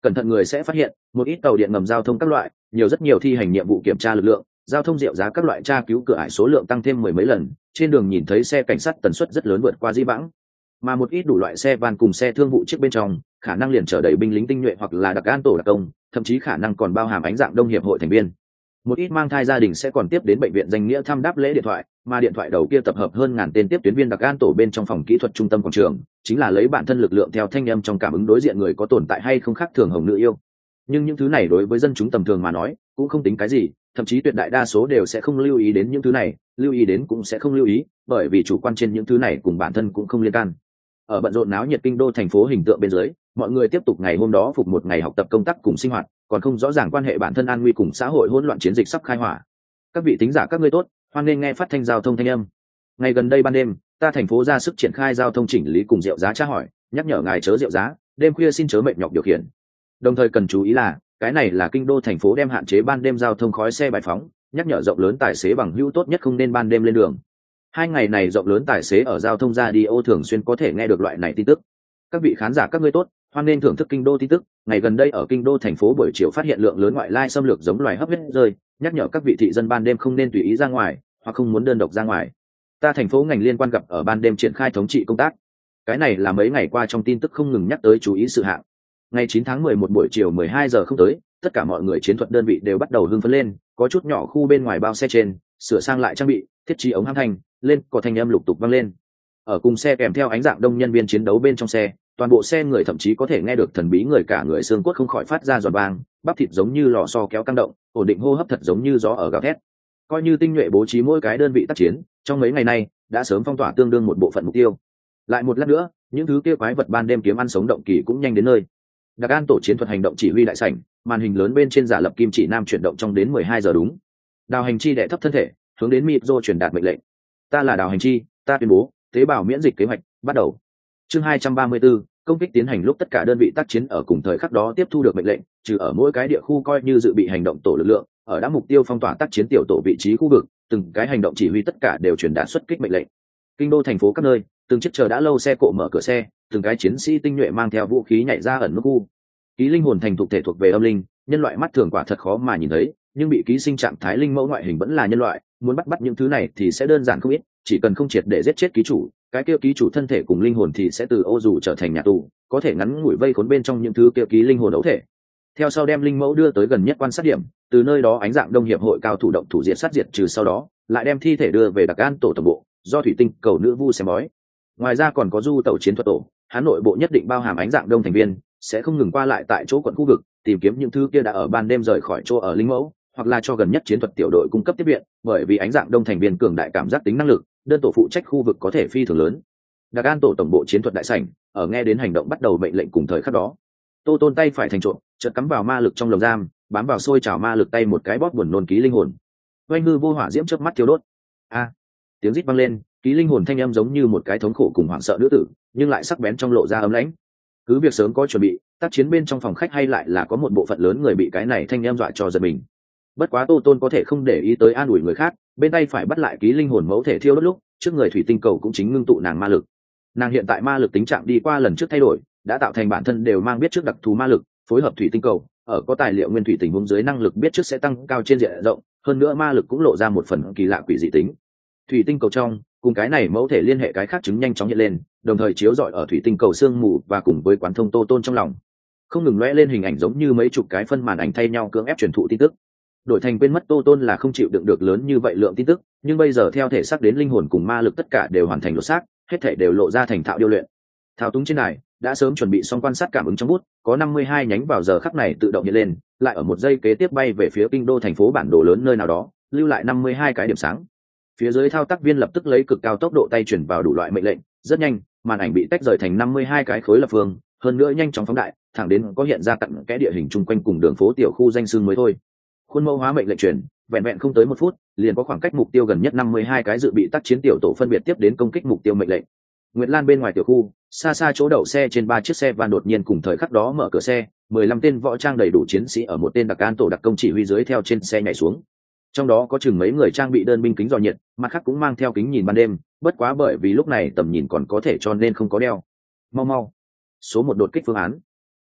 S1: cẩn thận người sẽ phát hiện một ít tàu điện ngầm giao thông các loại nhiều rất nhiều thi hành nhiệm vụ kiểm tra lực lượng, giao thông rượu giá các loại tra cứu cửa ải số lượng tăng thêm mười mấy lần, trên đường nhìn thấy xe cảnh sát tần suất rất lớn vượt qua dĩ vãng. Mà một ít đủ loại xe van cùng xe thương vụ trước bên trong khả năng liền chở đầy binh lính tinh nhuệ hoặc là đặc an tổ đặc công, thậm chí khả năng còn bao hàm ánh dạng đông hiệp hội thành viên. Một ít mang thai gia đình sẽ còn tiếp đến bệnh viện danh nghĩa thăm đáp lễ điện thoại, mà điện thoại đầu kia tập hợp hơn ngàn tên tiếp tuyến viên đặc an tổ bên trong phòng kỹ thuật trung tâm quảng trường, chính là lấy bản thân lực lượng theo thanh âm trong cảm ứng đối diện người có tồn tại hay không khác thường hồng nữ yêu. Nhưng những thứ này đối với dân chúng tầm thường mà nói cũng không tính cái gì, thậm chí tuyệt đại đa số đều sẽ không lưu ý đến những thứ này, lưu ý đến cũng sẽ không lưu ý, bởi vì chủ quan trên những thứ này cùng bản thân cũng không liên can. Ở bận rộn náo nhiệt kinh đô thành phố hình tượng bên dưới, mọi người tiếp tục ngày hôm đó phục một ngày học tập công tác cùng sinh hoạt, còn không rõ ràng quan hệ bản thân an nguy cùng xã hội hỗn loạn chiến dịch sắp khai hỏa. Các vị thính giả các ngươi tốt, hoan nên nghe phát thanh giao thông thanh âm. Ngày gần đây ban đêm, ta thành phố ra sức triển khai giao thông chỉnh lý cùng rượu giá tra hỏi, nhắc nhở ngài chớ rượu giá, đêm khuya xin chớ mệt nhọc điều khiển. Đồng thời cần chú ý là, cái này là kinh đô thành phố đem hạn chế ban đêm giao thông khói xe bài phóng, nhắc nhở rộng lớn tài xế bằng hữu tốt nhất không nên ban đêm lên đường. Hai ngày này rộng lớn tài xế ở giao thông radio thường xuyên có thể nghe được loại này tin tức. Các vị khán giả các ngươi tốt, hoan nên thưởng thức kinh đô tin tức. Ngày gần đây ở kinh đô thành phố buổi chiều phát hiện lượng lớn ngoại lai xâm lược giống loài hấp huyết rơi, nhắc nhở các vị thị dân ban đêm không nên tùy ý ra ngoài, hoặc không muốn đơn độc ra ngoài. Ta thành phố ngành liên quan gặp ở ban đêm triển khai thống trị công tác. Cái này là mấy ngày qua trong tin tức không ngừng nhắc tới chú ý sự hạng. Ngày chín tháng mười một buổi chiều mười hai giờ không tới, tất cả mọi người chiến thuật đơn vị đều bắt đầu hưng phấn lên, có chút nhỏ khu bên ngoài bao xe trên, sửa sang lại trang bị, thiết trí ống hãm thanh, lên có thanh âm lục tục vang lên. Ở cùng xe kèm theo ánh dạng đông nhân viên chiến đấu bên trong xe, toàn bộ xe người thậm chí có thể nghe được thần bí người cả người xương cốt không khỏi phát ra giòn vang, bắp thịt giống như lò xo kéo căng động, ổn định hô hấp thật giống như gió ở gào thét. Coi như tinh nhuệ bố trí mỗi cái đơn vị tác chiến, trong mấy ngày nay đã sớm phong tỏa tương đương một bộ phận mục tiêu. Lại một lát nữa, những thứ kia quái vật ban đêm kiếm ăn sống động kỳ cũng nhanh đến nơi. Đặc An tổ chiến thuật hành động chỉ huy đại sảnh, màn hình lớn bên trên giả lập kim chỉ nam chuyển động trong đến mười hai giờ đúng. Đào Hành Chi đè thấp thân thể, hướng đến Mịp-rô truyền đạt mệnh lệnh. Ta là Đào Hành Chi, ta tuyên bố, tế bào miễn dịch kế hoạch bắt đầu. Chương hai trăm ba mươi 4, công kích tiến hành lúc tất cả đơn vị tác chiến ở cùng thời khắc đó tiếp thu được mệnh lệnh, trừ ở mỗi cái địa khu coi như dự bị hành động tổ lực lượng, ở đã mục tiêu phong tỏa tác chiến tiểu tổ vị trí khu vực, từng cái hành động chỉ huy tất cả đều truyền đạt xuất kích mệnh lệnh. Kinh đô thành phố các nơi, từng chiếc chờ đã lâu xe cộ mở cửa xe, từng cái chiến sĩ tinh nhuệ mang theo vũ khí nhảy ra ẩn nút khu. Ký linh hồn thành thuộc thể thuộc về âm linh, nhân loại mắt thường quả thật khó mà nhìn thấy, nhưng bị ký sinh trạng thái linh mẫu ngoại hình vẫn là nhân loại, muốn bắt bắt những thứ này thì sẽ đơn giản không ít, chỉ cần không triệt để giết chết ký chủ, cái kia ký chủ thân thể cùng linh hồn thì sẽ từ ô dù trở thành nhà tù, có thể ngắn ngủi vây khốn bên trong những thứ kia ký linh hồn ấu thể. Theo sau đem linh mẫu đưa tới gần nhất quan sát điểm, từ nơi đó ánh dạng đông hiệp hội cao thủ động thủ diệt sát diệt trừ, sau đó lại đem thi thể đưa về Đặc An tổ tổng bộ, do thủy tinh cầu nữ vu xem bói. Ngoài ra còn có du tàu chiến thuật tổ, hắn nội bộ nhất định bao hàm ánh dạng đông thành viên, sẽ không ngừng qua lại tại chỗ quận khu vực, tìm kiếm những thứ kia đã ở ban đêm rời khỏi chỗ ở linh mẫu, hoặc là cho gần nhất chiến thuật tiểu đội cung cấp tiếp viện, bởi vì ánh dạng đông thành viên cường đại cảm giác tính năng lực, đơn tổ phụ trách khu vực có thể phi thường lớn. Đặc An tổ tổng bộ chiến thuật đại sảnh, ở nghe đến hành động bắt đầu mệnh lệnh cùng thời khắc đó, Tô Tôn tay phải thành trộn, chợt cắm vào ma lực trong lồng giam, bám vào sôi trào ma lực tay một cái bóp buồn nôn ký linh hồn. Oanh ngư vô hỏa diễm chớp mắt thiêu đốt. A, tiếng rít vang lên, ký linh hồn thanh âm giống như một cái thống khổ cùng hoảng sợ nữ tử, nhưng lại sắc bén trong lộ ra ấm lãnh. Cứ việc sớm có chuẩn bị, tác chiến bên trong phòng khách hay lại là có một bộ phận lớn người bị cái này thanh âm dọa cho giật mình. Bất quá Tô Tôn có thể không để ý tới an ủi người khác, bên tay phải bắt lại ký linh hồn mẫu thể thiêu đốt lúc, trước người thủy tinh cầu cũng chính ngưng tụ nàng ma lực. Nàng hiện tại ma lực tính trạng đi qua lần trước thay đổi, đã tạo thành bản thân đều mang biết trước đặc thù ma lực, phối hợp thủy tinh cầu, ở có tài liệu nguyên thủy tình huống dưới năng lực biết trước sẽ tăng cao trên diện rộng, hơn nữa ma lực cũng lộ ra một phần kỳ lạ quỷ dị tính. Thủy tinh cầu trong, cùng cái này mẫu thể liên hệ cái khác chứng nhanh chóng hiện lên, đồng thời chiếu rọi ở thủy tinh cầu sương mù và cùng với quán thông Tô Tôn trong lòng, không ngừng lóe lên hình ảnh giống như mấy chục cái phân màn ảnh thay nhau cưỡng ép truyền thụ tin tức. Đổi thành quên mất Tô Tôn là không chịu đựng được lớn như vậy lượng tin tức, nhưng bây giờ theo thể xác đến linh hồn cùng ma lực tất cả đều hoàn thành lột xác, hết thể đều lộ ra thành thạo điêu luyện. Thao túng trên này đã sớm chuẩn bị xong quan sát cảm ứng trong bút, có năm mươi hai nhánh vào giờ khắc này tự động hiện lên, lại ở một giây kế tiếp bay về phía kinh đô thành phố bản đồ lớn nơi nào đó, lưu lại năm mươi hai cái điểm sáng. Phía dưới thao tác viên lập tức lấy cực cao tốc độ tay chuyển vào đủ loại mệnh lệnh, rất nhanh, màn ảnh bị tách rời thành năm mươi hai cái khối lập phương, hơn nữa nhanh chóng phóng đại, thẳng đến có hiện ra cặn kẽ địa hình chung quanh cùng đường phố tiểu khu danh xưng mới thôi. Khuôn mẫu hóa mệnh lệnh truyền, vẹn vẹn không tới một phút, liền có khoảng cách mục tiêu gần nhất năm mươi hai cái dự bị tác chiến tiểu tổ phân biệt tiếp đến công kích mục tiêu mệnh lệnh. Nguyệt Lan bên ngoài tiểu khu, xa xa chỗ đậu xe trên ba chiếc xe van đột nhiên cùng thời khắc đó mở cửa xe, mười lăm tên võ trang đầy đủ chiến sĩ ở một tên Đặc An tổ đặc công chỉ huy dưới theo trên xe nhảy xuống. Trong đó có chừng mấy người trang bị đơn binh kính dò nhiệt, mặt khác cũng mang theo kính nhìn ban đêm, bất quá bởi vì lúc này tầm nhìn còn có thể cho nên không có đeo. Mau mau, số một đột kích phương án.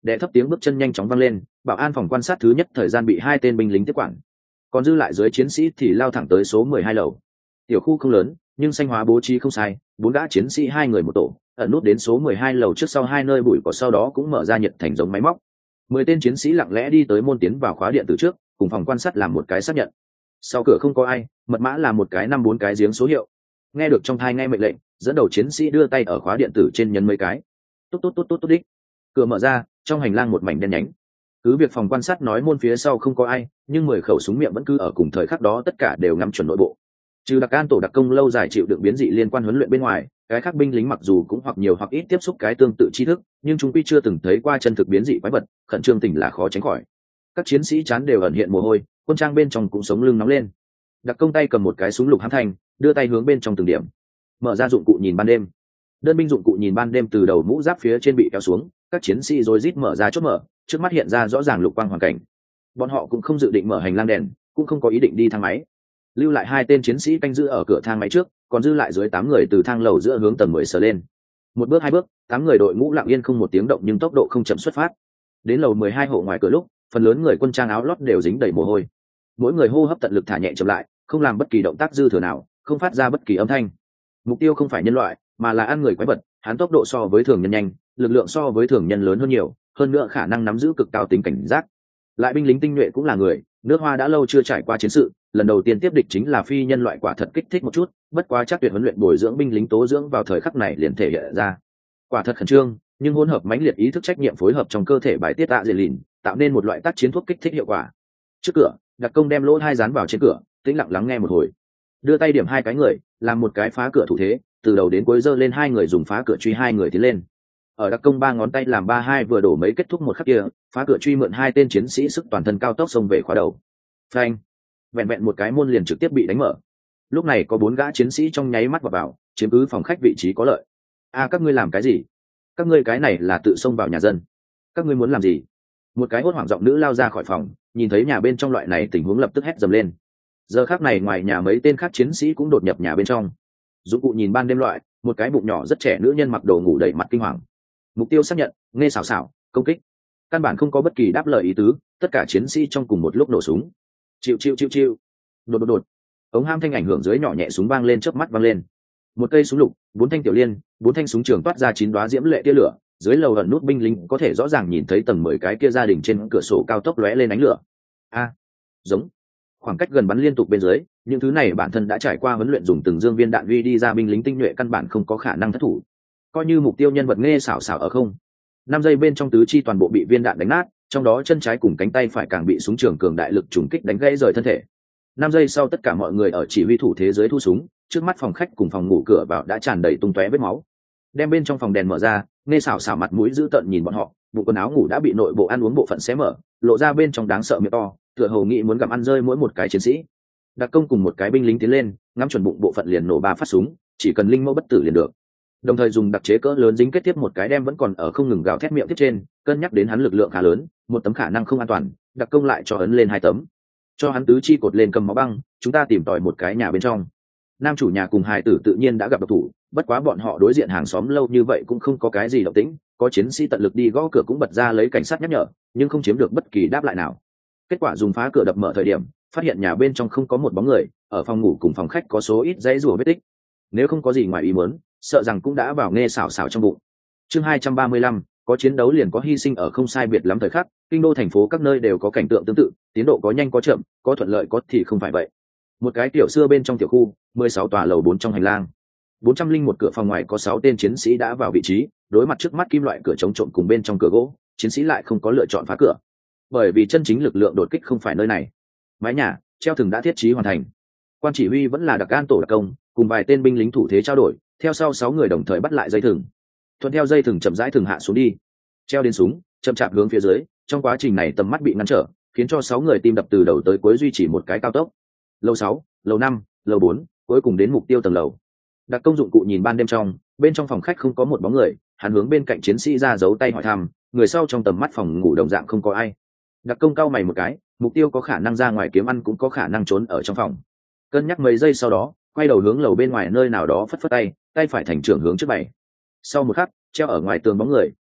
S1: Đệ thấp tiếng bước chân nhanh chóng vang lên, bảo an phòng quan sát thứ nhất thời gian bị hai tên binh lính tiếp quản, còn dư lại dưới chiến sĩ thì lao thẳng tới số mười hai lầu. Tiểu khu không lớn, nhưng xanh hóa bố trí không sai, bốn gã chiến sĩ hai người một tổ, ẩn nút đến số mười hai lầu trước sau hai nơi bụi cỏ, sau đó cũng mở ra nhiệt thành giống máy móc. Mười tên chiến sĩ lặng lẽ đi tới môn tiến vào khóa điện từ trước, cùng phòng quan sát làm một cái xác nhận. Sau cửa không có ai, mật mã là một cái năm bốn cái giếng số hiệu. Nghe được trong thai nghe mệnh lệnh, dẫn đầu chiến sĩ đưa tay ở khóa điện tử trên nhấn mấy cái. Tốt tốt tốt tốt tốt đích. Cửa mở ra, trong hành lang một mảnh đen nhánh. Cứ việc phòng quan sát nói môn phía sau không có ai, nhưng mười khẩu súng miệng vẫn cứ ở cùng thời khắc đó, tất cả đều ngắm chuẩn nội bộ. Trừ đặc an tổ đặc công lâu dài chịu đựng biến dị liên quan huấn luyện bên ngoài, cái khác binh lính mặc dù cũng hoặc nhiều hoặc ít tiếp xúc cái tương tự tri thức, nhưng chúng quy chưa từng thấy qua chân thực biến dị quái vật, khẩn trương tình là khó tránh khỏi. Các chiến sĩ chán đều ẩn hiện mồ hôi, quân trang bên trong cũng sống lưng nóng lên. Đặc công tay cầm một cái súng lục hãm thanh, đưa tay hướng bên trong từng điểm, mở ra dụng cụ nhìn ban đêm. Đơn binh dụng cụ nhìn ban đêm từ đầu mũ giáp phía trên bị kéo xuống, các chiến sĩ rối rít mở ra chốt mở, trước mắt hiện ra rõ ràng lục quang hoàn cảnh. Bọn họ cũng không dự định mở hành lang đèn, cũng không có ý định đi thang máy, lưu lại hai tên chiến sĩ canh giữ ở cửa thang máy trước, còn dư lại dưới tám người từ thang lầu giữa hướng tầng mười sờ lên. Một bước hai bước, tám người đội ngũ lặng yên không một tiếng động nhưng tốc độ không chậm xuất phát. Đến lầu mười hai hộ ngoài cửa lúc, phần lớn người quân trang áo lót đều dính đầy mồ hôi. Mỗi người hô hấp tận lực thả nhẹ chậm lại, không làm bất kỳ động tác dư thừa nào, không phát ra bất kỳ âm thanh. Mục tiêu không phải nhân loại, mà là ăn người quái vật, hắn tốc độ so với thường nhân nhanh, lực lượng so với thường nhân lớn hơn nhiều, hơn nữa khả năng nắm giữ cực cao tính cảnh giác. Lại binh lính tinh nhuệ cũng là người, nước Hoa đã lâu chưa trải qua chiến sự, lần đầu tiên tiếp địch chính là phi nhân loại, quả thật kích thích một chút, bất quá chắc tuyệt huấn luyện bồi dưỡng binh lính tố dưỡng vào thời khắc này liền thể hiện ra. Quả thật khẩn trương, nhưng hỗn hợp mãnh liệt ý thức trách nhiệm phối hợp trong cơ thể bài tiết tạ dề lìn, tạo nên một loại tác chiến thuốc kích thích hiệu quả. Trước cửa, đặc công đem lỗ hai dán vào trên cửa, tĩnh lặng lắng nghe một hồi, đưa tay điểm hai cái người, làm một cái phá cửa thủ thế, từ đầu đến cuối giơ lên hai người dùng phá cửa truy hai người tiến lên. Ở đặc công ba ngón tay làm ba hai vừa đổ mấy kết thúc một khắc kia, phá cửa truy mượn hai tên chiến sĩ sức toàn thân cao tốc xông về khóa đầu. Phanh! Vẹn vẹn một cái môn liền trực tiếp bị đánh mở. Lúc này có bốn gã chiến sĩ trong nháy mắt vào vào, chiếm cứ phòng khách vị trí có lợi. A các ngươi làm cái gì? Các ngươi cái này là tự xông vào nhà dân. Các ngươi muốn làm gì? Một cái hốt hoảng giọng nữ lao ra khỏi phòng, nhìn thấy nhà bên trong loại này tình huống lập tức hét dầm lên. Giờ khắc này ngoài nhà mấy tên khác chiến sĩ cũng đột nhập nhà bên trong. Dụng cụ nhìn ban đêm loại, một cái bụng nhỏ rất trẻ nữ nhân mặc đồ ngủ đẩy mặt kinh hoàng. Mục tiêu xác nhận, nghe xảo xảo, công kích. Căn bản không có bất kỳ đáp lời ý tứ, tất cả chiến sĩ trong cùng một lúc nổ súng. Chịu chịu chịu chịu. Đột đột đột. Ống ham thanh ảnh hưởng dưới nhỏ nhẹ súng vang lên, chớp mắt vang lên. Một cây súng lục, bốn thanh tiểu liên, bốn thanh súng trường toát ra chín đóa diễm lệ tia lửa, dưới lầu ẩn nút binh lính có thể rõ ràng nhìn thấy tầng mười cái kia gia đình trên cửa sổ cao tốc lóe lên ánh lửa. A, giống. Khoảng cách gần bắn liên tục bên dưới, những thứ này bản thân đã trải qua huấn luyện dùng từng dương viên đạn uy đi ra binh lính tinh nhuệ căn bản không có khả năng thất thủ. Coi như mục tiêu nhân vật nghe xảo xảo ở không, năm giây bên trong tứ chi toàn bộ bị viên đạn đánh nát, trong đó chân trái cùng cánh tay phải càng bị súng trường cường đại lực trùng kích đánh gãy rời thân thể. Năm giây sau tất cả mọi người ở chỉ huy thủ thế giới thu súng, trước mắt phòng khách cùng phòng ngủ cửa vào đã tràn đầy tung tóe vết máu. Đem bên trong phòng đèn mở ra, nghe xảo xảo mặt mũi dữ tợn nhìn bọn họ, bộ quần áo ngủ đã bị nội bộ ăn uống bộ phận xé mở, lộ ra bên trong đáng sợ miệng to, tựa hồ nghĩ muốn gặm ăn rơi mỗi một cái chiến sĩ. Đặc công cùng một cái binh lính tiến lên, ngắm chuẩn bụng bộ phận liền nổ ba phát súng, chỉ cần linh mẫu bất tử liền được. Đồng thời dùng đặc chế cỡ lớn dính kết tiếp một cái đem vẫn còn ở không ngừng gào thét miệng tiếp trên, cân nhắc đến hắn lực lượng khá lớn, một tấm khả năng không an toàn, đặc công lại cho ấn lên hai tấm, cho hắn tứ chi cột lên cầm máu băng. Chúng ta tìm tòi một cái nhà bên trong. Nam chủ nhà cùng hài tử tự nhiên đã gặp độc thủ, bất quá bọn họ đối diện hàng xóm lâu như vậy cũng không có cái gì động tĩnh, có chiến sĩ tận lực đi gõ cửa cũng bật ra lấy cảnh sát nhắc nhở, nhưng không chiếm được bất kỳ đáp lại nào. Kết quả dùng phá cửa đập mở thời điểm, phát hiện nhà bên trong không có một bóng người, ở phòng ngủ cùng phòng khách có số ít dãy rùa vết tích. Nếu không có gì ngoài ý muốn, sợ rằng cũng đã vào nghe xảo xảo trong bụng. Chương hai trăm ba mươi lăm, có chiến đấu liền có hy sinh, ở không sai biệt lắm thời khắc, kinh đô thành phố các nơi đều có cảnh tượng tương tự, tiến độ có nhanh có chậm, có thuận lợi có thì không phải vậy. Một cái tiểu xưa bên trong tiểu khu, mười sáu tòa lầu bốn trong hành lang, bốn trăm linh một cửa phòng ngoài có sáu tên chiến sĩ đã vào vị trí, đối mặt trước mắt kim loại cửa chống trộm cùng bên trong cửa gỗ, chiến sĩ lại không có lựa chọn phá cửa, bởi vì chân chính lực lượng đột kích không phải nơi này. Mái nhà treo thừng đã thiết trí hoàn thành, quan chỉ huy vẫn là đặc an tổ đặc công, cùng vài tên binh lính thủ thế trao đổi, theo sau sáu người đồng thời bắt lại dây thừng, thuận theo dây thừng chậm rãi thừng hạ xuống đi, treo đến súng chậm chạp hướng phía dưới. Trong quá trình này tầm mắt bị ngăn trở, khiến cho sáu người tim đập từ đầu tới cuối duy trì một cái cao tốc. Lầu sáu, lầu năm, lầu bốn, cuối cùng đến mục tiêu tầng lầu. Đặc công dụng cụ nhìn ban đêm trong, bên trong phòng khách không có một bóng người, hắn hướng bên cạnh chiến sĩ ra giấu tay hỏi thăm, người sau trong tầm mắt phòng ngủ đồng dạng không có ai. Đặc công cau mày một cái, mục tiêu có khả năng ra ngoài kiếm ăn cũng có khả năng trốn ở trong phòng. Cân nhắc mấy giây sau đó, quay đầu hướng lầu bên ngoài nơi nào đó phất phất tay, tay phải thành trưởng hướng trước bảy. Sau một khắc, treo ở ngoài tường bóng người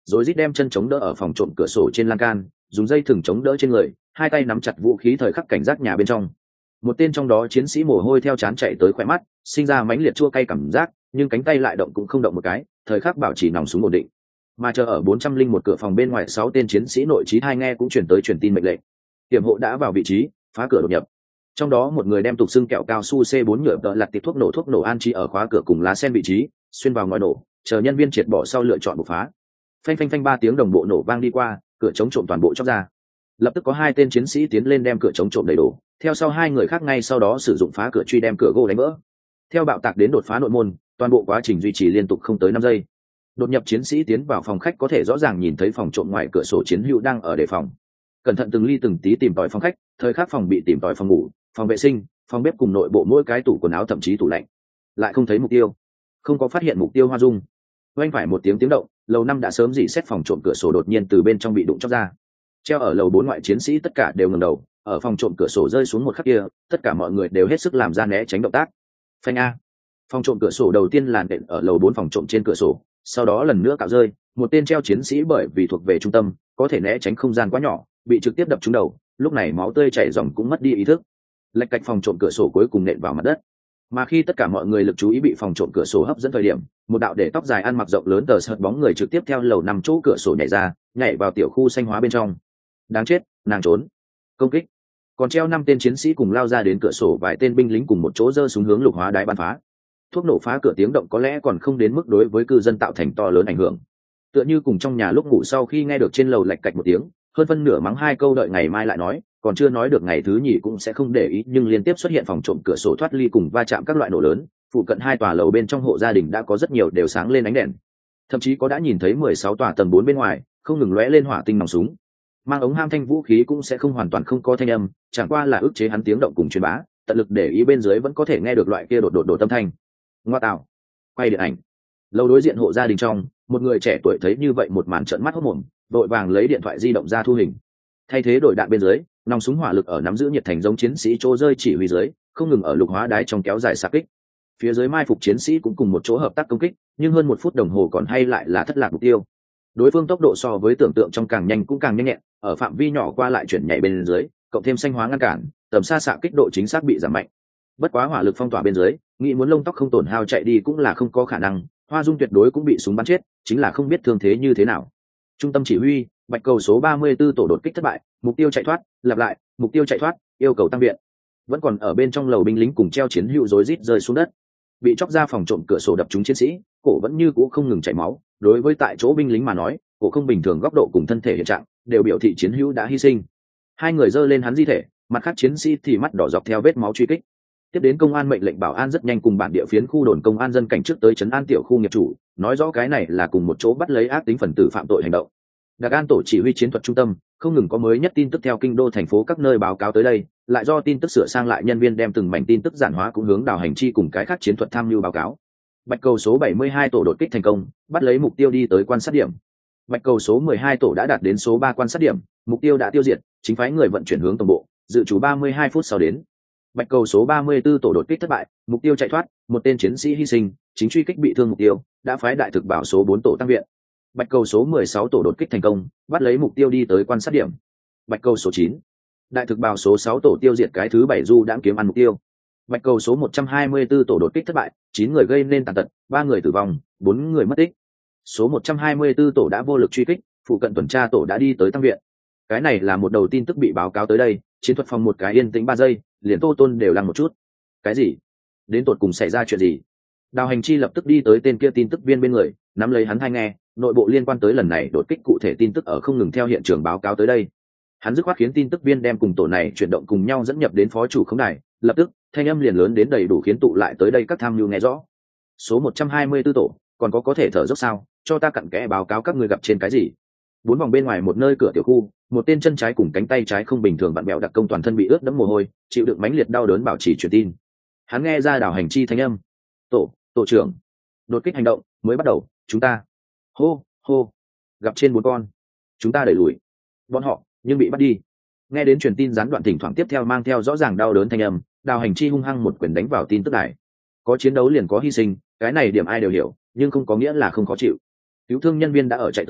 S1: rồi rít đem chân chống đỡ ở phòng trộm cửa sổ trên lan can, dùng dây thừng chống đỡ trên người, hai tay nắm chặt vũ khí thời khắc cảnh giác nhà bên trong. Một tên trong đó chiến sĩ mồ hôi theo trán chạy tới khỏe mắt, sinh ra mãnh liệt chua cay cảm giác, nhưng cánh tay lại động cũng không động một cái, thời khắc bảo trì nòng súng ổn định. Mà chờ ở bốn trăm linh một cửa phòng bên ngoài, sáu tên chiến sĩ nội trí hai nghe cũng truyền tới truyền tin mệnh lệnh. Tiềm hộ đã vào vị trí, phá cửa đột nhập. Trong đó một người đem tục xưng kẹo cao su C bốn nhựa tợ lặt tiệp thuốc nổ thuốc nổ an trí ở khóa cửa cùng lá sen vị trí, xuyên vào ngòi nổ, chờ nhân viên triệt bỏ sau lựa chọn bộc phá. Phanh phanh phanh ba tiếng đồng bộ nổ vang đi qua, cửa chống trộm toàn bộ chóc ra. Lập tức có hai tên chiến sĩ tiến lên đem cửa chống trộm đầy đủ, theo sau hai người khác ngay sau đó sử dụng phá cửa truy đem cửa gỗ đánh vỡ. Theo bạo tạc đến đột phá nội môn, toàn bộ quá trình duy trì liên tục không tới năm giây. Đột nhập chiến sĩ tiến vào phòng khách có thể rõ ràng nhìn thấy phòng trộm ngoài cửa sổ chiến hữu đang ở đề phòng. Cẩn thận từng ly từng tí tìm tòi phòng khách, thời khắc phòng bị tìm tòi phòng ngủ, phòng vệ sinh, phòng bếp cùng nội bộ mỗi cái tủ quần áo thậm chí tủ lạnh. Lại không thấy mục tiêu, không có phát hiện mục tiêu. Hoa dung oanh phải một tiếng tiếng động, lầu năm đã sớm dỉ xét phòng trộm cửa sổ đột nhiên từ bên trong bị đụng chóc ra. Treo ở lầu bốn ngoại chiến sĩ tất cả đều ngẩng đầu, ở phòng trộm cửa sổ rơi xuống một khắc kia, tất cả mọi người đều hết sức làm ra né tránh động tác. Phanh a! Phòng trộm cửa sổ đầu tiên là nện ở lầu bốn phòng trộm trên cửa sổ, sau đó lần nữa cạo rơi, một tên treo chiến sĩ bởi vì thuộc về trung tâm, có thể né tránh không gian quá nhỏ, bị trực tiếp đập trúng đầu, lúc này máu tươi chảy ròng cũng mất đi ý thức. Lệch cạch phòng trộm cửa sổ cuối cùng nện vào mặt đất. Mà khi tất cả mọi người lực chú ý bị phòng trộm cửa sổ hấp dẫn thời điểm, một đạo để tóc dài ăn mặc rộng lớn tờ sợt bóng người trực tiếp theo lầu nằm chỗ cửa sổ nhảy ra, nhảy vào tiểu khu xanh hóa bên trong. Đáng chết, nàng trốn. Công kích. Còn treo năm tên chiến sĩ cùng lao ra đến cửa sổ, vài tên binh lính cùng một chỗ giơ súng hướng lục hóa đái bắn phá. Thuốc nổ phá cửa tiếng động có lẽ còn không đến mức đối với cư dân tạo thành to lớn ảnh hưởng. Tựa như cùng trong nhà lúc ngủ sau khi nghe được trên lầu lạch cạch một tiếng, hơn phân nửa mắng hai câu đợi ngày mai lại nói, còn chưa nói được ngày thứ nhì cũng sẽ không để ý, nhưng liên tiếp xuất hiện phòng trộm cửa sổ thoát ly cùng va chạm các loại nổ lớn, phụ cận hai tòa lầu bên trong hộ gia đình đã có rất nhiều đều sáng lên ánh đèn. Thậm chí có đã nhìn thấy mười sáu tòa tầng bốn bên ngoài không ngừng lóe lên hỏa tinh nòng súng. Mang ống ham thanh vũ khí cũng sẽ không hoàn toàn không có thanh âm, chẳng qua là ức chế hắn tiếng động cùng truyền bá, tận lực để ý bên dưới vẫn có thể nghe được loại kia đột đột đột âm thanh. Ngoa tạo. Quay điện ảnh. Lâu đối diện hộ gia đình trong, một người trẻ tuổi thấy như vậy một màn trợn mắt hốt mồm, vội vàng lấy điện thoại di động ra thu hình. Thay thế đổi đạn bên dưới, nòng súng hỏa lực ở nắm giữ nhiệt thành giống chiến sĩ chỗ rơi chỉ huy dưới, không ngừng ở lục hóa đái trong kéo dài xạ kích. Phía dưới mai phục chiến sĩ cũng cùng một chỗ hợp tác công kích, nhưng hơn một phút đồng hồ còn hay lại là thất lạc mục tiêu. Đối phương tốc độ so với tưởng tượng trong càng nhanh cũng càng nhanh nhẹn, ở phạm vi nhỏ qua lại chuyển nhảy bên dưới, cộng thêm xanh hóa ngăn cản, tầm xa xạ kích độ chính xác bị giảm mạnh. Bất quá hỏa lực phong tỏa bên dưới, nghĩ muốn lông tóc không tổn hao chạy đi cũng là không có khả năng, Hoa Dung tuyệt đối cũng bị súng bắn chết, chính là không biết thương thế như thế nào. Trung tâm chỉ huy, bạch cầu số ba mươi 34 tổ đột kích thất bại, mục tiêu chạy thoát, lặp lại, mục tiêu chạy thoát, yêu cầu tăng viện. Vẫn còn ở bên trong lầu binh lính cùng treo chiến hữu rối rít rơi xuống đất. Bị chọc ra phòng trộm cửa sổ đập trúng chiến sĩ, cổ vẫn như cũ không ngừng chảy máu, đối với tại chỗ binh lính mà nói, cổ không bình thường góc độ cùng thân thể hiện trạng, đều biểu thị chiến hữu đã hy sinh. Hai người giơ lên hắn di thể, mặt khác chiến sĩ thì mắt đỏ dọc theo vết máu truy kích. Tiếp đến công an mệnh lệnh bảo an rất nhanh cùng bản địa phiến khu đồn công an dân cảnh trước tới trấn an tiểu khu nghiệp chủ, nói rõ cái này là cùng một chỗ bắt lấy ác tính phần tử phạm tội hành động. Đặc an tổ chỉ huy chiến thuật trung tâm không ngừng có mới nhất tin tức theo kinh đô thành phố các nơi báo cáo tới đây, lại do tin tức sửa sang lại nhân viên đem từng mảnh tin tức giản hóa cũng hướng đào hành chi cùng cái khác chiến thuật tham mưu báo cáo. Bạch cầu số bảy mươi hai tổ đột kích thành công, bắt lấy mục tiêu đi tới quan sát điểm. Bạch cầu số mười hai tổ đã đạt đến số ba quan sát điểm, mục tiêu đã tiêu diệt, chính phái người vận chuyển hướng tổng bộ, dự trù ba mươi hai phút sau đến. Bạch cầu số ba mươi 34 tổ đột kích thất bại, mục tiêu chạy thoát, một tên chiến sĩ hy sinh, chính truy kích bị thương mục tiêu, đã phái đại thực bảo số bốn tổ tăng viện. Bạch cầu số mười sáu tổ đột kích thành công, bắt lấy mục tiêu đi tới quan sát điểm. Bạch cầu số chín, đại thực bảo số sáu tổ tiêu diệt cái thứ bảy du đãng kiếm ăn mục tiêu. Bạch cầu số một trăm hai mươi 124 tổ đột kích thất bại, chín người gây nên tàn tật, ba người tử vong, bốn người mất tích. Số một trăm hai mươi 124 tổ đã vô lực truy kích, phụ cận tuần tra tổ đã đi tới tăng viện. Cái này là một đầu tin tức bị báo cáo tới đây, chiến thuật phòng một cái yên tĩnh ba giây, liền Tô Tôn đều lăng một chút. Cái gì? Đến tột cùng xảy ra chuyện gì? Đào hành chi lập tức đi tới tên kia tin tức viên bên người, nắm lấy hắn tai nghe, nội bộ liên quan tới lần này đột kích cụ thể tin tức ở không ngừng theo hiện trường báo cáo tới đây. Hắn dứt khoát khiến tin tức viên đem cùng tổ này chuyển động cùng nhau dẫn nhập đến phó chủ khống đài, lập tức thanh âm liền lớn đến đầy đủ khiến tụ lại tới đây các tham mưu nghe rõ. Số một trăm hai mươi 124 tổ, còn có có thể thở dốc sao? Cho ta cặn kẽ báo cáo các người gặp trên cái gì? Bốn vòng bên ngoài một nơi cửa tiểu khu, một tên chân trái cùng cánh tay trái không bình thường vặn bẹo đặc công toàn thân bị ướt đẫm mồ hôi, chịu đựng mãnh liệt đau đớn bảo trì truyền tin. Hắn nghe ra Đào hành chi thanh âm. Tổ, tổ trưởng, đột kích hành động mới bắt đầu, chúng ta hô hô gặp trên bốn con, chúng ta đẩy lùi bọn họ nhưng bị bắt đi. Nghe đến truyền tin gián đoạn thỉnh thoảng tiếp theo mang theo rõ ràng đau đớn thanh âm, Đào hành chi hung hăng một quyền đánh vào tin tức đài. Có chiến đấu liền có hy sinh, cái này điểm ai đều hiểu, nhưng không có nghĩa là không khó chịu. Cứu thương nhân viên đã ở chạy tới,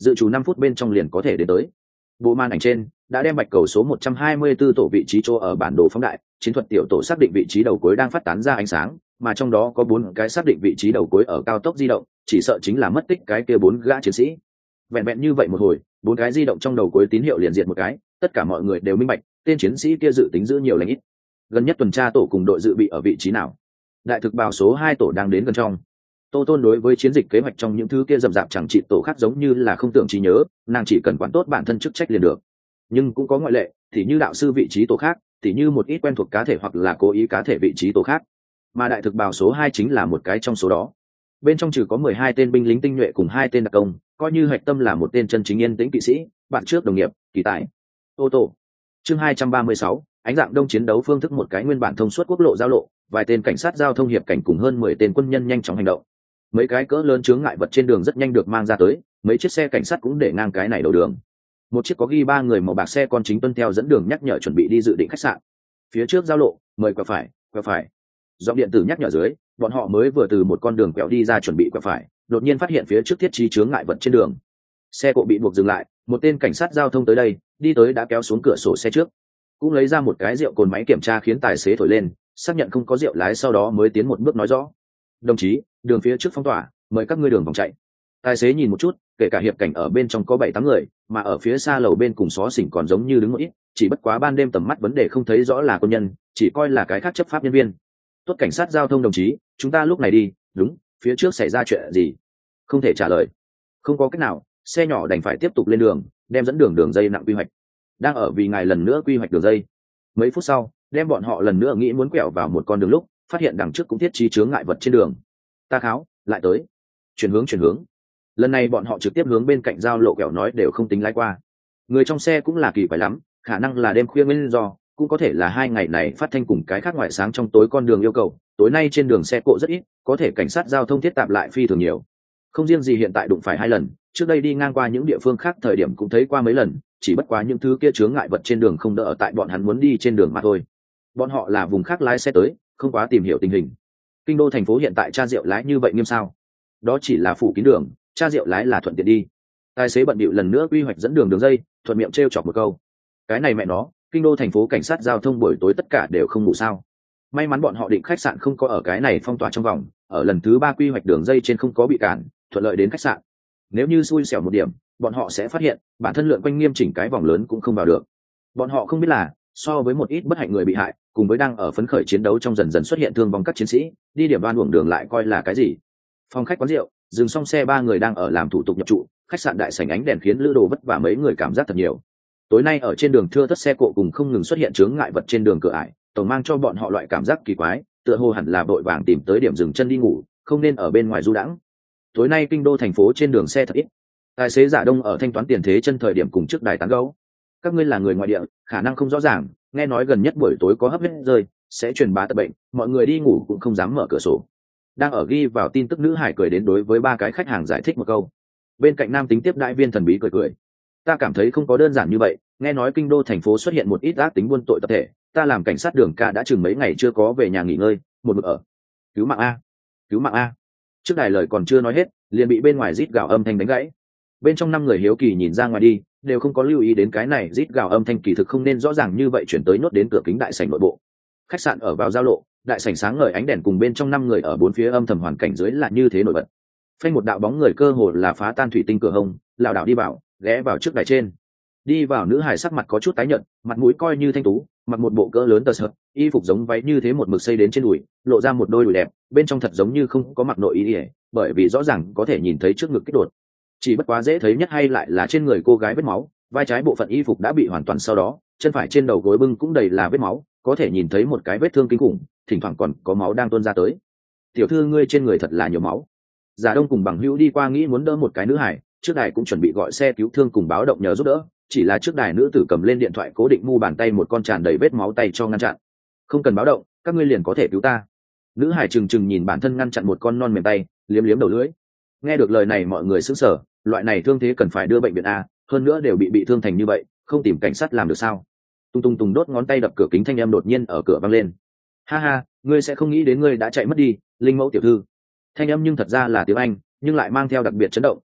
S1: dự trù năm phút bên trong liền có thể đến tới. Bộ màn ảnh trên đã đem bạch cầu số một trăm hai mươi 124 tổ vị trí chỗ ở bản đồ phóng đại, chiến thuật tiểu tổ xác định vị trí đầu cuối đang phát tán ra ánh sáng, mà trong đó có bốn cái xác định vị trí đầu cuối ở cao tốc di động, chỉ sợ chính là mất tích cái kia bốn gã chiến sĩ. Vẹn vẹn như vậy một hồi, bốn cái di động trong đầu cuối tín hiệu liền diệt một cái, tất cả mọi người đều minh bạch, tên chiến sĩ kia dự tính giữ nhiều lành ít. Gần nhất tuần tra tổ cùng đội dự bị ở vị trí nào? Đại thực bào số hai tổ đang đến gần trong. Tô Tôn đối với chiến dịch kế hoạch trong những thứ kia rậm rạp chẳng trị tổ khác giống như là không tưởng trí nhớ, nàng chỉ cần quản tốt bản thân chức trách liền được. Nhưng cũng có ngoại lệ, thì như đạo sư vị trí tổ khác, thì như một ít quen thuộc cá thể hoặc là cố ý cá thể vị trí tổ khác. Mà đại thực bào số hai chính là một cái trong số đó. Bên trong trừ có mười hai tên binh lính tinh nhuệ cùng hai tên đặc công, coi như hạch tâm là một tên chân chính yên tĩnh kỵ sĩ, bạn trước đồng nghiệp, kỳ tài. Ô tô. Chương hai trăm ba mươi sáu, ánh dạng đông chiến đấu phương thức một cái nguyên bản thông suốt quốc lộ giao lộ, vài tên cảnh sát giao thông hiệp cảnh cùng hơn mười tên quân nhân nhanh chóng hành động. Mấy cái cỡ lớn chướng ngại vật trên đường rất nhanh được mang ra tới, mấy chiếc xe cảnh sát cũng để ngang cái này đầu đường. Một chiếc có ghi ba người màu bạc xe con chính tuân theo dẫn đường nhắc nhở chuẩn bị đi dự định khách sạn. Phía trước giao lộ, mời quẹo phải, quẹo phải. Giọng điện tử nhắc nhở dưới, bọn họ mới vừa từ một con đường quẹo đi ra chuẩn bị quẹo phải, đột nhiên phát hiện phía trước thiết trí chướng ngại vật trên đường. Xe cộ bị buộc dừng lại, một tên cảnh sát giao thông tới đây, đi tới đã kéo xuống cửa sổ xe trước, cũng lấy ra một cái rượu cồn máy kiểm tra khiến tài xế thổi lên, xác nhận không có rượu lái sau đó mới tiến một bước nói rõ. Đồng chí, đường phía trước phong tỏa, mời các ngươi đường vòng chạy. Tài xế nhìn một chút, kể cả hiệp cảnh ở bên trong có bảy tám người, mà ở phía xa lầu bên cùng xó xỉnh còn giống như đứng một ít, chỉ bất quá ban đêm tầm mắt vấn đề không thấy rõ là quân nhân, chỉ coi là cái khác chấp pháp nhân viên. Tốt cảnh sát giao thông đồng chí, chúng ta lúc này đi. Đúng, phía trước xảy ra chuyện gì? Không thể trả lời. Không có cách nào, xe nhỏ đành phải tiếp tục lên đường, đem dẫn đường đường dây nặng quy hoạch. Đang ở vì ngài lần nữa quy hoạch đường dây. Mấy phút sau, đem bọn họ lần nữa nghĩ muốn quẹo vào một con đường lúc, phát hiện đằng trước cũng thiết trí chướng ngại vật trên đường. Ta kháo, lại tới. Chuyển hướng chuyển hướng. Lần này bọn họ trực tiếp hướng bên cạnh giao lộ quẹo nói đều không tính lái qua. Người trong xe cũng là kỳ quái lắm, khả năng là đêm khuya nguyên do, cũng có thể là hai ngày này phát thanh cùng cái khác ngoại sáng trong tối con đường yêu cầu, tối nay trên đường xe cộ rất ít, có thể cảnh sát giao thông thiết tạp lại phi thường nhiều. Không riêng gì hiện tại đụng phải hai lần, trước đây đi ngang qua những địa phương khác thời điểm cũng thấy qua mấy lần, chỉ bất quá những thứ kia chướng ngại vật trên đường không đỡ ở tại bọn hắn muốn đi trên đường mà thôi. Bọn họ là vùng khác lái xe tới, không quá tìm hiểu tình hình. Kinh đô thành phố hiện tại tra rượu lái như vậy nghiêm sao? Đó chỉ là phủ kín đường, tra rượu lái là thuận tiện đi. Tài xế bận bịu lần nữa quy hoạch dẫn đường đường dây, thuận miệng trêu chọc một câu. Cái này mẹ nó, kinh đô thành phố cảnh sát giao thông buổi tối tất cả đều không ngủ sao? May mắn bọn họ định khách sạn không có ở cái này phong tỏa trong vòng, ở lần thứ ba quy hoạch đường dây trên không có bị cản, thuận lợi đến khách sạn. Nếu như xui xẻo một điểm, bọn họ sẽ phát hiện bản thân lượn quanh nghiêm chỉnh cái vòng lớn cũng không vào được. Bọn họ không biết là so với một ít bất hạnh người bị hại, cùng với đang ở phấn khởi chiến đấu trong dần dần xuất hiện thương vong các chiến sĩ, đi điểm đoan uổng đường lại coi là cái gì? Phòng khách quán rượu, dừng xong xe ba người đang ở làm thủ tục nhập trụ, khách sạn đại sảnh ánh đèn khiến lữ đồ vất vả mấy người cảm giác thật nhiều. Tối nay ở trên đường thưa thớt xe cộ cùng không ngừng xuất hiện chướng ngại vật trên đường cửa ải, tổng mang cho bọn họ loại cảm giác kỳ quái, tựa hồ hẳn là vội vàng tìm tới điểm dừng chân đi ngủ, không nên ở bên ngoài du đãng. Tối nay kinh đô thành phố trên đường xe thật ít. Tài xế giả đông ở thanh toán tiền thế chân thời điểm cùng trước đài tán gẫu. Các ngươi là người ngoại địa, khả năng không rõ ràng, nghe nói gần nhất buổi tối có hấp huyết rơi, sẽ truyền bá tật bệnh, mọi người đi ngủ cũng không dám mở cửa sổ. Đang ở ghi vào tin tức nữ hải cười đến đối với ba cái khách hàng giải thích một câu. Bên cạnh nam tính tiếp đại viên thần bí cười cười. Ta cảm thấy không có đơn giản như vậy, nghe nói kinh đô thành phố xuất hiện một ít ác tính buôn tội tập thể, ta làm cảnh sát đường ca đã chừng mấy ngày chưa có về nhà nghỉ ngơi, một mực ở. Cứu mạng a, cứu mạng a. Trước đài lời còn chưa nói hết, liền bị bên ngoài rít gào âm thanh đánh gãy. Bên trong năm người hiếu kỳ nhìn ra ngoài đi, đều không có lưu ý đến cái này rít gào âm thanh kỳ thực không nên rõ ràng như vậy chuyển tới nốt đến cửa kính đại sảnh nội bộ. Khách sạn ở vào giao lộ, đại sảnh sáng ngời ánh đèn cùng bên trong năm người ở bốn phía âm thầm hoàn cảnh dưới là như thế nổi bật. Phanh một đạo bóng người cơ hồ là phá tan thủy tinh cửa hông, lảo đảo đi vào, ghé vào trước đài trên. Đi vào nữ hài sắc mặt có chút tái nhợt, mặt mũi coi như thanh tú, mặc một bộ cỡ lớn tơ sợt, y phục giống váy như thế một mực xây đến trên đùi, lộ ra một đôi đùi đẹp, bên trong thật giống như không có mặc nội y, bởi vì rõ ràng có thể nhìn thấy trước ngực kích đột. Chỉ bất quá dễ thấy nhất hay lại là trên người cô gái vết máu, vai trái bộ phận y phục đã bị hoàn toàn sau đó, chân phải trên đầu gối bưng cũng đầy là vết máu, có thể nhìn thấy một cái vết thương kinh khủng, thỉnh thoảng còn có máu đang tuôn ra tới. Tiểu thư ngươi trên người thật là nhiều máu. Giả Đông cùng bằng hữu đi qua nghĩ muốn đỡ một cái nữ hải, trước đài cũng chuẩn bị gọi xe cứu thương cùng báo động nhờ giúp đỡ, chỉ là trước đài nữ tử cầm lên điện thoại cố định mu bàn tay một con tràn đầy vết máu tay cho ngăn chặn. Không cần báo động, các ngươi liền có thể cứu ta. Nữ hải trừng trừng nhìn bản thân ngăn chặn một con non mềm tay, liếm liếm đầu lưỡi. Nghe được lời này mọi người sững sờ, loại này thương thế cần phải đưa bệnh viện a, hơn nữa đều bị bị thương thành như vậy, không tìm cảnh sát làm được sao? Tung tung tung đốt ngón tay đập cửa kính thanh âm đột nhiên ở cửa vang lên. Ha ha, ngươi sẽ không nghĩ đến ngươi đã chạy mất đi, Linh Mẫu tiểu thư. Thanh âm nhưng thật ra là tiếng Anh, nhưng lại mang theo đặc biệt chấn động,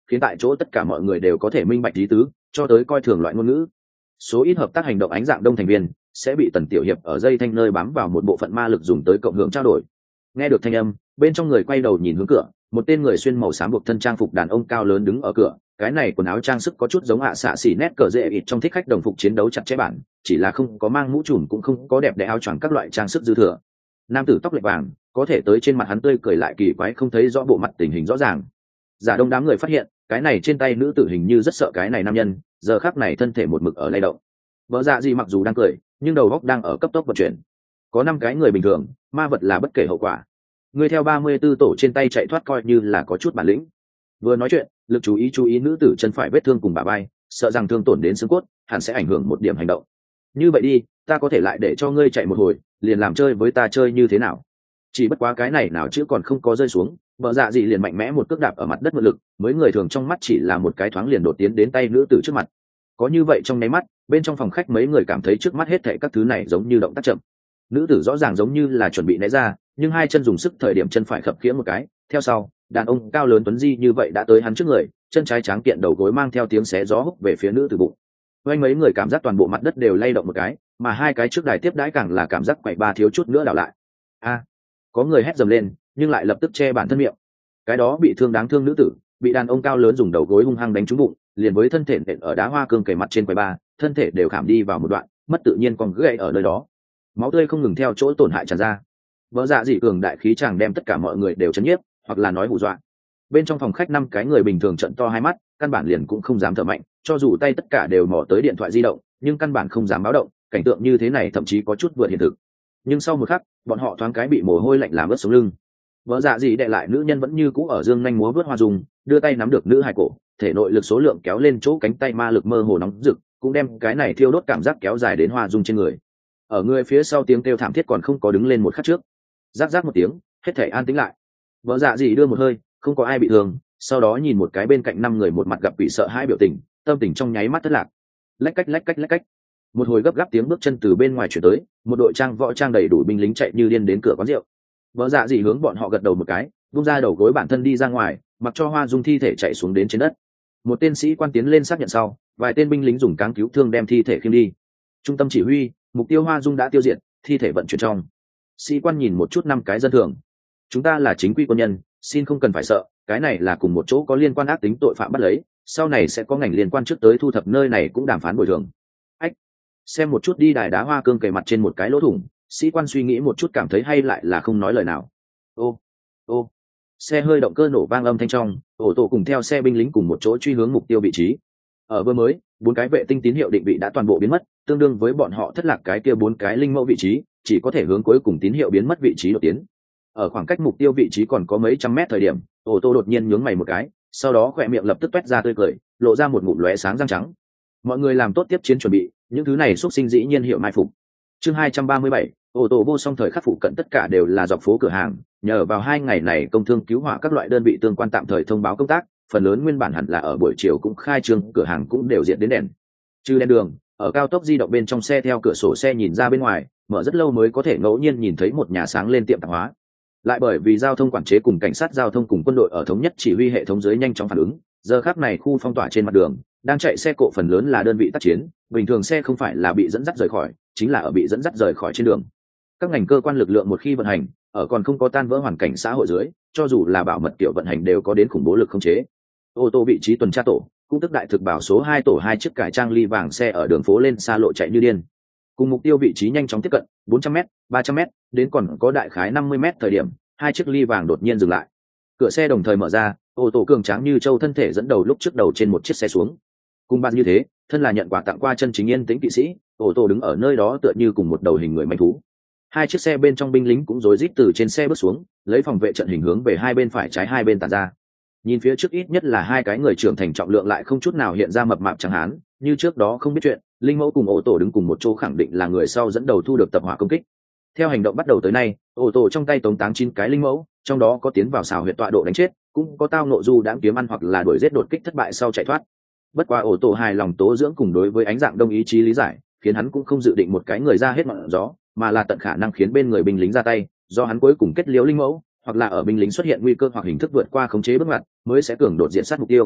S1: khiến tại chỗ tất cả mọi người đều có thể minh bạch lý tứ, cho tới coi thường loại ngôn ngữ. Số ít hợp tác hành động ánh dạng đông thành viên sẽ bị Tần Tiểu Hiệp ở dây thanh nơi bám vào một bộ phận ma lực dùng tới cộng hưởng trao đổi. Nghe được thanh âm, bên trong người quay đầu nhìn hướng cửa, một tên người xuyên màu xám buộc thân trang phục đàn ông cao lớn đứng ở cửa, cái này quần áo trang sức có chút giống ạ xạ xỉ nét cờ dễ ít trong thích khách đồng phục chiến đấu chặt chẽ bản, chỉ là không có mang mũ trùm cũng không có đẹp đẽ áo choàng các loại trang sức dư thừa. Nam tử tóc lệch vàng, có thể tới trên mặt hắn tươi cười lại kỳ quái không thấy rõ bộ mặt tình hình rõ ràng. Giả đông đám người phát hiện, cái này trên tay nữ tử hình như rất sợ cái này nam nhân, giờ khắc này thân thể một mực ở lay động. Vợ dạ gì mặc dù đang cười, nhưng đầu óc đang ở cấp tốc vận chuyển. Có năm cái người bình thường, ma vật là bất kể hậu quả. Người theo ba mươi 34 tổ trên tay chạy thoát coi như là có chút bản lĩnh. Vừa nói chuyện, lực chú ý chú ý nữ tử chân phải vết thương cùng bả vai, sợ rằng thương tổn đến xương cốt, hẳn sẽ ảnh hưởng một điểm hành động. Như vậy đi, ta có thể lại để cho ngươi chạy một hồi, liền làm chơi với ta chơi như thế nào? Chỉ bất quá cái này nào chứ còn không có rơi xuống, vợ dạ dị liền mạnh mẽ một cước đạp ở mặt đất mượn lực, mới người thường trong mắt chỉ là một cái thoáng liền đột tiến đến tay nữ tử trước mặt. Có như vậy trong nháy mắt, bên trong phòng khách mấy người cảm thấy trước mắt hết thảy các thứ này giống như động tác chậm. Nữ tử rõ ràng giống như là chuẩn bị né ra, nhưng hai chân dùng sức thời điểm chân phải khập khiễng một cái, theo sau, đàn ông cao lớn tuấn di như vậy đã tới hắn trước người, chân trái tráng kiện đầu gối mang theo tiếng xé gió húc về phía nữ tử bụng. Với mấy người cảm giác toàn bộ mặt đất đều lay động một cái, mà hai cái trước đài tiếp đãi càng là cảm giác quậy ba thiếu chút nữa đảo lại. A, có người hét dầm lên, nhưng lại lập tức che bản thân miệng. Cái đó bị thương đáng thương nữ tử, bị đàn ông cao lớn dùng đầu gối hung hăng đánh trúng bụng, liền với thân thể nện ở đá hoa cương kề mặt trên quầy ba, thân thể đều khảm đi vào một đoạn, mất tự nhiên còn gãy ở nơi đó. Máu tươi không ngừng theo chỗ tổn hại tràn ra. Vỡ dạ dị cường đại khí chàng đem tất cả mọi người đều chấn nhiếp, hoặc là nói hù dọa. Bên trong phòng khách năm cái người bình thường trợn to hai mắt, căn bản liền cũng không dám thở mạnh, cho dù tay tất cả đều mò tới điện thoại di động, nhưng căn bản không dám báo động, cảnh tượng như thế này thậm chí có chút vượt hiện thực. Nhưng sau một khắc, bọn họ thoáng cái bị mồ hôi lạnh làm ướt sống lưng. Vỡ dạ dị đệ lại nữ nhân vẫn như cũ ở dương nhanh múa vớt hoa dung, đưa tay nắm được nữ hài cổ, thể nội lực số lượng kéo lên chỗ cánh tay ma lực mơ hồ nóng rực, cũng đem cái này thiêu đốt cảm giác kéo dài đến hoa dung trên người. Ở người phía sau tiếng kêu thảm thiết còn không có đứng lên một khắc trước, rắc rắc một tiếng, hết thảy an tĩnh lại. Vỡ dạ dị đưa một hơi, không có ai bị thương, sau đó nhìn một cái bên cạnh năm người một mặt gặp quỷ sợ hãi biểu tình, tâm tình trong nháy mắt thất lạc. Lách cách lách cách lách cách. Một hồi gấp gáp tiếng bước chân từ bên ngoài chuyển tới, một đội trang võ trang đầy đủ binh lính chạy như điên đến cửa quán rượu. Vỡ dạ dị hướng bọn họ gật đầu một cái, vung ra đầu gối bản thân đi ra ngoài, mặc cho Hoa Dung thi thể chạy xuống đến trên đất. Một tên sĩ quan tiến lên xác nhận sau, vài tên binh lính dùng cáng cứu thương đem thi thể khiêng đi. Trung tâm chỉ huy, mục tiêu Hoa Dung đã tiêu diệt, thi thể vận chuyển trong. Sĩ quan nhìn một chút năm cái dân thường. Chúng ta là chính quy quân nhân, xin không cần phải sợ, cái này là cùng một chỗ có liên quan ác tính tội phạm bắt lấy, sau này sẽ có ngành liên quan trước tới thu thập nơi này cũng đàm phán bồi thường. Ách, xem một chút đi đài đá hoa cương kề mặt trên một cái lỗ thủng, sĩ quan suy nghĩ một chút cảm thấy hay lại là không nói lời nào. Ô, ô, xe hơi động cơ nổ vang âm thanh trong, ô tô cùng theo xe binh lính cùng một chỗ truy hướng mục tiêu vị trí. Ở vừa mới, bốn cái vệ tinh tín hiệu định vị đã toàn bộ biến mất, tương đương với bọn họ thất lạc cái kia bốn cái linh mẫu vị trí, chỉ có thể hướng cuối cùng tín hiệu biến mất vị trí đột tiến. Ở khoảng cách mục tiêu vị trí còn có mấy trăm mét thời điểm, ô tô đột nhiên nhướng mày một cái, sau đó khỏe miệng lập tức toét ra tươi cười, lộ ra một ngụm lóe sáng răng trắng. Mọi người làm tốt tiếp chiến chuẩn bị, những thứ này xuất sinh dĩ nhiên hiệu mai phục. Chương hai trăm ba mươi bảy, ô tô vô song thời khắc phụ cận tất cả đều là dọc phố cửa hàng, nhờ vào hai ngày này công thương cứu hỏa các loại đơn vị tương quan tạm thời thông báo công tác, phần lớn nguyên bản hẳn là ở buổi chiều cũng khai trương, cửa hàng cũng đều diện đến đèn. Trừ đèn đường, ở cao tốc di động bên trong xe theo cửa sổ xe nhìn ra bên ngoài, mở rất lâu mới có thể ngẫu nhiên nhìn thấy một nhà sáng lên tiệm tạp hóa. Lại bởi vì giao thông quản chế cùng cảnh sát giao thông cùng quân đội ở thống nhất chỉ huy hệ thống dưới nhanh chóng phản ứng, giờ khắc này khu phong tỏa trên mặt đường đang chạy xe cộ phần lớn là đơn vị tác chiến, bình thường xe không phải là bị dẫn dắt rời khỏi, chính là ở bị dẫn dắt rời khỏi trên đường. Các ngành cơ quan lực lượng một khi vận hành, ở còn không có tan vỡ hoàn cảnh xã hội dưới, cho dù là bảo mật kiểu vận hành đều có đến khủng bố lực khống chế. Ô tô vị trí tuần tra tổ, cũng tức đại thực bảo số hai tổ hai chiếc cải trang ly vàng xe ở đường phố lên xa lộ chạy như điên. Cùng mục tiêu vị trí nhanh chóng tiếp cận, bốn trăm mét, ba trăm mét, đến còn có đại khái năm mươi mét thời điểm, hai chiếc ly vàng đột nhiên dừng lại. Cửa xe đồng thời mở ra, ô tô cường tráng như châu thân thể dẫn đầu lúc trước đầu trên một chiếc xe xuống. Cùng bạn như thế, thân là nhận quà tặng qua chân chính yên tĩnh kỵ sĩ, ô tô đứng ở nơi đó tựa như cùng một đầu hình người manh thú. Hai chiếc xe bên trong binh lính cũng rối rít từ trên xe bước xuống, lấy phòng vệ trận hình hướng về hai bên phải trái hai bên tản ra. Nhìn phía trước ít nhất là hai cái người trưởng thành trọng lượng lại không chút nào hiện ra mập mạp trắng hán, như trước đó không biết chuyện, linh mẫu cùng ô tô đứng cùng một chỗ khẳng định là người sau dẫn đầu thu được tập hỏa công kích. Theo hành động bắt đầu tới nay, ô tô trong tay tống táng chín cái linh mẫu, trong đó có tiến vào xào huyệt tọa độ đánh chết, cũng có tao nộ du đãng kiếm ăn hoặc là đuổi giết đột kích thất bại sau chạy thoát. Bất quá ô tô hài lòng tố dưỡng cùng đối với ánh dạng đông ý chí lý giải, khiến hắn cũng không dự định một cái người ra hết ngọn gió, mà là tận khả năng khiến bên người binh lính ra tay, do hắn cuối cùng kết liễu linh mẫu, hoặc là ở binh lính xuất hiện nguy cơ hoặc hình thức vượt qua khống chế bước ngoặt, mới sẽ cường đột diện sát mục tiêu.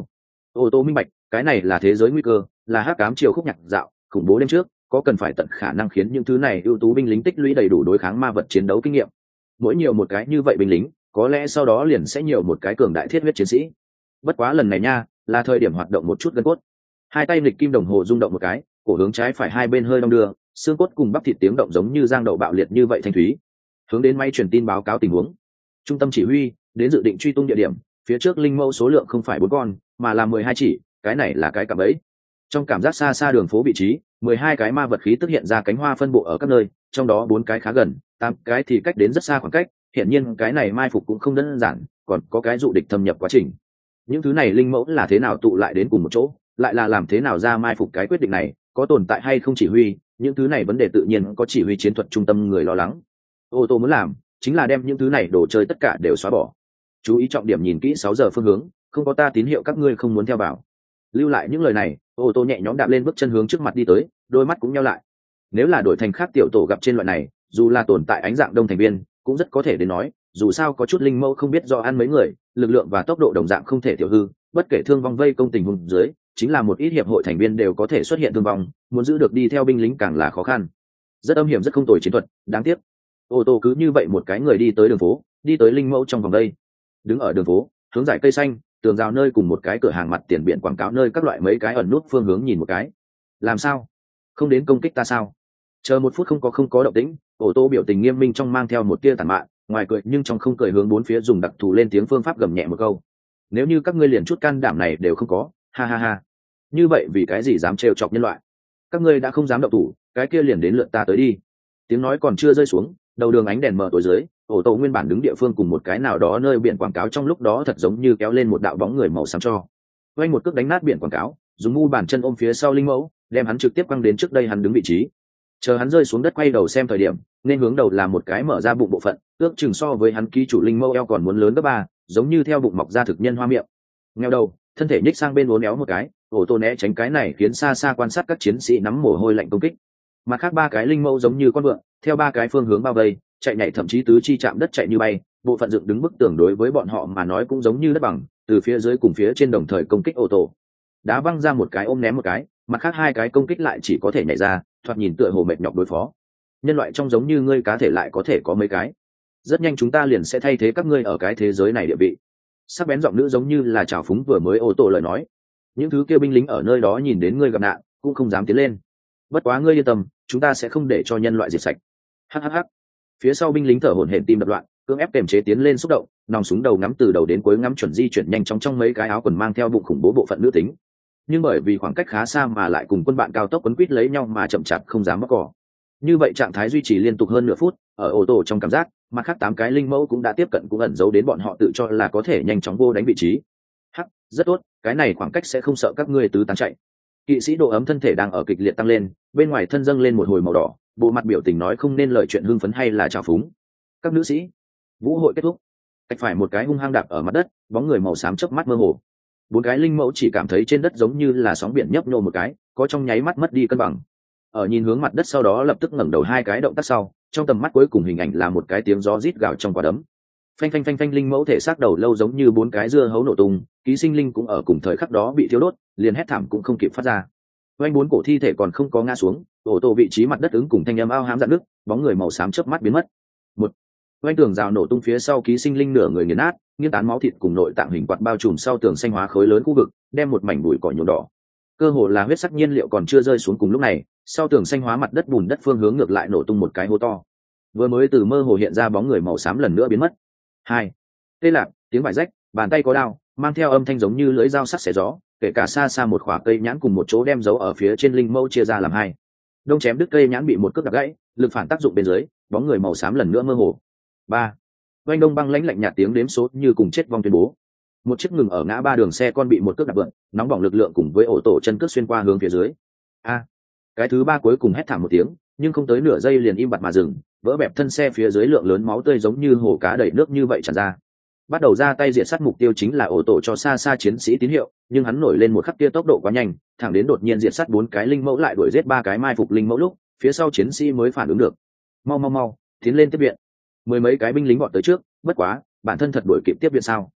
S1: Ô tô minh bạch, cái này là thế giới nguy cơ, là hắc ám chiều khúc nhạc dạo, khủng bố đêm trước, có cần phải tận khả năng khiến những thứ này ưu tú binh lính tích lũy đầy đủ đối kháng ma vật chiến đấu kinh nghiệm. Mỗi nhiều một cái như vậy binh lính, có lẽ sau đó liền sẽ nhiều một cái cường đại thiết huyết chiến sĩ. Bất quá lần này nha, là thời điểm hoạt động một chút gân cốt. Hai tay nghịch kim đồng hồ rung động một cái, cổ hướng trái phải hai bên hơi đong đưa, xương cốt cùng bắp thịt tiếng động giống như giang đậu bạo liệt như vậy thanh thúy. Hướng đến máy truyền tin báo cáo tình huống. Trung tâm chỉ huy, đến dự định truy tung địa điểm, phía trước linh mẫu số lượng không phải bốn con, mà là mười hai chỉ, cái này là cái cạm bẫy. Trong cảm giác xa xa đường phố vị trí, mười hai cái ma vật khí tức hiện ra cánh hoa phân bộ ở các nơi, trong đó bốn cái khá gần, tám cái thì cách đến rất xa khoảng cách, hiển nhiên cái này mai phục cũng không đơn giản, còn có cái dụ địch thâm nhập quá trình. Những thứ này linh mẫu là thế nào tụ lại đến cùng một chỗ, lại là làm thế nào ra mai phục cái quyết định này, có tồn tại hay không chỉ huy, những thứ này vấn đề tự nhiên có chỉ huy chiến thuật trung tâm người lo lắng. Ô tô muốn làm chính là đem những thứ này đồ chơi tất cả đều xóa bỏ. Chú ý trọng điểm nhìn kỹ sáu giờ phương hướng, không có ta tín hiệu các ngươi không muốn theo vào. Lưu lại những lời này, ô tô nhẹ nhõm đạp lên bước chân hướng trước mặt đi tới, đôi mắt cũng nheo lại. Nếu là đổi thành khác tiểu tổ gặp trên loại này, dù là tồn tại ánh dạng đông thành viên, cũng rất có thể đến nói, dù sao có chút linh mẫu không biết do ăn mấy người, lực lượng và tốc độ đồng dạng không thể tiểu hư, bất kể thương vong vây công tình huống dưới, chính là một ít hiệp hội thành viên đều có thể xuất hiện thương vong, muốn giữ được đi theo binh lính càng là khó khăn. Rất âm hiểm rất không tồi chiến thuật, đáng tiếc. Ô tô cứ như vậy một cái người đi tới đường phố, đi tới linh mẫu trong vòng đây. Đứng ở đường phố, hướng dải cây xanh, tường rào nơi cùng một cái cửa hàng mặt tiền biển quảng cáo nơi các loại mấy cái ẩn nút phương hướng nhìn một cái. Làm sao? Không đến công kích ta sao? Chờ một phút không có không có động tĩnh, ô tô biểu tình nghiêm minh trong mang theo một tia tàn mạn, ngoài cười nhưng trong không cười hướng bốn phía dùng đặc thù lên tiếng phương pháp gầm nhẹ một câu. Nếu như các ngươi liền chút can đảm này đều không có, ha ha ha. Như vậy vì cái gì dám trêu chọc nhân loại? Các ngươi đã không dám động thủ, cái kia liền đến lượt ta tới đi. Tiếng nói còn chưa rơi xuống, đầu đường ánh đèn mờ tối dưới, ô tô nguyên bản đứng địa phương cùng một cái nào đó nơi biển quảng cáo trong lúc đó thật giống như kéo lên một đạo bóng người màu xám cho. Quanh một cước đánh nát biển quảng cáo, dùng mu bàn chân ôm phía sau linh mẫu, đem hắn trực tiếp quăng đến trước đây hắn đứng vị trí. Chờ hắn rơi xuống đất quay đầu xem thời điểm, nên hướng đầu là một cái mở ra bụng bộ phận, ước chừng so với hắn ký chủ linh mẫu eo còn muốn lớn gấp ba, giống như theo bụng mọc ra thực nhân hoa miệng. Ngheo đầu, thân thể nhích sang bên uốn éo một cái, ô tô né tránh cái này khiến xa xa quan sát các chiến sĩ nắm mồ hôi lạnh công kích. Mặt khác ba cái linh mẫu giống như con vượn, theo ba cái phương hướng bao vây, chạy nhảy thậm chí tứ chi chạm đất chạy như bay, bộ phận dựng đứng bức tường đối với bọn họ mà nói cũng giống như đất bằng, từ phía dưới cùng phía trên đồng thời công kích ô tô. Đá văng ra một cái ôm ném một cái, mặt khác hai cái công kích lại chỉ có thể nhảy ra, thoạt nhìn tựa hồ mệt nhọc đối phó. Nhân loại trong giống như ngươi cá thể lại có thể có mấy cái. Rất nhanh chúng ta liền sẽ thay thế các ngươi ở cái thế giới này địa vị. Sắc bén giọng nữ giống như là trào phúng vừa mới ô tô lời nói. Những thứ kia binh lính ở nơi đó nhìn đến ngươi gặp nạn, cũng không dám tiến lên. Bất quá ngươi yên tâm, chúng ta sẽ không để cho nhân loại diệt sạch. Hhh. Phía sau binh lính thở hổn hển tim đập loạn, cưỡng ép kiềm chế tiến lên xúc động, nòng súng đầu ngắm từ đầu đến cuối ngắm chuẩn di chuyển nhanh chóng trong mấy cái áo quần mang theo bụng khủng bố bộ phận nữ tính. Nhưng bởi vì khoảng cách khá xa mà lại cùng quân bạn cao tốc quấn quýt lấy nhau mà chậm chạp không dám mắc cỏ. Như vậy trạng thái duy trì liên tục hơn nửa phút, ở ô tô trong cảm giác, mặt khác tám cái linh mẫu cũng đã tiếp cận cũng ẩn giấu đến bọn họ tự cho là có thể nhanh chóng vô đánh vị trí. Hắc, rất tốt, cái này khoảng cách sẽ không sợ các ngươi tứ tán chạy. Kỵ sĩ độ ấm thân thể đang ở kịch liệt tăng lên, bên ngoài thân dâng lên một hồi màu đỏ, bộ mặt biểu tình nói không nên lời chuyện hưng phấn hay là trào phúng. Các nữ sĩ, vũ hội kết thúc. Cách phải một cái hung hăng đạp ở mặt đất, bóng người màu xám chớp mắt mơ hồ. Bốn cái linh mẫu chỉ cảm thấy trên đất giống như là sóng biển nhấp nhô một cái, có trong nháy mắt mất đi cân bằng. Ở nhìn hướng mặt đất sau đó lập tức ngẩng đầu hai cái động tác sau, trong tầm mắt cuối cùng hình ảnh là một cái tiếng gió rít gào trong quả đấm. Phanh phanh phanh phanh linh mẫu thể xác đầu lâu giống như bốn cái dưa hấu nổ tung, ký sinh linh cũng ở cùng thời khắc đó bị thiêu đốt, liền hét thảm cũng không kịp phát ra. Quanh bốn cổ thi thể còn không có ngã xuống, ô tô vị trí mặt đất ứng cùng thanh âm ao hám dạn nước, bóng người màu xám chớp mắt biến mất. Một quanh tường rào nổ tung phía sau ký sinh linh nửa người nghiền nát, nghiêng tán máu thịt cùng nội tạng hình quạt bao trùm sau tường xanh hóa khối lớn khu vực, đem một mảnh bụi cỏ nhuộm đỏ. Cơ hồ là huyết sắc nhiên liệu còn chưa rơi xuống cùng lúc này, sau tường xanh hóa mặt đất bùn đất phương hướng ngược lại nổ tung một cái hố to. Vừa mới từ mơ hồ hiện ra bóng người màu xám lần nữa biến mất. Hai tê lạc, tiếng vải rách, bàn tay có đao, mang theo âm thanh giống như lưỡi dao sắc xẻ gió, kể cả xa xa một khỏa cây nhãn cùng một chỗ đem giấu ở phía trên linh mâu chia ra làm hai. Đông chém đứt cây nhãn bị một cước đập gãy, lực phản tác dụng bên dưới, bóng người màu xám lần nữa mơ hồ. Ba oanh đông băng lãnh lạnh nhạt tiếng đếm số như cùng chết vong tuyên bố. Một chiếc ngừng ở ngã ba đường xe con bị một cước đập vượn, nóng bỏng lực lượng cùng với ổ tổ chân cước xuyên qua hướng phía dưới. A cái thứ ba cuối cùng hét thảm một tiếng, nhưng không tới nửa giây liền im bặt mà dừng, vỡ bẹp thân xe phía dưới lượng lớn máu tươi giống như hồ cá đầy nước như vậy tràn ra. Bắt đầu ra tay diệt sát mục tiêu chính là ổ tổ cho xa xa chiến sĩ tín hiệu, nhưng hắn nổi lên một khắc kia tốc độ quá nhanh, thẳng đến đột nhiên diệt sát bốn cái linh mẫu lại đuổi giết ba cái mai phục linh mẫu lúc, phía sau chiến sĩ mới phản ứng được. Mau mau mau, tiến lên tiếp viện. Mười mấy cái binh lính bọn tới trước, bất quá, bản thân thật đuổi kịp tiếp viện sao?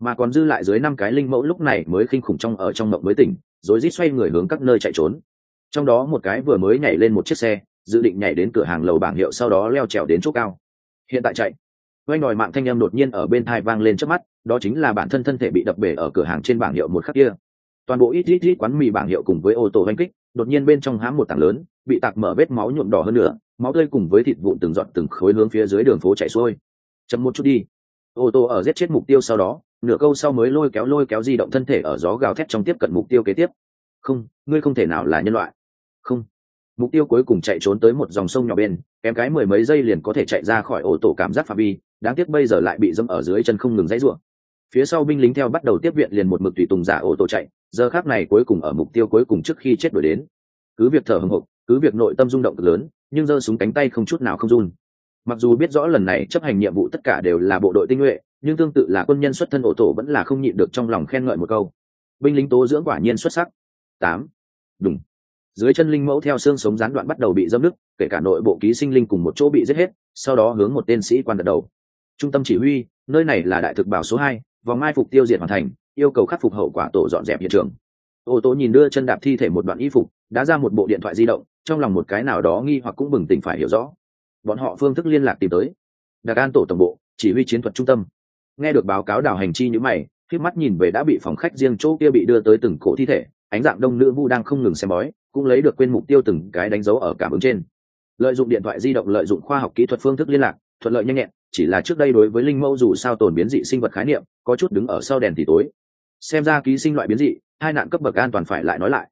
S1: mà còn dư lại dưới năm cái linh mẫu lúc này mới khinh khủng trong ở trong mộng mới tỉnh, rồi rít xoay người hướng các nơi chạy trốn. Trong đó một cái vừa mới nhảy lên một chiếc xe, dự định nhảy đến cửa hàng lầu bảng hiệu, sau đó leo trèo đến chỗ cao. Hiện tại chạy. Oanh đòi mạng thanh âm đột nhiên ở bên tai vang lên trước mắt, đó chính là bản thân thân thể bị đập bể ở cửa hàng trên bảng hiệu một khắc kia. Toàn bộ ít ít ít quán mì bảng hiệu cùng với ô tô oanh kích, đột nhiên bên trong hãm một tảng lớn, bị tạc mở vết máu nhuộm đỏ hơn nữa, máu tươi cùng với thịt vụn từng giọt từng khối hướng phía dưới đường phố chảy xuôi. Chậm một chút đi. Ô tô ở giết chết mục tiêu sau đó, nửa câu sau mới lôi kéo lôi kéo di động thân thể ở gió gào thét trong tiếp cận mục tiêu kế tiếp. Không, ngươi không thể nào là nhân loại. Không. Mục tiêu cuối cùng chạy trốn tới một dòng sông nhỏ bên, kém cái mười mấy giây liền có thể chạy ra khỏi ô tô cảm giác phạm vi, đáng tiếc bây giờ lại bị dẫm ở dưới chân không ngừng dãy rủa. Phía sau binh lính theo bắt đầu tiếp viện liền một mực tùy tùng giả ô tô chạy, giờ khắc này cuối cùng ở mục tiêu cuối cùng trước khi chết đuổi đến. Cứ việc thở hổn hộc, cứ việc nội tâm rung động cực lớn, nhưng giơ súng cánh tay không chút nào không run. Mặc dù biết rõ lần này chấp hành nhiệm vụ tất cả đều là bộ đội tinh nhuệ, nhưng tương tự là quân nhân xuất thân ô tô vẫn là không nhịn được trong lòng khen ngợi một câu. Binh lính tố dưỡng quả nhiên xuất sắc. Tám. Đùng. Dưới chân linh mẫu theo xương sống gián đoạn bắt đầu bị dâm nứt, kể cả nội bộ ký sinh linh cùng một chỗ bị giết hết, sau đó hướng một tên sĩ quan gật đầu. Trung tâm chỉ huy, nơi này là đại thực bảo số hai, vòng mai phục tiêu diệt hoàn thành, yêu cầu khắc phục hậu quả tổ dọn dẹp hiện trường. Ô tô nhìn đưa chân đạp thi thể một đoạn y phục, đã ra một bộ điện thoại di động, trong lòng một cái nào đó nghi hoặc cũng bừng tỉnh phải hiểu rõ. Bọn họ phương thức liên lạc tìm tới Đặc An tổ tổng bộ, chỉ huy chiến thuật trung tâm. Nghe được báo cáo đào hành chi như mày, khiếp mắt nhìn về đã bị phòng khách riêng chỗ kia bị đưa tới từng cổ thi thể, ánh dạng đông nữ vu đang không ngừng xem bói, cũng lấy được quên mục tiêu từng cái đánh dấu ở cảm ứng trên. Lợi dụng điện thoại di động, lợi dụng khoa học kỹ thuật phương thức liên lạc, thuận lợi nhanh nhẹn, chỉ là trước đây đối với linh mẫu dù sao tồn biến dị sinh vật khái niệm có chút đứng ở sau đèn thì tối. Xem ra ký sinh loại biến dị, hai nạn cấp bậc an toàn phải lại nói lại.